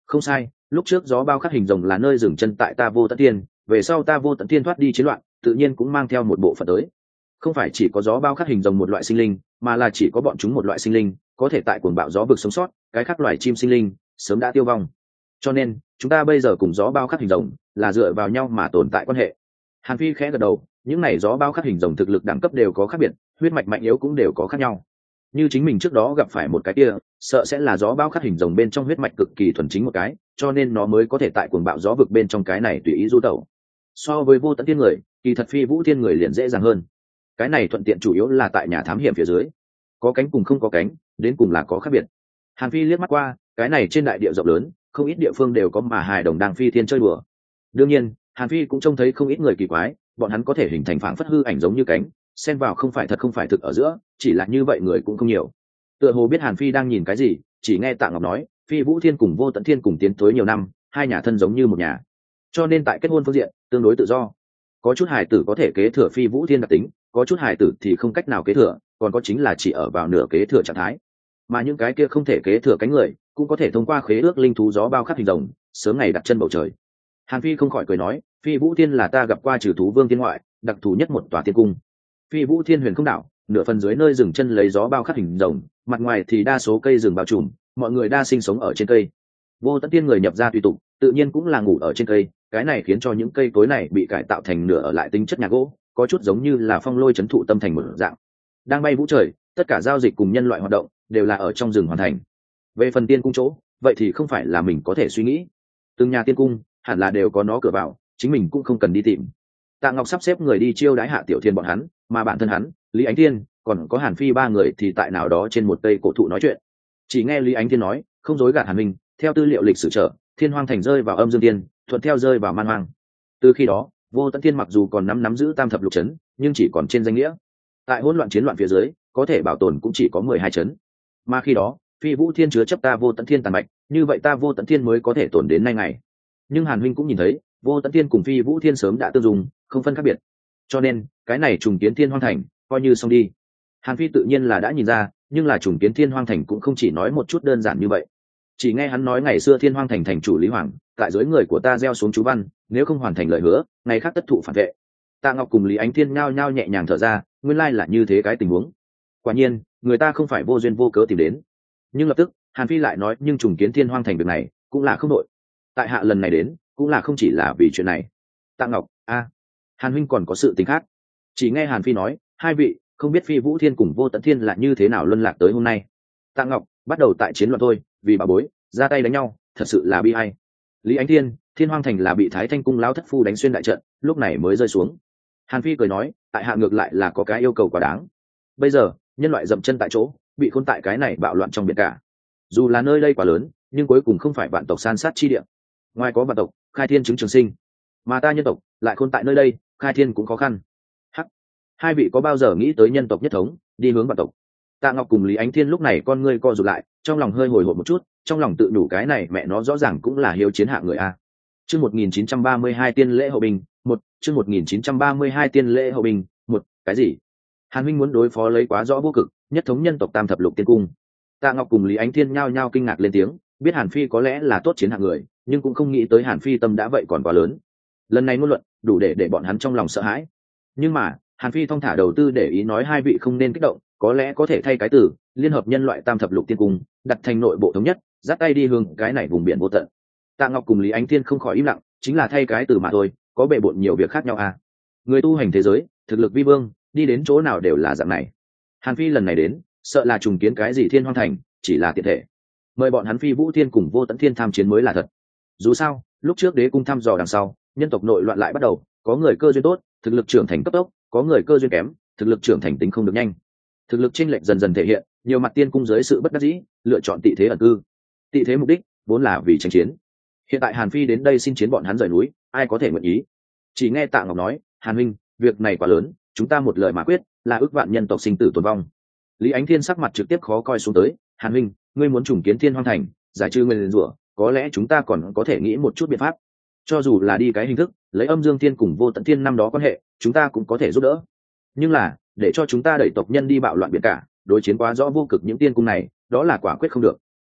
Không sai, lúc trước gió bao khắc hình rồng là nơi dừng chân tại ta Vô Tận Thiên, về sau ta Vô Tận Thiên thoát đi chiến loạn, tự nhiên cũng mang theo một bộ phận tới. Không phải chỉ có gió bao khắc hình rồng một loại sinh linh, mà là chỉ có bọn chúng một loại sinh linh có thể tại cuồng bạo gió vực sống sót, cái khác loài chim sinh linh sớm đã tiêu vong. Cho nên chúng ta bây giờ cùng gió bao khắc hình rồng là dựa vào nhau mà tồn tại quan hệ. Hàn Phi khẽ gật đầu, những này gió bao khắc hình rồng thực lực đẳng cấp đều có khác biệt, huyết mạch mạnh yếu cũng đều có khác nhau. Như chính mình trước đó gặp phải một cái kia, sợ sẽ là gió bao khắc hình rồng bên trong huyết mạch cực kỳ thuần chính một cái, cho nên nó mới có thể tại cuồng bạo gió vực bên trong cái này tùy ý du tẩu. So với Vô Tận Thiên người, kỳ thật Phi Vũ Thiên người liền dễ dàng hơn. Cái này thuận tiện chủ yếu là tại nhà thám hiểm phía dưới, có cánh cùng không có cánh, đến cùng là có khác biệt. Hàn Phi liếc mắt qua, cái này trên đại địa rộng lớn, không ít địa phương đều có mà hài đồng đang phi thiên chơi đùa. Đương nhiên, Hàn Phi cũng trông thấy không ít người kỳ quái, bọn hắn có thể hình thành phảng phất hư ảnh giống như cánh, xen vào không phải thật không phải thực ở giữa, chỉ là như vậy người cũng không nhiều. Tựa hồ biết Hàn Phi đang nhìn cái gì, chỉ nghe Tạ Ngọc nói, Phi Vũ Thiên cùng Vô Tận Thiên cùng tiến tới nhiều năm, hai nhà thân giống như một nhà, cho nên tại kết hôn phương diện tương đối tự do. Có chút hài tử có thể kế thừa Phi Vũ Thiên đặc tính, có chút hài tử thì không cách nào kế thừa, còn có chính là chỉ ở vào nửa kế thừa trạng thái. Mà những cái kia không thể kế thừa cánh người, cũng có thể thông qua khế ước linh thú gió bao khắc hình rồng, sớm ngày đặt chân bầu trời. Hàn Phi không khỏi cười nói, Phi Vũ Thiên là ta gặp qua trừ thú vương thiên ngoại đặc thù nhất một tòa tiên cung. Phi Vũ Thiên huyền không đảo, nửa phần dưới nơi dừng chân lấy gió bao khắc hình rồng, mặt ngoài thì đa số cây rừng bao trùm, mọi người đa sinh sống ở trên cây. Vô Tận Thiên người nhập ra tùy tục, tự nhiên cũng là ngủ ở trên cây, cái này khiến cho những cây cối này bị cải tạo thành nửa ở lại tính chất nhà gỗ, có chút giống như là phong lôi trấn thụ tâm thành một dạng. Đang bay vũ trời, tất cả giao dịch cùng nhân loại hoạt động đều là ở trong rừng hoàn thành. Về phần tiên cung chỗ, vậy thì không phải là mình có thể suy nghĩ. Từng nhà tiên cung hẳn là đều có nó cửa vào, chính mình cũng không cần đi tìm. Tạ Ngọc sắp xếp người đi chiêu đái Hạ Tiểu Thiên bọn hắn, mà bản thân hắn, Lý Ánh Thiên, còn có Hàn Phi ba người thì tại nào đó trên một cây cổ thụ nói chuyện. Chỉ nghe Lý Ánh Thiên nói, không dối gạt Hàn Minh, theo tư liệu lịch sử trở, Thiên Hoang thành rơi vào âm dương tiên, thuận theo rơi vào man hoang. Từ khi đó, Vô Tận Thiên mặc dù còn nắm giữ tam thập lục trấn, nhưng chỉ còn trên danh nghĩa. Tại hỗn loạn chiến loạn phía dưới, có thể bảo tồn cũng chỉ có 12 trấn. Mà khi đó, Phi Vũ Thiên chứa chấp ta Vô Tận Thiên tàn mạch, như vậy ta Vô Tận Thiên mới có thể tồn đến nay ngày. Nhưng Hàn huynh cũng nhìn thấy, Vô Tận Thiên cùng Phi Vũ Thiên sớm đã tương dùng, không phân khác biệt. Cho nên, cái này trùng kiến Thiên Hoang thành, coi như xong đi. Hàn Phi tự nhiên là đã nhìn ra, nhưng là trùng kiến Thiên Hoang thành cũng không chỉ nói một chút đơn giản như vậy. Chỉ nghe hắn nói ngày xưa Thiên Hoang thành thành chủ Lý Hoàng, tại dưới người của ta gieo xuống chú văn, nếu không hoàn thành lời hứa, ngày khác tất thụ phản vệ. Tạ Ngọc cùng Lý Ánh Thiên nhao nhao nhẹ nhàng thở ra, nguyên lai là như thế cái tình huống. Quả nhiên, người ta không phải vô duyên vô cớ tìm đến. Nhưng lập tức, Hàn Phi lại nói, nhưng trùng kiến Thiên Hoang thành việc này, cũng là không đội. Tại hạ lần này đến, cũng là không chỉ là vì chuyện này. Tạ Ngọc, Hàn huynh còn có sự tình khác. Chỉ nghe Hàn Phi nói, hai vị, không biết Phi Vũ Thiên cùng Vô Tận Thiên là như thế nào luân lạc tới hôm nay. Tạ Ngọc, bắt đầu tại chiến loạn thôi, vì bà bối, ra tay đánh nhau, thật sự là bi ai. Lý Ánh Thiên, Thiên Hoang thành là bị Thái Thanh cung lão thất phu đánh xuyên đại trận, lúc này mới rơi xuống. Hàn Phi cười nói, tại hạ ngược lại là có cái yêu cầu quá đáng. Bây giờ, nhân loại dậm chân tại chỗ, bị khốn tại cái này bạo loạn trong biển cả. Dù là nơi đây quá lớn, nhưng cuối cùng không phải vạn tộc san sát chi địa. Ngoài có vạn tộc, khai thiên chứng trường sinh, mà ta nhân tộc lại khốn tại nơi đây, khai thiên cũng khó khăn. Hắc, hai vị có bao giờ nghĩ tới nhân tộc nhất thống, đi hướng vạn tộc? Tạ Ngọc cùng Lý Ánh Thiên lúc này con ngươi co rụt lại, trong lòng hơi hồi hộp một chút, trong lòng tự đủ cái này mẹ nó rõ ràng cũng là hiếu chiến hạng người a. Chương 1932 tiên lễ hậu binh, chương 1932 tiên lễ hậu binh, cái gì? Hàn huynh muốn đối phó lấy quá rõ vô cực, nhất thống nhân tộc tam thập lục tiên cung. Tạ Ngọc cùng Lý Ánh Thiên nhao nhao kinh ngạc lên tiếng, biết Hàn Phi có lẽ là tốt chiến hạng người, nhưng cũng không nghĩ tới Hàn Phi tâm đã vậy còn quá lớn. Lần này ngôn luận, đủ để bọn hắn trong lòng sợ hãi. Nhưng mà, Hàn Phi thong thả đầu tư để ý nói hai vị không nên kích động, có lẽ có thể thay cái từ, liên hợp nhân loại tam thập lục tiên cung, đặt thành nội bộ thống nhất, dắt tay đi hướng cái này vùng biển vô tận. Tạ Ngọc cùng Lý Ánh Thiên không khỏi im lặng, chính là thay cái từ mà thôi, có bề bộn nhiều việc khác nhau à. Người tu hành thế giới, thực lực vi vương, đi đến chỗ nào đều là dạng này. Hàn Phi lần này đến, sợ là trùng kiến cái gì Thiên Hoang thành, chỉ là tiện thể. Mời bọn hắn Phi Vũ Thiên cùng Vô Tận Thiên tham chiến mới là thật. Dù sao, lúc trước đế cung thăm dò đằng sau, nhân tộc nội loạn lại bắt đầu, có người cơ duyên tốt, thực lực trưởng thành cấp tốc, có người cơ duyên kém, thực lực trưởng thành tính không được nhanh. Thực lực chênh lệch dần dần thể hiện, nhiều mặt tiên cung dưới sự bất đắc dĩ, lựa chọn tị thế ẩn cư. Tị thế mục đích vốn là vì tranh chiến. Hiện tại Hàn Phi đến đây xin chiến bọn hắn rời núi, ai có thể nguyện ý? Chỉ nghe Tạ Ngọc nói, Hàn huynh, việc này quá lớn, chúng ta một lời mà quyết, là ước vạn nhân tộc sinh tử tồn vong. Lý Ánh Thiên sắc mặt trực tiếp khó coi xuống tới, Hàn huynh, ngươi muốn trùng kiến Thiên Hoang thành, giải trừ nguyên rủa, có lẽ chúng ta còn có thể nghĩ một chút biện pháp. Cho dù là đi cái hình thức, lấy Âm Dương Thiên cùng Vô Tận Thiên năm đó quan hệ, chúng ta cũng có thể giúp đỡ. Nhưng là, để cho chúng ta đẩy tộc nhân đi bạo loạn biển cả, đối chiến quá rõ vô cực những tiên cung này, đó là quả quyết không được.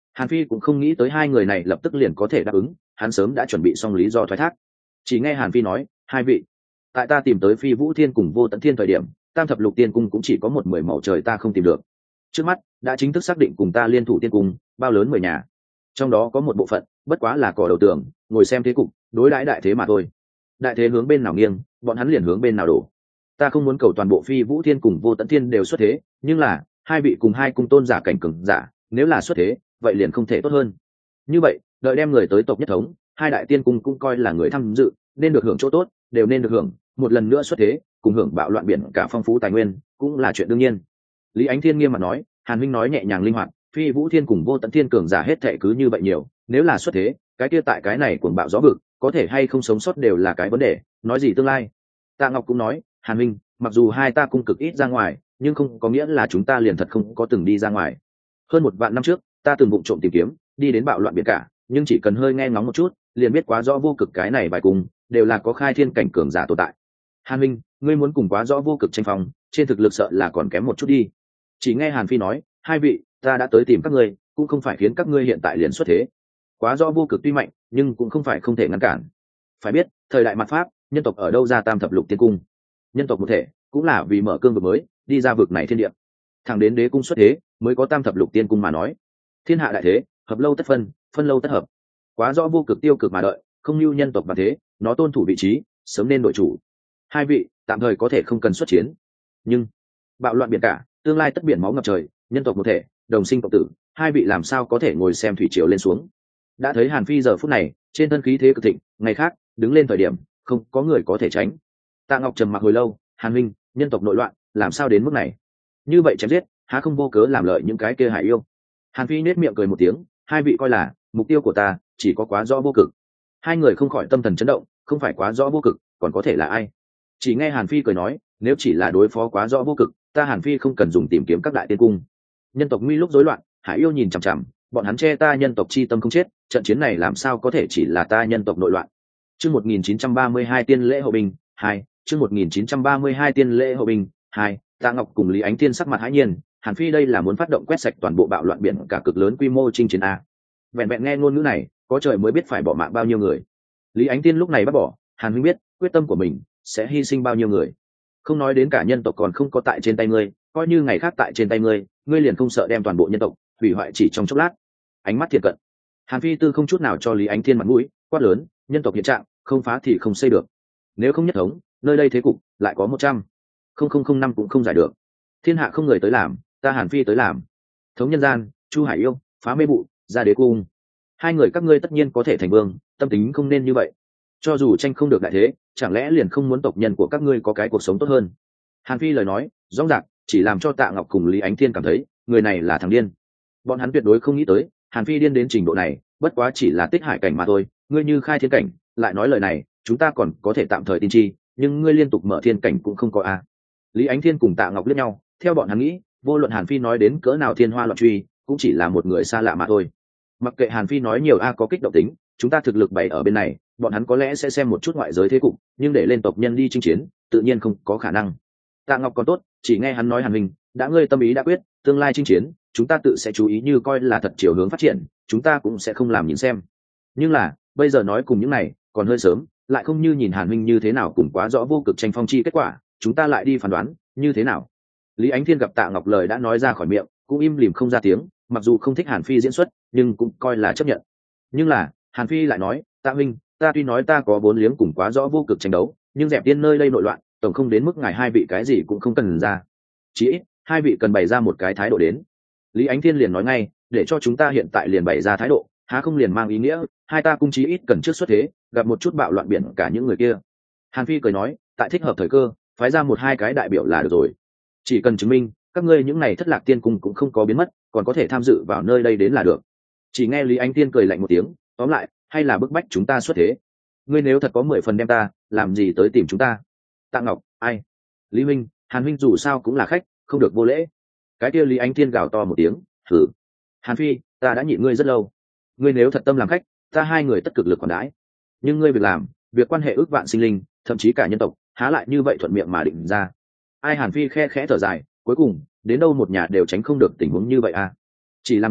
Hàn Phi cũng không nghĩ tới hai người này lập tức liền có thể đáp ứng, hắn sớm đã chuẩn bị xong lý do thoái thác. Chỉ nghe Hàn Phi nói, hai vị, tại ta tìm tới Phi Vũ Thiên cùng Vô Tận Thiên thời điểm, Tam Thập Lục Tiên Cung cũng chỉ có một 10 màu trời ta không tìm được. Trước mắt đã chính thức xác định cùng ta liên thủ tiên cung, bao lớn 10 nhà. Trong đó có một bộ phận, bất quá là cỏ đầu tường, ngồi xem thế cục, đối đãi đại thế mà thôi. Đại thế hướng bên nào nghiêng, bọn hắn liền hướng bên nào đổ. Ta không muốn cầu toàn bộ Phi Vũ Thiên cùng Vô Tận Thiên đều xuất thế, nhưng là hai vị cùng hai cung tôn giả cảnh cường giả, nếu là xuất thế, vậy liền không thể tốt hơn. Như vậy, đợi đem người tới tộc nhất thống, hai đại tiên cung cũng coi là người tham dự, nên được hưởng chỗ tốt, đều nên được hưởng, một lần nữa xuất thế, cùng hưởng bạo loạn biển cả phong phú tài nguyên, cũng là chuyện đương nhiên. Lý Ánh Thiên nghiêm mặt nói, Hàn Minh nói nhẹ nhàng linh hoạt, Phi Vũ Thiên cùng Vô Tận Thiên cường giả hết thệ cứ như vậy nhiều, nếu là xuất thế, cái kia tại cái này cuồng bạo gió vực, có thể hay không sống sót đều là cái vấn đề, nói gì tương lai. Tạ Ngọc cũng nói, Hàn Minh, mặc dù hai ta cung cực ít ra ngoài, nhưng không có nghĩa là chúng ta liền thật không có từng đi ra ngoài. Hơn 1 vạn năm trước, ta từng vụng trộm tìm kiếm, đi đến bạo loạn biển cả, nhưng chỉ cần hơi nghe ngóng một chút, liền biết quá rõ vô cực cái này bài cùng đều là có khai thiên cảnh cường giả tồn tại. Hàn Minh, ngươi muốn cùng quá rõ vô cực tranh phong, trên thực lực sợ là còn kém một chút đi. Chỉ nghe Hàn Phi nói, hai vị, ta đã tới tìm các ngươi, cũng không phải khiến các ngươi hiện tại liền xuất thế. Quá rõ vô cực tuy mạnh, nhưng cũng không phải không thể ngăn cản. Phải biết, thời đại mặt pháp, nhân tộc ở đâu ra Tam Thập Lục Tiên Cung? Nhân tộc một thể, cũng là vì mở cương vực mới, đi ra vực này thiên địa. Thẳng đến đế cung xuất thế, mới có Tam Thập Lục Tiên Cung mà nói. Thiên hạ đại thế, hợp lâu tất phân, phân lâu tất hợp. Quá rõ vô cực tiêu cực mà đợi, không lưu nhân tộc và thế, nó tôn thủ vị trí, sớm nên đội chủ. Hai vị, tạm thời có thể không cần xuất chiến, nhưng bạo loạn biển cả, tương lai tất biển máu ngập trời, nhân tộc một thể, đồng sinh cộng tử, hai vị làm sao có thể ngồi xem thủy triều lên xuống. Đã thấy Hàn Phi giờ phút này trên thân khí thế cực thịnh, ngày khác đứng lên thời điểm không có người có thể tránh. Tạ Ngọc trầm mặc hồi lâu, Hàn Minh, nhân tộc nội loạn làm sao đến mức này? Như vậy chém giết, há không vô cớ làm lợi những cái kia hải yêu? Hàn Phi nết miệng cười một tiếng, hai vị coi là mục tiêu của ta chỉ có quá rõ vô cực. Hai người không khỏi tâm thần chấn động, không phải quá rõ vô cực còn có thể là ai? Chỉ nghe Hàn Phi cười nói, nếu chỉ là đối phó quá rõ vô cực, ta Hàn Phi không cần dùng tìm kiếm các đại tiên cung. Nhân tộc nguy lúc rối loạn, hải yêu nhìn chằm chằm, bọn hắn che ta nhân tộc chi tâm không chết, trận chiến này làm sao có thể chỉ là ta nhân tộc nội loạn. Chương 1932 tiên lễ hậu binh 2, chương 1932 tiên lễ hậu binh 2, Tạ Ngọc cùng Lý Ánh Thiên sắc mặt hãi nhiên, Hàn Phi đây là muốn phát động quét sạch toàn bộ bạo loạn biển cả cực lớn quy mô chinh chiến a. Vẹn vẹn nghe ngôn ngữ này, có trời mới biết phải bỏ mạng bao nhiêu người. Lý Ánh Thiên lúc này bắt bỏ, Hàn huynh biết, quyết tâm của mình sẽ hy sinh bao nhiêu người. Không nói đến cả nhân tộc còn không có tại trên tay ngươi, coi như ngày khác tại trên tay ngươi, ngươi liền không sợ đem toàn bộ nhân tộc hủy hoại chỉ trong chốc lát. Ánh mắt thiệt cận, Hàn Phi Tư không chút nào cho Lý Ánh Thiên mặt mũi, quát lớn, nhân tộc hiện trạng, không phá thì không xây được. Nếu không nhất thống, nơi đây thế cục lại có 100,000 năm cũng không giải được. Thiên hạ không người tới làm, ta Hàn Phi tới làm. Thống nhân gian, Chu Hải yêu, phá mê bụ, ra đế cung. Hai người các ngươi tất nhiên có thể thành vương, tâm tính không nên như vậy. Cho dù tranh không được đại thế, chẳng lẽ liền không muốn tộc nhân của các ngươi có cái cuộc sống tốt hơn? Hàn Phi lời nói rõ ràng, chỉ làm cho Tạ Ngọc cùng Lý Ánh Thiên cảm thấy người này là thằng điên. Bọn hắn tuyệt đối không nghĩ tới Hàn Phi điên đến trình độ này, bất quá chỉ là tích hải cảnh mà thôi. Ngươi như khai thiên cảnh, lại nói lời này, chúng ta còn có thể tạm thời tin chi, nhưng ngươi liên tục mở thiên cảnh cũng không có a. Lý Ánh Thiên cùng Tạ Ngọc liếc nhau, theo bọn hắn nghĩ, vô luận Hàn Phi nói đến cỡ nào thiên hoa loạn truy, cũng chỉ là một người xa lạ mà thôi. Mặc kệ Hàn Phi nói nhiều a có kích động tính, chúng ta thực lực bày ở bên này, bọn hắn có lẽ sẽ xem một chút ngoại giới thế cục, nhưng để lên tộc nhân đi chinh chiến, tự nhiên không có khả năng. Tạ Ngọc còn tốt, chỉ nghe hắn nói Hàn Minh, đã ngươi tâm ý đã quyết, tương lai chinh chiến, chúng ta tự sẽ chú ý như coi là thật chiều hướng phát triển, chúng ta cũng sẽ không làm nhìn xem. Nhưng là, bây giờ nói cùng những này, còn hơi sớm, lại không như nhìn Hàn Minh như thế nào cũng quá rõ vô cực tranh phong chi kết quả, chúng ta lại đi phán đoán, như thế nào? Lý Ánh Thiên gặp Tạ Ngọc lời đã nói ra khỏi miệng, cũng im lìm không ra tiếng, mặc dù không thích Hàn Phi diễn xuất, nhưng cũng coi là chấp nhận. Nhưng là, Hàn Phi lại nói, Tạ huynh, ta tuy nói ta có vốn liếng cùng quá rõ vô cực tranh đấu, nhưng dẹp tiên nơi đây nội loạn, tổng không đến mức ngài hai vị cái gì cũng không cần ra. Chỉ ít, hai vị cần bày ra một cái thái độ đến. Lý Ánh Thiên liền nói ngay, để cho chúng ta hiện tại liền bày ra thái độ, há không liền mang ý nghĩa, hai ta cung chí ít cần trước xuất thế, gặp một chút bạo loạn biển cả những người kia. Hàn Phi cười nói, tại thích hợp thời cơ, phái ra 1-2 cái đại biểu là được rồi. Chỉ cần chứng minh, các ngươi những này thất lạc tiên cung cũng không có biến mất, còn có thể tham dự vào nơi đây đến là được. Chỉ nghe Lý Ánh Thiên cười lạnh một tiếng, tóm lại, hay là bức bách chúng ta xuất thế. Ngươi nếu thật có 10 phần đem ta, làm gì tới tìm chúng ta? Tạ Ngọc, ai? Lý huynh, Hàn huynh dù sao cũng là khách, không được vô lễ. Cái kia Lý Ánh Thiên gào to một tiếng, thử. Hàn Phi, ta đã nhịn ngươi rất lâu. Ngươi nếu thật tâm làm khách, ta hai người tất cực lực quản đãi. Nhưng ngươi việc làm, việc quan hệ ước vạn sinh linh, thậm chí cả nhân tộc, há lại như vậy thuận miệng mà định ra? Ai? Hàn Phi khe khẽ thở dài, cuối cùng đến đâu một nhà đều tránh không được tình huống như vậy à? Chỉ làm sao,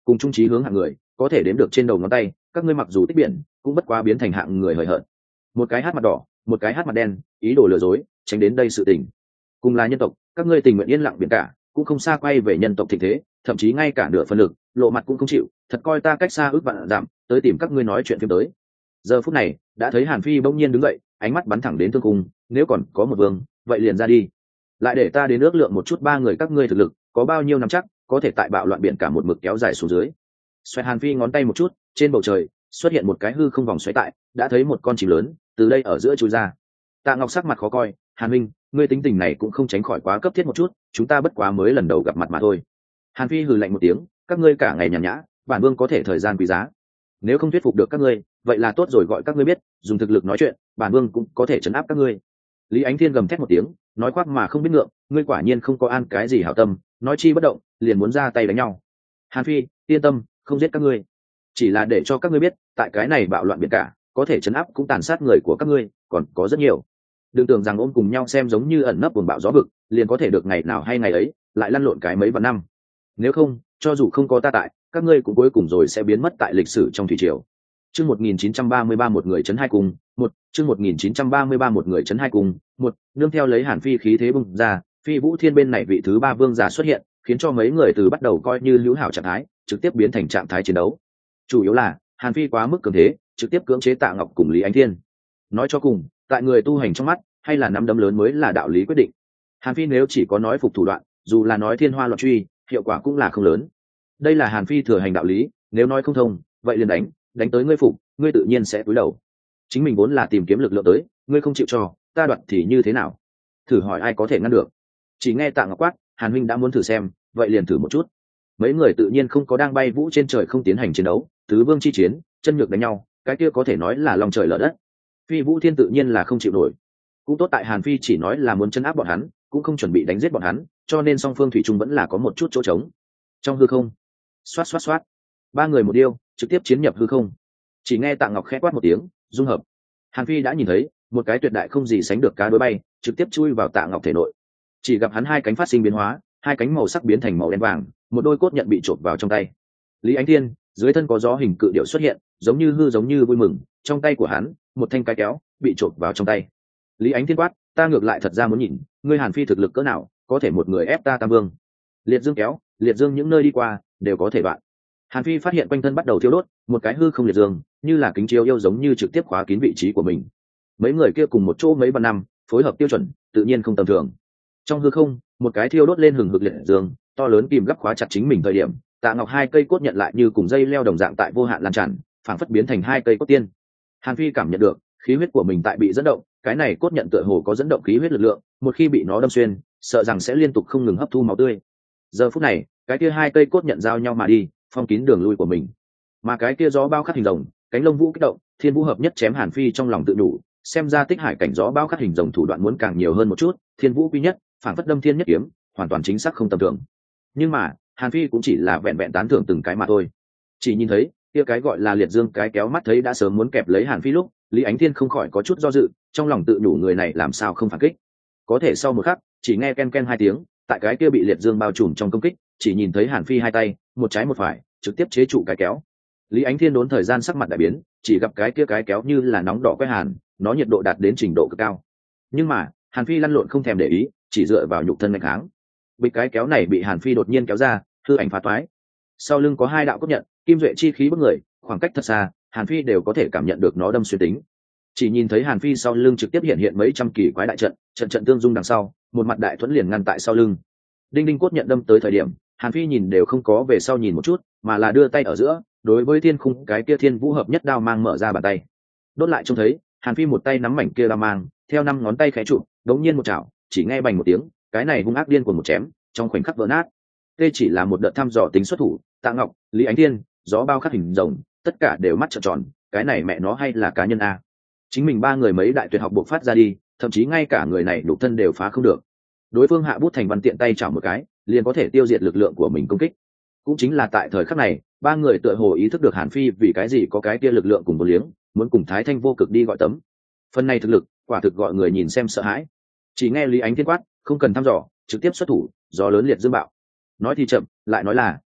cùng trung trí hướng hạng người có thể đếm được trên đầu ngón tay, các ngươi mặc dù tích biển cũng bất quá biến thành hạng người hời hợt. Một cái hát mặt đỏ, một cái hát mặt đen, ý đồ lừa dối, tránh đến đây sự tình. Cùng là nhân tộc, các ngươi tình nguyện yên lặng biển cả, cũng không xa quay về nhân tộc thịnh thế, thậm chí ngay cả nửa phần lực lộ mặt cũng không chịu, thật coi ta cách xa ước vạn dặm tới tìm các ngươi nói chuyện phim tới. Giờ phút này đã thấy Hàn Phi bỗng nhiên đứng dậy, ánh mắt bắn thẳng đến thương cung, nếu còn có một vương vậy liền ra đi, lại để ta đến ước lượng một chút ba người các ngươi thực lực có bao nhiêu năm chắc có thể tại bạo loạn biển cả một mực kéo dài xuống dưới. Xoay Hàn Phi ngón tay một chút, trên bầu trời xuất hiện một cái hư không vòng xoáy tại, đã thấy một con chim lớn từ đây ở giữa chui ra. Tạ Ngọc sắc mặt khó coi, Hàn Minh, ngươi tính tình này cũng không tránh khỏi quá cấp thiết một chút, chúng ta bất quá mới lần đầu gặp mặt mà thôi. Hàn Phi hừ lạnh một tiếng, các ngươi cả ngày nhàn nhã, bản vương có thể thời gian quý giá, nếu không thuyết phục được các ngươi vậy là tốt rồi, gọi các ngươi biết dùng thực lực nói chuyện, bản vương cũng có thể trấn áp các ngươi. Lý Ánh Thiên gầm thét một tiếng, nói khoác mà không biết ngượng, ngươi quả nhiên không có an cái gì hảo tâm, nói chi bất động liền muốn ra tay đánh nhau. Hàn Phi, yên tâm, không giết các ngươi, chỉ là để cho các ngươi biết tại cái này bạo loạn biển cả có thể trấn áp cũng tàn sát người của các ngươi còn có rất nhiều. Đừng tưởng rằng ôm cùng nhau xem giống như ẩn nấp buồn bạo gió vực liền có thể được ngày nào hay ngày ấy, lại lăn lộn cái mấy vạn năm. Nếu không, cho dù không có ta tại, các ngươi cũng cuối cùng rồi sẽ biến mất tại lịch sử trong thủy triều. Chương 1933 một người chấn hai cung, chương 1933 một người chấn hai cung, nương theo lấy Hàn Phi khí thế bùng ra, Phi Vũ Thiên bên này vị thứ ba vương giả xuất hiện, khiến cho mấy người từ bắt đầu coi như hữu hảo trạng thái, trực tiếp biến thành trạng thái chiến đấu. Chủ yếu là Hàn Phi quá mức cường thế, trực tiếp cưỡng chế Tạ Ngọc cùng Lý Ánh Thiên. Nói cho cùng, tại người tu hành trong mắt, hay là nắm đấm lớn mới là đạo lý quyết định. Hàn Phi nếu chỉ có nói phục thủ đoạn, dù là nói thiên hoa loạn truy, hiệu quả cũng là không lớn. Đây là Hàn Phi thừa hành đạo lý, nếu nói không thông, vậy liền đánh tới ngươi phục, ngươi tự nhiên sẽ cúi đầu. Chính mình vốn là tìm kiếm lực lượng tới, ngươi không chịu cho, ta đoạt thì như thế nào? Thử hỏi ai có thể ngăn được? Chỉ nghe Tạ Ngọc quát, Hàn huynh đã muốn thử xem, vậy liền thử một chút. Mấy người tự nhiên không có đang bay vũ trên trời không tiến hành chiến đấu, tứ vương chi chiến, chân nhược đánh nhau, cái kia có thể nói là lòng trời lở đất. Phi Vũ Thiên tự nhiên là không chịu nổi. Cũng tốt tại Hàn Phi chỉ nói là muốn chân áp bọn hắn, cũng không chuẩn bị đánh giết bọn hắn, cho nên song phương thủy chung vẫn là có một chút chỗ trống. Trong hư không, xoát xoát xoát, ba người một điêu, trực tiếp chiến nhập hư không. Chỉ nghe Tạ Ngọc khẽ quát một tiếng, dung hợp. Hàn Phi đã nhìn thấy một cái tuyệt đại không gì sánh được cá đối bay, trực tiếp chui vào Tạ Ngọc thể nội. Chỉ gặp hắn hai cánh phát sinh biến hóa, hai cánh màu sắc biến thành màu đen vàng, một đôi cốt nhận bị chộp vào trong tay. Lý Ánh Thiên dưới thân có gió hình cự điểu xuất hiện, giống như hư giống như vui mừng, trong tay của hắn một thanh cái kéo bị chộp vào trong tay. Lý Ánh Thiên quát, ta ngược lại thật ra muốn nhìn ngươi Hàn Phi thực lực cỡ nào, có thể một người ép ta Tam Vương. Liệt dương kéo, liệt dương những nơi đi qua đều có thể đoạn. Hàn Phi phát hiện quanh thân bắt đầu thiêu đốt, một cái hư không liệt dương, như là kính chiếu yêu giống như trực tiếp khóa kín vị trí của mình. Mấy người kia cùng một chỗ mấy vạn năm, phối hợp tiêu chuẩn, tự nhiên không tầm thường. Trong hư không, một cái thiêu đốt lên hừng hực liệt dương, to lớn kìm gấp khóa chặt chính mình thời điểm, Tạ Ngọc hai cây cốt nhận lại như cùng dây leo đồng dạng tại vô hạn lan tràn, phảng phất biến thành hai cây cốt tiên. Hàn Phi cảm nhận được khí huyết của mình tại bị dẫn động, cái này cốt nhận tựa hồ có dẫn động khí huyết lực lượng, một khi bị nó đâm xuyên, sợ rằng sẽ liên tục không ngừng hấp thu máu tươi. Giờ phút này, cái kia hai cây cốt nhận giao nhau mà đi, phong kín đường lui của mình. Mà cái kia gió bao khắc hình rồng, cánh lông vũ kích động, thiên vũ hợp nhất chém Hàn Phi trong lòng tự đủ, xem ra Tích Hải cảnh gió bao khắc hình rồng thủ đoạn muốn càng nhiều hơn một chút, thiên vũ quy nhất, phản phất đâm thiên nhất kiếm, hoàn toàn chính xác không tầm thường. Nhưng mà Hàn Phi cũng chỉ là vẹn vẹn tán thưởng từng cái mà thôi. Chỉ nhìn thấy kia cái gọi là liệt dương cái kéo mắt thấy đã sớm muốn kẹp lấy Hàn Phi lúc, Lý Ánh Thiên không khỏi có chút do dự, trong lòng tự nhủ người này làm sao không phản kích. Có thể sau một khắc, chỉ nghe ken ken hai tiếng, tại cái kia bị liệt dương bao trùm trong công kích, chỉ nhìn thấy Hàn Phi hai tay, một trái một phải, trực tiếp chế trụ cái kéo. Lý Ánh Thiên đốn thời gian sắc mặt đại biến, chỉ gặp cái kia cái kéo như là nóng đỏ quét hàn, nó nhiệt độ đạt đến trình độ cực cao. Nhưng mà Hàn Phi lăn lộn không thèm để ý, chỉ dựa vào nhục thân mạnh kháng. Bị cái kéo này bị Hàn Phi đột nhiên kéo ra, hư ảnh phá toái. Sau lưng có hai đạo cốt nhận, kim duệ chi khí bức người, khoảng cách thật xa, Hàn Phi đều có thể cảm nhận được nó đâm xuyên tính. Chỉ nhìn thấy Hàn Phi sau lưng trực tiếp hiện mấy trăm kỳ quái đại trận, trận tương dung đằng sau, một mặt đại thuẫn liền ngăn tại sau lưng. Đinh đinh cốt nhận đâm tới thời điểm, Hàn Phi nhìn đều không có về sau nhìn một chút, mà là đưa tay ở giữa, đối với thiên khung cái kia thiên vũ hợp nhất đao mang mở ra bàn tay. Đốt lại trông thấy, Hàn Phi một tay nắm mảnh kia đao mang, theo năm ngón tay khẽ chụp, đống nhiên một chảo, chỉ nghe bành một tiếng, cái này hung ác điên cuồng một chém, trong khoảnh khắc vỡ nát. Đây chỉ là một đợt thăm dò tính xuất thủ, Tạ Ngọc, Lý Ánh Thiên, gió bao khắc hình rồng, tất cả đều mắt trợn tròn, cái này mẹ nó hay là cá nhân a. Chính mình ba người mấy đại tuyệt học buộc phát ra đi, thậm chí ngay cả người này nhục thân đều phá không được. Đối phương hạ bút thành văn tiện tay chảo một cái, liền có thể tiêu diệt lực lượng của mình công kích. Cũng chính là tại thời khắc này, ba người tựa hồ ý thức được Hàn Phi vì cái gì có cái kia lực lượng cùng một liếng, muốn cùng Thái Thanh vô cực đi gọi tấm. Phần này thực lực, quả thực gọi người nhìn xem sợ hãi. Chỉ nghe Lý Ánh Thiên quát, không cần thăm dò, trực tiếp xuất thủ, gió lớn liệt dương bạo. Nói thì chậm, lại nói là,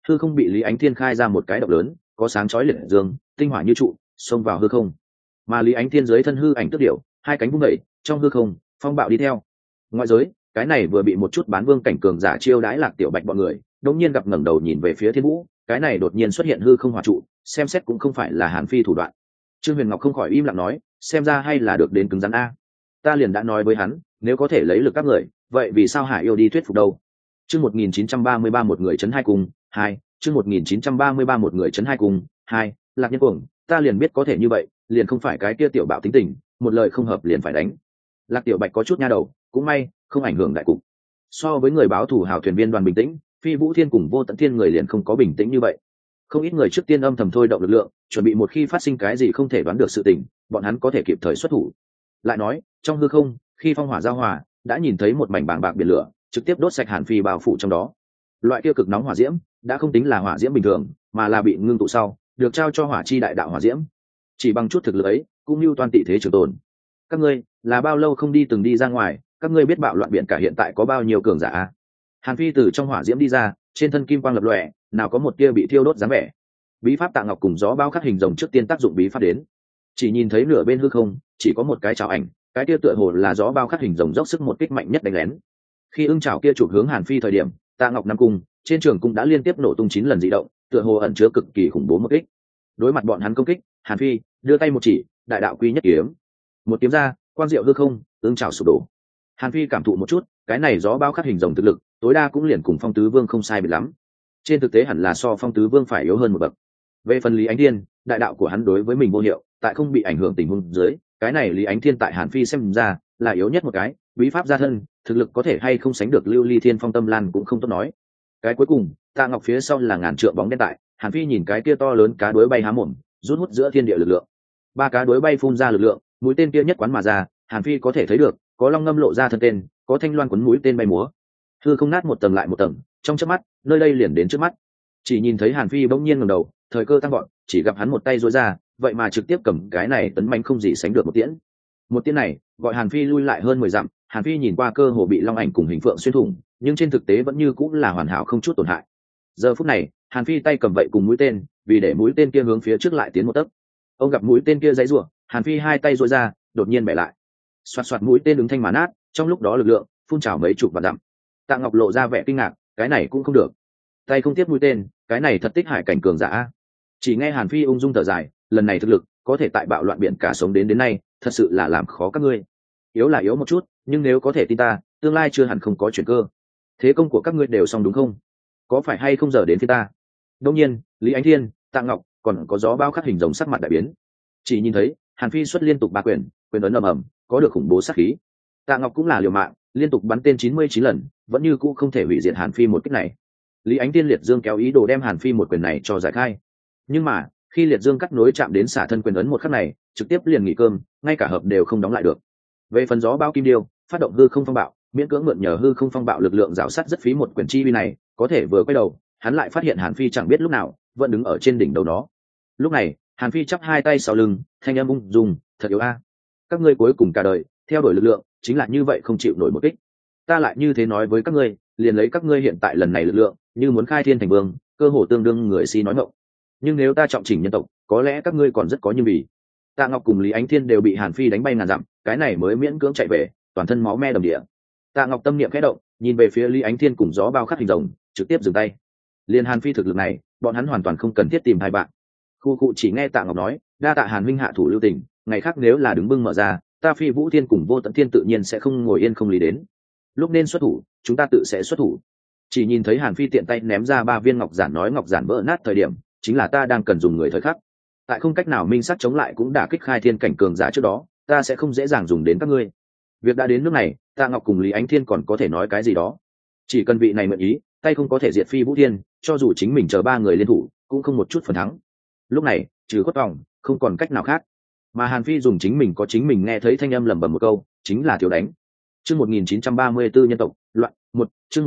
hư không bị Lý Ánh Thiên khai ra một cái động lớn, có sáng chói liệt dương, tinh hỏa như trụ, xông vào hư không. Mà Lý Ánh Thiên dưới thân hư ảnh tức điểu, hai cánh vung đẩy, trong hư không, phong bạo đi theo. Ngoại giới, cái này vừa bị một chút bán vương cảnh cường giả chiêu đãi Lạc Tiểu Bạch bọn người, đột nhiên gặp ngẩng đầu nhìn về phía Thiên Vũ, cái này đột nhiên xuất hiện hư không hỏa trụ, xem xét cũng không phải là Hàn Phi thủ đoạn. Trương Huyền Ngọc không khỏi im lặng nói, xem ra hay là được đến cứng rắn a. Ta liền đã nói với hắn, nếu có thể lấy lực các người, vậy vì sao Hải Yêu đi thuyết phục đâu? Chương 1933 một người chấn hai cùng, hai, chương 1933 một người chấn hai cùng, hai, Lạc Nhân Cuồng, ta liền biết có thể như vậy, liền không phải cái kia tiểu bạo tính tình, một lời không hợp liền phải đánh. Lạc Tiểu Bạch có chút nha đầu, cũng may, không ảnh hưởng đại cục. So với người báo thủ hào thuyền viên đoàn bình tĩnh, Phi Vũ Thiên cùng Vô Tận Thiên người liền không có bình tĩnh như vậy. Không ít người trước tiên âm thầm thôi động lực lượng, chuẩn bị một khi phát sinh cái gì không thể đoán được sự tình, bọn hắn có thể kịp thời xuất thủ. Lại nói, trong hư không, khi phong hỏa giao hòa, đã nhìn thấy một mảnh bàng bạc biển lửa, trực tiếp đốt sạch Hàn Phi bao phủ trong đó. Loại kia cực nóng hỏa diễm, đã không tính là hỏa diễm bình thường, mà là bị ngưng tụ sau, được trao cho hỏa chi đại đạo hỏa diễm. Chỉ bằng chút thực lực ấy, cũng như toàn tị thế trường tồn. Các ngươi, là bao lâu không từng đi ra ngoài, các ngươi biết bạo loạn biển cả hiện tại có bao nhiêu cường giả? Hàn Phi từ trong hỏa diễm đi ra, trên thân kim quang lập lòe, nào có một tia bị thiêu đốt dáng vẻ. Bí pháp Tạ Ngọc cùng gió bao khắc hình rồng trước tiên tác dụng bí pháp đến. Chỉ nhìn thấy nửa bên hư không, chỉ có một cái chảo ảnh, cái kia tựa hồ là gió bao khắc hình rồng dốc sức một kích mạnh nhất đánh lén. Khi ưng chảo kia chụp hướng Hàn Phi thời điểm, Tạ Ngọc Nam cung, trên trường cung đã liên tiếp nổ tung 9 lần dị động, tựa hồ ẩn chứa cực kỳ khủng bố một kích. Đối mặt bọn hắn công kích, Hàn Phi đưa tay một chỉ, đại đạo quy nhất kiếm. Một kiếm ra, quang diệu hư không, ưng chảo sụp đổ. Hàn Phi cảm thụ một chút, cái này gió bao khắc hình rồng thực lực, tối đa cũng liền cùng Phong Tứ Vương không sai biệt lắm. Trên thực tế hẳn là so Phong Tứ Vương phải yếu hơn một bậc. Về phần Lý Ánh Thiên, đại đạo của hắn đối với mình vô hiệu, tại không bị ảnh hưởng tình huống dưới, cái này Lý Ánh Thiên tại Hàn Phi xem ra là yếu nhất một cái, bí pháp gia thân, thực lực có thể hay không sánh được Lưu Ly Thiên Phong Tâm Lan cũng không tốt nói. Cái cuối cùng, Tạ Ngọc phía sau là ngàn trượng bóng đen tại, Hàn Phi nhìn cái kia to lớn cá đuối bay há mồm, rút hút giữa thiên địa lực lượng. Ba cá đuối bay phun ra lực lượng, mũi tên kia nhất quán mà ra, Hàn Phi có thể thấy được, có long ngâm lộ ra thân tên, có thanh loan quấn mũi tên bay múa. Hư không nát một tầng lại một tầng, trong chớp mắt, nơi đây liền đến trước mắt. Chỉ nhìn thấy Hàn Phi bỗng nhiên ngẩng đầu, thời cơ tăng gọn, chỉ gặp hắn một tay duỗi ra, vậy mà trực tiếp cầm cái này tấn mãnh không gì sánh được một tiễn. Một tiễn này, gọi Hàn Phi lui lại hơn 10 dặm, Hàn Phi nhìn qua cơ hồ bị long ảnh cùng hình phượng xuyên thủng, nhưng trên thực tế vẫn như cũng là hoàn hảo không chút tổn hại. Giờ phút này, Hàn Phi tay cầm vậy cùng mũi tên, vì để mũi tên kia hướng phía trước lại tiến một tấc. Ông gặp mũi tên kia giãy giụa, Hàn Phi hai tay duỗi ra, đột nhiên bẻ lại. Xoạt xoạt mũi tên ứng thanh mà nát, trong lúc đó lực lượng phun trào mấy chục vạn dặm. Tạ Ngọc lộ ra vẻ kinh ngạc, cái này cũng không được. Tay không tiếp mũi tên, cái này thật tích hải cảnh cường giả. Chỉ nghe Hàn Phi ung dung thở dài, lần này thực lực có thể tại bạo loạn biển cả sống đến nay, thật sự là làm khó các ngươi. Yếu là yếu một chút, nhưng nếu có thể tin ta, tương lai chưa hẳn không có chuyển cơ. Thế công của các ngươi đều xong đúng không? Có phải hay không giờ đến phía ta? Đương nhiên, Lý Ánh Thiên, Tạ Ngọc, còn có gió bao khắc hình rồng sắc mặt đại biến. Chỉ nhìn thấy, Hàn Phi xuất liên tục ba quyền, quyền ấn ầm ầm, có được khủng bố sát khí. Tạ Ngọc cũng là liều mạng, liên tục bắn tên 99 lần, vẫn như cũ không thể hủy diệt Hàn Phi một kích này. Lý Ánh Thiên liệt dương kéo ý đồ đem Hàn Phi một quyền này cho giải khai. Nhưng mà, khi liệt dương cắt nối chạm đến xả thân quyền ấn một khắc này, trực tiếp liền nghỉ cơm, ngay cả hợp đều không đóng lại được. Về phần gió bao kim điêu, phát động hư không phong bạo, miễn cưỡng mượn nhờ hư không phong bạo lực lượng rào sát rất phí một quyền chi uy này, có thể vừa quay đầu, hắn lại phát hiện Hàn Phi chẳng biết lúc nào vẫn đứng ở trên đỉnh đầu nó. Lúc này, Hàn Phi chắp hai tay sau lưng, thanh âm ung dung, thật yếu a. Các ngươi cuối cùng cả đời theo đuổi lực lượng, chính là như vậy không chịu nổi một kích. Ta lại như thế nói với các ngươi, liền lấy các ngươi hiện tại lần này lực lượng, như muốn khai thiên thành vương, cơ hồ tương đương người si nói ngọng. Nhưng nếu ta trọng chỉnh nhân tộc, có lẽ các ngươi còn rất có như vì. Tạ Ngọc cùng Lý Ánh Thiên đều bị Hàn Phi đánh bay ngàn dặm, cái này mới miễn cưỡng chạy về, toàn thân máu me đầm địa. Tạ Ngọc tâm niệm khẽ động, nhìn về phía Lý Ánh Thiên cùng gió bao khắc hình rồng, trực tiếp dừng tay. Liên Hàn Phi thực lực này, bọn hắn hoàn toàn không cần thiết tìm hai bạn. Khu cụ chỉ nghe Tạ Ngọc nói, đa tạ Hàn huynh hạ thủ lưu tình, ngày khác nếu là đứng bưng mở ra, ta Phi Vũ Thiên cùng Vô Tận Thiên tự nhiên sẽ không ngồi yên không lý đến. Lúc nên xuất thủ, chúng ta tự sẽ xuất thủ. Chỉ nhìn thấy Hàn Phi tiện tay ném ra 3 viên ngọc giản, nói ngọc giản vỡ nát thời điểm, chính là ta đang cần dùng người thời khắc. Tại không cách nào minh sát chống lại cũng đã kích khai thiên cảnh cường giả trước đó, ta sẽ không dễ dàng dùng đến các ngươi. Việc đã đến nước này, Tạ Ngọc cùng Lý Ánh Thiên còn có thể nói cái gì đó. Chỉ cần vị này mượn ý, tay không có thể diệt Phi Vũ Thiên, cho dù chính mình chờ 3 người liên thủ, cũng không một chút phần thắng. Lúc này, trừ khuất vòng, không còn cách nào khác. Mà Hàn Phi dùng chính mình có chính mình nghe thấy thanh âm lẩm bẩm một câu, chính là thiếu đánh. Chương 1934 nhân tộc, loạn, 1, chương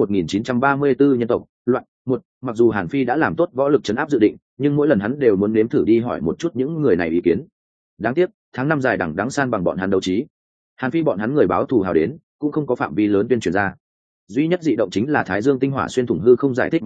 1934 nhân tộc, loạn, 1, mặc dù Hàn Phi đã làm tốt võ lực trấn áp dự định, nhưng mỗi lần hắn đều muốn nếm thử đi hỏi một chút những người này ý kiến. Đáng tiếc, tháng 5 dài đằng đẵng san bằng bọn hắn đấu trí. Hàn Phi bọn hắn người báo thù hào đến, cũng không có phạm vi lớn tuyên truyền ra. Duy nhất dị động chính là Thái Dương tinh hỏa xuyên thủng hư không giải thích mà thôi,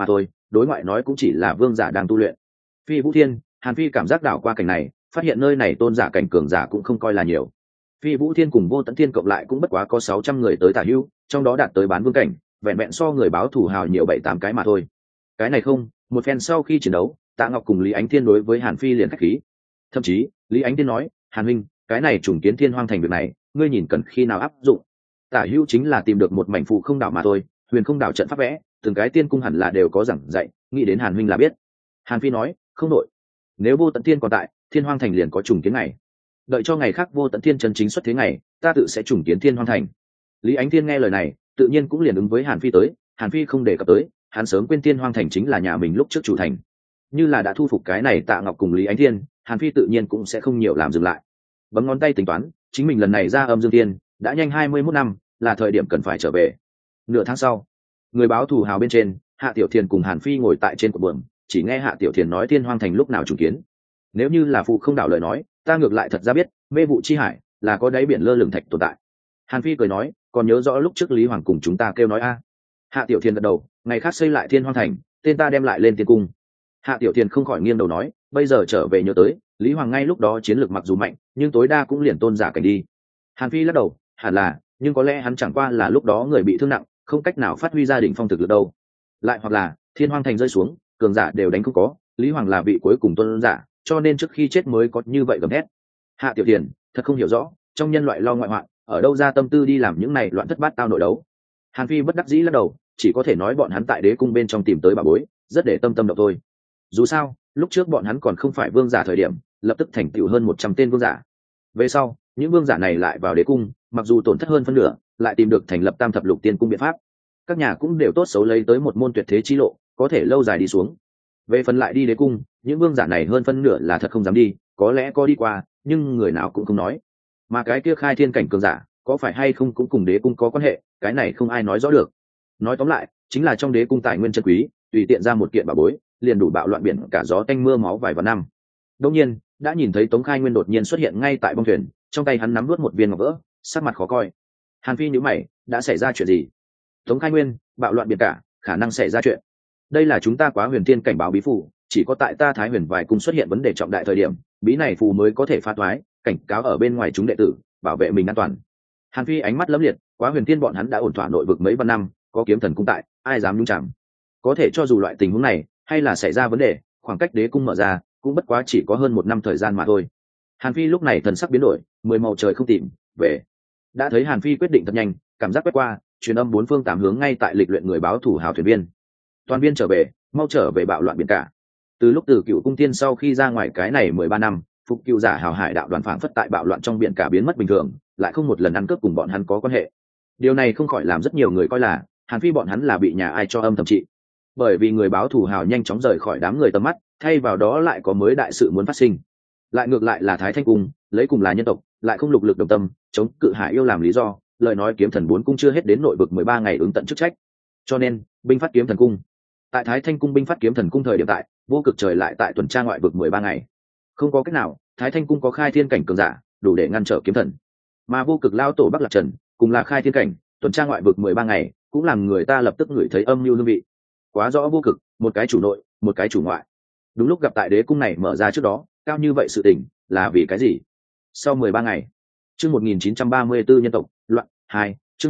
đối ngoại nói cũng chỉ là vương giả đang tu luyện. Phi Vũ Thiên, Hàn Phi cảm giác đảo qua cảnh này, phát hiện nơi này tôn giả cảnh cường giả cũng không coi là nhiều. Phi Vũ Thiên cùng Vô Tận Thiên cộng lại cũng bất quá có 600 người tới tả hữu, trong đó đạt tới bán vương cảnh, vẹn vẹn so người báo thủ hào nhiều 7-8 cái mà thôi. Cái này không, một phen sau khi chiến đấu, Tạ Ngọc cùng Lý Ánh Thiên đối với Hàn Phi liền khách khí. Thậm chí, Lý Ánh Thiên nói, Hàn huynh, cái này trùng kiến Thiên Hoang thành việc này, ngươi nhìn cần khi nào áp dụng? Tả hữu chính là tìm được một mảnh phù không đảo mà thôi, huyền không đảo trận pháp vẽ, từng cái tiên cung hẳn là đều có giảng dạy, nghĩ đến Hàn huynh là biết. Hàn Phi nói, không đội. Nếu Vô Tận Thiên còn tại, Thiên Hoang thành liền có trùng kiến ngày. Đợi cho ngày khác Vô Tận Thiên chân chính xuất thế ngày, ta tự sẽ trùng kiến Thiên Hoang thành. Lý Ánh Thiên nghe lời này, tự nhiên cũng liền ứng với Hàn Phi tới. Hàn Phi không đề cập tới, hắn sớm quên Thiên Hoang thành chính là nhà mình lúc trước chủ thành. Như là đã thu phục cái này Tạ Ngọc cùng Lý Ánh Thiên, Hàn Phi tự nhiên cũng sẽ không nhiều làm dừng lại. Bấm ngón tay tính toán, chính mình lần này ra Âm Dương Thiên đã nhanh 21 năm, là thời điểm cần phải trở về. Nửa tháng sau, người báo thù hào bên trên, Hạ Tiểu Thiền cùng Hàn Phi ngồi tại trên cột buồm, chỉ nghe Hạ Tiểu Thiền nói Thiên Hoang thành lúc nào trùng kiến. Nếu như là phụ không đảo lời nói, ta ngược lại thật ra biết, mê vụ chi hải là có đáy biển lơ lửng thạch tồn tại. Hàn Phi cười nói, còn nhớ rõ lúc trước Lý Hoàng cùng chúng ta kêu nói a. Hạ Tiểu Thiền gật đầu, ngày khác xây lại Thiên Hoang thành, tên ta đem lại lên tiên cung. Hạ Tiểu Thiền không khỏi nghiêng đầu nói, bây giờ trở về nhớ tới, Lý Hoàng ngay lúc đó chiến lược mặc dù mạnh, nhưng tối đa cũng liền tôn giả cảnh đi. Hàn Phi lắc đầu, hẳn là, nhưng có lẽ hắn chẳng qua là lúc đó người bị thương nặng, không cách nào phát huy ra đỉnh phong thực lực đâu. Lại hoặc là, Thiên Hoang thành rơi xuống, cường giả đều đánh không có, Lý Hoàng là vị cuối cùng tôn giả, cho nên trước khi chết mới có như vậy gầm thét. Hạ Tiểu Thiền thật không hiểu rõ, trong nhân loại lo ngoại hoạn, ở đâu ra tâm tư đi làm những này loạn thất bát tao nội đấu. Hàn Phi bất đắc dĩ lắc đầu, chỉ có thể nói bọn hắn tại đế cung bên trong tìm tới bà bối, rất để tâm động thôi. Dù sao, lúc trước bọn hắn còn không phải vương giả thời điểm, lập tức thành tựu hơn 100 tên vương giả. Về sau, những vương giả này lại vào đế cung, mặc dù tổn thất hơn phân nửa, lại tìm được thành lập Tam Thập Lục Tiên cung biện pháp. Các nhà cũng đều tốt xấu lấy tới một môn tuyệt thế chi lộ, có thể lâu dài đi xuống. Về phần lại đi đế cung, những vương giả này hơn phân nửa là thật không dám đi, có lẽ có đi qua, nhưng người nào cũng không nói. Mà cái kia khai thiên cảnh cường giả, có phải hay không cũng cùng đế cung có quan hệ, cái này không ai nói rõ được. Nói tóm lại, chính là trong đế cung tài nguyên chân quý, tùy tiện ra một kiện bảo bối, liền đủ bạo loạn biển cả gió tanh mưa máu vài vạn năm. Đương nhiên, đã nhìn thấy Tống Khai Nguyên đột nhiên xuất hiện ngay tại bong thuyền, trong tay hắn nắm nuốt một viên ngọc vỡ, sắc mặt khó coi. Hàn Phi nhíu mày, đã xảy ra chuyện gì? Tống Khai Nguyên, bạo loạn biển cả, khả năng xảy ra chuyện. Đây là chúng ta Quá Huyền Thiên cảnh báo bí phù, chỉ có tại ta Thái Huyền Vài cung xuất hiện vấn đề trọng đại thời điểm, bí này phù mới có thể phá toái, cảnh cáo ở bên ngoài chúng đệ tử, bảo vệ mình an toàn. Hàn Phi ánh mắt lấm liệt, Quá Huyền Thiên bọn hắn đã ổn thỏa nội vực mấy vạn năm, có kiếm thần cung tại, ai dám nhúng chạm? Có thể cho dù loại tình huống này, hay là xảy ra vấn đề, khoảng cách đế cung mở ra, cũng bất quá chỉ có hơn 1 năm thời gian mà thôi. Hàn Phi lúc này thần sắc biến đổi, 10 màu trời không tìm về. Đã thấy Hàn Phi quyết định thật nhanh, cảm giác quét qua, truyền âm 4 phương 8 hướng ngay tại lịch luyện người báo thủ hào thuyền viên. Toàn viên trở về, mau trở về bạo loạn biển cả. Từ lúc Từ Cựu cung tiên sau khi ra ngoài cái này 13 năm, phục cựu giả hào hải đạo đoàn phảng phất tại bạo loạn trong biển cả biến mất bình thường, lại không một lần ăn cướp cùng bọn hắn có quan hệ. Điều này không khỏi làm rất nhiều người coi là Hàn Phi bọn hắn là bị nhà ai cho âm thầm trị. Bởi vì người báo thù hào nhanh chóng rời khỏi đám người tầm mắt, thay vào đó lại có mới đại sự muốn phát sinh. Lại ngược lại là Thái Thanh cung, lấy cùng là nhân tộc, lại không lục lực đồng tâm, chống cự Hải yêu làm lý do, lời nói kiếm thần 4 cung chưa hết đến nội vực 13 ngày ứng tận chức trách. Cho nên, binh phát kiếm thần cung. Tại Thái Thanh cung binh phát kiếm thần cung thời điểm tại, Vô Cực trời lại tại tuần tra ngoại vực 13 ngày. Không có cách nào, Thái Thanh cung có khai thiên cảnh cường giả, đủ để ngăn trở kiếm thần. Mà Vô Cực lao tổ Bắc Lạc Trần, cùng là khai thiên cảnh, tuần tra ngoại vực 13 ngày, cũng làm người ta lập tức ngửi thấy âm mưu hương vị. Quá rõ Vô Cực, một cái chủ nội, một cái chủ ngoại. Đúng lúc gặp tại đế cung này mở ra trước đó, cao như vậy sự tình, là vì cái gì? Sau 13 ngày, chương 1934 nhân tộc, loạn 2, chương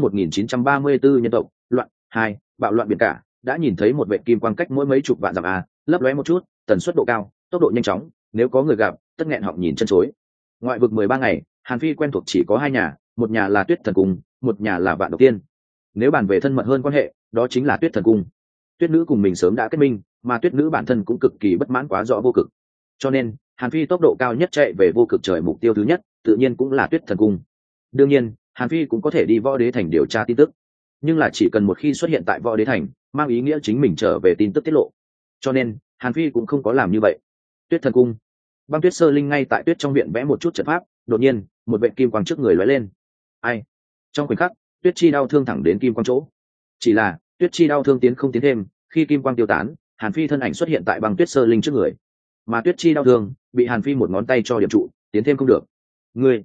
1934 nhân tộc, loạn 2, bạo loạn biển cả, đã nhìn thấy một vệt kim quang cách mỗi mấy chục vạn dặm lấp lóe một chút, tần suất độ cao, tốc độ nhanh chóng, nếu có người gặp, tất nghẹn họng nhìn chân chối. Ngoại vực 13 ngày, Hàn Phi quen thuộc chỉ có 2 nhà, một nhà là Tuyết Thần cung, một nhà là Vạn Độc Tiên. Nếu bàn về thân mật hơn quan hệ, đó chính là Tuyết Thần cung. Tuyết nữ cùng mình sớm đã kết minh, mà Tuyết nữ bản thân cũng cực kỳ bất mãn quá rõ Vô Cực. Cho nên, Hàn Phi tốc độ cao nhất chạy về Vô Cực trời mục tiêu thứ nhất, tự nhiên cũng là Tuyết Thần cung. Đương nhiên, Hàn Phi cũng có thể đi Võ Đế thành điều tra tin tức, nhưng là chỉ cần một khi xuất hiện tại Võ Đế thành, mang ý nghĩa chính mình trở về tin tức tiết lộ. Cho nên, Hàn Phi cũng không có làm như vậy. Tuyết Thần cung, Băng Tuyết Sơ Linh ngay tại tuyết trong viện vẽ một chút trận pháp, đột nhiên, một vệt kim quang trước người lóe lên. Ai? Trong khoảnh khắc, Tuyết Chi đau thương thẳng đến kim quang chỗ. Chỉ là, Tuyết Chi đau thương tiến không tiến thêm, khi kim quang tiêu tán, Hàn Phi thân ảnh xuất hiện tại Băng Tuyết Sơ Linh trước người. Mà Tuyết Chi đau thương bị Hàn Phi một ngón tay cho điểm trụ, tiến thêm không được. Ngươi!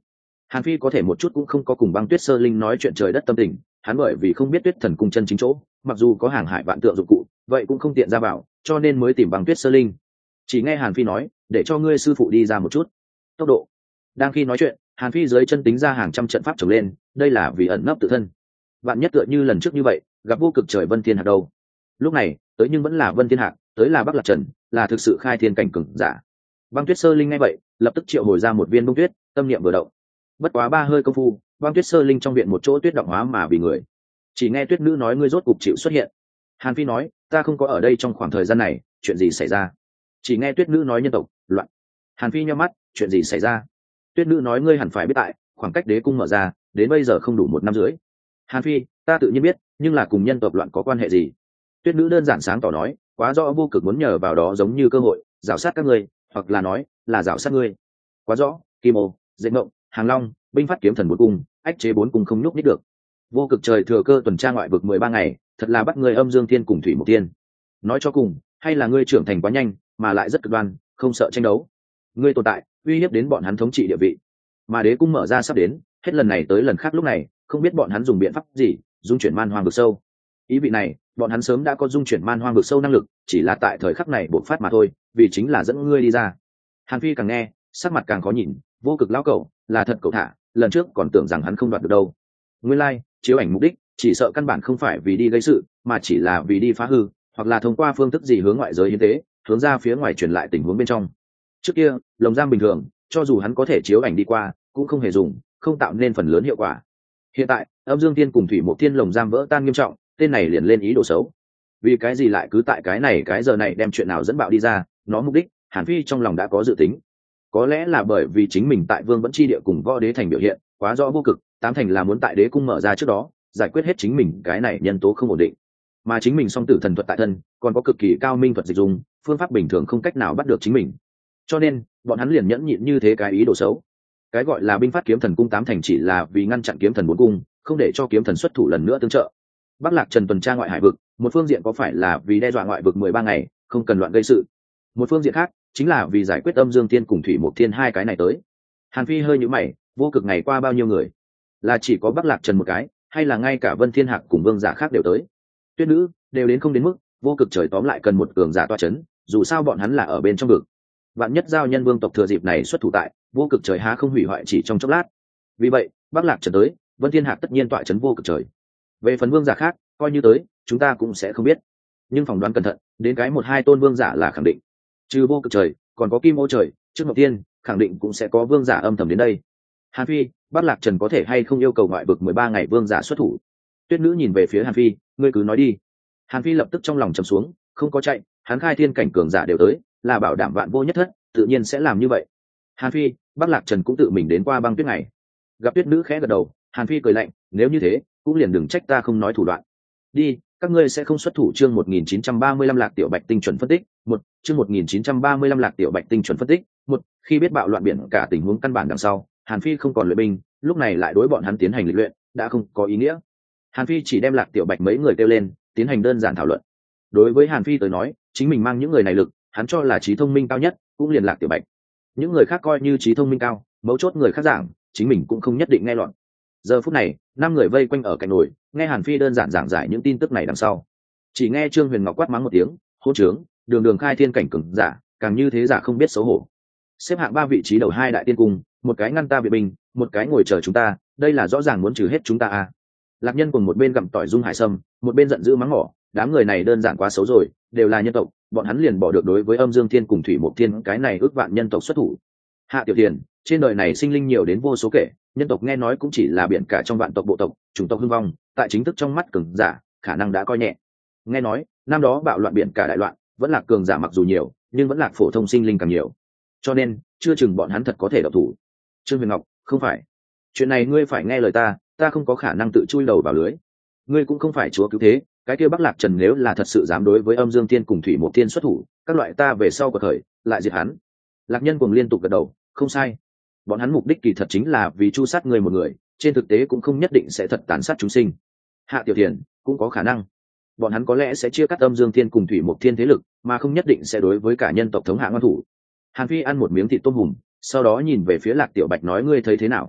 Hàn Phi có thể một chút cũng không có cùng Băng Tuyết Sơ Linh nói chuyện trời đất tâm tình, hắn bởi vì không biết Tuyết Thần cung chân chính chỗ, mặc dù có hàng hải vạn tượng dụng cụ, vậy cũng không tiện ra vào, cho nên mới tìm Băng Tuyết Sơ Linh. Chỉ nghe Hàn Phi nói, để cho ngươi sư phụ đi ra một chút. Tốc độ. Đang khi nói chuyện, Hàn Phi dưới chân tính ra hàng trăm trận pháp trồng lên, đây là vì ẩn nấp tự thân. Vạn nhất tựa như lần trước như vậy, gặp vô cực trời Vân Thiên Hạc đâu. Lúc này, tới nhưng vẫn là Vân Thiên Hạc, tới là Bắc Lạc Trần, là thực sự khai thiên cảnh cường giả. Băng Tuyết Sơ Linh nghe vậy, lập tức triệu hồi ra một viên bông tuyết, tâm niệm vừa động. Bất quá 3 hơi công phu, Băng Tuyết Sơ Linh trong viện một chỗ tuyết động hóa mà bị người. Chỉ nghe Tuyết Nữ nói ngươi rốt cục chịu xuất hiện. Hàn Phi nói, ta không có ở đây trong khoảng thời gian này, chuyện gì xảy ra? Chỉ nghe Tuyết Nữ nói nhân tộc loạn. Hàn Phi nhíu mắt, chuyện gì xảy ra? Tuyết Nữ nói ngươi hẳn phải biết tại, khoảng cách đế cung mở ra, đến bây giờ không đủ 1 năm rưỡi. Hàn Phi, ta tự nhiên biết, nhưng là cùng nhân tộc loạn có quan hệ gì? Tuyết Nữ đơn giản sáng tỏ nói, quá rõ vô cực muốn nhờ vào đó giống như cơ hội, rào sát các ngươi, hoặc là nói, là rào sát ngươi. Quá rõ, Kim Ô, Dệt Mộng, Hàng Long, binh phát kiếm thần 4 cung, ách chế 4 cung không nhúc nhích được. Vô cực trời thừa cơ tuần tra ngoại vực 13 ngày, thật là bắt ngươi Âm Dương Thiên cùng Thủy Mộc Thiên. Nói cho cùng, hay là ngươi trưởng thành quá nhanh, mà lại rất cực đoan, không sợ tranh đấu. Ngươi tồn tại, uy hiếp đến bọn hắn thống trị địa vị. Mà đế cung mở ra sắp đến, hết lần này tới lần khác lúc này, không biết bọn hắn dùng biện pháp gì, dung chuyển man hoang vực sâu. Ý vị này, bọn hắn sớm đã có dung chuyển man hoang vực sâu năng lực, chỉ là tại thời khắc này bộc phát mà thôi, vì chính là dẫn ngươi đi ra. Hàn Phi càng nghe, sắc mặt càng khó nhìn, vô cực lão cẩu, là thật cậu thả, lần trước còn tưởng rằng hắn không đoạt được đâu. Nguyên lai, chiếu ảnh mục đích, chỉ sợ căn bản không phải vì đi gây sự, mà chỉ là vì đi phá hư, hoặc là thông qua phương thức gì hướng ngoại giới hiến tế, hướng ra phía ngoài truyền lại tình huống bên trong. Trước kia, lồng giam bình thường, cho dù hắn có thể chiếu ảnh đi qua, cũng không hề dùng, không tạo nên phần lớn hiệu quả. Hiện tại, Âm Dương Thiên cùng Thủy Mộc Thiên lồng giam vỡ tan nghiêm trọng, tên này liền lên ý đồ xấu. Vì cái gì lại cứ tại cái giờ này đem chuyện nào dẫn bạo đi ra, nó mục đích, Hàn Phi trong lòng đã có dự tính. Có lẽ là bởi vì chính mình tại Vương Vẫn Chi địa cùng Võ Đế thành biểu hiện quá rõ vô cực, tám thành là muốn tại đế cung mở ra trước đó, giải quyết hết chính mình cái này nhân tố không ổn định. Mà chính mình song tử thần thuật tại thân, còn có cực kỳ cao minh thuật dịch dùng, phương pháp bình thường không cách nào bắt được chính mình. Cho nên, bọn hắn liền nhẫn nhịn như thế cái ý đồ xấu. Cái gọi là binh phát kiếm thần cung 8 thành chỉ là vì ngăn chặn kiếm thần 4 cung, không để cho kiếm thần xuất thủ lần nữa tương trợ. Bắc Lạc Trần tuần tra ngoại hải vực, một phương diện có phải là vì đe dọa ngoại vực 13 ngày, không cần loạn gây sự. Một phương diện khác, chính là vì giải quyết Âm Dương Thiên cùng Thủy Mộc Thiên hai cái này tới. Hàn Phi hơi nhíu mày, vô cực ngày qua bao nhiêu người? Là chỉ có Bắc Lạc Trần một cái, hay là ngay cả Vân Thiên Hạc cùng vương giả khác đều tới? Tuyết Nữ đều đến không đến mức, vô cực trời tóm lại cần một cường giả toa chấn, dù sao bọn hắn là ở bên trong vực. Vạn nhất giao nhân vương tộc thừa dịp này xuất thủ tại, vô cực trời há không hủy hoại chỉ trong chốc lát. Vì vậy, Bắc Lạc Trần tới, Vân Thiên Hạc tất nhiên tọa chấn vô cực trời. Về phần vương giả khác, coi như tới, chúng ta cũng sẽ không biết. Nhưng phỏng đoán cẩn thận, đến cái 1-2 tôn vương giả là khẳng định. Trừ vô cực trời, còn có Kim Ô trời, trước Ngọc Tiên, khẳng định cũng sẽ có vương giả âm thầm đến đây. Hàn Phi, Bắc Lạc Trần có thể hay không yêu cầu ngoại vực 13 ngày vương giả xuất thủ? Tuyết Nữ nhìn về phía Hàn Phi, ngươi cứ nói đi. Hàn Phi lập tức trong lòng trầm xuống, không có chạy, hắn khai thiên cảnh cường giả đều tới, là bảo đảm vạn vô nhất thất, tự nhiên sẽ làm như vậy. Hàn Phi, Bắc Lạc Trần cũng tự mình đến qua băng tuyết này. Gặp Tuyết Nữ khẽ gật đầu, Hàn Phi cười lạnh, nếu như thế, cũng liền đừng trách ta không nói thủ đoạn. Đi, các ngươi sẽ không xuất thủ. Chương 1935 Lạc Tiểu Bạch tinh chuẩn phân tích. Chương 1935 Lạc Tiểu Bạch tinh chuẩn phân tích. Khi biết bạo loạn biển cả tình huống căn bản đằng sau, Hàn Phi không còn luyện binh, lúc này lại đối bọn hắn tiến hành lịch luyện, đã không có ý nghĩa. Hàn Phi chỉ đem Lạc Tiểu Bạch mấy người kêu lên, tiến hành đơn giản thảo luận. Đối với Hàn Phi tới nói, chính mình mang những người này lực, hắn cho là trí thông minh cao nhất, cũng liền Lạc Tiểu Bạch. Những người khác coi như trí thông minh cao, mấu chốt người khác giảng, chính mình cũng không nhất định nghe lọt. Giờ phút này, 5 người vây quanh ở cạnh nồi, nghe Hàn Phi đơn giản giảng giải những tin tức này đằng sau. Chỉ nghe Trương Huyền Ngọc quát mắng một tiếng, hỗn trướng, đường đường khai thiên cảnh cường giả, càng như thế giả không biết xấu hổ. Xếp hạng 3 vị trí đầu 2 đại tiên cung, một cái ngăn ta viện binh, một cái ngồi chờ chúng ta, đây là rõ ràng muốn trừ hết chúng ta à? Lạc Nhân cùng một bên gặm tỏi dung hải sâm, một bên giận dữ mắng mỏ, đám người này đơn giản quá xấu rồi, đều là nhân tộc, bọn hắn liền bỏ được đối với Âm Dương Thiên cùng Thủy Mộc Thiên cái này ước vạn nhân tộc xuất thủ. Hạ Tiểu Thiền, trên đời này sinh linh nhiều đến vô số kể, nhân tộc nghe nói cũng chỉ là biển cả trong vạn tộc bộ tộc, chủng tộc hưng vong, tại chính thức trong mắt cường giả, khả năng đã coi nhẹ. Nghe nói, năm đó bạo loạn biển cả đại loạn, vẫn là cường giả mặc dù nhiều, nhưng vẫn là phổ thông sinh linh càng nhiều. Cho nên, chưa chừng bọn hắn thật có thể động thủ. Trương Huyền Ngọc, không phải. Chuyện này ngươi phải nghe lời ta không có khả năng tự chui đầu vào lưới. Ngươi cũng không phải chúa cứu thế, cái kia Bắc Lạc Trần nếu là thật sự dám đối với Âm Dương Thiên cùng Thủy Mộc Thiên xuất thủ, các loại ta về sau quật khởi, lại diệt hắn. Lạc Nhân cùng liên tục gật đầu, không sai. Bọn hắn mục đích kỳ thật chính là vì chu sát người một người, trên thực tế cũng không nhất định sẽ thật tàn sát chúng sinh. Hạ Tiểu Thiền, cũng có khả năng. Bọn hắn có lẽ sẽ chia cắt Âm Dương Thiên cùng Thủy Mộc Thiên thế lực, mà không nhất định sẽ đối với cả nhân tộc thống hạ ngoan thủ. Hàn Phi ăn một miếng thịt tôm hùm, sau đó nhìn về phía Lạc Tiểu Bạch nói ngươi thấy thế nào?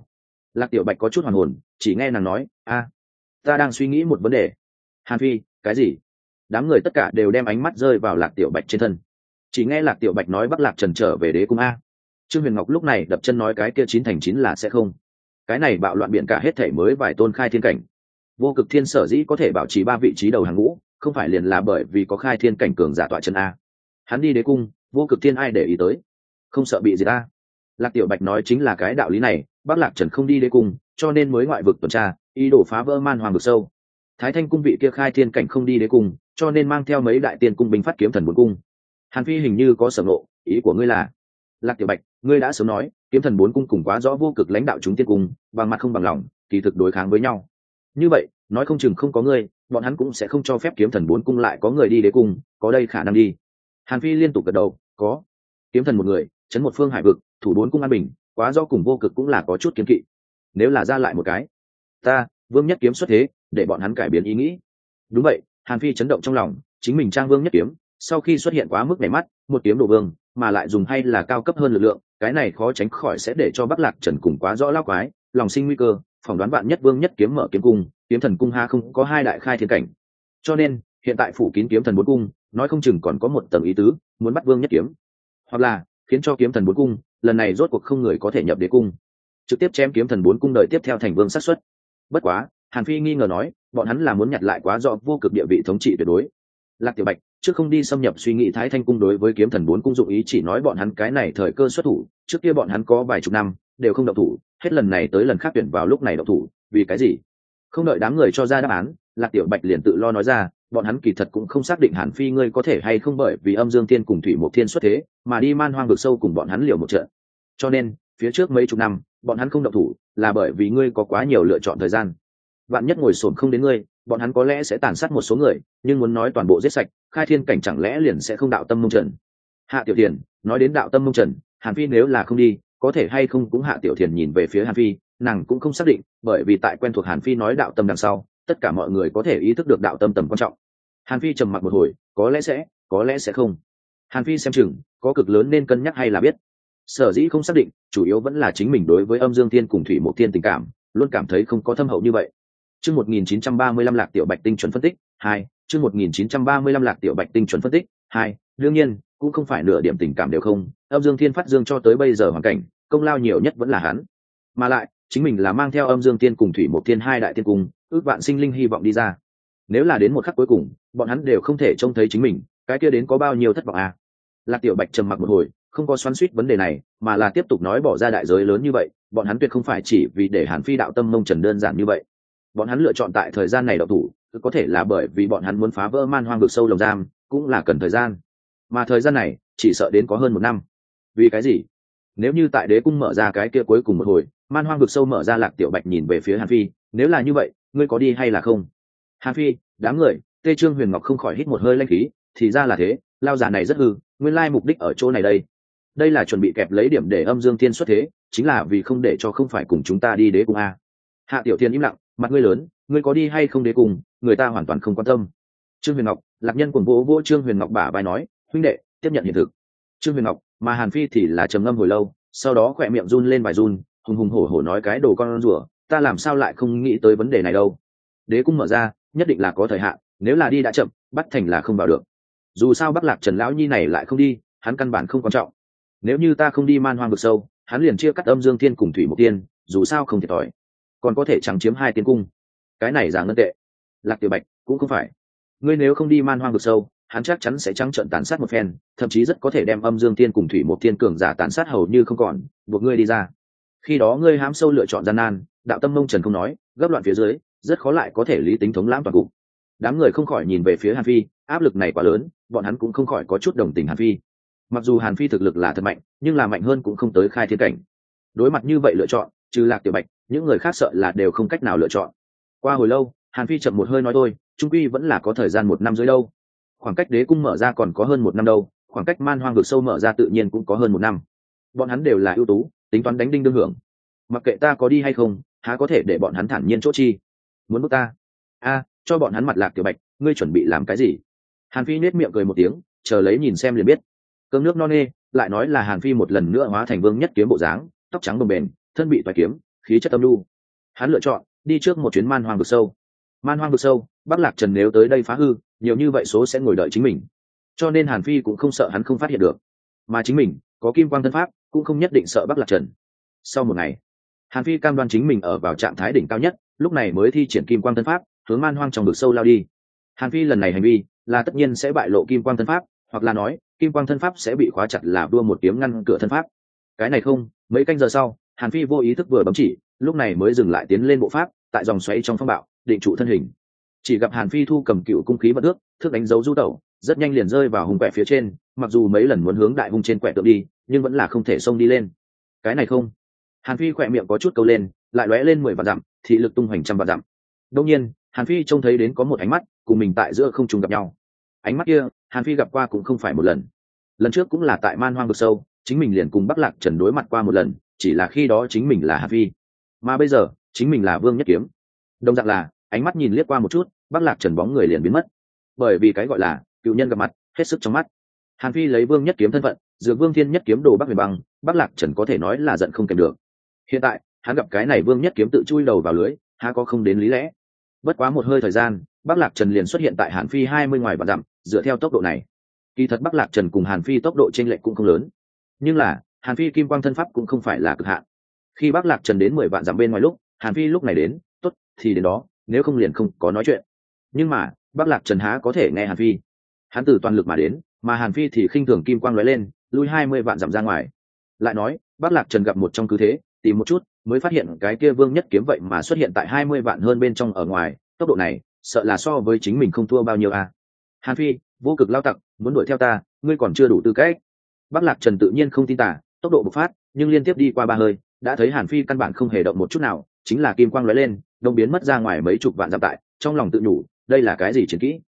Lạc Tiểu Bạch có chút hoàn hồn, chỉ nghe nàng nói, ta đang suy nghĩ một vấn đề. Hàn Phi, cái gì? Đám người tất cả đều đem ánh mắt rơi vào Lạc Tiểu Bạch trên thân. Chỉ nghe Lạc Tiểu Bạch nói Bắc Lạc Trần trở về đế cung a. Trương Huyền Ngọc lúc này đập chân nói cái kia 9 thành 9 là sẽ không. Cái này bạo loạn biển cả hết thể mới vài tôn khai thiên cảnh. Vô Cực Thiên sở dĩ có thể bảo trì 3 vị trí đầu hàng ngũ, không phải liền là bởi vì có khai thiên cảnh cường giả tọa chân a. Hắn đi đế cung, Vô Cực Thiên ai để ý tới? Không sợ bị gì ta. Lạc Tiểu Bạch nói chính là cái đạo lý này, Bắc Lạc Trần không đi đế cung, cho nên mới ngoại vực tuần tra, ý đồ phá vỡ man hoàng vực sâu. Thái Thanh cung vị kia khai thiên cảnh không đi đế cung, cho nên mang theo mấy đại tiên cung binh phát kiếm thần 4 cung. Hàn Phi hình như có sở ngộ, ý của ngươi là? Lạc Tiểu Bạch, ngươi đã sớm nói, kiếm thần 4 cung cùng quá rõ Vô Cực lãnh đạo chúng tiên cung, bằng mặt không bằng lòng, kỳ thực đối kháng với nhau. Như vậy, nói không chừng không có ngươi, bọn hắn cũng sẽ không cho phép kiếm thần 4 cung lại có người đi đế cung, có đây khả năng đi. Hàn Phi liên tục gật đầu, có. Kiếm thần một người, chấn một phương hải vực, thủ 4 cung an bình, quá rõ cùng Vô Cực cũng là có chút kiếm kỵ. Nếu là ra lại một cái, ta, Vương Nhất Kiếm xuất thế, để bọn hắn cải biến ý nghĩ. Đúng vậy, Hàn Phi chấn động trong lòng, chính mình trang Vương Nhất Kiếm, sau khi xuất hiện quá mức nhảy mắt, một kiếm đổ vương, mà lại dùng hay là cao cấp hơn lực lượng, cái này khó tránh khỏi sẽ để cho Bắc Lạc Trần cùng quá rõ lao quái, lòng sinh nguy cơ, phỏng đoán bạn nhất Vương Nhất Kiếm mở kiếm cung, kiếm thần cung ha không có 2 đại khai thiên cảnh. Cho nên, hiện tại phủ kín kiếm thần 4 cung, nói không chừng còn có một tầng ý tứ, muốn bắt Vương Nhất Kiếm. Hoặc là, khiến cho kiếm thần 4 cung, lần này rốt cuộc không người có thể nhập đế cung. Trực tiếp chém kiếm thần 4 cung đợi tiếp theo thành vương xác suất. Bất quá, Hàn Phi nghi ngờ nói, bọn hắn là muốn nhặt lại quá rõ Vô Cực địa vị thống trị tuyệt đối. Lạc Tiểu Bạch, trước không đi xâm nhập suy nghĩ Thái Thanh cung đối với kiếm thần 4 cung dụng ý, chỉ nói bọn hắn cái này thời cơ xuất thủ, trước kia bọn hắn có vài chục năm đều không động thủ, hết lần này tới lần khác tuyển vào lúc này động thủ, vì cái gì? Không đợi đám người cho ra đáp án, Lạc Tiểu Bạch liền tự lo nói ra, bọn hắn kỳ thật cũng không xác định Hàn Phi ngươi có thể hay không bởi vì Âm Dương Thiên cùng Thủy Mộc Thiên xuất thế, mà đi man hoang vực sâu cùng bọn hắn liều một trận. Cho nên, phía trước mấy chục năm, bọn hắn không động thủ, là bởi vì ngươi có quá nhiều lựa chọn thời gian. Vạn nhất ngồi xổm không đến ngươi, bọn hắn có lẽ sẽ tàn sát một số người, nhưng muốn nói toàn bộ giết sạch, khai thiên cảnh chẳng lẽ liền sẽ không đạo tâm mông trần. Hạ Tiểu Thiền, nói đến đạo tâm mông trần, Hàn Phi nếu là không đi, có thể hay không cũng Hạ Tiểu Thiền nhìn về phía Hàn Phi, nàng cũng không xác định, bởi vì tại quen thuộc Hàn Phi nói đạo tâm đằng sau, tất cả mọi người có thể ý thức được đạo tâm tầm quan trọng. Hàn Phi trầm mặc một hồi, có lẽ sẽ không. Hàn Phi xem chừng, có cực lớn nên cân nhắc hay là biết. Sở dĩ không xác định, chủ yếu vẫn là chính mình đối với Âm Dương Thiên cùng Thủy Mộc Thiên tình cảm, luôn cảm thấy không có thâm hậu như vậy. Chương 1935 Lạc Tiểu Bạch tinh chuẩn phân tích 2, chương 1935 Lạc Tiểu Bạch tinh chuẩn phân tích 2, đương nhiên, cũng không phải nửa điểm tình cảm đều không, Âm Dương Thiên phát dương cho tới bây giờ hoàn cảnh, công lao nhiều nhất vẫn là hắn. Mà lại, chính mình là mang theo Âm Dương Thiên cùng Thủy Mộc Thiên 2 đại thiên cung, ước vạn sinh linh hy vọng đi ra. Nếu là đến một khắc cuối cùng, bọn hắn đều không thể trông thấy chính mình, cái kia đến có bao nhiêu thất vọng à? Lạc Tiểu Bạch trầm mặc một hồi, không có xoắn xuýt vấn đề này, mà là tiếp tục nói bỏ ra đại giới lớn như vậy, bọn hắn tuyệt không phải chỉ vì để Hàn Phi đạo tâm mông trần đơn giản như vậy. Bọn hắn lựa chọn tại thời gian này động thủ, có thể là bởi vì bọn hắn muốn phá vỡ man hoang vực sâu lồng giam, cũng là cần thời gian. Mà thời gian này, chỉ sợ đến có hơn 1 năm. Vì cái gì? Nếu như tại đế cung mở ra cái kia cuối cùng một hồi, man hoang vực sâu mở ra, Lạc Tiểu Bạch nhìn về phía Hàn Phi, nếu là như vậy, ngươi có đi hay là không? Hàn Phi, đám người, Tê Trương Huyền Ngọc không khỏi hít một hơi lanh khí, thì ra là thế, lao già này rất hư, nguyên lai mục đích ở chỗ này đây. Đây là chuẩn bị kẹp lấy điểm để Âm Dương Thiên xuất thế, chính là vì không để cho không phải cùng chúng ta đi đế cung a. Hạ Tiểu Thiên im lặng, mặt ngươi lớn, ngươi có đi hay không đế cung, người ta hoàn toàn không quan tâm. Trương Huyền Ngọc, Lạc Nhân cuồng vỗ vỗ Trương Huyền Ngọc bả vai nói, huynh đệ, tiếp nhận hiện thực. Trương Huyền Ngọc, mà Hàn Phi thì là trầm ngâm hồi lâu, sau đó khỏe miệng run lên vài run, hùng hùng hổ hổ nói cái đồ con rùa, ta làm sao lại không nghĩ tới vấn đề này đâu. Đế cung mở ra, nhất định là có thời hạn, nếu là đi đã chậm, bắt thành là không vào được. Dù sao Bắc Lạc Trần lão nhi này lại không đi, hắn căn bản không quan trọng. Nếu như ta không đi man hoang vực sâu, hắn liền chia cắt Âm Dương Thiên cùng Thủy Mộc Thiên, dù sao không thiệt thòi, còn có thể chẳng chiếm 2 tiên cung. Cái này giả ngân tệ. Lạc Tiểu Bạch, cũng không phải. Ngươi nếu không đi man hoang vực sâu, hắn chắc chắn sẽ trắng trợn tàn sát một phen, thậm chí rất có thể đem Âm Dương Thiên cùng Thủy Mộc Thiên cường giả tàn sát hầu như không còn, buộc ngươi đi ra. Khi đó ngươi hám sâu lựa chọn gian nan, đạo tâm mông trần không nói, gấp loạn phía dưới, rất khó lại có thể lý tính thống lãm toàn cục. Đám người không khỏi nhìn về phía Hàn Phi, áp lực này quá lớn, bọn hắn cũng không khỏi có chút đồng tình Hàn Phi. Mặc dù Hàn Phi thực lực là thật mạnh, nhưng là mạnh hơn cũng không tới khai thiên cảnh. Đối mặt như vậy lựa chọn, trừ Lạc Tiểu Bạch, những người khác sợ là đều không cách nào lựa chọn. Qua hồi lâu, Hàn Phi chậm một hơi nói thôi, trung quy vẫn là có thời gian 1 năm dưới đâu. Khoảng cách đế cung mở ra còn có hơn 1 năm đâu, khoảng cách man hoang vực sâu mở ra tự nhiên cũng có hơn 1 năm. Bọn hắn đều là ưu tú, tính toán đánh đinh đương hưởng. Mặc kệ ta có đi hay không, há có thể để bọn hắn thản nhiên chỗ chi? Muốn bức ta? Cho bọn hắn mặt. Lạc Tiểu Bạch, ngươi chuẩn bị làm cái gì? Hàn Phi nết miệng cười một tiếng, chờ lấy nhìn xem liền biết. Cơm nước no nê, lại nói là Hàn Phi một lần nữa hóa thành Vương Nhất Kiếm bộ dáng, tóc trắng bồng bềnh, thân bị toái kiếm, khí chất âm nhu. Hắn lựa chọn đi trước một chuyến man hoang vực sâu. Man hoang vực sâu, Bắc Lạc Trần nếu tới đây phá hư, nhiều như vậy số sẽ ngồi đợi chính mình, cho nên Hàn Phi cũng không sợ hắn không phát hiện được, mà chính mình có kim quang thân pháp cũng không nhất định sợ Bắc Lạc Trần. Sau một ngày, Hàn Phi cam đoan chính mình ở vào trạng thái đỉnh cao nhất, lúc này mới thi triển kim quang thân pháp hướng man hoang trong vực sâu lao đi. Hàn Phi lần này hành vi là tất nhiên sẽ bại lộ kim quang thân pháp, hoặc là nói kim quang thân pháp sẽ bị khóa chặt là vua một kiếm ngăn cửa thân pháp. Cái này không, mấy canh giờ sau, Hàn Phi vô ý thức vừa bấm chỉ, lúc này mới dừng lại tiến lên bộ pháp, tại dòng xoáy trong phong bạo định trụ thân hình. Chỉ gặp Hàn Phi thu cầm cựu cung khí vận ước, thước đánh dấu du tẩu, rất nhanh liền rơi vào hùng quẹ phía trên, mặc dù mấy lần muốn hướng đại hung trên quẹ tượng đi, nhưng vẫn là không thể xông đi lên. Cái này không, Hàn Phi khỏe miệng có chút câu lên, lại lóe lên 10 vạn dặm, thị lực tung hoành trăm vạn dặm. Đương nhiên, Hàn Phi trông thấy đến có một ánh mắt cùng mình tại giữa không trung gặp nhau. Ánh mắt kia, Hàn Phi gặp qua cũng không phải một lần. Lần trước cũng là tại man hoang vực sâu, chính mình liền cùng Bắc Lạc Trần đối mặt qua một lần, chỉ là khi đó chính mình là Hàn Phi, mà bây giờ chính mình là Vương Nhất Kiếm. Đồng dạng là ánh mắt nhìn liếc qua một chút, Bắc Lạc Trần bóng người liền biến mất. Bởi vì cái gọi là cựu nhân gặp mặt, hết sức trong mắt. Hàn Phi lấy Vương Nhất Kiếm thân phận, dựa Vương Thiên Nhất Kiếm đồ Bắc Huyền Băng, Bắc Lạc Trần có thể nói là giận không kèm được. Hiện tại hắn gặp cái này Vương Nhất Kiếm tự chui đầu vào lưới, há có không đến lý lẽ. Bất quá một hơi thời gian, Bắc Lạc Trần liền xuất hiện tại Hàn Phi 20 ngoài vạn dặm. Dựa theo tốc độ này, kỳ thật Bắc Lạc Trần cùng Hàn Phi tốc độ chênh lệch cũng không lớn, nhưng là Hàn Phi kim quang thân pháp cũng không phải là cực hạn. Khi Bắc Lạc Trần đến 10 vạn dặm bên ngoài lúc, Hàn Phi lúc này đến, tốt thì đến đó, nếu không liền không có nói chuyện. Nhưng mà Bắc Lạc Trần há có thể nghe Hàn Phi, hắn từ toàn lực mà đến, mà Hàn Phi thì khinh thường kim quang lóe lên, lui 20 vạn dặm ra ngoài. Lại nói Bắc Lạc Trần gặp một trong cứ thế, tìm một chút mới phát hiện cái kia Vương Nhất Kiếm vậy mà xuất hiện tại 20 vạn hơn bên trong ở ngoài, tốc độ này sợ là so với chính mình không thua bao nhiêu à. Hàn Phi, vô cực lao tặc, muốn đuổi theo ta, ngươi còn chưa đủ tư cách. Bắc Lạc Trần tự nhiên không tin tả, tốc độ bộc phát, nhưng liên tiếp đi qua 3 hơi, đã thấy Hàn Phi căn bản không hề động một chút nào, chính là kim quang lóe lên, đông biến mất ra ngoài mấy chục vạn dặm tại, trong lòng tự nhủ, đây là cái gì chiến kỹ?